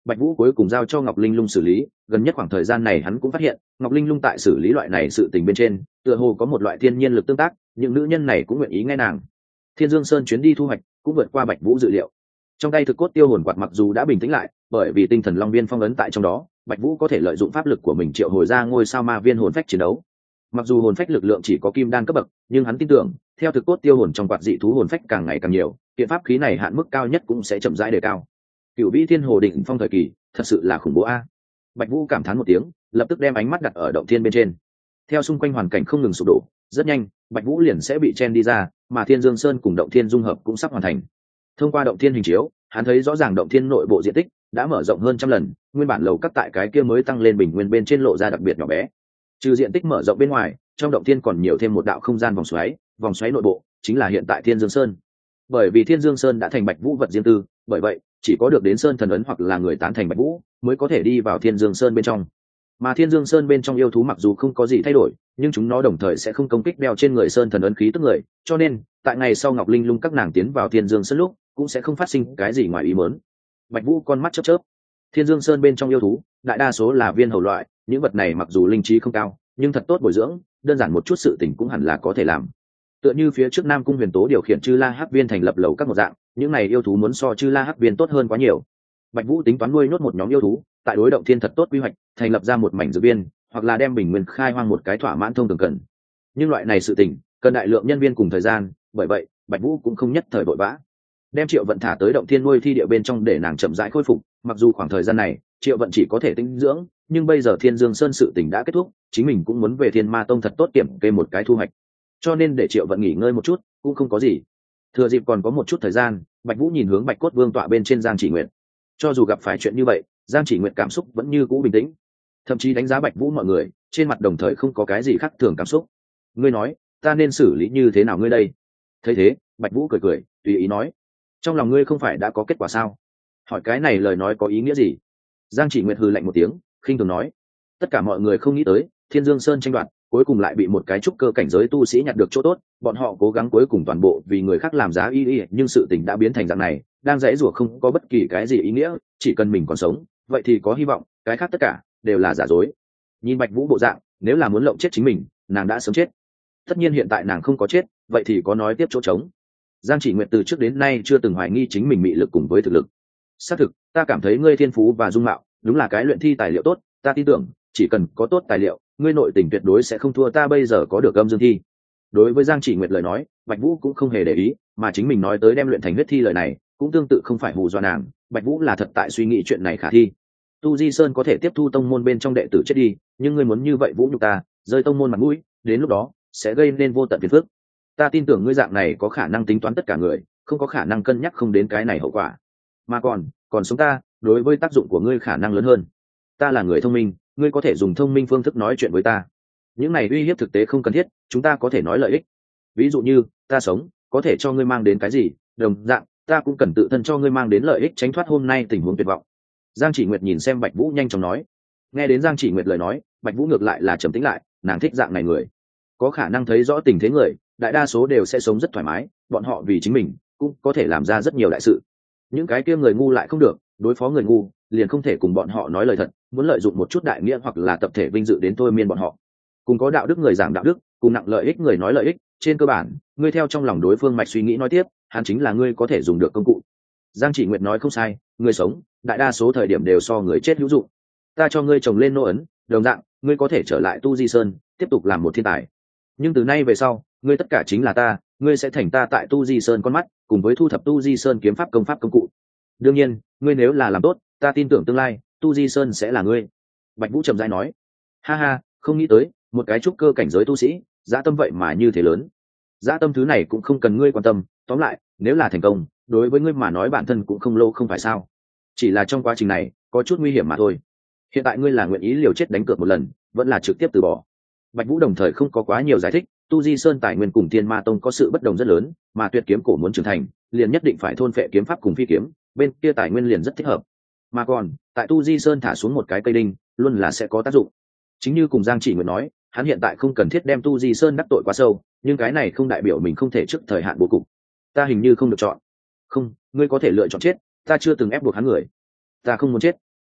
Bạch Vũ cuối cùng giao cho Ngọc Linh Lung xử lý. Gần nhất khoảng thời gian này hắn cũng phát hiện Ngọc Linh Lung tại xử lý loại này sự tình bên trên tựa hồ có một loại thiên nhiên lực tương tác, những nữ nhân này cũng nguyện ý nghe nàng. Thiên Dương Sơn chuyến đi thu hoạch cũng vượt qua Bạch Vũ dự liệu. Trong tay thực cốt tiêu hồn quạt mặc dù đã bình tĩnh lại, bởi vì tinh thần long viên phong ấn tại trong đó, Bạch Vũ có thể lợi dụng pháp lực của mình triệu hồi ra ngôi sao ma viên hồn phách chiến đấu. Mặc dù hồn phách lực lượng chỉ có kim đan cấp bậc, nhưng hắn tin tưởng, theo thực cốt tiêu hồn trong quạt dị thú hồn phách càng ngày càng nhiều, kiện pháp khí này hạn mức cao nhất cũng sẽ chậm rãi đề cao. Cửu Vĩ Thiên Hồ Định Phong thời kỳ, thật sự là khủng bố a. Bạch Vũ cảm thán một tiếng, lập tức đem ánh mắt đặt ở động thiên bên trên. Theo xung quanh hoàn cảnh không ngừng sụp đổ, rất nhanh, Bạch Vũ liền sẽ bị chen đi ra, mà Thiên Dương Sơn cùng động thiên dung hợp cũng sắp hoàn thành. Thông qua động thiên hình chiếu, hắn thấy rõ ràng động thiên nội bộ diện tích đã mở rộng hơn trăm lần, nguyên bản lầu các tại cái kia mới tăng lên bình nguyên bên trên lộ ra đặc biệt nhỏ bé. Trừ diện tích mở rộng bên ngoài, trong động thiên còn nhiều thêm một đạo không gian vòng xoáy, vòng xoáy nội bộ chính là hiện tại Thiên Dương Sơn. Bởi vì Thiên Dương Sơn đã thành Bạch Vũ vật riêng tư, bởi vậy chỉ có được đến Sơn thần ấn hoặc là người tán thành Bạch Vũ mới có thể đi vào Thiên Dương Sơn bên trong. Mà Thiên Dương Sơn bên trong yêu thú mặc dù không có gì thay đổi, nhưng chúng nó đồng thời sẽ không công kích đeo trên người Sơn thần ấn khí tức người, cho nên tại ngày sau Ngọc Linh Lung các nàng tiến vào Thiên Dương Sơn lúc cũng sẽ không phát sinh cái gì ngoài ý muốn. Bạch Vũ con mắt chớp chớp. Thiên Dương Sơn bên trong yêu thú, đại đa số là viên hầu loại, những vật này mặc dù linh trí không cao, nhưng thật tốt bồi dưỡng, đơn giản một chút sự tình cũng hẳn là có thể làm. Tựa như phía trước Nam Cung Huyền Tố điều khiển Chư La Hắc Viên thành lập lầu các một dạng, những này yêu thú muốn so Chư La Hắc Viên tốt hơn quá nhiều. Bạch Vũ tính toán nuôi nhốt một nhóm yêu thú, tại đối động thiên thật tốt quy hoạch, thành lập ra một mảnh dược viên, hoặc là đem bình nguyên khai hoang một cái thỏa mãn thông thường cần. Nhưng loại này sự tình, cần đại lượng nhân viên cùng thời gian, bởi vậy, Bạch Vũ cũng không nhất thời vội vã. Đem Triệu Vận thả tới động thiên nuôi thi địa bên trong để nàng chậm rãi khôi phục, mặc dù khoảng thời gian này, Triệu Vận chỉ có thể tĩnh dưỡng, nhưng bây giờ Thiên Dương Sơn sự tình đã kết thúc, chính mình cũng muốn về Thiên Ma Tông thật tốt kiểm kê một cái thu hoạch. Cho nên để Triệu Vận nghỉ ngơi một chút, cũng không có gì. Thừa dịp còn có một chút thời gian, Bạch Vũ nhìn hướng Bạch Cốt Vương tọa bên trên Giang Chỉ Nguyệt. Cho dù gặp phải chuyện như vậy, Giang Chỉ Nguyệt cảm xúc vẫn như cũ bình tĩnh, thậm chí đánh giá Bạch Vũ mọi người, trên mặt đồng thời không có cái gì khác thường cảm xúc. Ngươi nói, ta nên xử lý như thế nào ngươi đây? Thấy thế, Bạch Vũ cười cười, tùy ý nói, trong lòng ngươi không phải đã có kết quả sao? Hỏi cái này lời nói có ý nghĩa gì? Giang Chỉ Nguyệt hừ lạnh một tiếng, khinh thường nói, tất cả mọi người không nghĩ tới, Thiên Dương Sơn tranh đoạt, cuối cùng lại bị một cái trúc cơ cảnh giới tu sĩ nhặt được chỗ tốt, bọn họ cố gắng cuối cùng toàn bộ vì người khác làm giá y y, nhưng sự tình đã biến thành dạng này, đang dãy rủa không có bất kỳ cái gì ý nghĩa, chỉ cần mình còn sống, vậy thì có hy vọng, cái khác tất cả đều là giả dối. Nhìn Bạch Vũ bộ dạng, nếu là muốn lộng chết chính mình, nàng đã sớm chết. Tất nhiên hiện tại nàng không có chết, vậy thì có nói tiếp chỗ trống. Giang Chỉ Nguyệt từ trước đến nay chưa từng hoài nghi chính mình mị lực cùng với thực lực. Xác thực, ta cảm thấy ngươi thiên phú và dung mạo, đúng là cái luyện thi tài liệu tốt, ta tin tưởng, chỉ cần có tốt tài liệu, ngươi nội tình tuyệt đối sẽ không thua ta bây giờ có được âm dương thi. Đối với Giang Chỉ Nguyệt lời nói, Bạch Vũ cũng không hề để ý, mà chính mình nói tới đem luyện thành huyết thi lời này, cũng tương tự không phải hù dọa nàng, Bạch Vũ là thật tại suy nghĩ chuyện này khả thi. Tu Di Sơn có thể tiếp thu tông môn bên trong đệ tử chết đi, nhưng ngươi muốn như vậy Vũ nhục ta, rơi tông môn mặt mũi, đến lúc đó sẽ gây nên vô tận phiền phức. Ta tin tưởng ngươi dạng này có khả năng tính toán tất cả người, không có khả năng cân nhắc không đến cái này hậu quả. Mà còn, còn sống ta, đối với tác dụng của ngươi khả năng lớn hơn. Ta là người thông minh, ngươi có thể dùng thông minh phương thức nói chuyện với ta. Những này uy hiếp thực tế không cần thiết, chúng ta có thể nói lợi ích. Ví dụ như, ta sống, có thể cho ngươi mang đến cái gì, đồng dạng, ta cũng cần tự thân cho ngươi mang đến lợi ích tránh thoát hôm nay tình huống tuyệt vọng. Giang Chỉ Nguyệt nhìn xem Bạch Vũ nhanh chóng nói. Nghe đến Giang Chỉ Nguyệt lời nói, Bạch Vũ ngược lại là trầm tĩnh lại, nàng thích dạng này người. Có khả năng thấy rõ tình thế người, đại đa số đều sẽ sống rất thoải mái, bọn họ vì chính mình, cũng có thể làm ra rất nhiều đại sự. Những cái kia người ngu lại không được, đối phó người ngu, liền không thể cùng bọn họ nói lời thật, muốn lợi dụng một chút đại nghĩa hoặc là tập thể vinh dự đến thôi miên bọn họ. Cùng có đạo đức người giảng đạo đức, cùng nặng lợi ích người nói lợi ích, trên cơ bản, ngươi theo trong lòng đối phương mạch suy nghĩ nói tiếp, hắn chính là ngươi có thể dùng được công cụ. Giang Chỉ Nguyệt nói không sai, người sống, đại đa số thời điểm đều so người chết hữu dụng. Ta cho ngươi trồng lên nô ấn, đồng dạng, ngươi có thể trở lại Tu Di Sơn, tiếp tục làm một thiên tài. Nhưng từ nay về sau, ngươi tất cả chính là ta, ngươi sẽ thành ta tại Tu Di Sơn con mắt, cùng với thu thập Tu Di Sơn kiếm pháp công pháp công cụ. Đương nhiên, ngươi nếu là làm tốt, ta tin tưởng tương lai, Tu Di Sơn sẽ là ngươi. Bạch Vũ trầm rãi nói. Ha ha, không nghĩ tới, một cái trúc cơ cảnh giới tu sĩ, dã tâm vậy mà như thế lớn. Dã tâm thứ này cũng không cần ngươi quan tâm, tóm lại, nếu là thành công, đối với ngươi mà nói bản thân cũng không lâu không phải sao? Chỉ là trong quá trình này, có chút nguy hiểm mà thôi. Hiện tại ngươi là nguyện ý liều chết đánh cược một lần, vẫn là trực tiếp từ bỏ. Bạch Vũ đồng thời không có quá nhiều giải thích, Tu Di Sơn tài nguyên cùng Thiên Ma Tông có sự bất đồng rất lớn, mà Tuyệt Kiếm Cổ muốn trưởng thành, liền nhất định phải thôn phệ kiếm pháp cùng phi kiếm, bên kia tài nguyên liền rất thích hợp. Mà còn, tại Tu Di Sơn thả xuống một cái cây đinh, luôn là sẽ có tác dụng. Chính như cùng Giang Chỉ Nguyệt nói, hắn hiện tại không cần thiết đem Tu Di Sơn đắc tội quá sâu, nhưng cái này không đại biểu mình không thể trước thời hạn bố cục. Ta hình như không được chọn. Không, ngươi có thể lựa chọn chết, ta chưa từng ép buộc hắn người. Ta không muốn chết.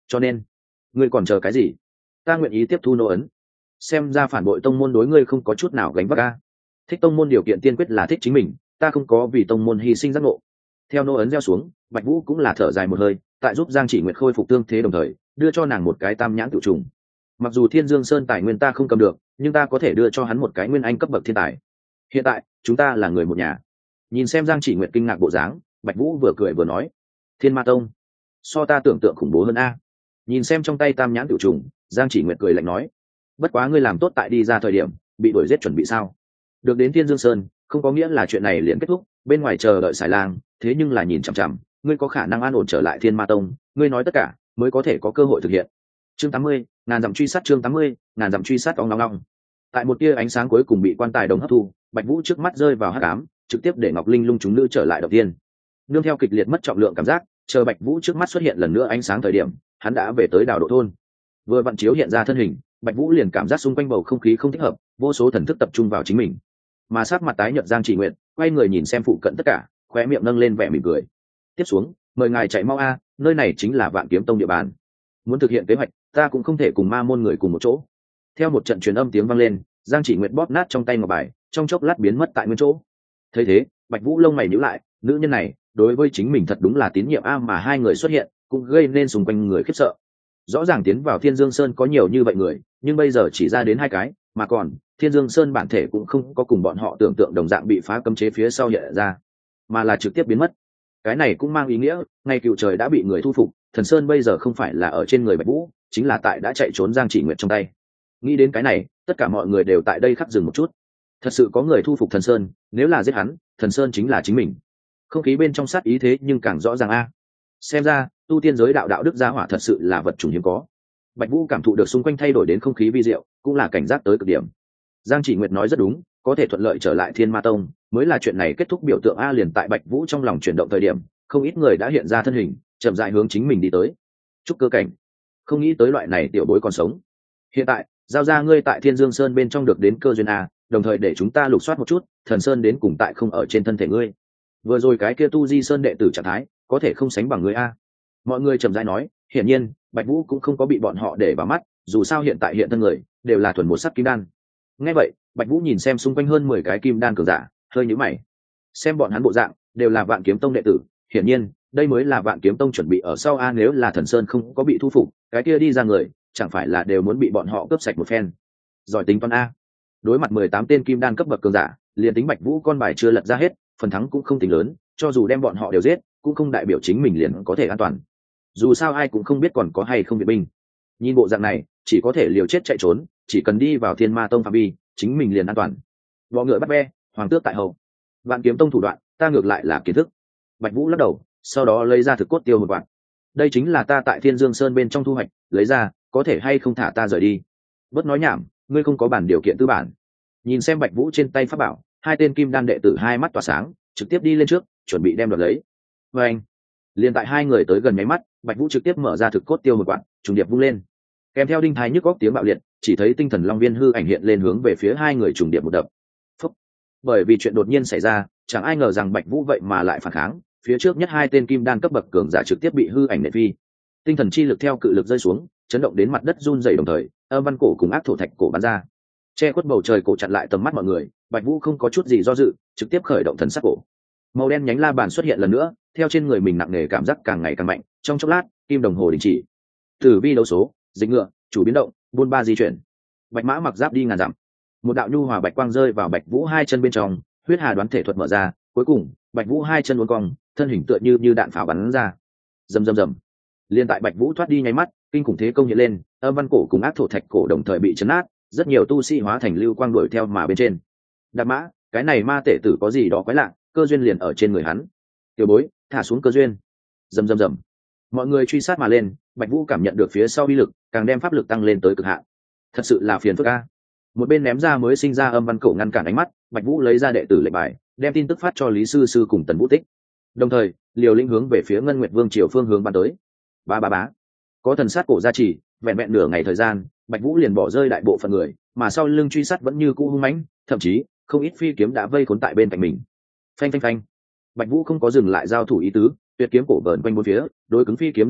cho nên ngươi còn chờ cái gì? Ta nguyện ý tiếp thu nô ấn. Xem ra phản bội tông môn đối ngươi không có chút nào gánh vác ca. Thích tông môn điều kiện tiên quyết là thích chính mình, ta không có vì tông môn hy sinh giác ngộ. Theo nô ấn gieo xuống, Bạch Vũ cũng là thở dài một hơi, tại giúp Giang Chỉ Nguyệt khôi phục tương thế đồng thời đưa cho nàng một cái tam nhãn tự trùng. Mặc dù Thiên Dương Sơn tài nguyên ta không cầm được, nhưng ta có thể đưa cho hắn một cái nguyên anh cấp bậc thiên tài. Hiện tại chúng ta là người một nhà. Nhìn xem Giang Chỉ Nguyệt kinh ngạc bộ dáng, Bạch Vũ vừa cười vừa nói: Thiên Ma Tông so ta tưởng tượng khủng bố hơn a. Nhìn xem trong tay tam nhãn tự trùng, Giang Chỉ Nguyệt cười lạnh nói: bất quá ngươi làm tốt tại đi ra thời điểm bị đuổi giết chuẩn bị sao? Được đến Thiên Dương Sơn không có nghĩa là chuyện này liền kết thúc, bên ngoài chờ đợi xài lang, thế nhưng là nhìn chằm chằm ngươi có khả năng an ổn trở lại Thiên Ma Tông, ngươi nói tất cả mới có thể có cơ hội thực hiện. Chương tám mươi, ngàn dặm truy sát. Chương tám mươi, ngàn dặm truy sát. Ong long long. Tại một tia ánh sáng cuối cùng bị quan tài đồng hấp thu, Bạch Vũ trước mắt rơi vào hắc ám, trực tiếp để Ngọc Linh lung chúng nữ trở lại đầu tiên. Nương theo kịch liệt mất trọng lượng cảm giác, chờ Bạch Vũ trước mắt xuất hiện lần nữa ánh sáng thời điểm, hắn đã về tới đảo độ thôn. Vừa vặn chiếu hiện ra thân hình, Bạch Vũ liền cảm giác xung quanh bầu không khí không thích hợp, vô số thần thức tập trung vào chính mình. Mà sát mặt tái nhợt Giang Chỉ Nguyệt, quay người nhìn xem phụ cận tất cả, khóe miệng nâng lên vẻ mỉm cười. Tiếp xuống, mời ngài chạy mau a, nơi này chính là Vạn Kiếm Tông địa bàn. Muốn thực hiện kế hoạch, ta cũng không thể cùng ma môn người cùng một chỗ. Theo một trận truyền âm tiếng vang lên, Giang Chỉ Nguyệt bóp nát trong tay ngọc bài, trong chốc lát biến mất tại nguyên chỗ. Thấy thế, Bạch Vũ lông mày nhíu lại, nữ nhân này đối với chính mình thật đúng là tín nhiệm a, mà hai người xuất hiện cũng gây nên xung quanh người khiếp sợ. Rõ ràng tiến vào Thiên Dương Sơn có nhiều như vậy người, nhưng bây giờ chỉ ra đến hai cái, mà còn Thiên Dương Sơn bản thể cũng không có cùng bọn họ tưởng tượng đồng dạng bị phá cấm chế phía sau hiện ra, mà là trực tiếp biến mất. Cái này cũng mang ý nghĩa, ngay cựu trời đã bị người thu phục, Thần Sơn bây giờ không phải là ở trên người Bạch Vũ, chính là tại đã chạy trốn Giang Chỉ Nguyệt trong tay. Nghĩ đến cái này, tất cả mọi người đều tại đây khắc dừng một chút. Thật sự có người thu phục Thần Sơn, nếu là giết hắn, Thần Sơn chính là chính mình. Không khí bên trong sát ý thế nhưng càng rõ ràng a. Xem ra, tu tiên giới đạo đạo đức gia hỏa thật sự là vật chủng hiếm có. Bạch Vũ cảm thụ được xung quanh thay đổi đến không khí vi diệu, cũng là cảnh giác tới cực điểm. Giang Chỉ Nguyệt nói rất đúng, có thể thuận lợi trở lại Thiên Ma Tông, mới là chuyện này kết thúc biểu tượng a. Liền tại Bạch Vũ trong lòng chuyển động thời điểm, không ít người đã hiện ra thân hình, chậm rãi hướng chính mình đi tới. Chúc cơ cảnh, không nghĩ tới loại này tiểu bối còn sống. Hiện tại, giao ra ngươi tại Thiên Dương Sơn bên trong được đến cơ duyên a, đồng thời để chúng ta lục soát một chút, Thần Sơn đến cùng tại không ở trên thân thể ngươi. Vừa rồi cái kia Tu Di Sơn đệ tử trạng thái, có thể không sánh bằng ngươi a. Mọi người chậm rãi nói, hiển nhiên, Bạch Vũ cũng không có bị bọn họ để vào mắt, dù sao hiện tại hiện thân người đều là thuần một sắc kim đan. Nghe vậy, Bạch Vũ nhìn xem xung quanh hơn mười cái kim đan cường giả, hơi nhíu mày. Xem bọn hắn bộ dạng, đều là Vạn Kiếm Tông đệ tử, hiển nhiên, đây mới là Vạn Kiếm Tông chuẩn bị ở sau a. Nếu là Thần Sơn không có bị thu phục, cái kia đi ra người, chẳng phải là đều muốn bị bọn họ cướp sạch một phen. Giỏi tính toán a. Đối mặt mười tám tên kim đan cấp bậc cường giả, liền tính Bạch Vũ con bài chưa lật ra hết, phần thắng cũng không tính lớn, cho dù đem bọn họ đều giết, cũng không đại biểu chính mình liền có thể an toàn. Dù sao ai cũng không biết còn có hay không viện binh. Nhìn bộ dạng này, chỉ có thể liều chết chạy trốn, chỉ cần đi vào Thiên Ma Tông phạm vi, chính mình liền an toàn. Võ ngựa bắt be, hoàng tước tại hậu. Vạn Kiếm Tông thủ đoạn, ta ngược lại là kiến thức. Bạch Vũ lắc đầu, sau đó lấy ra thực cốt tiêu một đoạn. Đây chính là ta tại Thiên Dương Sơn bên trong thu hoạch, lấy ra, có thể hay không thả ta rời đi. Bớt nói nhảm, ngươi không có bản điều kiện tư bản. Nhìn xem Bạch Vũ trên tay pháp bảo, hai tên kim đan đệ tử hai mắt tỏa sáng, trực tiếp đi lên trước, chuẩn bị đem đoạt lấy. Và anh, liền tại hai người tới gần nháy mắt, Bạch Vũ trực tiếp mở ra thực cốt tiêu một quạt, trùng điệp vung lên, kèm theo đinh thái nhức góc tiếng bạo liệt, chỉ thấy tinh thần long viên hư ảnh hiện lên hướng về phía hai người trùng điệp một đập. Phúc. Bởi vì chuyện đột nhiên xảy ra, chẳng ai ngờ rằng Bạch Vũ vậy mà lại phản kháng, phía trước nhất hai tên kim đan cấp bậc cường giả trực tiếp bị hư ảnh nện phi. Tinh thần chi lực theo cự lực rơi xuống, chấn động đến mặt đất run rẩy, đồng thời âm văn cổ cùng ác thổ thạch cổ bắn ra, che khuất bầu trời cổ chặn lại tầm mắt mọi người. Bạch Vũ không có chút gì do dự, trực tiếp khởi động thần sắc cổ. Màu đen nhánh la bàn xuất hiện lần nữa, theo trên người mình nặng nề cảm giác càng ngày càng mạnh, trong chốc lát, kim đồng hồ đình chỉ. Tử vi đấu số, dịch ngựa, chủ biến động, buôn ba di chuyển. Bạch mã mặc giáp đi ngàn dặm. Một đạo nhu hòa bạch quang rơi vào Bạch Vũ hai chân bên trong, huyết hà đoán thể thuật mở ra, cuối cùng, Bạch Vũ hai chân uốn cong, thân hình tựa như như đạn pháo bắn ra. Rầm rầm rầm. Liên tại Bạch Vũ thoát đi nháy mắt, kinh khủng thế công hiện lên, âm văn cổ cùng ác thổ thạch cổ đồng thời bị chấn nát, rất nhiều tu sĩ hóa thành lưu quang đuổi theo mà bên trên. Đạp mã, cái này ma tể tử có gì đó quái lạ, cơ duyên liền ở trên người hắn. Tiểu bối, thả xuống cơ duyên. Rầm rầm rầm. Mọi người truy sát mà lên, Bạch Vũ cảm nhận được phía sau uy lực, càng đem pháp lực tăng lên tới cực hạn. Thật sự là phiền phức a. Một bên ném ra mới sinh ra âm văn cổ ngăn cản ánh mắt, Bạch Vũ lấy ra đệ tử lệnh bài, đem tin tức phát cho Lý sư sư cùng Tần Vũ Tích. Đồng thời, liều lĩnh hướng về phía Ngân Nguyệt Vương triều phương hướng bắn tới. Ba ba bá. Có thần sát cổ gia trì, vẹn vẹn nửa ngày thời gian, Bạch Vũ liền bỏ rơi đại bộ phận người, mà sau lưng truy sát vẫn như cũ hung mãnh, thậm chí không ít phi kiếm đã vây khốn tại bên cạnh mình. Phanh phanh phanh. Bạch Vũ không có dừng lại giao thủ ý tứ, tuyệt kiếm cổ vờn quanh bốn phía, đối cứng phi kiếm đồng thời,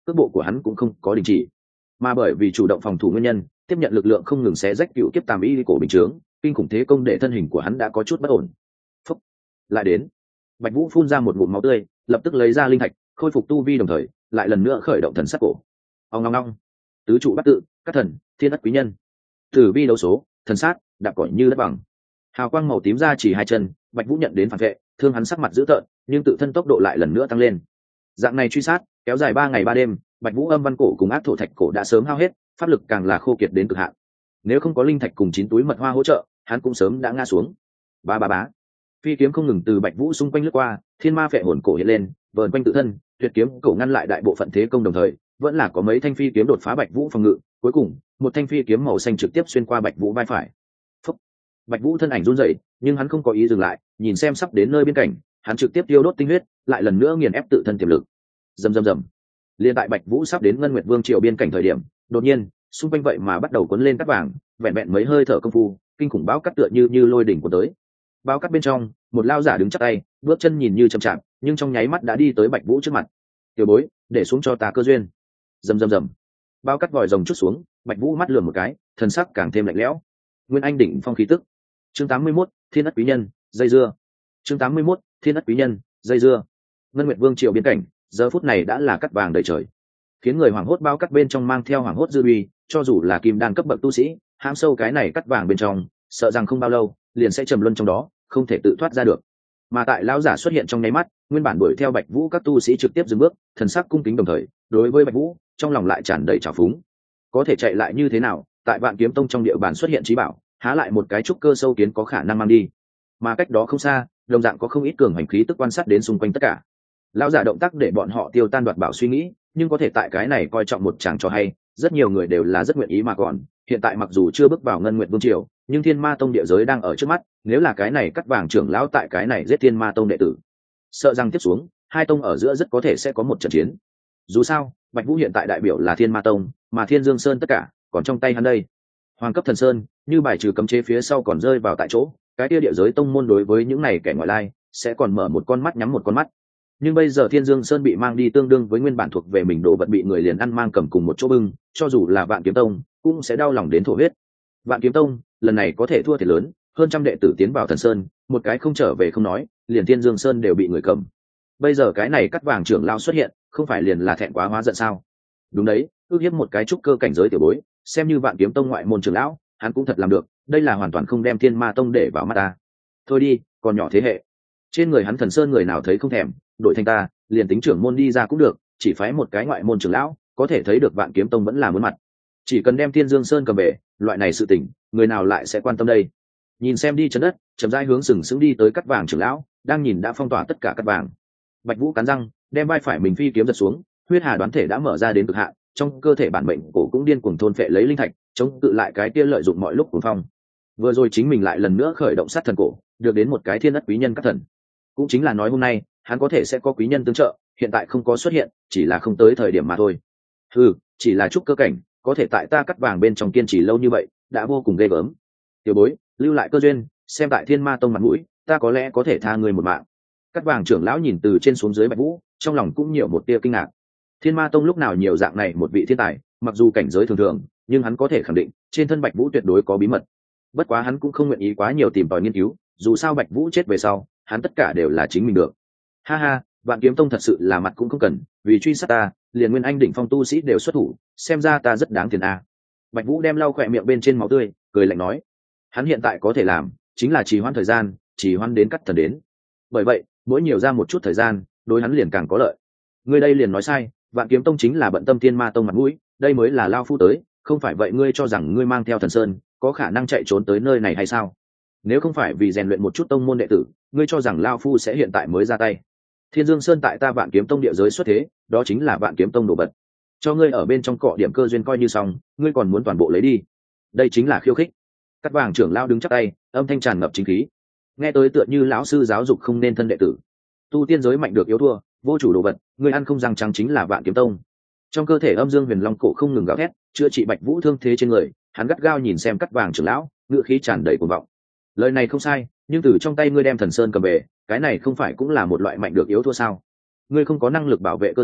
cước bộ của hắn cũng không có đình chỉ, mà bởi vì chủ động phòng thủ nguyên nhân, tiếp nhận lực lượng không ngừng xé rách cựu kiếp tàm y cổ bình chướng, kinh khủng thế công để thân hình của hắn đã có chút bất ổn. Phúc. Lại đến. Bạch Vũ phun ra một ngụm máu tươi, lập tức lấy ra linh thạch, khôi phục tu vi, đồng thời lại lần nữa khởi động thần sắc cổ. Ong ong ong. Tứ trụ bắt tự, các thần, thiên đất quý nhân. Tử vi đấu số, thần sát, đạp cõi như đất bằng. Hào quang màu tím ra chỉ hai chân, Bạch Vũ nhận đến phản vệ, thương hắn sắc mặt dữ tợn, nhưng tự thân tốc độ lại lần nữa tăng lên. Dạng này truy sát, kéo dài ba ngày ba đêm, Bạch Vũ âm văn cổ cùng ác thổ thạch cổ đã sớm hao hết, pháp lực càng là khô kiệt đến cực hạn. Nếu không có linh thạch cùng chín túi mật hoa hỗ trợ, hắn cũng sớm đã ngã xuống. Ba ba bá. Phi kiếm không ngừng từ Bạch Vũ xung quanh lướt qua, thiên ma phệ hồn cổ hiện lên, vờn quanh tự thân, tuyệt kiếm cổ ngăn lại đại bộ phận thế công, đồng thời vẫn là có mấy thanh phi kiếm đột phá Bạch Vũ phòng ngự, cuối cùng một thanh phi kiếm màu xanh trực tiếp xuyên qua Bạch Vũ vai phải. Phúc. Bạch Vũ thân ảnh run rẩy, nhưng hắn không có ý dừng lại, nhìn xem sắp đến nơi biên cảnh, hắn trực tiếp tiêu đốt tinh huyết, lại lần nữa nghiền ép tự thân tiềm lực. Rầm rầm rầm. Liên tại Bạch Vũ sắp đến Ngân Nguyệt Vương triều biên cảnh thời điểm, đột nhiên, xung quanh vậy mà bắt đầu cuốn lên cát vàng, vẹn vẹn mấy hơi thở công phu, kinh khủng bão cát tựa như như lôi đỉnh của tới. Bão cát bên trong, một lao giả đứng chắp tay, bước chân nhìn như chậm chạp, nhưng trong nháy mắt đã đi tới Bạch Vũ trước mặt. "Tiểu bối, để xuống cho ta cơ duyên." Rầm rầm rầm. Bão cát vòi rồng chút xuống, Bạch Vũ mắt lườm một cái, thần sắc càng thêm lạnh lẽo. Nguyên Anh đỉnh phong khí tức. Chương tám mươi mốt, Thiên Ất Quý Nhân, dây dưa. Chương tám mươi mốt, Thiên Ất Quý Nhân, dây dưa. Ngân Nguyệt Vương triều biên cảnh, giờ phút này đã là cát vàng đầy trời, khiến người hoảng hốt, bao cát bên trong mang theo hoảng hốt dư uy, cho dù là kim đan cấp bậc tu sĩ, hãm sâu cái này cát vàng bên trong, sợ rằng không bao lâu liền sẽ trầm luân trong đó, không thể tự thoát ra được. Mà tại lão giả xuất hiện trong nháy mắt, nguyên bản đuổi theo Bạch Vũ các tu sĩ trực tiếp dừng bước, thần sắc cung kính, đồng thời đối với Bạch Vũ trong lòng lại tràn đầy trào phúng. Có thể chạy lại như thế nào, tại Vạn Kiếm Tông trong địa bàn xuất hiện trí bảo, há lại một cái trúc cơ sâu kiến có khả năng mang đi. Mà cách đó không xa, đồng dạng có không ít cường hành khí tức quan sát đến xung quanh tất cả. Lão giả động tác để bọn họ tiêu tan đoạt bảo suy nghĩ, nhưng có thể tại cái này coi trọng một chàng trò hay, rất nhiều người đều là rất nguyện ý mà còn. Hiện tại mặc dù chưa bước vào Ngân Nguyệt Vương triều, nhưng Thiên Ma Tông địa giới đang ở trước mắt, nếu là cái này cắt vàng trưởng lão tại cái này giết Thiên Ma Tông đệ tử, sợ rằng tiếp xuống hai tông ở giữa rất có thể sẽ có một trận chiến. Dù sao, Bạch Vũ hiện tại đại biểu là Thiên Ma Tông, mà Thiên Dương Sơn tất cả còn trong tay hắn đây. Hoàng cấp thần sơn, như bài trừ cấm chế phía sau còn rơi vào tại chỗ, cái kia địa giới tông môn đối với những này kẻ ngoại lai sẽ còn mở một con mắt nhắm một con mắt. Nhưng bây giờ Thiên Dương Sơn bị mang đi, tương đương với nguyên bản thuộc về mình đồ vật bị người liền ăn mang cầm cùng một chỗ bưng, cho dù là Vạn Kiếm Tông cũng sẽ đau lòng đến thổ huyết. Vạn Kiếm Tông lần này có thể thua thiệt lớn, hơn trăm đệ tử tiến vào Thần Sơn, một cái không trở về không nói, liền Thiên Dương Sơn đều bị người cầm. Bây giờ cái này cắt vàng trưởng lão xuất hiện, không phải liền là thẹn quá hóa giận sao? Đúng đấy, ước hiếp một cái trúc cơ cảnh giới tiểu bối, xem như Vạn Kiếm Tông ngoại môn trưởng lão, hắn cũng thật làm được, đây là hoàn toàn không đem Thiên Ma Tông để vào mắt ta. Thôi đi, còn nhỏ thế hệ. Trên người hắn Thần Sơn người nào thấy không thèm, đổi thành ta, liền tính trưởng môn đi ra cũng được, chỉ phái một cái ngoại môn trưởng lão, có thể thấy được Vạn Kiếm Tông vẫn là muốn mặt. Chỉ cần đem Thiên Dương Sơn cầm về, loại này sự tình, người nào lại sẽ quan tâm đây? Nhìn xem đi chấn đất, chậm rãi hướng sừng sững đi tới cắt vàng trưởng lão, đang nhìn đã phong tỏa tất cả cắt vàng. Bạch Vũ cắn răng, đem vai phải mình phi kiếm giật xuống, huyết hà đoán thể đã mở ra đến cực hạn, trong cơ thể bản mệnh cổ cũng điên cuồng thôn phệ lấy linh thạch, chống cự lại cái kia lợi dụng mọi lúc cuồng phong. Vừa rồi chính mình lại lần nữa khởi động sát thần cổ, được đến một cái thiên đất quý nhân các thần. Cũng chính là nói hôm nay, hắn có thể sẽ có quý nhân tương trợ, hiện tại không có xuất hiện, chỉ là không tới thời điểm mà thôi. Ừ, chỉ là chút cơ cảnh, có thể tại ta cắt vàng bên trong kiên trì lâu như vậy, đã vô cùng ghê gớm. Tiểu bối, lưu lại cơ duyên, xem tại Thiên Ma Tông mặt mũi, ta có lẽ có thể tha người một mạng. Cắt vàng trưởng lão nhìn từ trên xuống dưới Bạch Vũ, trong lòng cũng nhiều một tia kinh ngạc. Thiên Ma Tông lúc nào nhiều dạng này một vị thiên tài, mặc dù cảnh giới thường thường, nhưng hắn có thể khẳng định, trên thân Bạch Vũ tuyệt đối có bí mật. Bất quá hắn cũng không nguyện ý quá nhiều tìm tòi nghiên cứu, dù sao Bạch Vũ chết về sau, hắn tất cả đều là chính mình được. Ha ha, Vạn Kiếm Tông thật sự là mặt cũng không cần, vì truy sát ta, liền Nguyên Anh đỉnh phong tu sĩ đều xuất thủ, xem ra ta rất đáng tiền a. Bạch Vũ đem lau khỏe miệng bên trên máu tươi, cười lạnh nói, hắn hiện tại có thể làm chính là trì hoãn thời gian, trì hoãn đến cắt thần đến. Bởi vậy, mỗi nhiều ra một chút thời gian, đối hắn liền càng có lợi. Ngươi đây liền nói sai, Vạn Kiếm Tông chính là bận tâm Thiên Ma Tông mặt mũi, đây mới là lao phu tới, không phải vậy ngươi cho rằng ngươi mang theo Thần Sơn, có khả năng chạy trốn tới nơi này hay sao? Nếu không phải vì rèn luyện một chút tông môn đệ tử, ngươi cho rằng lao phu sẽ hiện tại mới ra tay? Thiên Dương Sơn tại ta Vạn Kiếm Tông địa giới xuất thế, đó chính là Vạn Kiếm Tông đồ vật. Cho ngươi ở bên trong cọ điểm cơ duyên coi như xong, ngươi còn muốn toàn bộ lấy đi. Đây chính là khiêu khích. Cắt vàng trưởng lao đứng chắp tay, âm thanh tràn ngập chính khí. Nghe tới tựa như lão sư giáo dục không nên thân đệ tử. Tu tiên giới mạnh được yếu thua, vô chủ đồ vật, ngươi ăn không răng trắng chính là Vạn Kiếm Tông. Trong cơ thể âm dương huyền long cổ không ngừng gào thét, chữa trị Bạch Vũ thương thế trên người, hắn gắt gao nhìn xem cắt vàng trưởng lão, ngựa khí tràn đầy cuồng vọng. Lời này không sai, nhưng từ trong tay ngươi đem Thần Sơn cầm về, cái này không phải cũng là một loại mạnh được yếu thua sao? Ngươi không có năng lực bảo vệ cơ duyên,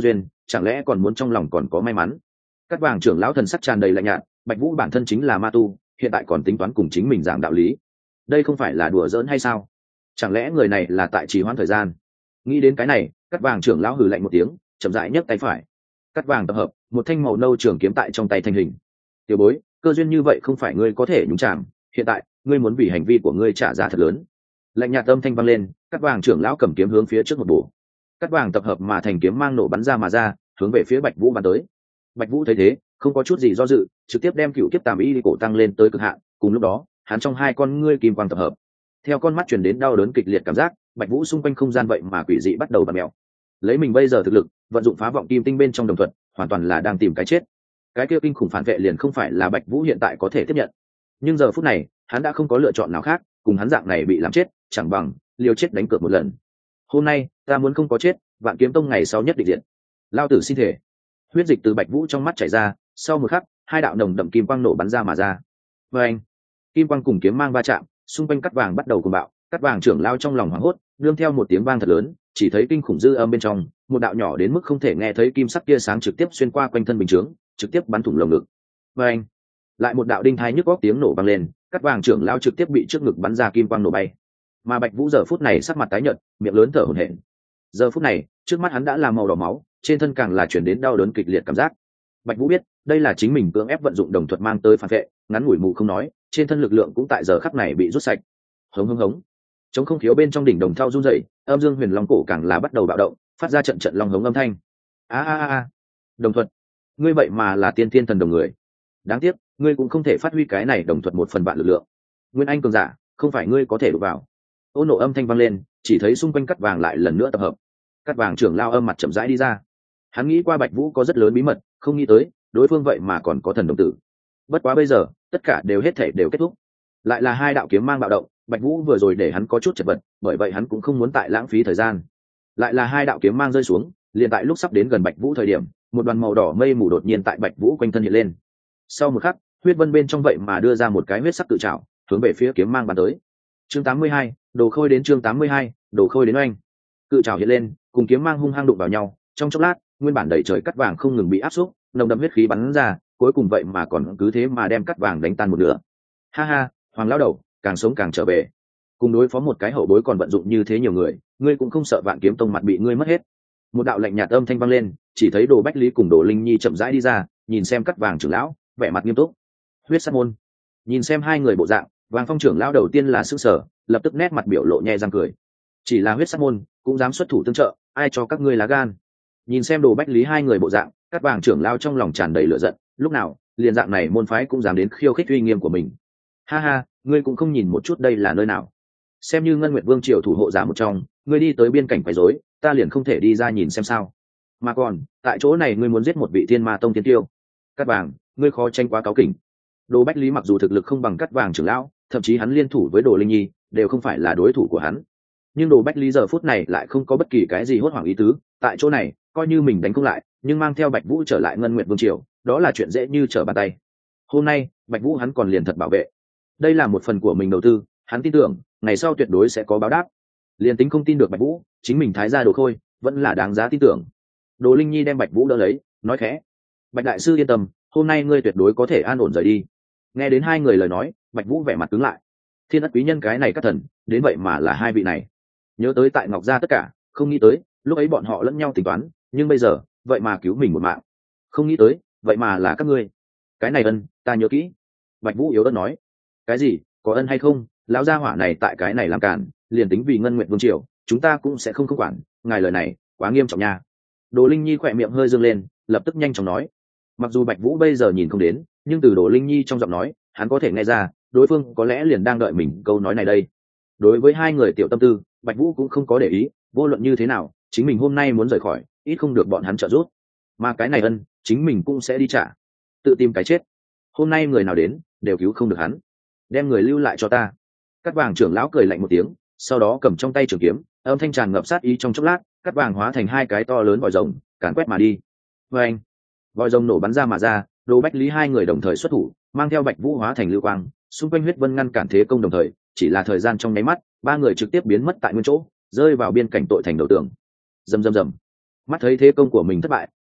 chẳng lẽ còn muốn trong lòng còn có may mắn? Cắt vàng trưởng lão thần sắc tràn đầy lạnh nhạt, Bạch Vũ bản thân chính là ma tu, hiện tại còn tính toán cùng chính mình giảng đạo lý, đây không phải là đùa giỡn hay sao? Chẳng lẽ người này là tại trì hoãn thời gian? Nghĩ đến cái này, Cắt vàng trưởng lão hừ lạnh một tiếng, chậm rãi nhấc tay phải. Cắt vàng tập hợp, một thanh màu nâu trường kiếm tại trong tay thành hình. Tiểu bối, cơ duyên như vậy không phải ngươi có thể nhúng chạm, hiện tại ngươi muốn vì hành vi của ngươi trả giá thật lớn. Lạnh nhạt âm thanh vang lên, Cắt vàng trưởng lão cầm kiếm hướng phía trước một bổ. Cắt vàng tập hợp mà thành kiếm mang nổ bắn ra mà ra, hướng về phía Bạch Vũ bắn tới. Bạch Vũ thấy thế, không có chút gì do dự, trực tiếp đem cựu kiếp tàm y cổ tăng lên tới cực hạn. Cùng lúc đó, hắn trong hai con ngươi kim quang tập hợp, theo con mắt truyền đến đau đớn kịch liệt cảm giác, Bạch Vũ xung quanh không gian vậy mà quỷ dị bắt đầu bật mèo. Lấy mình bây giờ thực lực, vận dụng phá vọng kim tinh bên trong đồng thuận, hoàn toàn là đang tìm cái chết. Cái kia kinh khủng phản vệ liền không phải là Bạch Vũ hiện tại có thể tiếp nhận. Nhưng giờ phút này, hắn đã không có lựa chọn nào khác, cùng hắn dạng này bị làm chết, chẳng bằng liều chết đánh cược một lần. Hôm nay, ta muốn không có chết, Vạn Kiếm Tông ngày sau nhất định diện. Lao tử xin thể. Huyết dịch từ Bạch Vũ trong mắt chảy ra, sau một khắc, hai đạo nồng đậm kim quang nổ bắn ra mà ra. Và anh, kim quang cùng kiếm mang va chạm, xung quanh cắt vàng bắt đầu cuồng bạo, cắt vàng trưởng lao trong lòng hoảng hốt, nương theo một tiếng vang thật lớn, chỉ thấy kinh khủng dư âm bên trong, một đạo nhỏ đến mức không thể nghe thấy kim sắc tia sáng trực tiếp xuyên qua quanh thân bình chướng, trực tiếp bắn thủng lồng ngực. Và anh, lại một đạo đinh thai nhức óc tiếng nổ vang lên, cắt vàng trưởng lao trực tiếp bị trước ngực bắn ra kim quang nổ bay. Mà Bạch Vũ giờ phút này sắc mặt tái nhợt, miệng lớn thở hổn hển. Giờ phút này, trước mắt hắn đã là màu đỏ máu, trên thân càng là chuyển đến đau đớn kịch liệt cảm giác. Bạch Vũ biết, đây là chính mình cưỡng ép vận dụng đồng thuật mang tới phản vệ, ngắn ngủi mù không nói, trên thân lực lượng cũng tại giờ khắc này bị rút sạch. Hống hống hống. Trong không thiếu bên trong đỉnh đồng thau run rẩy, âm dương huyền long cổ càng là bắt đầu bạo động, phát ra trận trận long hống âm thanh. A a a, đồng thuật, ngươi vậy mà là tiên tiên thần đồng người. Đáng tiếc, ngươi cũng không thể phát huy cái này đồng thuật một phần vạn lực lượng. Nguyên Anh cường giả, không phải ngươi có thể đụng vào. Ôn nộ âm thanh vang lên, chỉ thấy xung quanh cắt vàng lại lần nữa tập hợp. Cắt vàng trưởng lao âm mặt chậm rãi đi ra. Hắn nghĩ qua Bạch Vũ có rất lớn bí mật, không nghĩ tới đối phương vậy mà còn có thần đồng tử. Bất quá bây giờ, tất cả đều hết thể đều kết thúc. Lại là hai đạo kiếm mang bạo động, Bạch Vũ vừa rồi để hắn có chút chật vật, bởi vậy hắn cũng không muốn tại lãng phí thời gian. Lại là hai đạo kiếm mang rơi xuống, liền tại lúc sắp đến gần Bạch Vũ thời điểm, một đoàn màu đỏ mây mù đột nhiên tại Bạch Vũ quanh thân hiện lên. Sau một khắc, huyết vân bên trong vậy mà đưa ra một cái huyết sắc tự trảo, hướng về phía kiếm mang bắn tới. Chương tám mươi hai, đồ khôi đến chương tám mươi hai, đồ khôi đến oanh. Cự trảo hiện lên, cùng kiếm mang hung hăng đụng vào nhau, trong chốc lát, nguyên bản đầy trời cắt vàng không ngừng bị áp xúc, nồng đậm huyết khí bắn ra, cuối cùng vậy mà còn cứ thế mà đem cắt vàng đánh tan một nửa. Ha ha, Hoàng lão đầu, càng sống càng trở về. Cùng đối phó một cái hậu bối còn vận dụng như thế nhiều người, ngươi cũng không sợ Vạn Kiếm Tông mặt bị ngươi mất hết. Một đạo lạnh nhạt âm thanh vang lên, chỉ thấy Đồ Bách Lý cùng Đồ Linh Nhi chậm rãi đi ra, nhìn xem cắt vàng trưởng lão, vẻ mặt nghiêm túc. Huyết sát môn. Nhìn xem hai người bộ dạng, Vàng Phong trưởng lão đầu tiên là sửng sở, lập tức nét mặt biểu lộ nhe răng cười. Chỉ là huyết sát môn, cũng dám xuất thủ tương trợ, ai cho các ngươi lá gan? Nhìn xem Đồ Bách Lý hai người bộ dạng, các vàng trưởng lao trong lòng tràn đầy lửa giận, lúc nào liền dạng này môn phái cũng dám đến khiêu khích uy nghiêm của mình. Ha ha, ngươi cũng không nhìn một chút đây là nơi nào? Xem như Ngân Nguyệt Vương triều thủ hộ giả một trong, ngươi đi tới biên cảnh quấy rối, ta liền không thể đi ra nhìn xem sao? Mà còn, tại chỗ này ngươi muốn giết một vị Thiên Ma Tông tiên tiêu. Cát Vàng, ngươi khó tranh quá cáu kỉnh. Đồ Bách Lý mặc dù thực lực không bằng Cát Vàng trưởng lão, thậm chí hắn liên thủ với Đồ Linh Nhi đều không phải là đối thủ của hắn. Nhưng Đồ Bách Lý giờ phút này lại không có bất kỳ cái gì hốt hoảng ý tứ, tại chỗ này, coi như mình đánh không lại, nhưng mang theo Bạch Vũ trở lại Ngân Nguyệt Vương triều, đó là chuyện dễ như trở bàn tay. Hôm nay, Bạch Vũ hắn còn liền thật bảo vệ. Đây là một phần của mình đầu tư, hắn tin tưởng, ngày sau tuyệt đối sẽ có báo đáp. Liền tính không tin được Bạch Vũ, chính mình thái gia Đồ Khôi, vẫn là đáng giá tin tưởng. Đồ Linh Nhi đem Bạch Vũ đỡ lấy, nói khẽ: "Bạch đại sư yên tâm, hôm nay ngươi tuyệt đối có thể an ổn rời đi." Nghe đến hai người lời nói, Bạch Vũ vẻ mặt cứng lại. Thiên Ất quý nhân cái này các thần, đến vậy mà là hai vị này. Nhớ tới tại Ngọc gia tất cả, không nghĩ tới, lúc ấy bọn họ lẫn nhau tính toán, nhưng bây giờ, vậy mà cứu mình một mạng. Không nghĩ tới, vậy mà là các ngươi. Cái này ân, ta nhớ kỹ. Bạch Vũ yếu ớt nói: "Cái gì, có ân hay không, lão gia hỏa này tại cái này làm cản, liền tính vì Ngân Nguyệt Vương triều, chúng ta cũng sẽ không không quản, ngài lời này, quá nghiêm trọng nha." Đồ Linh Nhi khỏe miệng hơi dương lên, lập tức nhanh chóng nói. Mặc dù Bạch Vũ bây giờ nhìn không đến, nhưng từ Đồ Linh Nhi trong giọng nói, hắn có thể nghe ra, đối phương có lẽ liền đang đợi mình câu nói này đây. Đối với hai người tiểu tâm tư, Bạch Vũ cũng không có để ý, vô luận như thế nào, chính mình hôm nay muốn rời khỏi, ít không được bọn hắn trợ giúp. Mà cái này ân, chính mình cũng sẽ đi trả. Tự tìm cái chết. Hôm nay người nào đến, đều cứu không được hắn. Đem người lưu lại cho ta. Cát Vàng trưởng lão cười lạnh một tiếng, sau đó cầm trong tay trường kiếm, âm thanh tràn ngập sát ý trong chốc lát, Cát Vàng hóa thành hai cái to lớn vòi rồng, càn quét mà đi. Và anh, vòi rồng nổ bắn ra mà ra, Đồ Bách Lý hai người đồng thời xuất thủ, mang theo Bạch Vũ hóa thành lưu quang, xung quanh huyết vân ngăn cản thế công đồng thời, chỉ là thời gian trong nháy mắt, ba người trực tiếp biến mất tại nguyên chỗ, rơi vào biên cảnh tội thành đầu tường. Rầm rầm rầm. Mắt thấy thế công của mình thất bại,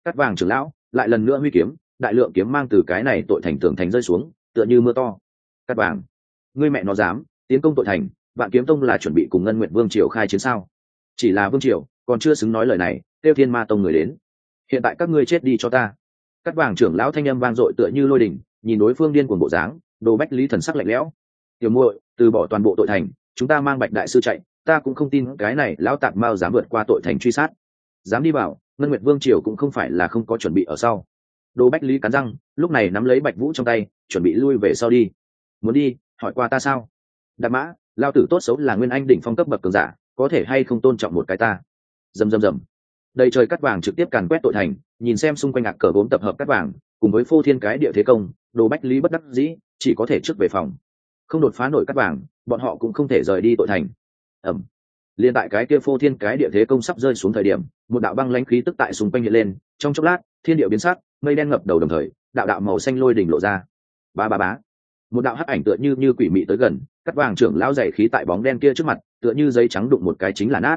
Cắt vàng trưởng lão lại lần nữa huy kiếm, đại lượng kiếm mang từ cái này tội thành tường thành rơi xuống, tựa như mưa to. Cắt vàng, ngươi mẹ nó dám tiến công tội thành? Vạn Kiếm Tông là chuẩn bị cùng Ngân Nguyệt Vương triều khai chiến sao? Chỉ là vương triều còn chưa xứng nói lời này, kêu Thiên Ma Tông người đến. Hiện tại các ngươi chết đi cho ta. Cắt vàng trưởng lão thanh âm vang dội tựa như lôi đình, nhìn đối phương điên cuồng bộ dáng, Đồ Bách Lý thần sắc lạnh lẽo. Tiểu muội, từ bỏ toàn bộ tội thành, chúng ta mang Bạch đại sư chạy, ta cũng không tin cái này lão tạp mao dám vượt qua tội thành truy sát. Dám đi vào, Ngân Nguyệt Vương triều cũng không phải là không có chuẩn bị ở sau. Đồ Bách Lý cắn răng, lúc này nắm lấy Bạch Vũ trong tay, chuẩn bị lui về sau đi. Muốn đi, hỏi qua ta sao? Đạp mã, lao tử tốt xấu là nguyên anh đỉnh phong cấp bậc cường giả, có thể hay không tôn trọng một cái ta? Rầm rầm rầm. Đầy trời cắt vàng trực tiếp càn quét tội thành, nhìn xem xung quanh ngạc cờ gốm tập hợp cắt vàng, cùng với phô thiên cái địa thế công, Đồ Bách Lý bất đắc dĩ, chỉ có thể trước về phòng. Không đột phá nổi cắt vàng, bọn họ cũng không thể rời đi tội thành. Ẩm. Liên tại cái kia phô thiên cái địa thế công sắp rơi xuống thời điểm, một đạo băng lãnh khí tức tại xung quanh hiện lên, trong chốc lát, thiên địa biến sắc, mây đen ngập đầu đồng thời, đạo đạo màu xanh lôi đỉnh lộ ra. Ba ba bá. Một đạo hắc ảnh tựa như như quỷ mị tới gần, cắt vàng trưởng lão dày khí tại bóng đen kia trước mặt, tựa như giấy trắng đụng một cái chính là nát.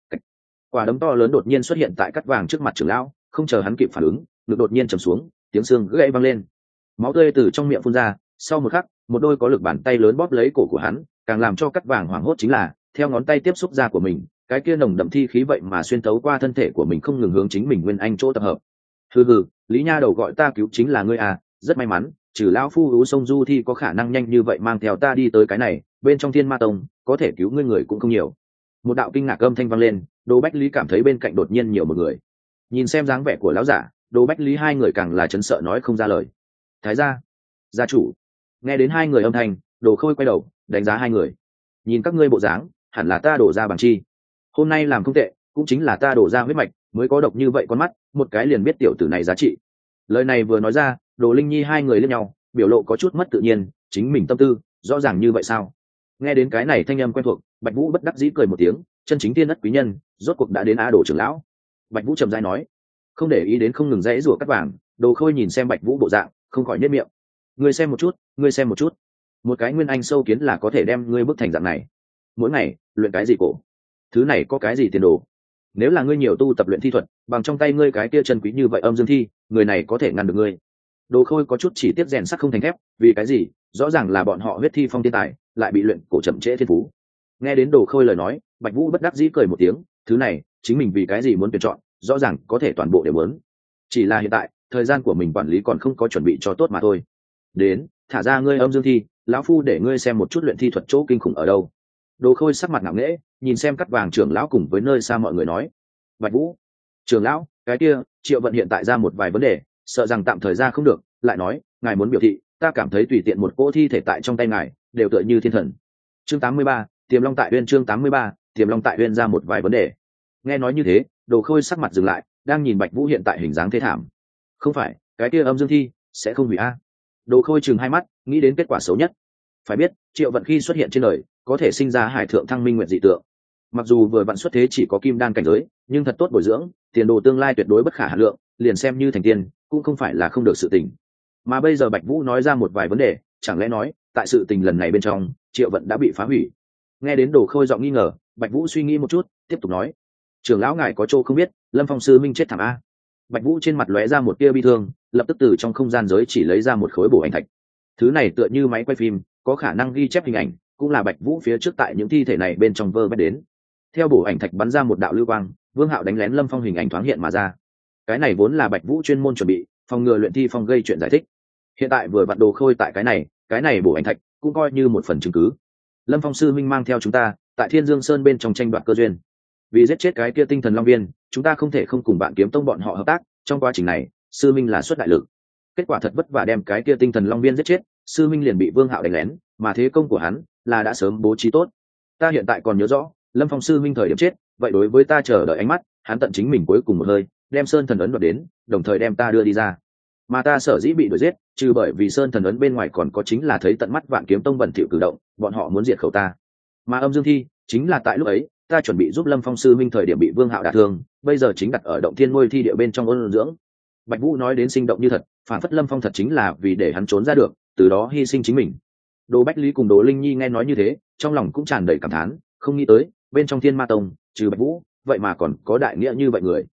Quả đấm to lớn đột nhiên xuất hiện tại cắt vàng trước mặt trưởng lão, không chờ hắn kịp phản ứng, ngực đột nhiên trầm xuống, tiếng xương gãy vang lên, máu tươi từ trong miệng phun ra. Sau một khắc, một đôi có lực bàn tay lớn bóp lấy cổ của hắn, càng làm cho cắt vàng hoảng hốt chính là, theo ngón tay tiếp xúc da của mình, cái kia nồng đậm thi khí vậy mà xuyên tấu qua thân thể của mình không ngừng hướng chính mình nguyên anh chỗ tập hợp. Hừ hừ, Lý Nha đầu gọi ta cứu chính là ngươi à? Rất may mắn, trừ lão phu ú sông du thi có khả năng nhanh như vậy mang theo ta đi tới cái này, bên trong Thiên Ma Tông có thể cứu ngươi người cũng không nhiều. Một đạo kinh ngạc âm thanh vang lên, Đồ Bách Lý cảm thấy bên cạnh đột nhiên nhiều một người. Nhìn xem dáng vẻ của lão giả, Đồ Bách Lý hai người càng là chấn sợ nói không ra lời. Thái gia, gia chủ. Nghe đến hai người âm thanh, Đồ Khôi quay đầu đánh giá hai người. Nhìn các ngươi bộ dáng, hẳn là ta đổ ra bằng chi. Hôm nay làm không tệ, cũng chính là ta đổ ra huyết mạch mới có độc như vậy con mắt, một cái liền biết tiểu tử này giá trị. Lời này vừa nói ra, Đồ Linh Nhi hai người liếc nhau, biểu lộ có chút mất tự nhiên, chính mình tâm tư rõ ràng như vậy sao? Nghe đến cái này thanh âm quen thuộc, Bạch Vũ bất đắc dĩ cười một tiếng, chân chính tiên đất quý nhân, rốt cuộc đã đến Á Đồ trưởng lão. Bạch Vũ trầm rãi nói, không để ý đến không ngừng rẽ rủa cắt vàng. Đồ Khôi nhìn xem Bạch Vũ bộ dạng, không khỏi nhếch miệng. Ngươi xem một chút, ngươi xem một chút, một cái nguyên anh sâu kiến là có thể đem ngươi bức thành dạng này. Mỗi ngày luyện cái gì cổ? Thứ này có cái gì tiền đồ? Nếu là ngươi nhiều tu tập luyện thi thuật, bằng trong tay ngươi cái kia chân quý như vậy âm dương thi, người này có thể ngăn được ngươi. Đồ Khôi có chút chỉ tiếp rèn sắt không thành thép, vì cái gì? Rõ ràng là bọn họ huyết thi phong thiên tài, lại bị luyện cổ chậm trễ thiên phú. Nghe đến Đồ Khôi lời nói, Bạch Vũ bất đắc dĩ cười một tiếng, thứ này, chính mình vì cái gì muốn tuyển chọn, rõ ràng có thể toàn bộ đều muốn. Chỉ là hiện tại, thời gian của mình quản lý còn không có chuẩn bị cho tốt mà thôi. Đến, thả ra ngươi âm dương thi, lão phu để ngươi xem một chút luyện thi thuật chỗ kinh khủng ở đâu. Đồ Khôi sắc mặt ngạo nghễ, nhìn xem cắt vàng trưởng lão cùng với nơi xa mọi người nói. Bạch Vũ, trưởng lão, cái kia, Triệu Vận hiện tại ra một vài vấn đề, sợ rằng tạm thời ra không được, lại nói, ngài muốn biểu thị, ta cảm thấy tùy tiện một cỗ thi thể tại trong tay ngài, đều tựa như thiên thần. Chương tám mươi ba, Tiềm Long tại Uyên chương tám mươi ba, Tiềm Long tại Uyên ra một vài vấn đề. Nghe nói như thế, Đồ Khôi sắc mặt dừng lại, đang nhìn Bạch Vũ hiện tại hình dáng thế thảm. Không phải, cái kia âm dương thi sẽ không hủy a. Đồ Khôi chừng hai mắt, nghĩ đến kết quả xấu nhất. Phải biết, Triệu Vận khi xuất hiện trên đời, có thể sinh ra hải thượng thăng minh nguyện dị tượng. Mặc dù vừa vặn xuất thế chỉ có kim đan cảnh giới, nhưng thật tốt bồi dưỡng, tiền đồ tương lai tuyệt đối bất khả hà lượng, liền xem như thành tiên, cũng không phải là không được sự tình. Mà bây giờ Bạch Vũ nói ra một vài vấn đề, chẳng lẽ nói, tại sự tình lần này bên trong, Triệu Vận đã bị phá hủy. Nghe đến Đồ Khôi giọng nghi ngờ, Bạch Vũ suy nghĩ một chút, tiếp tục nói: "Trưởng lão ngài có chỗ không biết, Lâm Phong sư minh chết thảm a." Bạch Vũ trên mặt lóe ra một tia bi thương, lập tức từ trong không gian giới chỉ lấy ra một khối bổ ảnh thạch. Thứ này tựa như máy quay phim, có khả năng ghi chép hình ảnh, cũng là Bạch Vũ phía trước tại những thi thể này bên trong vơ vét đến. Theo bổ ảnh thạch bắn ra một đạo lưu quang, Vương Hạo đánh lén Lâm Phong hình ảnh thoáng hiện mà ra. Cái này vốn là Bạch Vũ chuyên môn chuẩn bị, phòng ngừa luyện thi phong gây chuyện giải thích. Hiện tại vừa vặn Đồ Khôi tại cái này, cái này bổ ảnh thạch cũng coi như một phần chứng cứ. Lâm Phong sư minh mang theo chúng ta, tại Thiên Dương Sơn bên trong tranh đoạt cơ duyên. Vì giết chết cái kia Tinh Thần Long Viên, chúng ta không thể không cùng Vạn Kiếm Tông bọn họ hợp tác, trong quá trình này, sư minh là xuất đại lực. Kết quả thật vất vả đem cái kia Tinh Thần Long Viên giết chết, sư minh liền bị Vương Hạo đánh lén, mà thế công của hắn là đã sớm bố trí tốt. Ta hiện tại còn nhớ rõ, Lâm Phong sư minh thời điểm chết, vậy đối với ta chờ đợi ánh mắt, hắn tận chính mình cuối cùng một hơi, đem Sơn Thần ấn đoạt đến, đồng thời đem ta đưa đi ra. Mà ta sở dĩ bị đuổi giết, trừ bởi vì Sơn Thần ấn bên ngoài còn có chính là thấy tận mắt Vạn Kiếm Tông bẩn thỉu cử động, bọn họ muốn diệt khẩu ta. Mà âm dương thi, chính là tại lúc ấy, ta chuẩn bị giúp Lâm Phong sư minh thời điểm bị Vương Hạo đả thương, bây giờ chính đặt ở động thiên ngôi thi địa bên trong ôn dưỡng. Bạch Vũ nói đến sinh động như thật, phản phất Lâm Phong thật chính là vì để hắn trốn ra được, từ đó hy sinh chính mình. Đồ Bách Lý cùng Đồ Linh Nhi nghe nói như thế, trong lòng cũng tràn đầy cảm thán, không nghĩ tới, bên trong Thiên Ma Tông, trừ Bạch Vũ, vậy mà còn có đại nghĩa như vậy người.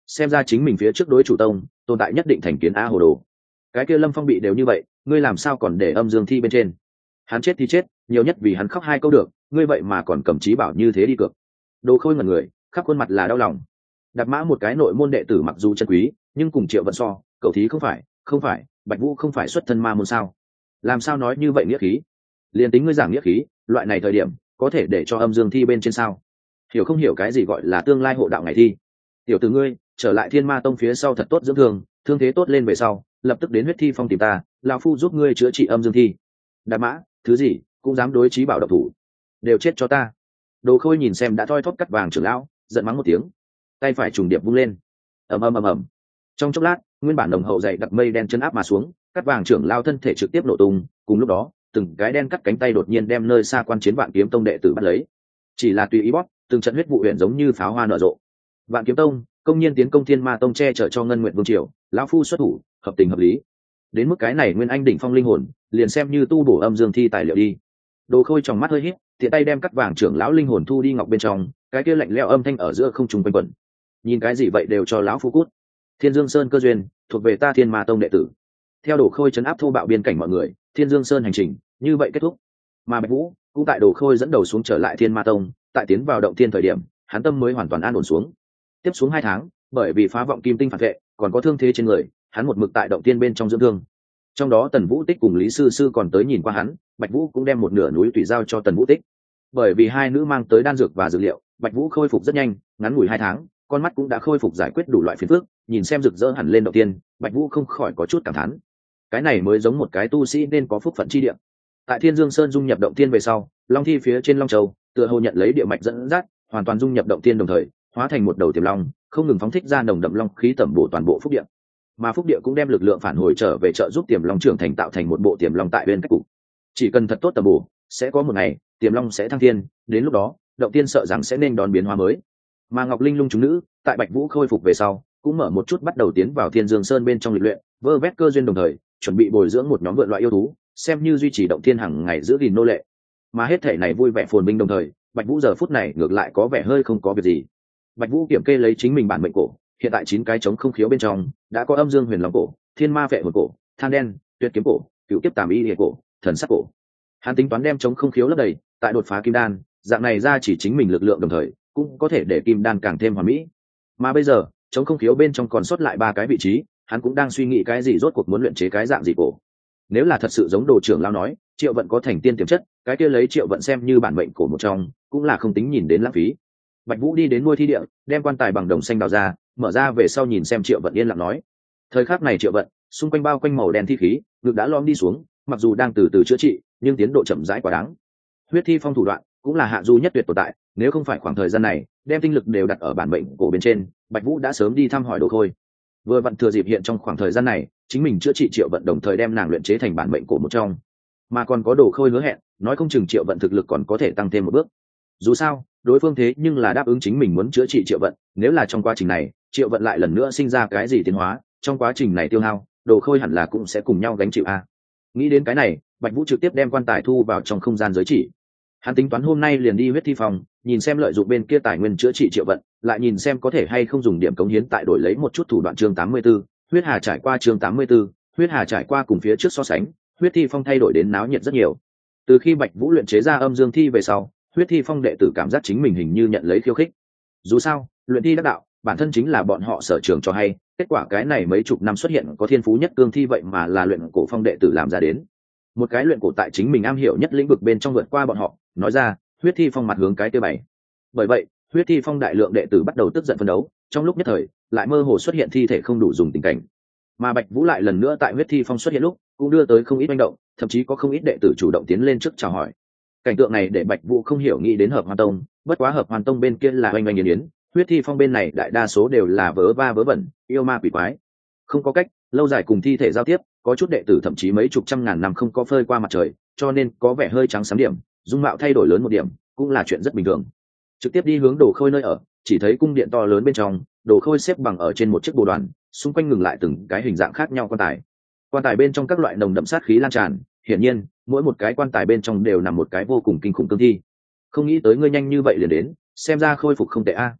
xem ra chính mình phía trước đối chủ tông tồn tại nhất định thành kiến a hồ đồ. Cái kia Lâm Phong bị đều như vậy, ngươi làm sao còn để âm dương thi bên trên? Hắn chết thì chết, nhiều nhất vì hắn khóc hai câu được, ngươi vậy mà còn cầm chí bảo như thế đi cược. Đồ Khôi ngẩn người, khắp khuôn mặt là đau lòng. Đạp Mã một cái nội môn đệ tử mặc dù chân quý, nhưng cùng Triệu Vận so, cậu thí không phải, không phải, Bạch Vũ không phải xuất thân ma môn sao? Làm sao nói như vậy nghĩa khí? Liên tính ngươi giảng nghĩa khí, loại này thời điểm có thể để cho âm dương thi bên trên sao? Hiểu không hiểu cái gì gọi là tương lai hộ đạo ngày thi? Tiểu tử ngươi, trở lại Thiên Ma Tông phía sau thật tốt dưỡng thương, thương thế tốt lên về sau, lập tức đến Huyết Thi Phong tìm ta, lão phu giúp ngươi chữa trị âm dương thi. Đạp Mã, thứ gì cũng dám đối chí bảo độc thủ, đều chết cho ta. Đồ Khôi nhìn xem đã thoi thóp cắt vàng trưởng lão, giận mắng một tiếng, tay phải trùng điệp vung lên, ầm ầm ầm ầm. Trong chốc lát, nguyên bản đồng hậu dày đặc mây đen chân áp mà xuống, cắt vàng trưởng lão thân thể trực tiếp nổ tung. Cùng lúc đó, từng cái đen cắt cánh tay đột nhiên đem nơi xa quan chiến Vạn Kiếm Tông đệ tử bắt lấy, chỉ là tùy ý bóp, từng trận huyết vụ huyền giống như pháo hoa nở rộ. Vạn Kiếm Tông công nhiên tiến công Thiên Ma Tông che chở cho Ngân Nguyệt Vương triều, lão phu xuất thủ, hợp tình hợp lý. Đến mức cái này Nguyên Anh đỉnh phong linh hồn, liền xem như tu bổ âm dương thi tài liệu đi. Đồ Khôi trong mắt hơi híp, tiện tay đem cắt vàng trưởng lão linh hồn thu đi ngọc bên trong, cái kia lạnh lẽo âm thanh ở giữa không trung quanh quẩn. Nhìn cái gì vậy đều cho lão phu cút. Thiên Dương Sơn cơ duyên thuộc về ta Thiên Ma Tông đệ tử. Theo Đồ Khôi trấn áp thô bạo biên cảnh mọi người, Thiên Dương Sơn hành trình như vậy kết thúc. Mà Bạch Vũ cũng tại Đồ Khôi dẫn đầu xuống trở lại Thiên Ma Tông, tại tiến vào động thiên thời điểm, hắn tâm mới hoàn toàn an ổn xuống. Tiếp xuống hai tháng, bởi vì phá vọng kim tinh phản vệ, còn có thương thế trên người, hắn một mực tại động thiên bên trong dưỡng thương. Trong đó Tần Vũ Tích cùng Lý Sư Sư còn tới nhìn qua hắn, Bạch Vũ cũng đem một nửa núi tùy giao cho Tần Vũ Tích. Bởi vì hai nữ mang tới đan dược và dược liệu, Bạch Vũ khôi phục rất nhanh, ngắn ngủi hai tháng, con mắt cũng đã khôi phục giải quyết đủ loại phiền phức, nhìn xem rực rỡ hẳn lên đầu tiên, Bạch Vũ không khỏi có chút cảm thán. Cái này mới giống một cái tu sĩ nên có phúc phận chi địa. Tại Thiên Dương Sơn dung nhập động tiên về sau, Long Thi phía trên Long Châu, tựa hồ nhận lấy địa mạch dẫn dắt, hoàn toàn dung nhập động tiên đồng thời, hóa thành một đầu tiềm long, không ngừng phóng thích ra nồng đậm long khí tẩm bổ toàn bộ phúc địa. Mà phúc địa cũng đem lực lượng phản hồi trở về trợ giúp tiềm long trưởng thành tạo thành một bộ tiềm long tại bên cách cục. Chỉ cần thật tốt tẩm bổ, sẽ có một ngày, tiềm long sẽ thăng thiên, đến lúc đó, động tiên sợ rằng sẽ nên đón biến hóa mới. Mà Ngọc Linh Lung chúng nữ, tại Bạch Vũ khôi phục về sau, cũng mở một chút bắt đầu tiến vào Thiên Dương Sơn bên trong lịch luyện, vơ vét cơ duyên đồng thời, chuẩn bị bồi dưỡng một nhóm vượn loại yêu thú, xem như duy trì động thiên hàng ngày giữ gìn nô lệ. Mà hết thể này vui vẻ phồn vinh đồng thời, Bạch Vũ giờ phút này ngược lại có vẻ hơi không có việc gì. Bạch Vũ kiểm kê lấy chính mình bản mệnh cổ, hiện tại chín cái trống không khiếu bên trong đã có Âm Dương Huyền Long cổ, Thiên Ma Vệ hồn cổ, Than đen, Tuyệt kiếm cổ, Cửu kiếp Tàm y liệt cổ, Thần sắc cổ. Hắn tính toán đem trống không khiếu lấp đầy, tại đột phá kim đan, dạng này ra chỉ chính mình lực lượng đồng thời, cũng có thể để kim đan càng thêm hoàn mỹ. Mà bây giờ, trống không khiếu bên trong còn sót lại ba cái vị trí, hắn cũng đang suy nghĩ cái gì rốt cuộc muốn luyện chế cái dạng gì cổ. Nếu là thật sự giống Đồ trưởng lão nói, Triệu Vận có thành tiên tiềm chất, cái kia lấy Triệu Vận xem như bản mệnh cổ một trong, cũng là không tính nhìn đến lãng phí. Bạch Vũ đi đến nuôi thi địa, đem quan tài bằng đồng xanh đào ra, mở ra về sau nhìn xem Triệu Vận yên lặng nói. Thời khắc này Triệu Vận, xung quanh bao quanh màu đen thi khí, ngực đã lom đi xuống, mặc dù đang từ từ chữa trị, nhưng tiến độ chậm rãi quá đáng. Huyết thi phong thủ đoạn cũng là hạ du nhất tuyệt tồn tại, nếu không phải khoảng thời gian này, đem tinh lực đều đặt ở bản mệnh cổ bên trên, Bạch Vũ đã sớm đi thăm hỏi Đồ Khôi. Vừa vặn thừa dịp hiện trong khoảng thời gian này, chính mình chữa trị Triệu Vận đồng thời đem nàng luyện chế thành bản mệnh cổ một trong. Mà còn có Đồ Khôi hứa hẹn, nói không chừng Triệu Vận thực lực còn có thể tăng thêm một bước. Dù sao, đối phương thế nhưng là đáp ứng chính mình muốn chữa trị Triệu Vận, nếu là trong quá trình này, Triệu Vận lại lần nữa sinh ra cái gì tiến hóa, trong quá trình này tiêu hao, Đồ Khôi hẳn là cũng sẽ cùng nhau gánh chịu a. Nghĩ đến cái này, Bạch Vũ trực tiếp đem quan tài thu vào trong không gian giới chỉ. Hắn tính toán hôm nay liền đi huyết thi phòng, nhìn xem lợi dụng bên kia tài nguyên chữa trị Triệu Vận, lại nhìn xem có thể hay không dùng điểm cống hiến tại đổi lấy một chút thủ đoạn chương tám mươi 84, huyết hà trải qua chương tám mươi 84, huyết hà trải qua cùng phía trước so sánh, huyết thi phong thay đổi đến náo nhiệt rất nhiều. Từ khi Bạch Vũ luyện chế ra âm dương thi về sau, huyết thi phong đệ tử cảm giác chính mình hình như nhận lấy khiêu khích. Dù sao, luyện thi đắc đạo, bản thân chính là bọn họ sở trường cho hay, kết quả cái này mấy chục năm xuất hiện có thiên phú nhất cương thi vậy mà là luyện cổ phong đệ tử làm ra đến. Một cái luyện cổ tại chính mình am hiểu nhất lĩnh vực bên trong vượt qua bọn họ, nói ra, huyết thi phong mặt hướng cái tiêu bảy. Bởi vậy, huyết thi phong đại lượng đệ tử bắt đầu tức giận phân đấu, trong lúc nhất thời, lại mơ hồ xuất hiện thi thể không đủ dùng tình cảnh. Mà Bạch Vũ lại lần nữa tại huyết thi phong xuất hiện lúc, cũng đưa tới không ít manh động, thậm chí có không ít đệ tử chủ động tiến lên trước chào hỏi. Cảnh tượng này để Bạch Vũ không hiểu nghĩ đến Hợp Hoan Tông, bất quá Hợp Hoan Tông bên kia là oanh oanh yến yến, huyết thi phong bên này đại đa số đều là vớ va vớ vẩn, yêu ma quỷ quái. Không có cách, lâu dài cùng thi thể giao tiếp, có chút đệ tử thậm chí mấy chục trăm ngàn năm không có phơi qua mặt trời, cho nên có vẻ hơi trắng xám điểm, dung mạo thay đổi lớn một điểm, cũng là chuyện rất bình thường. Trực tiếp đi hướng Đồ Khôi nơi ở, chỉ thấy cung điện to lớn bên trong, Đồ Khôi xếp bằng ở trên một chiếc bồ đoàn, xung quanh ngừng lại từng cái hình dạng khác nhau quan tài. Quan tài bên trong các loại nồng đậm sát khí lan tràn, hiển nhiên, mỗi một cái quan tài bên trong đều nằm một cái vô cùng kinh khủng cương thi. Không nghĩ tới ngươi nhanh như vậy liền đến, xem ra khôi phục không tệ a.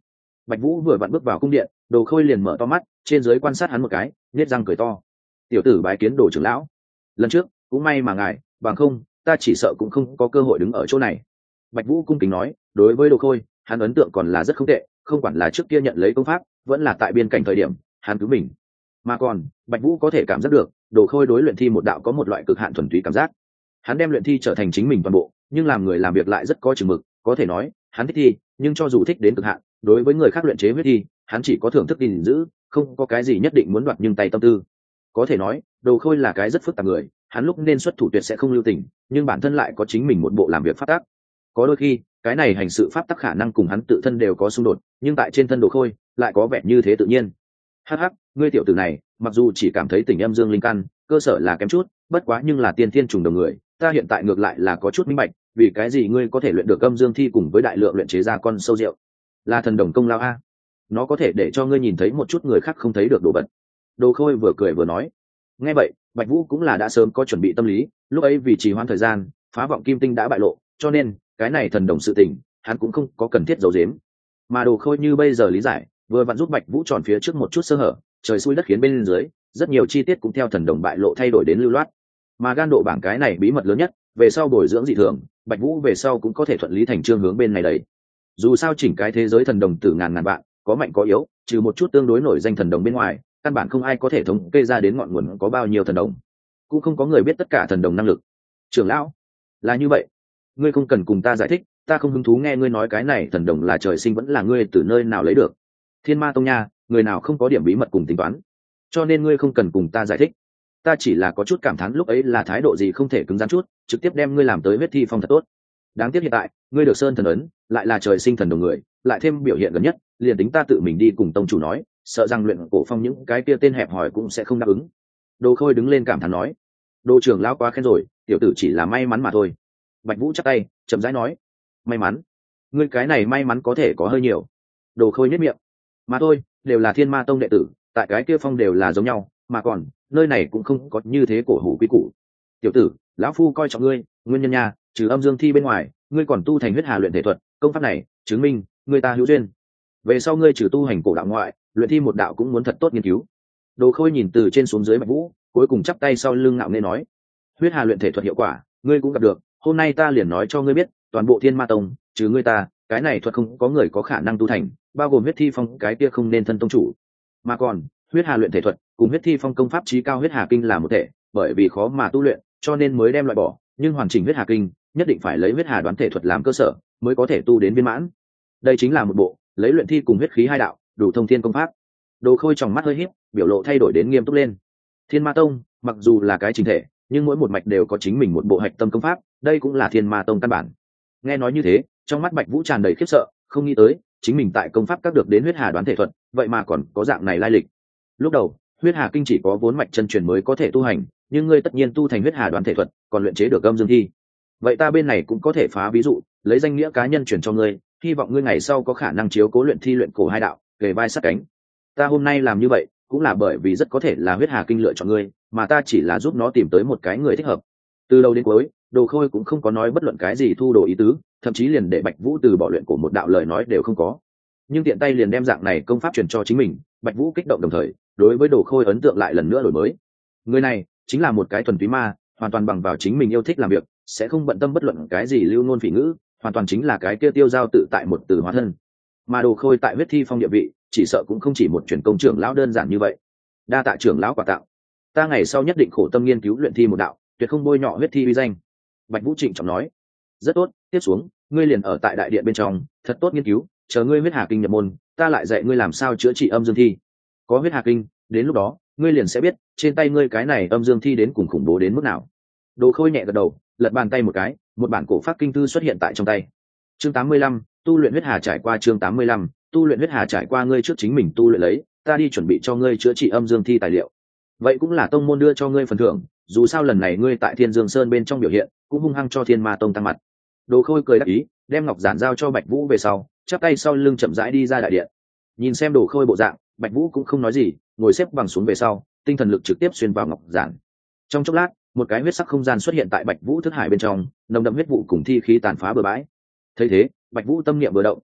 Bạch Vũ vừa vặn bước vào cung điện, Đồ Khôi liền mở to mắt, trên dưới quan sát hắn một cái, nhếch răng cười to. "Tiểu tử bái kiến Đồ trưởng lão. Lần trước cũng may mà ngài, bằng không, ta chỉ sợ cũng không có cơ hội đứng ở chỗ này." Bạch Vũ cung kính nói, đối với Đồ Khôi, hắn ấn tượng còn là rất không tệ, không quản là trước kia nhận lấy công pháp, vẫn là tại biên cảnh thời điểm, hắn cứu mình. Mà còn, Bạch Vũ có thể cảm giác được, Đồ Khôi đối luyện thi một đạo có một loại cực hạn thuần túy cảm giác. Hắn đem luyện thi trở thành chính mình toàn bộ, nhưng làm người làm việc lại rất có chừng mực, có thể nói, hắn thích thi, nhưng cho dù thích đến cực hạn, đối với người khác luyện chế huyết thi, hắn chỉ có thưởng thức gìn giữ, không có cái gì nhất định muốn đoạt nhưng tay tâm tư. Có thể nói, Đồ Khôi là cái rất phức tạp người, hắn lúc nên xuất thủ tuyệt sẽ không lưu tình, nhưng bản thân lại có chính mình một bộ làm việc pháp tắc. Có đôi khi, cái này hành sự pháp tắc khả năng cùng hắn tự thân đều có xung đột, nhưng tại trên thân Đồ Khôi lại có vẻ như thế tự nhiên. Hắc hắc, ngươi tiểu tử này, mặc dù chỉ cảm thấy tình âm dương linh căn, cơ sở là kém chút, bất quá nhưng là tiên thiên trùng đồng người, ta hiện tại ngược lại là có chút minh bạch, vì cái gì ngươi có thể luyện được âm dương thi cùng với đại lượng luyện chế ra con sâu rượu. Là thần đồng công lao a. Nó có thể để cho ngươi nhìn thấy một chút người khác không thấy được đồ vật. Đồ Khôi vừa cười vừa nói. Nghe vậy, Bạch Vũ cũng là đã sớm có chuẩn bị tâm lý, lúc ấy vì trì hoãn thời gian, phá vọng kim tinh đã bại lộ, cho nên cái này thần đồng sự tình, hắn cũng không có cần thiết giấu giếm. Mà Đồ Khôi như bây giờ lý giải, vừa vặn giúp Bạch Vũ tròn phía trước một chút sơ hở, trời xui đất khiến bên dưới, rất nhiều chi tiết cũng theo thần đồng bại lộ thay đổi đến lưu loát. Mà gan độ bảng cái này bí mật lớn nhất, về sau bồi dưỡng dị thường, Bạch Vũ về sau cũng có thể thuận lý thành chương hướng bên này đấy. Dù sao chỉnh cái thế giới thần đồng từ ngàn ngàn vạn, có mạnh có yếu, trừ một chút tương đối nổi danh thần đồng bên ngoài, căn bản không ai có thể thống kê ra đến ngọn nguồn có bao nhiêu thần đồng, cũng không có người biết tất cả thần đồng năng lực. Trưởng lão, là như vậy, ngươi không cần cùng ta giải thích, ta không hứng thú nghe ngươi nói cái này thần đồng là trời sinh vẫn là ngươi từ nơi nào lấy được. Thiên Ma tông nha, người nào không có điểm bí mật cùng tính toán, cho nên ngươi không cần cùng ta giải thích. Ta chỉ là có chút cảm thán lúc ấy là thái độ gì không thể cứng rắn chút, trực tiếp đem ngươi làm tới huyết thi phong thật tốt. Đáng tiếc hiện tại, ngươi được sơn thần ấn, lại là trời sinh thần đồng người, lại thêm biểu hiện gần nhất, liền tính ta tự mình đi cùng tông chủ nói, sợ rằng luyện cổ phong những cái kia tên hẹp hòi cũng sẽ không đáp ứng. Đồ Khôi đứng lên cảm thán nói, Đồ trưởng lão quá khen rồi, tiểu tử chỉ là may mắn mà thôi. Bạch Vũ chắp tay, chậm rãi nói, may mắn? Ngươi cái này may mắn có thể có hơi nhiều. Đồ Khôi nhếch miệng, mà thôi, đều là Thiên Ma tông đệ tử, tại cái kia phong đều là giống nhau, mà còn nơi này cũng không có như thế cổ hủ quý củ. Tiểu tử, lão phu coi trọng ngươi, nguyên nhân nha, trừ âm dương thi bên ngoài, ngươi còn tu thành huyết hà luyện thể thuật, công pháp này chứng minh ngươi ta hữu duyên. Về sau ngươi trừ tu hành cổ đạo ngoại, luyện thi một đạo cũng muốn thật tốt nghiên cứu. Đồ Khôi nhìn từ trên xuống dưới Bạch Vũ, cuối cùng chắp tay sau lưng ngạo nghễ nói, huyết hà luyện thể thuật hiệu quả, ngươi cũng gặp được, hôm nay ta liền nói cho ngươi biết, toàn bộ Thiên Ma tông, trừ ngươi ta, cái này thuật không có người có khả năng tu thành, bao gồm huyết thi phong cái kia không nên thân tông chủ. Mà còn, huyết hà luyện thể thuật cùng huyết thi phong công pháp chí cao huyết hà kinh là một thể, bởi vì khó mà tu luyện, cho nên mới đem loại bỏ, nhưng hoàn chỉnh huyết hà kinh nhất định phải lấy huyết hà đoán thể thuật làm cơ sở, mới có thể tu đến viên mãn. Đây chính là một bộ lấy luyện thi cùng huyết khí hai đạo, đủ thông thiên công pháp. Đồ Khôi tròng mắt hơi híp, biểu lộ thay đổi đến nghiêm túc lên. Thiên Ma tông, mặc dù là cái chính thể, nhưng mỗi một mạch đều có chính mình một bộ hạch tâm công pháp, đây cũng là Thiên Ma tông căn bản. Nghe nói như thế, trong mắt Bạch Vũ tràn đầy khiếp sợ, không nghĩ tới, chính mình tại công pháp các được đến huyết hà đoán thể thuật, vậy mà còn có dạng này lai lịch. Lúc đầu, huyết hà kinh chỉ có vốn mạch chân truyền mới có thể tu hành, nhưng ngươi tất nhiên tu thành huyết hà đoán thể thuật, còn luyện chế được âm dương thi. Vậy ta bên này cũng có thể phá ví dụ, lấy danh nghĩa cá nhân truyền cho ngươi, hy vọng ngươi ngày sau có khả năng chiếu cố luyện thi luyện cổ hai đạo, kề vai sát cánh. Ta hôm nay làm như vậy, cũng là bởi vì rất có thể là huyết hà kinh lựa chọn ngươi, mà ta chỉ là giúp nó tìm tới một cái người thích hợp. Từ đầu đến cuối, Đồ Khôi cũng không có nói bất luận cái gì thu đồ ý tứ, thậm chí liền để Bạch Vũ từ bỏ luyện cổ một đạo lời nói đều không có. Nhưng tiện tay liền đem dạng này công pháp truyền cho chính mình, Bạch Vũ kích động đồng thời, đối với Đồ Khôi ấn tượng lại lần nữa đổi mới. Người này chính là một cái thuần túy ma, hoàn toàn bằng vào chính mình yêu thích làm việc, sẽ không bận tâm bất luận cái gì lưu ngôn phỉ ngữ, hoàn toàn chính là cái kia tiêu giao tự tại một từ hóa thân. Mà Đồ Khôi tại huyết thi phong địa vị, chỉ sợ cũng không chỉ một truyền công trưởng lão đơn giản như vậy. Đa tạ trưởng lão quà tặng, ta ngày sau nhất định khổ tâm nghiên cứu luyện thi một đạo, tuyệt không bôi nhọ huyết thi uy danh. Bạch Vũ trịnh trọng nói, rất tốt, tiếp xuống ngươi liền ở tại đại điện bên trong, thật tốt nghiên cứu, chờ ngươi huyết hà kinh nhập môn, ta lại dạy ngươi làm sao chữa trị âm dương thi. Có huyết hà kinh, đến lúc đó ngươi liền sẽ biết trên tay ngươi cái này âm dương thi đến cùng khủng bố đến mức nào. Đồ Khôi nhẹ gật đầu, lật bàn tay một cái, một bản cổ pháp kinh thư xuất hiện tại trong tay. Chương tám mươi lăm, tu luyện huyết hà trải qua. Chương tám mươi lăm, tu luyện huyết hà trải qua. Ngươi trước chính mình tu luyện lấy, ta đi chuẩn bị cho ngươi chữa trị âm dương thi tài liệu. Vậy cũng là tông môn đưa cho ngươi phần thưởng, dù sao lần này ngươi tại Thiên Dương Sơn bên trong biểu hiện, cũng hung hăng cho Thiên Ma tông tăng mặt. Đồ Khôi cười đáp ý, đem ngọc giản giao cho Bạch Vũ về sau, chắp tay sau lưng chậm rãi đi ra đại điện. Nhìn xem Đồ Khôi bộ dạng, Bạch Vũ cũng không nói gì, ngồi xếp bằng xuống về sau, tinh thần lực trực tiếp xuyên vào ngọc giản. Trong chốc lát, một cái huyết sắc không gian xuất hiện tại Bạch Vũ thức hải bên trong, nồng đậm huyết vụ cùng thi khí tàn phá bừa bãi. Thấy thế, Bạch Vũ tâm niệm vừa động,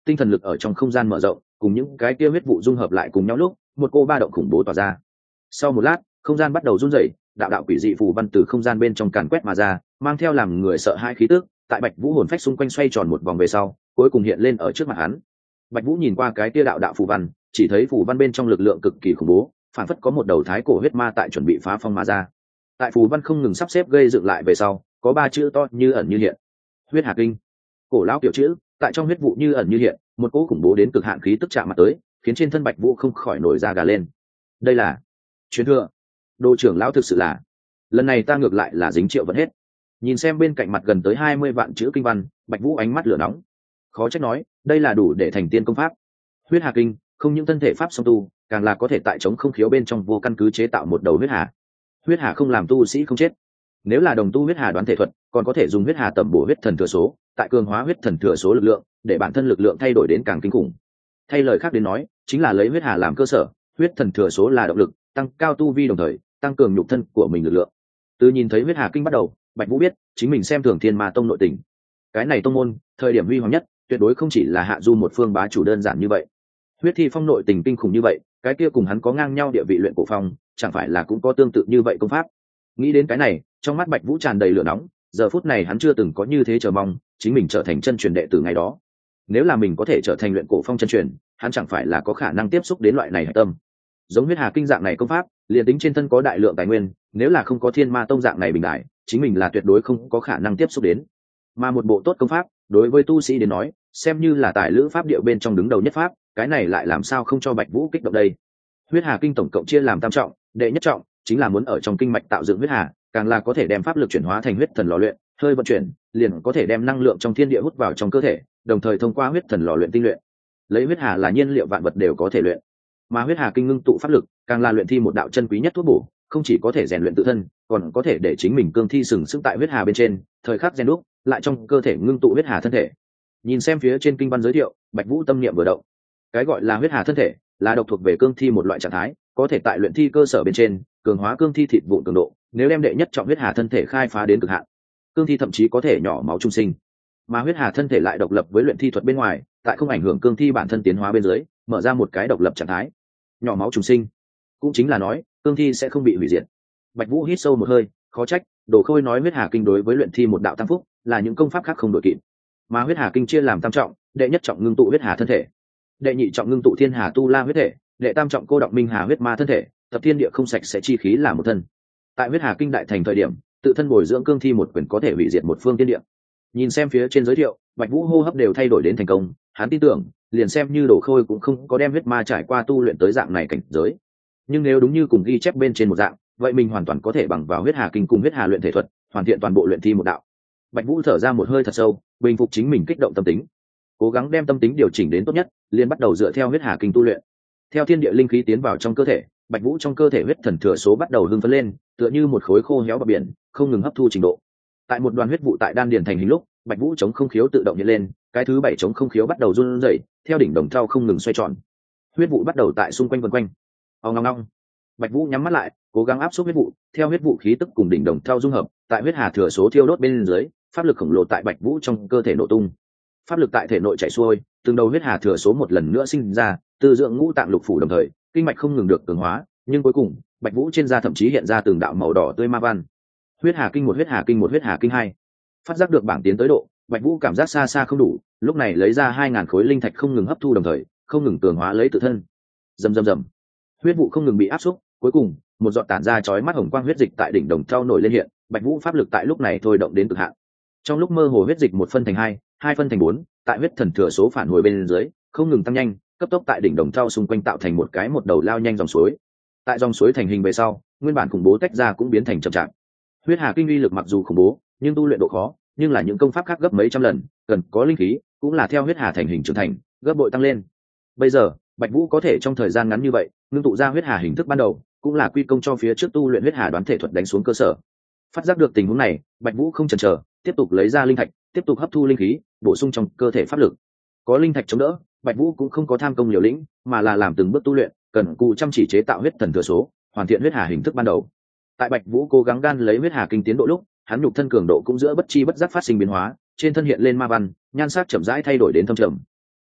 tinh thần lực ở trong không gian mở rộng, cùng những cái kia huyết vụ dung hợp lại cùng nhau lúc một cô ba động khủng bố tỏa ra. Sau một lát, không gian bắt đầu run rẩy, đạo đạo quỷ dị phù văn từ không gian bên trong càn quét mà ra, mang theo làm người sợ hãi khí tức, tại Bạch Vũ hồn phách xung quanh xoay tròn một vòng về sau, cuối cùng hiện lên ở trước mặt hắn. Bạch Vũ nhìn qua cái kia đạo đạo phù văn, chỉ thấy phù văn bên trong lực lượng cực kỳ khủng bố, phản phất có một đầu thái cổ huyết ma tại chuẩn bị phá phong mà ra. Tại phù văn không ngừng sắp xếp gây dựng lại về sau, có ba chữ to như ẩn như hiện: huyết hà kinh. Cổ lão kiểu chữ, tại trong huyết vụ như ẩn như hiện, một cỗ khủng bố đến cực hạn khí tức chạm mặt tới, khiến trên thân Bạch Vũ không khỏi nổi da gà lên. Đây là truyền thừa. Đồ trưởng lão thực sự là, lần này ta ngược lại là dính triệu vẫn hết. Nhìn xem bên cạnh mặt gần tới hai mươi vạn chữ kinh văn, Bạch Vũ ánh mắt lửa nóng. Khó trách nói, đây là đủ để thành tiên công pháp. Huyết hà kinh, không những thân thể pháp song tu, càng là có thể tại chống không khiếu bên trong vô căn cứ chế tạo một đầu huyết hà. Huyết hà không làm tu sĩ không chết. Nếu là đồng tu huyết hà đoán thể thuật, còn có thể dùng huyết hà tẩm bổ huyết thần thừa số, tại cường hóa huyết thần thừa số lực lượng, để bản thân lực lượng thay đổi đến càng kinh khủng. Thay lời khác đến nói, chính là lấy huyết hà làm cơ sở, huyết thần thừa số là động lực, tăng cao tu vi đồng thời tăng cường nhục thân của mình lực lượng. Từ nhìn thấy huyết hà kinh bắt đầu, Bạch Vũ biết chính mình xem thường Thiên Ma tông nội tình. Cái này tông môn thời điểm huy hoàng nhất, tuyệt đối không chỉ là hạ du một phương bá chủ đơn giản như vậy. Huyết thi phong nội tình kinh khủng như vậy, cái kia cùng hắn có ngang nhau địa vị luyện cổ phong, chẳng phải là cũng có tương tự như vậy công pháp. Nghĩ đến cái này, trong mắt Bạch Vũ tràn đầy lửa nóng, giờ phút này hắn chưa từng có như thế chờ mong chính mình trở thành chân truyền đệ tử ngày đó. Nếu là mình có thể trở thành luyện cổ phong chân truyền, hắn chẳng phải là có khả năng tiếp xúc đến loại này hải tâm. Giống huyết hà kinh dạng này công pháp, liền tính trên thân có đại lượng tài nguyên, nếu là không có Thiên Ma tông dạng này bình đại, chính mình là tuyệt đối không có khả năng tiếp xúc đến. Mà một bộ tốt công pháp, đối với tu sĩ đến nói, xem như là tài lữ pháp điệu bên trong đứng đầu nhất pháp, cái này lại làm sao không cho Bạch Vũ kích động đây. Huyết hà kinh tổng cộng chia làm tam trọng, đệ nhất trọng chính là muốn ở trong kinh mạch tạo dựng huyết hà, càng là có thể đem pháp lực chuyển hóa thành huyết thần lò luyện, hơi vận chuyển liền có thể đem năng lượng trong thiên địa hút vào trong cơ thể, đồng thời thông qua huyết thần lò luyện tinh luyện. Lấy huyết hà là nhiên liệu vạn vật đều có thể luyện. Mà huyết hà kinh ngưng tụ pháp lực, càng là luyện thi một đạo chân quý nhất thuốc bổ, không chỉ có thể rèn luyện tự thân, còn có thể để chính mình cương thi sừng sững tại huyết hà bên trên, thời khắc rèn đúc lại trong cơ thể ngưng tụ huyết hà thân thể. Nhìn xem phía trên kinh văn giới thiệu, Bạch Vũ tâm niệm vừa động. Cái gọi là huyết hà thân thể, là độc thuộc về cương thi một loại trạng thái, có thể tại luyện thi cơ sở bên trên cường hóa cương thi thịt vụn cường độ. Nếu đem đệ nhất trọng huyết hà thân thể khai phá đến cực hạn, cương thi thậm chí có thể nhỏ máu trung sinh. Mà huyết hà thân thể lại độc lập với luyện thi thuật bên ngoài, tại không ảnh hưởng cương thi bản thân tiến hóa bên dưới, mở ra một cái độc lập trạng thái, nhỏ máu trùng sinh. Cũng chính là nói, cương thi sẽ không bị hủy diệt. Bạch Vũ hít sâu một hơi, khó trách Đồ Khôi nói huyết hà kinh đối với luyện thi một đạo tăng phúc, là những công pháp khác không đổi kịp. Mà huyết hà kinh chia làm tam trọng, đệ nhất trọng ngưng tụ huyết hà thân thể, đệ nhị trọng ngưng tụ thiên hà tu la huyết thể, đệ tam trọng cô động minh hà huyết ma thân thể, tập thiên địa không sạch sẽ chi khí là một thân. Tại huyết hà kinh đại thành thời điểm, tự thân bồi dưỡng cương thi một quyền có thể hủy diệt một phương thiên địa. Nhìn xem phía trên giới thiệu, Bạch Vũ hô hấp đều thay đổi đến thành công, hắn tin tưởng, liền xem như Đồ Khôi cũng không có đem huyết ma trải qua tu luyện tới dạng này cảnh giới. Nhưng nếu đúng như cùng ghi chép bên trên một dạng, vậy mình hoàn toàn có thể bằng vào huyết hà kinh cùng huyết hà luyện thể thuật, hoàn thiện toàn bộ luyện thi một đạo. Bạch Vũ thở ra một hơi thật sâu, bình phục chính mình kích động tâm tính, cố gắng đem tâm tính điều chỉnh đến tốt nhất, liền bắt đầu dựa theo huyết hà kinh tu luyện. Theo thiên địa linh khí tiến vào trong cơ thể, Bạch Vũ trong cơ thể huyết thần thừa số bắt đầu hưng phấn lên, tựa như một khối khô héo bờ biển, không ngừng hấp thu trình độ. Tại một đoàn huyết vụ tại đan điền thành hình lúc, Bạch Vũ chống không khiếu tự động hiện lên, cái thứ bảy chống không khiếu bắt đầu run rẩy, theo đỉnh đồng thau không ngừng xoay tròn. Huyết vụ bắt đầu tại xung quanh vần quanh. Ong ong ong. Bạch Vũ nhắm mắt lại, cố gắng áp suất huyết vụ, theo huyết vụ khí tức cùng đỉnh đồng thau dung hợp, tại huyết hà thừa số thiêu đốt bên dưới, pháp lực khổng lồ tại Bạch Vũ trong cơ thể nổ tung. Pháp lực tại thể nội chảy xuôi, từng đầu huyết hà thừa số một lần nữa sinh ra, từ dưỡng ngũ tạng lục phủ đồng thời, kinh mạch không ngừng được cường hóa, nhưng cuối cùng, Bạch Vũ trên da thậm chí hiện ra từng đạo màu đỏ tươi ma văn. Huyết hà kinh một, huyết hà kinh một, huyết hà kinh hai. Phát giác được bảng tiến tới độ, Bạch Vũ cảm giác xa xa không đủ, lúc này lấy ra hai ngàn khối linh thạch không ngừng hấp thu đồng thời, không ngừng cường hóa lấy tự thân. Rầm rầm rầm. Huyết vụ không ngừng bị áp xúc, cuối cùng, một giọt tản ra chói mắt hồng quang huyết dịch tại đỉnh đồng thau nổi lên hiện, Bạch Vũ pháp lực tại lúc này thôi động đến cực hạn. Trong lúc mơ hồ huyết dịch một phân thành hai, hai phân thành bốn, tại huyết thần thừa số phản hồi bên dưới, không ngừng tăng nhanh, cấp tốc tại đỉnh đồng thau xung quanh tạo thành một cái một đầu lao nhanh dòng suối. Tại dòng suối thành hình về sau, nguyên bản khủng bố tách ra cũng biến thành chậm chạp. Huyết hà kinh uy lực mặc dù khủng bố, nhưng tu luyện độ khó, nhưng là những công pháp khác gấp mấy trăm lần, cần có linh khí, cũng là theo huyết hà thành hình trưởng thành, gấp bội tăng lên. Bây giờ, Bạch Vũ có thể trong thời gian ngắn như vậy, ngưng tụ ra huyết hà hình thức ban đầu, cũng là quy công cho phía trước tu luyện huyết hà đoán thể thuật đánh xuống cơ sở. Phát giác được tình huống này, Bạch Vũ không chần chờ, tiếp tục lấy ra linh thạch, tiếp tục hấp thu linh khí, bổ sung trong cơ thể pháp lực. Có linh thạch chống đỡ, Bạch Vũ cũng không có tham công liều lĩnh, mà là làm từng bước tu luyện, cần cù chăm chỉ chế tạo huyết thần thừa số, hoàn thiện huyết hà hình thức ban đầu. Tại Bạch Vũ cố gắng gan lấy huyết hà kinh tiến độ lúc, hắn nhục thân cường độ cũng giữa bất chi bất giác phát sinh biến hóa, trên thân hiện lên ma văn, nhan sắc chậm rãi thay đổi đến thâm trầm.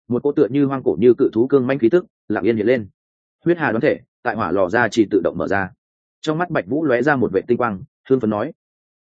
một cỗ tựa như hoang cổ như cự thú cương manh khí tức lặng yên hiện lên. Huyết hà đoán thể tại hỏa lò ra chỉ tự động mở ra. Trong mắt Bạch Vũ lóe ra một vệ tinh quang, hương phấn nói,